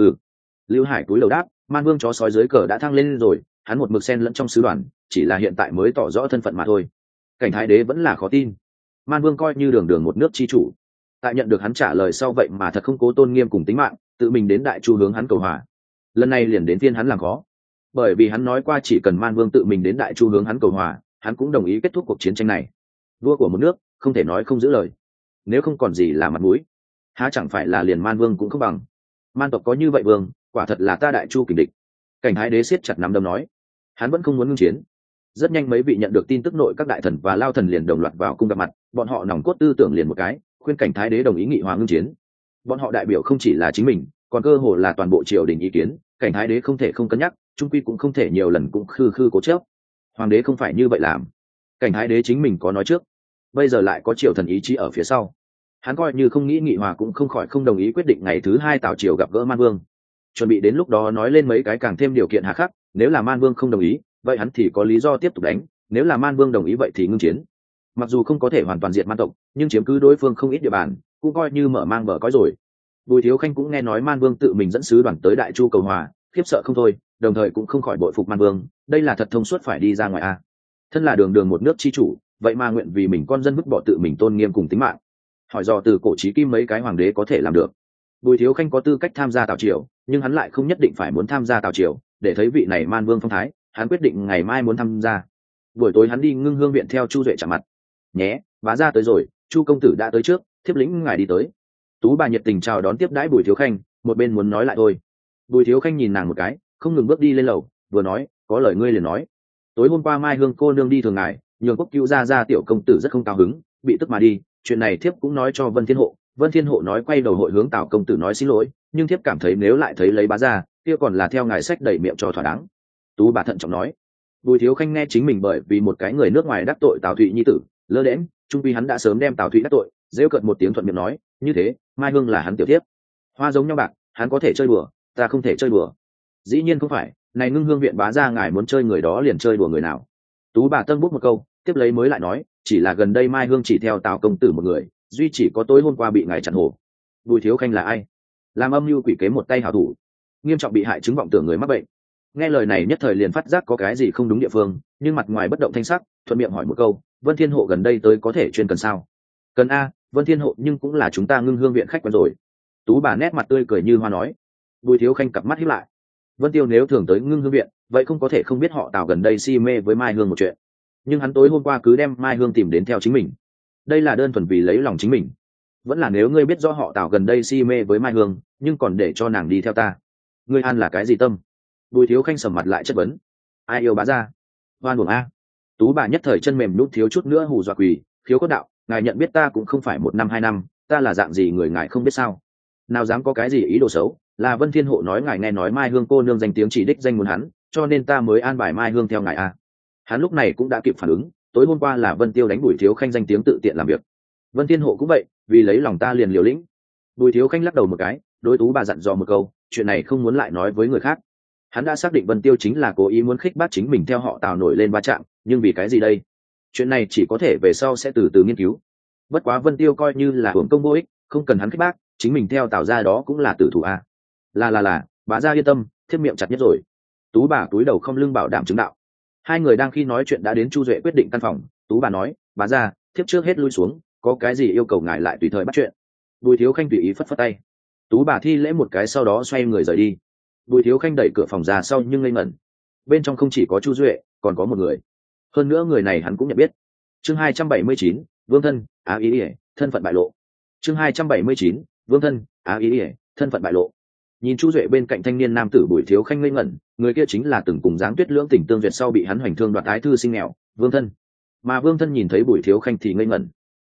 Lưu Hải cúi đầu đáp, Man vương chó sói dưới cờ đã thăng lên rồi, hắn một mực xen lẫn trong sứ đoàn, chỉ là hiện tại mới tỏ rõ thân phận mà thôi. Cảnh thái đế vẫn là khó tin. Man vương coi như đường đường một nước chi chủ, tại nhận được hắn trả lời sau vậy mà thật không cố tôn nghiêm cùng tính mạng, tự mình đến đại chu hướng hắn cầu hòa. Lần này liền đến phiên hắn làm khó, bởi vì hắn nói qua chỉ cần Man vương tự mình đến đại chu hướng hắn cầu hòa, hắn cũng đồng ý kết thúc cuộc chiến tranh này. Vua của một nước không thể nói không giữ lời, nếu không còn gì là mặt mũi, há chẳng phải là liền Man vương cũng không bằng. Man tộc có như vậy vương, quả thật là ta đại chu kình địch. Cảnh thái đế siết chặt nắm đấm nói, hắn vẫn không muốn ngưng chiến. Rất nhanh mấy vị nhận được tin tức nội các đại thần và lao thần liền đồng loạt vào cung gặp mặt, bọn họ nòng cốt tư tưởng liền một cái, khuyên cảnh thái đế đồng ý nghị hòa ngưng chiến. Bọn họ đại biểu không chỉ là chính mình, còn cơ hồ là toàn bộ triều đình ý kiến, cảnh thái đế không thể không cân nhắc, trung quy cũng không thể nhiều lần cũng khư khư cố chấp. Hoàng đế không phải như vậy làm. Cảnh thái đế chính mình có nói trước, bây giờ lại có triều thần ý chí ở phía sau, hắn coi như không nghĩ nghị hòa cũng không khỏi không đồng ý quyết định ngày thứ 2 tào triều gặp gỡ Man vương, chuẩn bị đến lúc đó nói lên mấy cái càng thêm điều kiện hà khắc, nếu là Man vương không đồng ý vậy hắn thì có lý do tiếp tục đánh, nếu là Man vương đồng ý vậy thì ngưng chiến. Mặc dù không có thể hoàn toàn diệt Man tộc, nhưng chiếm cứ đối phương không ít địa bàn, cũng coi như mở mang bờ cõi rồi. Bùi Thiếu Khanh cũng nghe nói Man vương tự mình dẫn sứ đoàn tới đại chu cầu hòa, khiếp sợ không thôi, đồng thời cũng không khỏi bội phục Man vương, đây là thật thông suốt phải đi ra ngoài a. Thân là đường đường một nước chi chủ, vậy mà nguyện vì mình con dân vứt bỏ tự mình tôn nghiêm cùng tính mạng. Hỏi dò từ cổ chí kim mấy cái hoàng đế có thể làm được. Bùi Thiếu Khanh có tư cách tham gia tào triều, nhưng hắn lại không nhất định phải muốn tham gia tào triều, để thấy vị này Man vương phong thái, hắn quyết định ngày mai muốn tham gia. Buổi tối hắn đi Ngưng Hương viện theo Chu Duệ chạm mặt. Nhé, bá gia tới rồi, Chu công tử đã tới trước, thiếp lĩnh ngài đi tới. Tú bà nhiệt tình chào đón tiếp đãi Bùi Thiếu Khanh, một bên muốn nói lại thôi. Bùi Thiếu Khanh nhìn nàng một cái, không ngừng bước đi lên lầu, vừa nói, có lời ngươi liền nói. Tối hôm qua Mai Hương cô nương đi thường ngài, nhường Quốc Cữu gia tiểu công tử rất không cao hứng, bị tức mà đi, chuyện này thiếp cũng nói cho Vân Thiên Hộ. Vân Thiên Hộ nói quay đầu hội hướng Tào công tử nói xin lỗi, nhưng thiếp cảm thấy nếu lại thấy lấy bá gia, kia còn là theo ngài sách đẩy miệng cho thỏa đáng. Tú bà thận trọng nói. Bùi Thiếu Khanh nghe chính mình bởi vì một cái người nước ngoài đắc tội Tào Thụy nhi tử, lơ đễnh, trung quy hắn đã sớm đem Tào Thụy đắc tội, rêu cợt một tiếng thuận miệng nói, như thế, Mai Hương là hắn tiểu thiếp. Hoa giống nhau bạc, hắn có thể chơi đùa, ta không thể chơi đùa. Dĩ nhiên không phải, này Ngưng Hương viện bá gia ngài muốn chơi người đó liền chơi đùa người nào. Tú bà tân bút một câu, tiếp lấy mới lại nói, chỉ là gần đây Mai Hương chỉ theo Tào công tử một người, duy chỉ có tối hôm qua bị ngài chặn hổ. Bùi Thiếu Khanh là ai? Làm âm mưu quỷ kế một tay hảo thủ, nghiêm trọng bị hại chứng vọng tưởng người mắc bệnh. Nghe lời này nhất thời liền phát giác có cái gì không đúng địa phương, nhưng mặt ngoài bất động thanh sắc, thuận miệng hỏi một câu, Vân Thiên Hộ gần đây tới có thể chuyên cần sao? Cần a, Vân Thiên Hộ nhưng cũng là chúng ta Ngưng Hương viện khách quen rồi. Tú bà nét mặt tươi cười như hoa nói. Bùi Thiếu Khanh cặp mắt híp lại. Vân Tiêu nếu thường tới Ngưng Hương viện, vậy không có thể không biết họ Tào gần đây si mê với Mai Hương một chuyện. Nhưng hắn tối hôm qua cứ đem Mai Hương tìm đến theo chính mình, đây là đơn thuần vì lấy lòng chính mình, vẫn là nếu ngươi biết do họ Tào gần đây si mê với Mai Hương, nhưng còn để cho nàng đi theo ta, ngươi an là cái gì tâm? Bùi Thiếu Khanh sầm mặt lại chất vấn. Ai yêu bá gia? Hoan uổng a. Tú bà nhất thời chân mềm nút thiếu chút nữa hù dọa quỳ, Khiếu Cốt đạo, ngài nhận biết ta cũng không phải 1 năm 2 năm, ta là dạng gì người ngài không biết sao? Nào dám có cái gì ý đồ xấu, là Vân Thiên Hộ nói ngài nghe nói Mai Hương cô nương danh tiếng chỉ đích danh muốn hắn, cho nên ta mới an bài Mai Hương theo ngài a. Hắn lúc này cũng đã kịp phản ứng, tối hôm qua là Vân Tiêu đánh Bùi Thiếu Khanh danh tiếng tự tiện làm việc, Vân Thiên Hộ cũng vậy, vì lấy lòng ta liền liều lĩnh. Bùi Thiếu Khanh lắc đầu một cái, đối Tú bà dặn dò một câu, chuyện này không muốn lại nói với người khác. Hắn đã xác định Vân Tiêu chính là cố ý muốn khích bác chính mình theo họ Tào nổi lên va chạm, nhưng vì cái gì đây? Chuyện này chỉ có thể về sau sẽ từ từ nghiên cứu. Bất quá Vân Tiêu coi như là hưởng công vô ích, không cần hắn khích bác, chính mình theo Tào gia đó cũng là tử thủ a. Là, bá gia yên tâm, thiếp miệng chặt nhất rồi. Tú bà túi đầu không lưng bảo đảm chứng đạo. Hai người đang khi nói chuyện đã đến Chu Duệ quyết định căn phòng. Tú bà nói, bá gia, thiếp trước hết lui xuống, có cái gì yêu cầu ngài lại tùy thời bắt chuyện. Bùi Thiếu Khanh tùy ý phất phất tay. Tú bà thi lễ một cái sau đó xoay người rời đi. Bùi Thiếu Khanh đẩy cửa phòng ra sau nhưng ngây ngẩn. Bên trong không chỉ có Chu Duệ, còn có một người. Hơn nữa người này hắn cũng nhận biết. Chương 279, Vương thân, á ý ỉa, thân phận bại lộ. Chương 279, Vương thân, á ý ỉa, thân phận bại lộ. Nhìn Chu Duệ bên cạnh thanh niên nam tử Bùi Thiếu Khanh ngây ngẩn, người kia chính là từng cùng Giáng Tuyết lưỡng tình tương duyệt sau bị hắn hoành thương đoạt ái thư sinh nghèo, Vương thân. Mà Vương thân nhìn thấy Bùi Thiếu Khanh thì ngây ngẩn.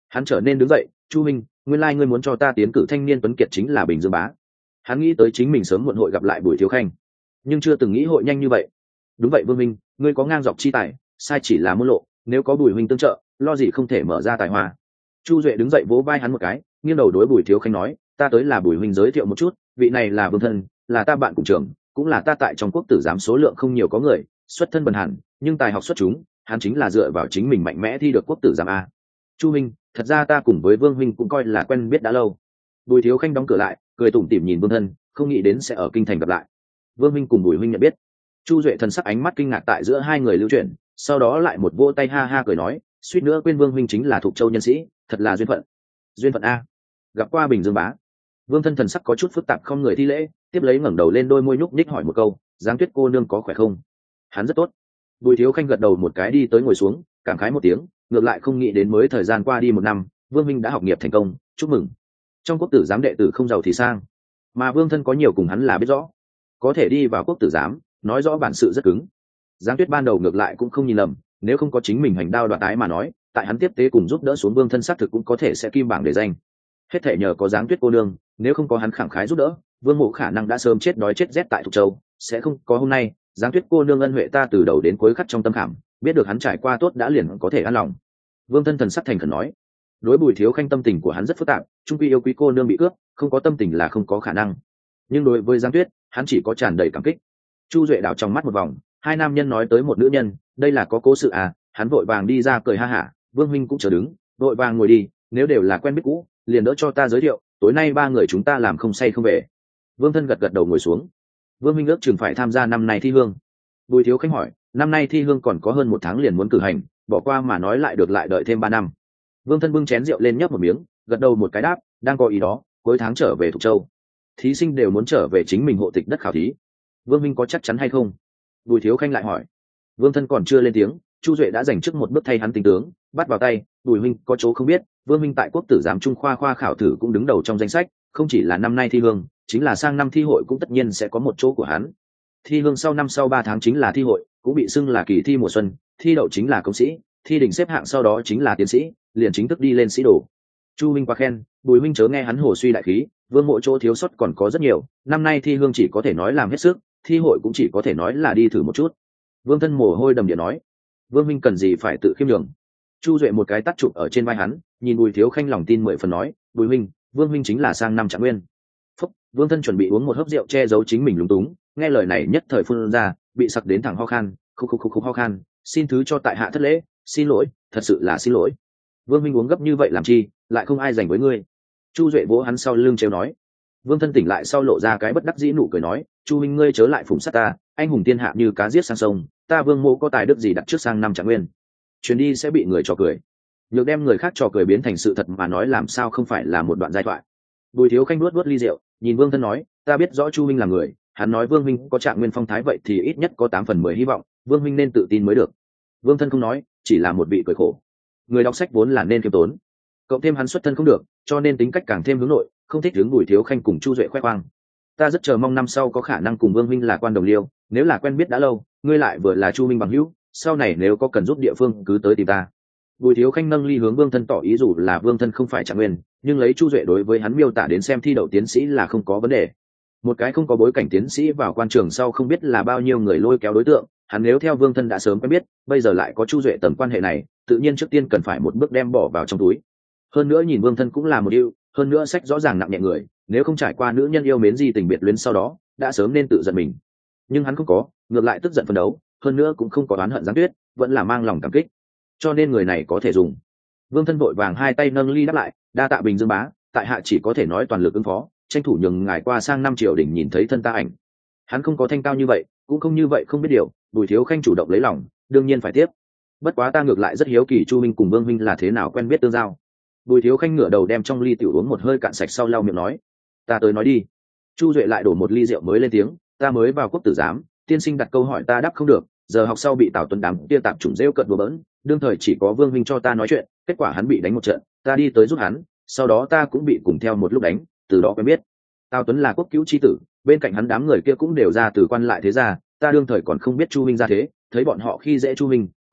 Hắn trở nên đứng dậy. Chu minh, nguyên lai ngươi muốn cho ta tiến cử thanh niên tuấn kiệt chính là Bình Dương Bá. Hắn nghĩ tới chính mình sớm muộn hội gặp lại Bùi Thiếu Khanh, nhưng chưa từng nghĩ hội nhanh như vậy. Đúng vậy Vương minh, ngươi có ngang dọc chi tài, sai chỉ là môn lộ, nếu có Bùi huynh tương trợ, lo gì không thể mở ra tài hoa. Chu Duệ đứng dậy vỗ vai hắn một cái, nghiêng đầu đối Bùi Thiếu Khanh nói, ta tới là Bùi huynh giới thiệu một chút, vị này là Vương thân, là ta bạn cùng trường, cũng là ta tại trong quốc tử giám số lượng không nhiều có người, xuất thân bần hàn, nhưng tài học xuất chúng, hắn chính là dựa vào chính mình mạnh mẽ thi được quốc tử giám a. Chu minh, thật ra ta cùng với Vương huynh cũng coi là quen biết đã lâu. Bùi Thiếu Khanh đóng cửa lại, cười tủm tỉm nhìn Vương thân, không nghĩ đến sẽ ở kinh thành gặp lại. Vương huynh cùng Bùi huynh nhận biết. Chu Duệ thần sắc ánh mắt kinh ngạc tại giữa hai người lưu chuyển, sau đó lại một vỗ tay ha ha cười nói, suýt nữa quên Vương huynh chính là Thục Châu nhân sĩ, thật là duyên phận. Duyên phận a. Gặp qua Bình Dương Bá. Vương thân thần sắc có chút phức tạp không người thi lễ, tiếp lấy ngẩng đầu lên đôi môi nhúc nhích hỏi một câu, Giáng Tuyết cô nương có khỏe không? Hắn rất tốt. Bùi Thiếu Khanh gật đầu một cái đi tới ngồi xuống, cảm khái một tiếng, ngược lại không nghĩ đến mới thời gian qua đi 1 năm, Vương minh đã học nghiệp thành công, chúc mừng. Trong quốc tử giám đệ tử không giàu thì sang, mà Vương thân có nhiều cùng hắn là biết rõ, có thể đi vào quốc tử giám, nói rõ bản sự rất cứng. Giáng Tuyết ban đầu ngược lại cũng không nhìn lầm, nếu không có chính mình hành đao đoạt tái mà nói, tại hắn tiếp tế cùng giúp đỡ xuống Vương thân xác thực cũng có thể sẽ kim bảng để danh. Hết thể nhờ có Giáng Tuyết cô nương, nếu không có hắn khẳng khái giúp đỡ, Vương Mộ khả năng đã sớm chết đói chết rét tại Thục Châu, sẽ không có hôm nay. Giáng Tuyết cô nương ân huệ ta từ đầu đến cuối khắc trong tâm khảm, biết được hắn trải qua tốt đã liền có thể an lòng. Vương thân thần sắc thành khẩn nói. Đối Bùi Thiếu Khanh tâm tình của hắn rất phức tạp, trung quy yêu quý cô nương bị cướp, không có tâm tình là không có khả năng. Nhưng đối với Giáng Tuyết, hắn chỉ có tràn đầy cảm kích. Chu Duệ đảo trong mắt một vòng, hai nam nhân nói tới một nữ nhân, đây là có cố sự à? Hắn vội vàng đi ra cười ha hả, Vương huynh cũng chờ đứng, vội vàng ngồi đi, nếu đều là quen biết cũ, liền đỡ cho ta giới thiệu, tối nay 3 người chúng ta làm không say không về. Vương thân gật gật đầu ngồi xuống. Vương huynh ước chừng phải tham gia năm nay thi hương. Bùi Thiếu Khanh hỏi, năm nay thi hương còn có hơn 1 tháng liền muốn cử hành, bỏ qua mà nói lại được lại đợi thêm 3 năm. Vương thân bưng chén rượu lên nhấp một miếng, gật đầu một cái đáp, đang có ý đó, cuối tháng trở về Thục Châu. Thí sinh đều muốn trở về chính mình hộ tịch đất khảo thí. Vương huynh có chắc chắn hay không? Bùi Thiếu Khanh lại hỏi. Vương thân còn chưa lên tiếng, Chu Duệ đã giành trước một bước thay hắn tính tướng, bắt vào tay. Bùi huynh có chỗ không biết, Vương huynh tại quốc tử giám trung khoa khảo thử cũng đứng đầu trong danh sách, không chỉ là năm nay thi hương, chính là sang năm thi hội cũng tất nhiên sẽ có một chỗ của hắn. Thi hương sau 3 tháng chính là thi hội, cũng bị xưng là kỳ thi mùa xuân, thi đậu chính là công sĩ, thi đỉnh xếp hạng sau đó chính là tiến sĩ, liền chính thức đi lên sĩ đồ. Chu minh quá khen, Bùi huynh chớ nghe hắn hồ suy đại khí, Vương mộ chỗ thiếu sót còn có rất nhiều, năm nay thi hương chỉ có thể nói làm hết sức, thi hội cũng chỉ có thể nói là đi thử một chút. Vương thân mồ hôi đầm địa nói. Vương huynh cần gì phải tự khiêm nhường. Chu Duệ một cái tắt chụp ở trên vai hắn, nhìn Bùi Thiếu Khanh lòng tin 10 phần nói, Bùi huynh, Vương huynh chính là sang năm Trạng Nguyên. Phúc, Vương thân chuẩn bị uống một hớp rượu che giấu chính mình lúng túng, nghe lời này nhất thời phun ra, bị sặc đến thẳng ho khan, khúc ho khan, xin thứ cho tại hạ thất lễ, xin lỗi, thật sự là xin lỗi. Vương huynh uống gấp như vậy làm chi, lại không ai dành với ngươi. Chu Duệ vỗ hắn sau lưng trêu nói. Vương thân tỉnh lại sau lộ ra cái bất đắc dĩ nụ cười nói, Chu huynh ngươi chớ lại phụng sát ta, anh hùng thiên hạ như cá giết sang sông, ta Vương mộ có tài đức gì đặt trước sang năm Trạng Nguyên. Chuyến đi sẽ bị người trò cười, nhược đem người khác trò cười biến thành sự thật mà nói làm sao không phải là một đoạn giai thoại. Bùi Thiếu Khanh nuốt ly rượu, nhìn Vương thân nói, ta biết rõ Chu huynh là người, hắn nói Vương huynh có Trạng Nguyên phong thái vậy thì ít nhất có 8 phần 10 hy vọng, Vương huynh nên tự tin mới được. Vương thân không nói, chỉ là một vị cười khổ. Người đọc sách vốn là nên khiêm tốn, cộng thêm hắn xuất thân không được, cho nên tính cách càng thêm hướng nội, không thích hướng Bùi Thiếu Khanh cùng Chu Duệ khoe khoang. Ta rất chờ mong năm sau có khả năng cùng Vương huynh là quan đồng liêu, nếu là quen biết đã lâu, ngươi lại vừa là Chu huynh bằng hữu, sau này nếu có cần giúp địa phương cứ tới tìm ta. Bùi Thiếu Khanh nâng ly hướng Vương thân tỏ ý dù là Vương thân không phải Trạng Nguyên, nhưng lấy Chu Duệ đối với hắn miêu tả đến xem thi đậu tiến sĩ là không có vấn đề. Một cái không có bối cảnh tiến sĩ vào quan trường sau không biết là bao nhiêu người lôi kéo đối tượng, hắn nếu theo Vương thân đã sớm quen biết, bây giờ lại có Chu Duệ tầm quan hệ này, tự nhiên trước tiên cần phải một bước đem bỏ vào trong túi. Hơn nữa nhìn Vương thân cũng là một ưu, hơn nữa sách rõ ràng nặng nhẹ người, nếu không trải qua nữ nhân yêu mến gì tình biệt luyến sau đó, đã sớm nên tự giận mình. Nhưng hắn không có, ngược lại tức giận phấn đấu, hơn nữa cũng không có oán hận Giáng Tuyết, vẫn là mang lòng cảm kích, cho nên người này có thể dùng. Vương thân vội vàng hai tay nâng ly đáp lại, đa tạ Bình Dương bá, tại hạ chỉ có thể nói toàn lực ứng phó, tranh thủ nhường ngài qua sang năm triều đình nhìn thấy thân ta ảnh. Hắn không có thanh cao như vậy, cũng không như vậy không biết điều. Bùi Thiếu Khanh chủ động lấy lòng, đương nhiên phải tiếp. Bất quá ta ngược lại rất hiếu kỳ Chu minh cùng Vương huynh là thế nào quen biết tương giao. Bùi Thiếu Khanh ngửa đầu đem trong ly tiểu uống một hơi cạn sạch sau lau miệng nói, ta tới nói đi. Chu Duệ lại đổ một ly rượu mới lên tiếng, ta mới vào quốc tử giám, tiên sinh đặt câu hỏi ta đáp không được, giờ học sau bị Tào Tuấn đám tia tạp chủng rêu cợt bừa bỡn, đương thời chỉ có Vương huynh cho ta nói chuyện, kết quả hắn bị đánh một trận, ta đi tới giúp hắn, sau đó ta cũng bị cùng theo một lúc đánh, từ đó quen biết. Tào Tuấn là quốc cứu chi tử, bên cạnh hắn đám người kia cũng đều ra từ quan lại thế gia, ta đương thời còn không biết Chu huynh ra thế, thấy bọn họ khi dễ Chu huynh,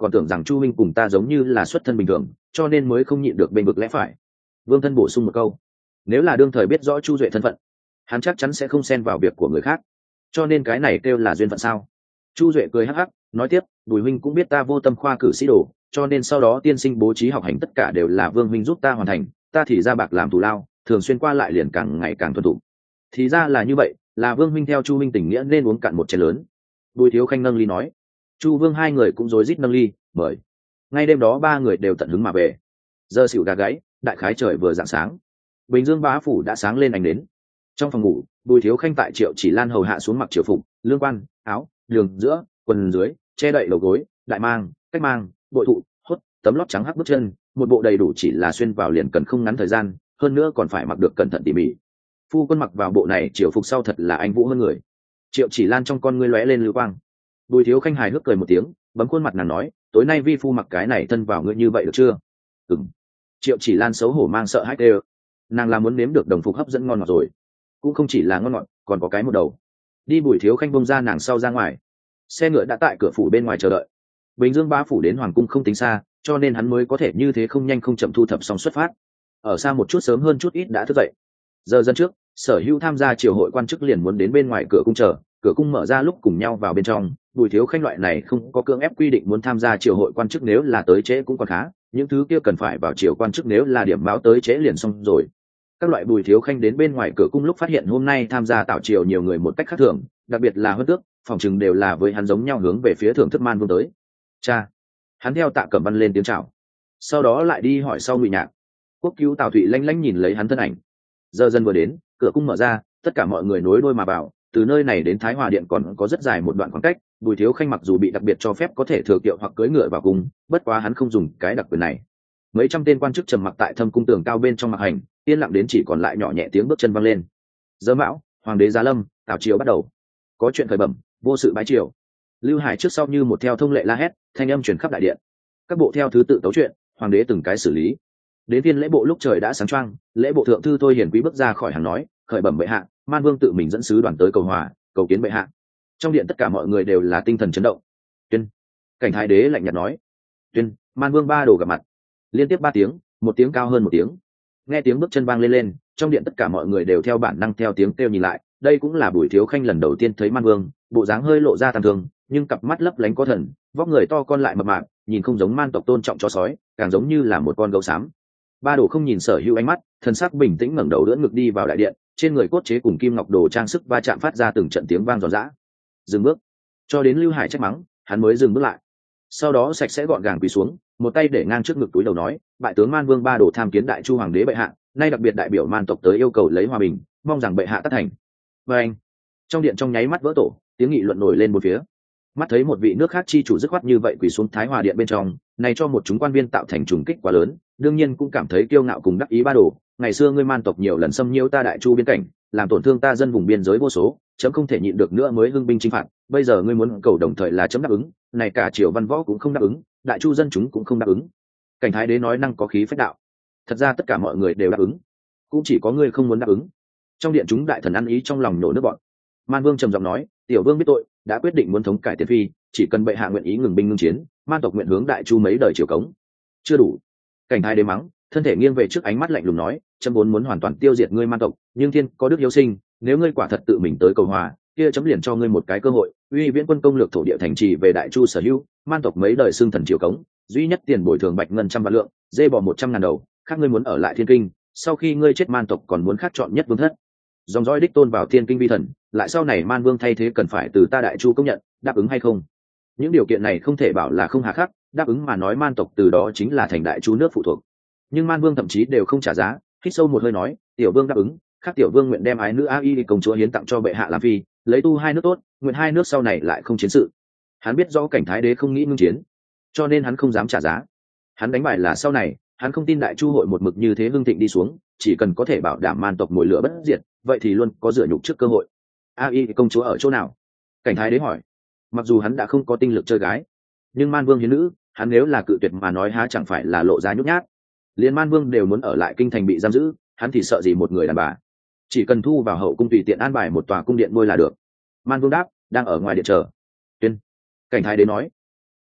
còn tưởng rằng Chu minh cùng ta giống như là xuất thân bình thường, cho nên mới không nhịn được bên vực lẽ phải. Vương Thân bổ sung một câu, nếu là đương thời biết rõ Chu Duệ thân phận, hắn chắc chắn sẽ không xen vào việc của người khác, cho nên cái này kêu là duyên phận sao? Chu Duệ cười hắc hắc nói tiếp, Bùi huynh cũng biết ta vô tâm khoa cử sĩ đồ, cho nên sau đó tiên sinh bố trí học hành tất cả đều là Vương huynh giúp ta hoàn thành, ta thì ra bạc làm thù lao, thường xuyên qua lại liền càng ngày càng thuần thục. Thì ra là như vậy, là Vương huynh theo Chu huynh tình nghĩa nên uống cạn một chén lớn. Bùi Thiếu Khanh nâng ly nói. Chu Vương hai người cũng rối rít nâng ly, mời. Ngay đêm đó ba người đều tận hứng mà về. Giờ xỉu gà gáy, đại khái trời vừa rạng sáng. Bình Dương bá phủ đã sáng lên ánh đến. Trong phòng ngủ, Bùi Thiếu Khanh tại Triệu Chỉ Lan hầu hạ xuống mặc triều phục, lương quan, áo, đường giữa, quần dưới, che đậy đầu gối, đại mang, cách mang, bội thụ, hốt, tấm lót trắng hắc bước chân, một bộ đầy đủ chỉ là xuyên vào liền cần không ngắn thời gian, hơn nữa còn phải mặc được cẩn thận tỉ mỉ. Phu quân mặc vào bộ này triều phục sau thật là anh vũ hơn người. Triệu Chỉ Lan trong con ngươi lóe lên lưu quang. Bùi Thiếu Khanh hài hước cười một tiếng, bấm khuôn mặt nàng nói, tối nay vi phu mặc cái này thân vào ngươi như vậy được chưa? Ừm. Triệu Chỉ Lan xấu hổ mang sợ hãi đều. Nàng là muốn nếm được đồng phục hấp dẫn ngon ngọt rồi, cũng không chỉ là ngon ngọt, còn có cái một đầu. Đi. Bùi Thiếu Khanh bông ra nàng sau ra ngoài. Xe ngựa đã tại cửa phủ bên ngoài chờ đợi. Bình Dương bá phủ đến hoàng cung không tính xa, cho nên hắn mới có thể như thế không nhanh không chậm thu thập xong xuất phát. Ở xa một chút sớm hơn chút ít đã thức dậy. Giờ dân trước, sở hữu tham gia triều hội quan chức liền muốn đến bên ngoài cửa cung chờ, cửa cung mở ra lúc cùng nhau vào bên trong. Bùi Thiếu Khanh loại này không có cưỡng ép quy định muốn tham gia triều hội quan chức, nếu là tới trễ cũng còn khá, những thứ kia cần phải vào triều quan chức nếu là điểm báo tới trễ liền xong rồi. Các loại Bùi Thiếu Khanh đến bên ngoài cửa cung lúc phát hiện hôm nay tham gia tảo triều nhiều người một cách khác thường, đặc biệt là hơn tước, phòng chừng đều là với hắn giống nhau hướng về phía thưởng thức Man Vương tới. Cha. Hắn theo Tạ Cẩm Văn lên tiếng chào, sau đó lại đi hỏi sau Ngụy Nhạc. Quốc cứu Tào Thụy lanh lanh nhìn lấy hắn thân ảnh. Giờ dần vừa đến, cửa cung mở ra, tất cả mọi người nối đuôi mà vào. Từ nơi này đến Thái Hòa Điện còn có rất dài một đoạn khoảng cách. Bùi Thiếu Khanh mặc dù bị đặc biệt cho phép có thể thừa kiệu hoặc cưỡi ngựa vào cung, bất quá hắn không dùng cái đặc quyền này. Mấy trăm tên quan chức trầm mặc tại thâm cung tường cao bên trong mặc hành, yên lặng đến chỉ còn lại nhỏ nhẹ tiếng bước chân vang lên. Giờ mão, hoàng đế giá lâm, tảo triều bắt đầu. Có chuyện khởi bẩm, vô sự bái triều. Lưu Hải trước sau như một theo thông lệ la hét, thanh âm truyền khắp đại điện. Các bộ theo thứ tự tấu chuyện, hoàng đế từng cái xử lý. Đến phiên lễ bộ lúc trời đã sáng choang, lễ bộ thượng thư Thôi Hiển Quý bước ra khỏi hàng nói, khởi bẩm bệ hạ, Man Vương tự mình dẫn sứ đoàn tới cầu hòa, cầu kiến bệ hạ. Trong điện tất cả mọi người đều là tinh thần chấn động. Tuyên. Cảnh Thái đế lạnh nhạt nói. Tuyên. Man Vương ba đồ gặp mặt. Liên tiếp 3 tiếng, một tiếng cao hơn một tiếng. Nghe tiếng bước chân vang lên lên, trong điện tất cả mọi người đều theo bản năng theo tiếng kêu nhìn lại. Đây cũng là Bùi Thiếu Khanh lần đầu tiên thấy Man Vương, bộ dáng hơi lộ ra tàn thương, nhưng cặp mắt lấp lánh có thần, vóc người to con lại mập mạp, nhìn không giống man tộc tôn trọng chó sói, càng giống như là một con gấu xám. Ba đồ không nhìn Sở Hữu ánh mắt, thần sắc bình tĩnh ngẩng đầu đỡ ngực đi vào đại điện, trên người cốt chế cùng kim ngọc đồ trang sức va chạm phát ra từng trận tiếng vang giòn giã. Dừng bước, cho đến Lưu Hải trách mắng, hắn mới dừng bước lại. Sau đó sạch sẽ gọn gàng quỳ xuống, một tay để ngang trước ngực túi đầu nói, bại tướng Man Vương ba đồ tham kiến đại chu hoàng đế bệ hạ, nay đặc biệt đại biểu man tộc tới yêu cầu lấy hòa bình, mong rằng bệ hạ tất thành. Và anh, trong điện trong nháy mắt vỡ tổ, tiếng nghị luận nổi lên một phía. Mắt thấy một vị nước khác chi chủ dứt khoát như vậy quỳ xuống Thái Hòa điện bên trong, này cho một chúng quan viên tạo thành trùng kích quá lớn, đương nhiên cũng cảm thấy kiêu ngạo cùng đắc ý ba đồ. Ngày xưa ngươi man tộc nhiều lần xâm nhiễu ta đại chu biên cảnh, làm tổn thương ta dân vùng biên giới vô số, chấm không thể nhịn được nữa mới hưng binh chinh phạt. Bây giờ ngươi muốn cầu đồng thời là chấm đáp ứng, này cả triều văn võ cũng không đáp ứng, đại chu dân chúng cũng không đáp ứng. Cảnh Thái đế nói năng có khí phách đạo. Thật ra tất cả mọi người đều đáp ứng, cũng chỉ có ngươi không muốn đáp ứng. Trong điện chúng đại thần ăn ý trong lòng nổ nước bọn. Man Vương trầm giọng nói, tiểu vương biết tội, đã quyết định muốn thống cải tiền phi, chỉ cần bệ hạ nguyện ý ngừng binh ngưng chiến, man tộc nguyện hướng đại chu mấy đời triều cống. Chưa đủ. Cảnh Thái đế mắng, thân thể nghiêng về trước ánh mắt lạnh lùng nói, chấm vốn muốn hoàn toàn tiêu diệt ngươi man tộc, nhưng thiên có đức hiếu sinh, nếu ngươi quả thật tự mình tới cầu hòa, kia chấm liền cho ngươi một cái cơ hội, uy viễn quân công lược thổ địa thành trì về đại chu sở hữu, man tộc mấy đời xưng thần triều cống, duy nhất tiền bồi thường bạch ngân 100 vạn lượng, dê bò 100.000 đầu, khác ngươi muốn ở lại thiên kinh, sau khi ngươi chết man tộc còn muốn khác chọn nhất vương thất, dòng dõi đích tôn vào thiên kinh vi thần, lại sau này man vương thay thế cần phải từ ta đại chu công nhận, đáp ứng hay không? Những điều kiện này không thể bảo là không hà khắc, đáp ứng mà nói man tộc từ đó chính là thành đại chu nước phụ thuộc. Nhưng man vương thậm chí đều không trả giá, hít sâu một hơi nói, tiểu vương đáp ứng, khác tiểu vương nguyện đem ái nữ ai công chúa hiến tặng cho bệ hạ làm phi, lấy tu hai nước tốt, nguyện hai nước sau này lại không chiến sự. Hắn biết rõ Cảnh Thái đế không nghĩ ngưng chiến, cho nên hắn không dám trả giá. Hắn đánh bài là sau này, hắn không tin đại chu hội một mực như thế hưng thịnh đi xuống, chỉ cần có thể bảo đảm man tộc mồi lửa bất diệt, vậy thì luôn có dựa nhục trước cơ hội. Ai công chúa ở chỗ nào? Cảnh Thái đế hỏi. Mặc dù hắn đã không có tinh lực chơi gái, nhưng man vương hiến nữ, hắn nếu là cự tuyệt mà nói há chẳng phải là lộ ra nhút nhát. Liên man vương đều muốn ở lại kinh thành bị giam giữ, hắn thì sợ gì một người đàn bà. Chỉ cần thu vào hậu cung tùy tiện an bài một tòa cung điện nuôi là được. Man vương đáp, đang ở ngoài điện chờ. Tuyên. Cảnh Thái đế nói. Tuyên,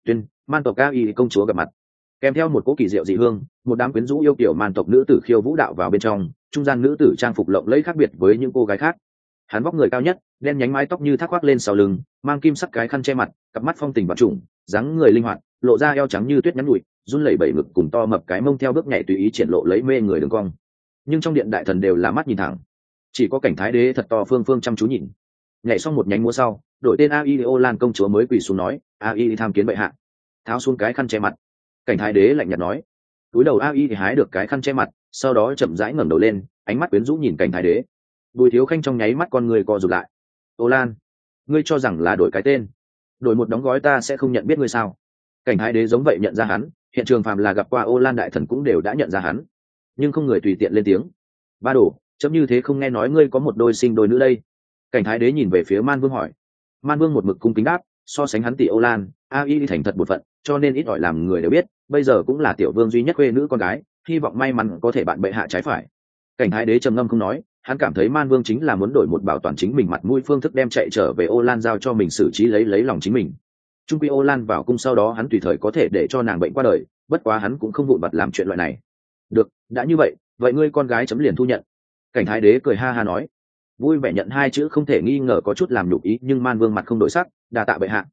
Man tộc AI công chúa gặp mặt, kèm theo một cỗ kỳ diệu dị hương, một đám quyến rũ yêu kiểu man tộc nữ tử khiêu vũ đạo vào bên trong, trung gian nữ tử trang phục lộng lẫy khác biệt với những cô gái khác. Hắn vóc người cao nhất, đen nhánh mái tóc như thác khoác lên sau lưng, mang kim sắc cái khăn che mặt, cặp mắt phong tình vạn trùng, dáng người linh hoạt, lộ ra eo trắng như tuyết nhắn nhụi, run lẩy bẩy ngực cùng to mập cái mông theo bước nhảy tùy ý triển lộ lấy mê người đường cong. Nhưng trong điện đại thần đều là mắt nhìn thẳng, chỉ có cảnh thái đế thật to phương phương chăm chú nhìn. Nhảy xong một nhánh múa sau, đổi tên AI Ô Lan công chúa mới quỳ xuống nói, AI tham kiến bệ hạ. Tháo xuống cái khăn che mặt. Cảnh thái đế lạnh nhạt nói. Túi đầu AI hái được cái khăn che mặt, sau đó chậm rãi ngẩng đầu lên, ánh mắt quyến rũ nhìn cảnh thái đế. Bùi Thiếu Khanh trong nháy mắt con người co rụt lại. Ô Lan, ngươi cho rằng là đổi cái tên, đổi một đóng gói ta sẽ không nhận biết ngươi sao? Cảnh thái đế giống vậy nhận ra hắn, hiện trường phàm là gặp qua Ô Lan đại thần cũng đều đã nhận ra hắn, nhưng không người tùy tiện lên tiếng. Ba đồ, chấm như thế không nghe nói ngươi có một đôi sinh đôi nữ đây. Cảnh thái đế nhìn về phía Man Vương hỏi. Man Vương một mực cung kính đáp, so sánh hắn tỷ Ô Lan, AI thành thật một phận, cho nên ít ỏi làm người đều biết, bây giờ cũng là tiểu vương duy nhất khuê nữ con gái, hy vọng may mắn có thể bạn bệ hạ trái phải. Cảnh thái đế trầm ngâm không nói, hắn cảm thấy Man Vương chính là muốn đổi một bảo toàn chính mình mặt mũi phương thức đem chạy trở về Ô Lan giao cho mình xử trí lấy lòng chính mình. Trung quy Ô Lan vào cung sau đó hắn tùy thời có thể để cho nàng bệnh qua đời, bất quá hắn cũng không vụn vặt làm chuyện loại này. Được, đã như vậy, vậy ngươi con gái chấm liền thu nhận. Cảnh thái đế cười ha ha nói. Vui vẻ nhận hai chữ không thể nghi ngờ có chút làm nhục ý, nhưng Man Vương mặt không đổi sắc, đà tạ bệ hạ.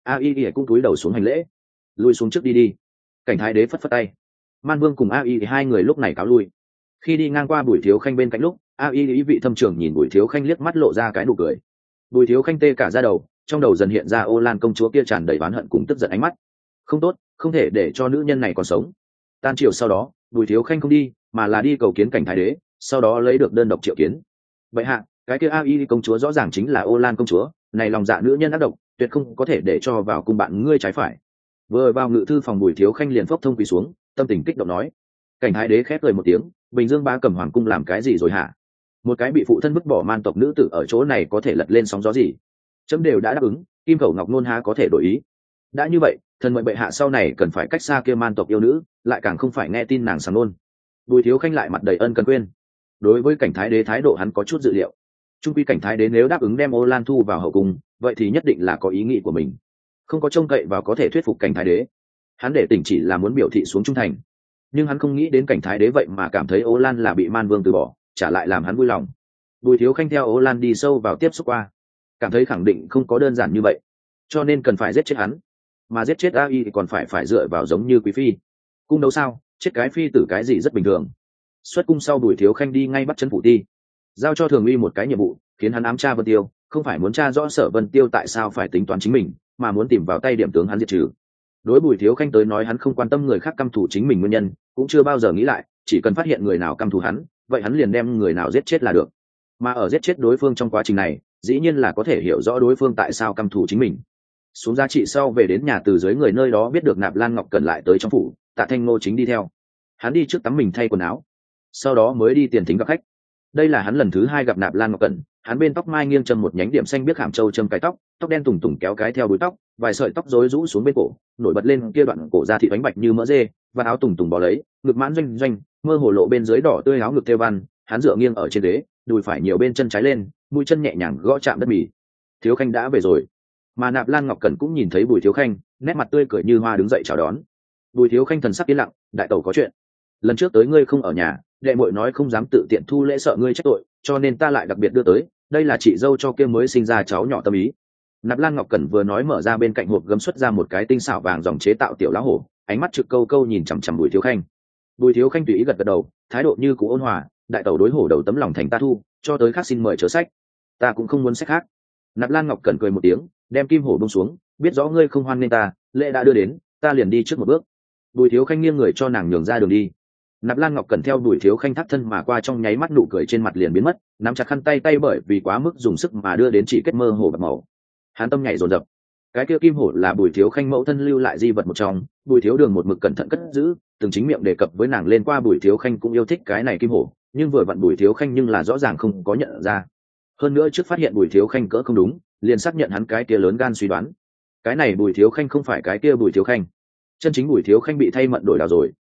AI cũng cúi đầu xuống hành lễ. Lui xuống trước đi. Cảnh thái đế phất phất tay. Man Vương cùng AI hai người lúc này cáo lui. Khi đi ngang qua Bùi Thiếu Khanh bên cạnh lúc, AI ý vị thâm trường nhìn Bùi Thiếu Khanh liếc mắt lộ ra cái nụ cười. Bùi Thiếu Khanh tê cả da đầu, trong đầu dần hiện ra Ô Lan công chúa kia tràn đầy oán hận cùng tức giận ánh mắt. Không tốt, không thể để cho nữ nhân này còn sống. Tan chiều sau đó, Bùi Thiếu Khanh không đi, mà là đi cầu kiến cảnh thái đế, sau đó lấy được đơn độc triệu kiến. Vậy hạ, cái kia AI công chúa rõ ràng chính là Ô Lan công chúa, này lòng dạ nữ nhân ác độc, tuyệt không có thể để cho vào cung bạn ngươi trái phải. Vừa vào ngự thư phòng Bùi Thiếu Khanh liền phốc thông quỳ xuống, tâm tình kích động nói. Cảnh thái đế khép cười một tiếng, Bình Dương Bá Cẩm hoàng cung làm cái gì rồi hả? Một cái bị phụ thân vứt bỏ man tộc nữ tử ở chỗ này có thể lật lên sóng gió gì? Chấm đều đã đáp ứng, Kim Khẩu Ngọc Nôn há có thể đổi ý. Đã như vậy, thần mệnh bệ hạ sau này cần phải cách xa kia man tộc yêu nữ, lại càng không phải nghe tin nàng sàng nôn. Bùi Thiếu Khanh lại mặt đầy ân cần quên. Đối với cảnh thái đế thái độ hắn có chút dự liệu. Trung quy cảnh thái đế nếu đáp ứng đem Ô Lan thu vào hậu cung, vậy thì nhất định là có ý nghĩ của mình, không có trông cậy vào có thể thuyết phục cảnh thái đế. Hắn để tỉnh chỉ là muốn biểu thị xuống trung thành, nhưng hắn không nghĩ đến cảnh thái đế vậy mà cảm thấy Ô Lan là bị Man Vương từ bỏ, trả lại làm hắn vui lòng. Bùi Thiếu Khanh theo Ô Lan đi sâu vào tiếp xúc qua, cảm thấy khẳng định không có đơn giản như vậy, cho nên cần phải giết chết hắn, mà giết chết AI thì còn phải dựa vào giống như quý phi. Cung đấu sao, chết cái phi tử cái gì rất bình thường. Xuất cung sau Bùi Thiếu Khanh đi ngay bắt chân phủ ti, giao cho Thường Uy một cái nhiệm vụ, khiến hắn ám tra Vân Tiêu, không phải muốn tra rõ Sở Vân Tiêu tại sao phải tính toán chính mình, mà muốn tìm vào tay điểm tướng hắn diệt trừ. Đối Bùi Thiếu Khanh tới nói hắn không quan tâm người khác căm thù chính mình nguyên nhân, cũng chưa bao giờ nghĩ lại, chỉ cần phát hiện người nào căm thù hắn, vậy hắn liền đem người nào giết chết là được. Mà ở giết chết đối phương trong quá trình này, dĩ nhiên là có thể hiểu rõ đối phương tại sao căm thù chính mình. Xuống giá trị sau về đến nhà từ dưới người nơi đó biết được Nạp Lan Ngọc Cẩn lại tới trong phủ, Tạ Thanh Ngô chính đi theo. Hắn đi trước tắm mình thay quần áo, sau đó mới đi tiền thính gặp khách. Đây là hắn lần thứ hai gặp Nạp Lan Ngọc Cẩn, hắn bên tóc mai nghiêng châm một nhánh điểm xanh biếc hàm châu châm cái tóc, tóc đen tùng tùng kéo cái theo búi tóc, vài sợi tóc rối rũ xuống bên cổ, nổi bật lên kia đoạn cổ da thịt bánh bạch như mỡ dê, và áo tùng tùng bò lấy, ngực mãn doanh doanh, mơ hồ lộ bên dưới đỏ tươi áo ngực thêu văn, hắn dựa nghiêng ở trên ghế, đùi phải nhiều bên chân trái lên, mũi chân nhẹ nhàng gõ chạm đất mì. Thiếu Khanh đã về rồi. Mà Nạp Lan Ngọc Cẩn cũng nhìn thấy Bùi Thiếu Khanh, nét mặt tươi cười như hoa đứng dậy chào đón. Bùi Thiếu Khanh thần sắc yên lặng, đại tẩu có chuyện. Lần trước tới ngươi không ở nhà, đệ muội nói không dám tự tiện thu lễ sợ ngươi trách tội, cho nên ta lại đặc biệt đưa tới, đây là chị dâu cho kia mới sinh ra cháu nhỏ tâm ý. Nạp Lan Ngọc Cẩn vừa nói mở ra bên cạnh hộp gấm xuất ra một cái tinh xảo vàng dòng chế tạo tiểu lá hổ, ánh mắt trực câu câu nhìn chằm chằm Bùi Thiếu Khanh. Bùi Thiếu Khanh tùy ý gật gật đầu, thái độ như cũ ôn hòa, đại tẩu đối hổ đầu tấm lòng thành ta thu, cho tới khác xin mời chớ sách. Ta cũng không muốn sách khác. Nạp Lan Ngọc Cẩn cười một tiếng, đem kim hổ buông xuống, biết rõ ngươi không hoan nên ta, lễ đã đưa đến, ta liền đi trước một bước. Bùi Thiếu Khanh nghiêng người cho nàng nhường ra đường đi. Nạp Lan Ngọc Cẩn theo Bùi Thiếu Khanh thắt thân mà qua, trong nháy mắt nụ cười trên mặt liền biến mất, nắm chặt khăn tay bởi vì quá mức dùng sức mà đưa đến chỉ kết mơ hồ bạc màu. Hắn tâm nhảy dồn dập. Cái kia kim hổ là Bùi Thiếu Khanh mẫu thân lưu lại di vật một trong, Bùi Thiếu Đường một mực cẩn thận cất giữ, từng chính miệng đề cập với nàng lên qua Bùi Thiếu Khanh cũng yêu thích cái này kim hổ, nhưng vừa vặn Bùi Thiếu Khanh nhưng là rõ ràng không có nhận ra. Hơn nữa trước phát hiện Bùi Thiếu Khanh cỡ không đúng, liền xác nhận hắn cái kia lớn gan suy đoán. Cái này Bùi Thiếu Khanh không phải cái kia Bùi Thiếu Khanh. Chân chính Bùi Thiếu Khanh bị thay mận đổi đào rồi,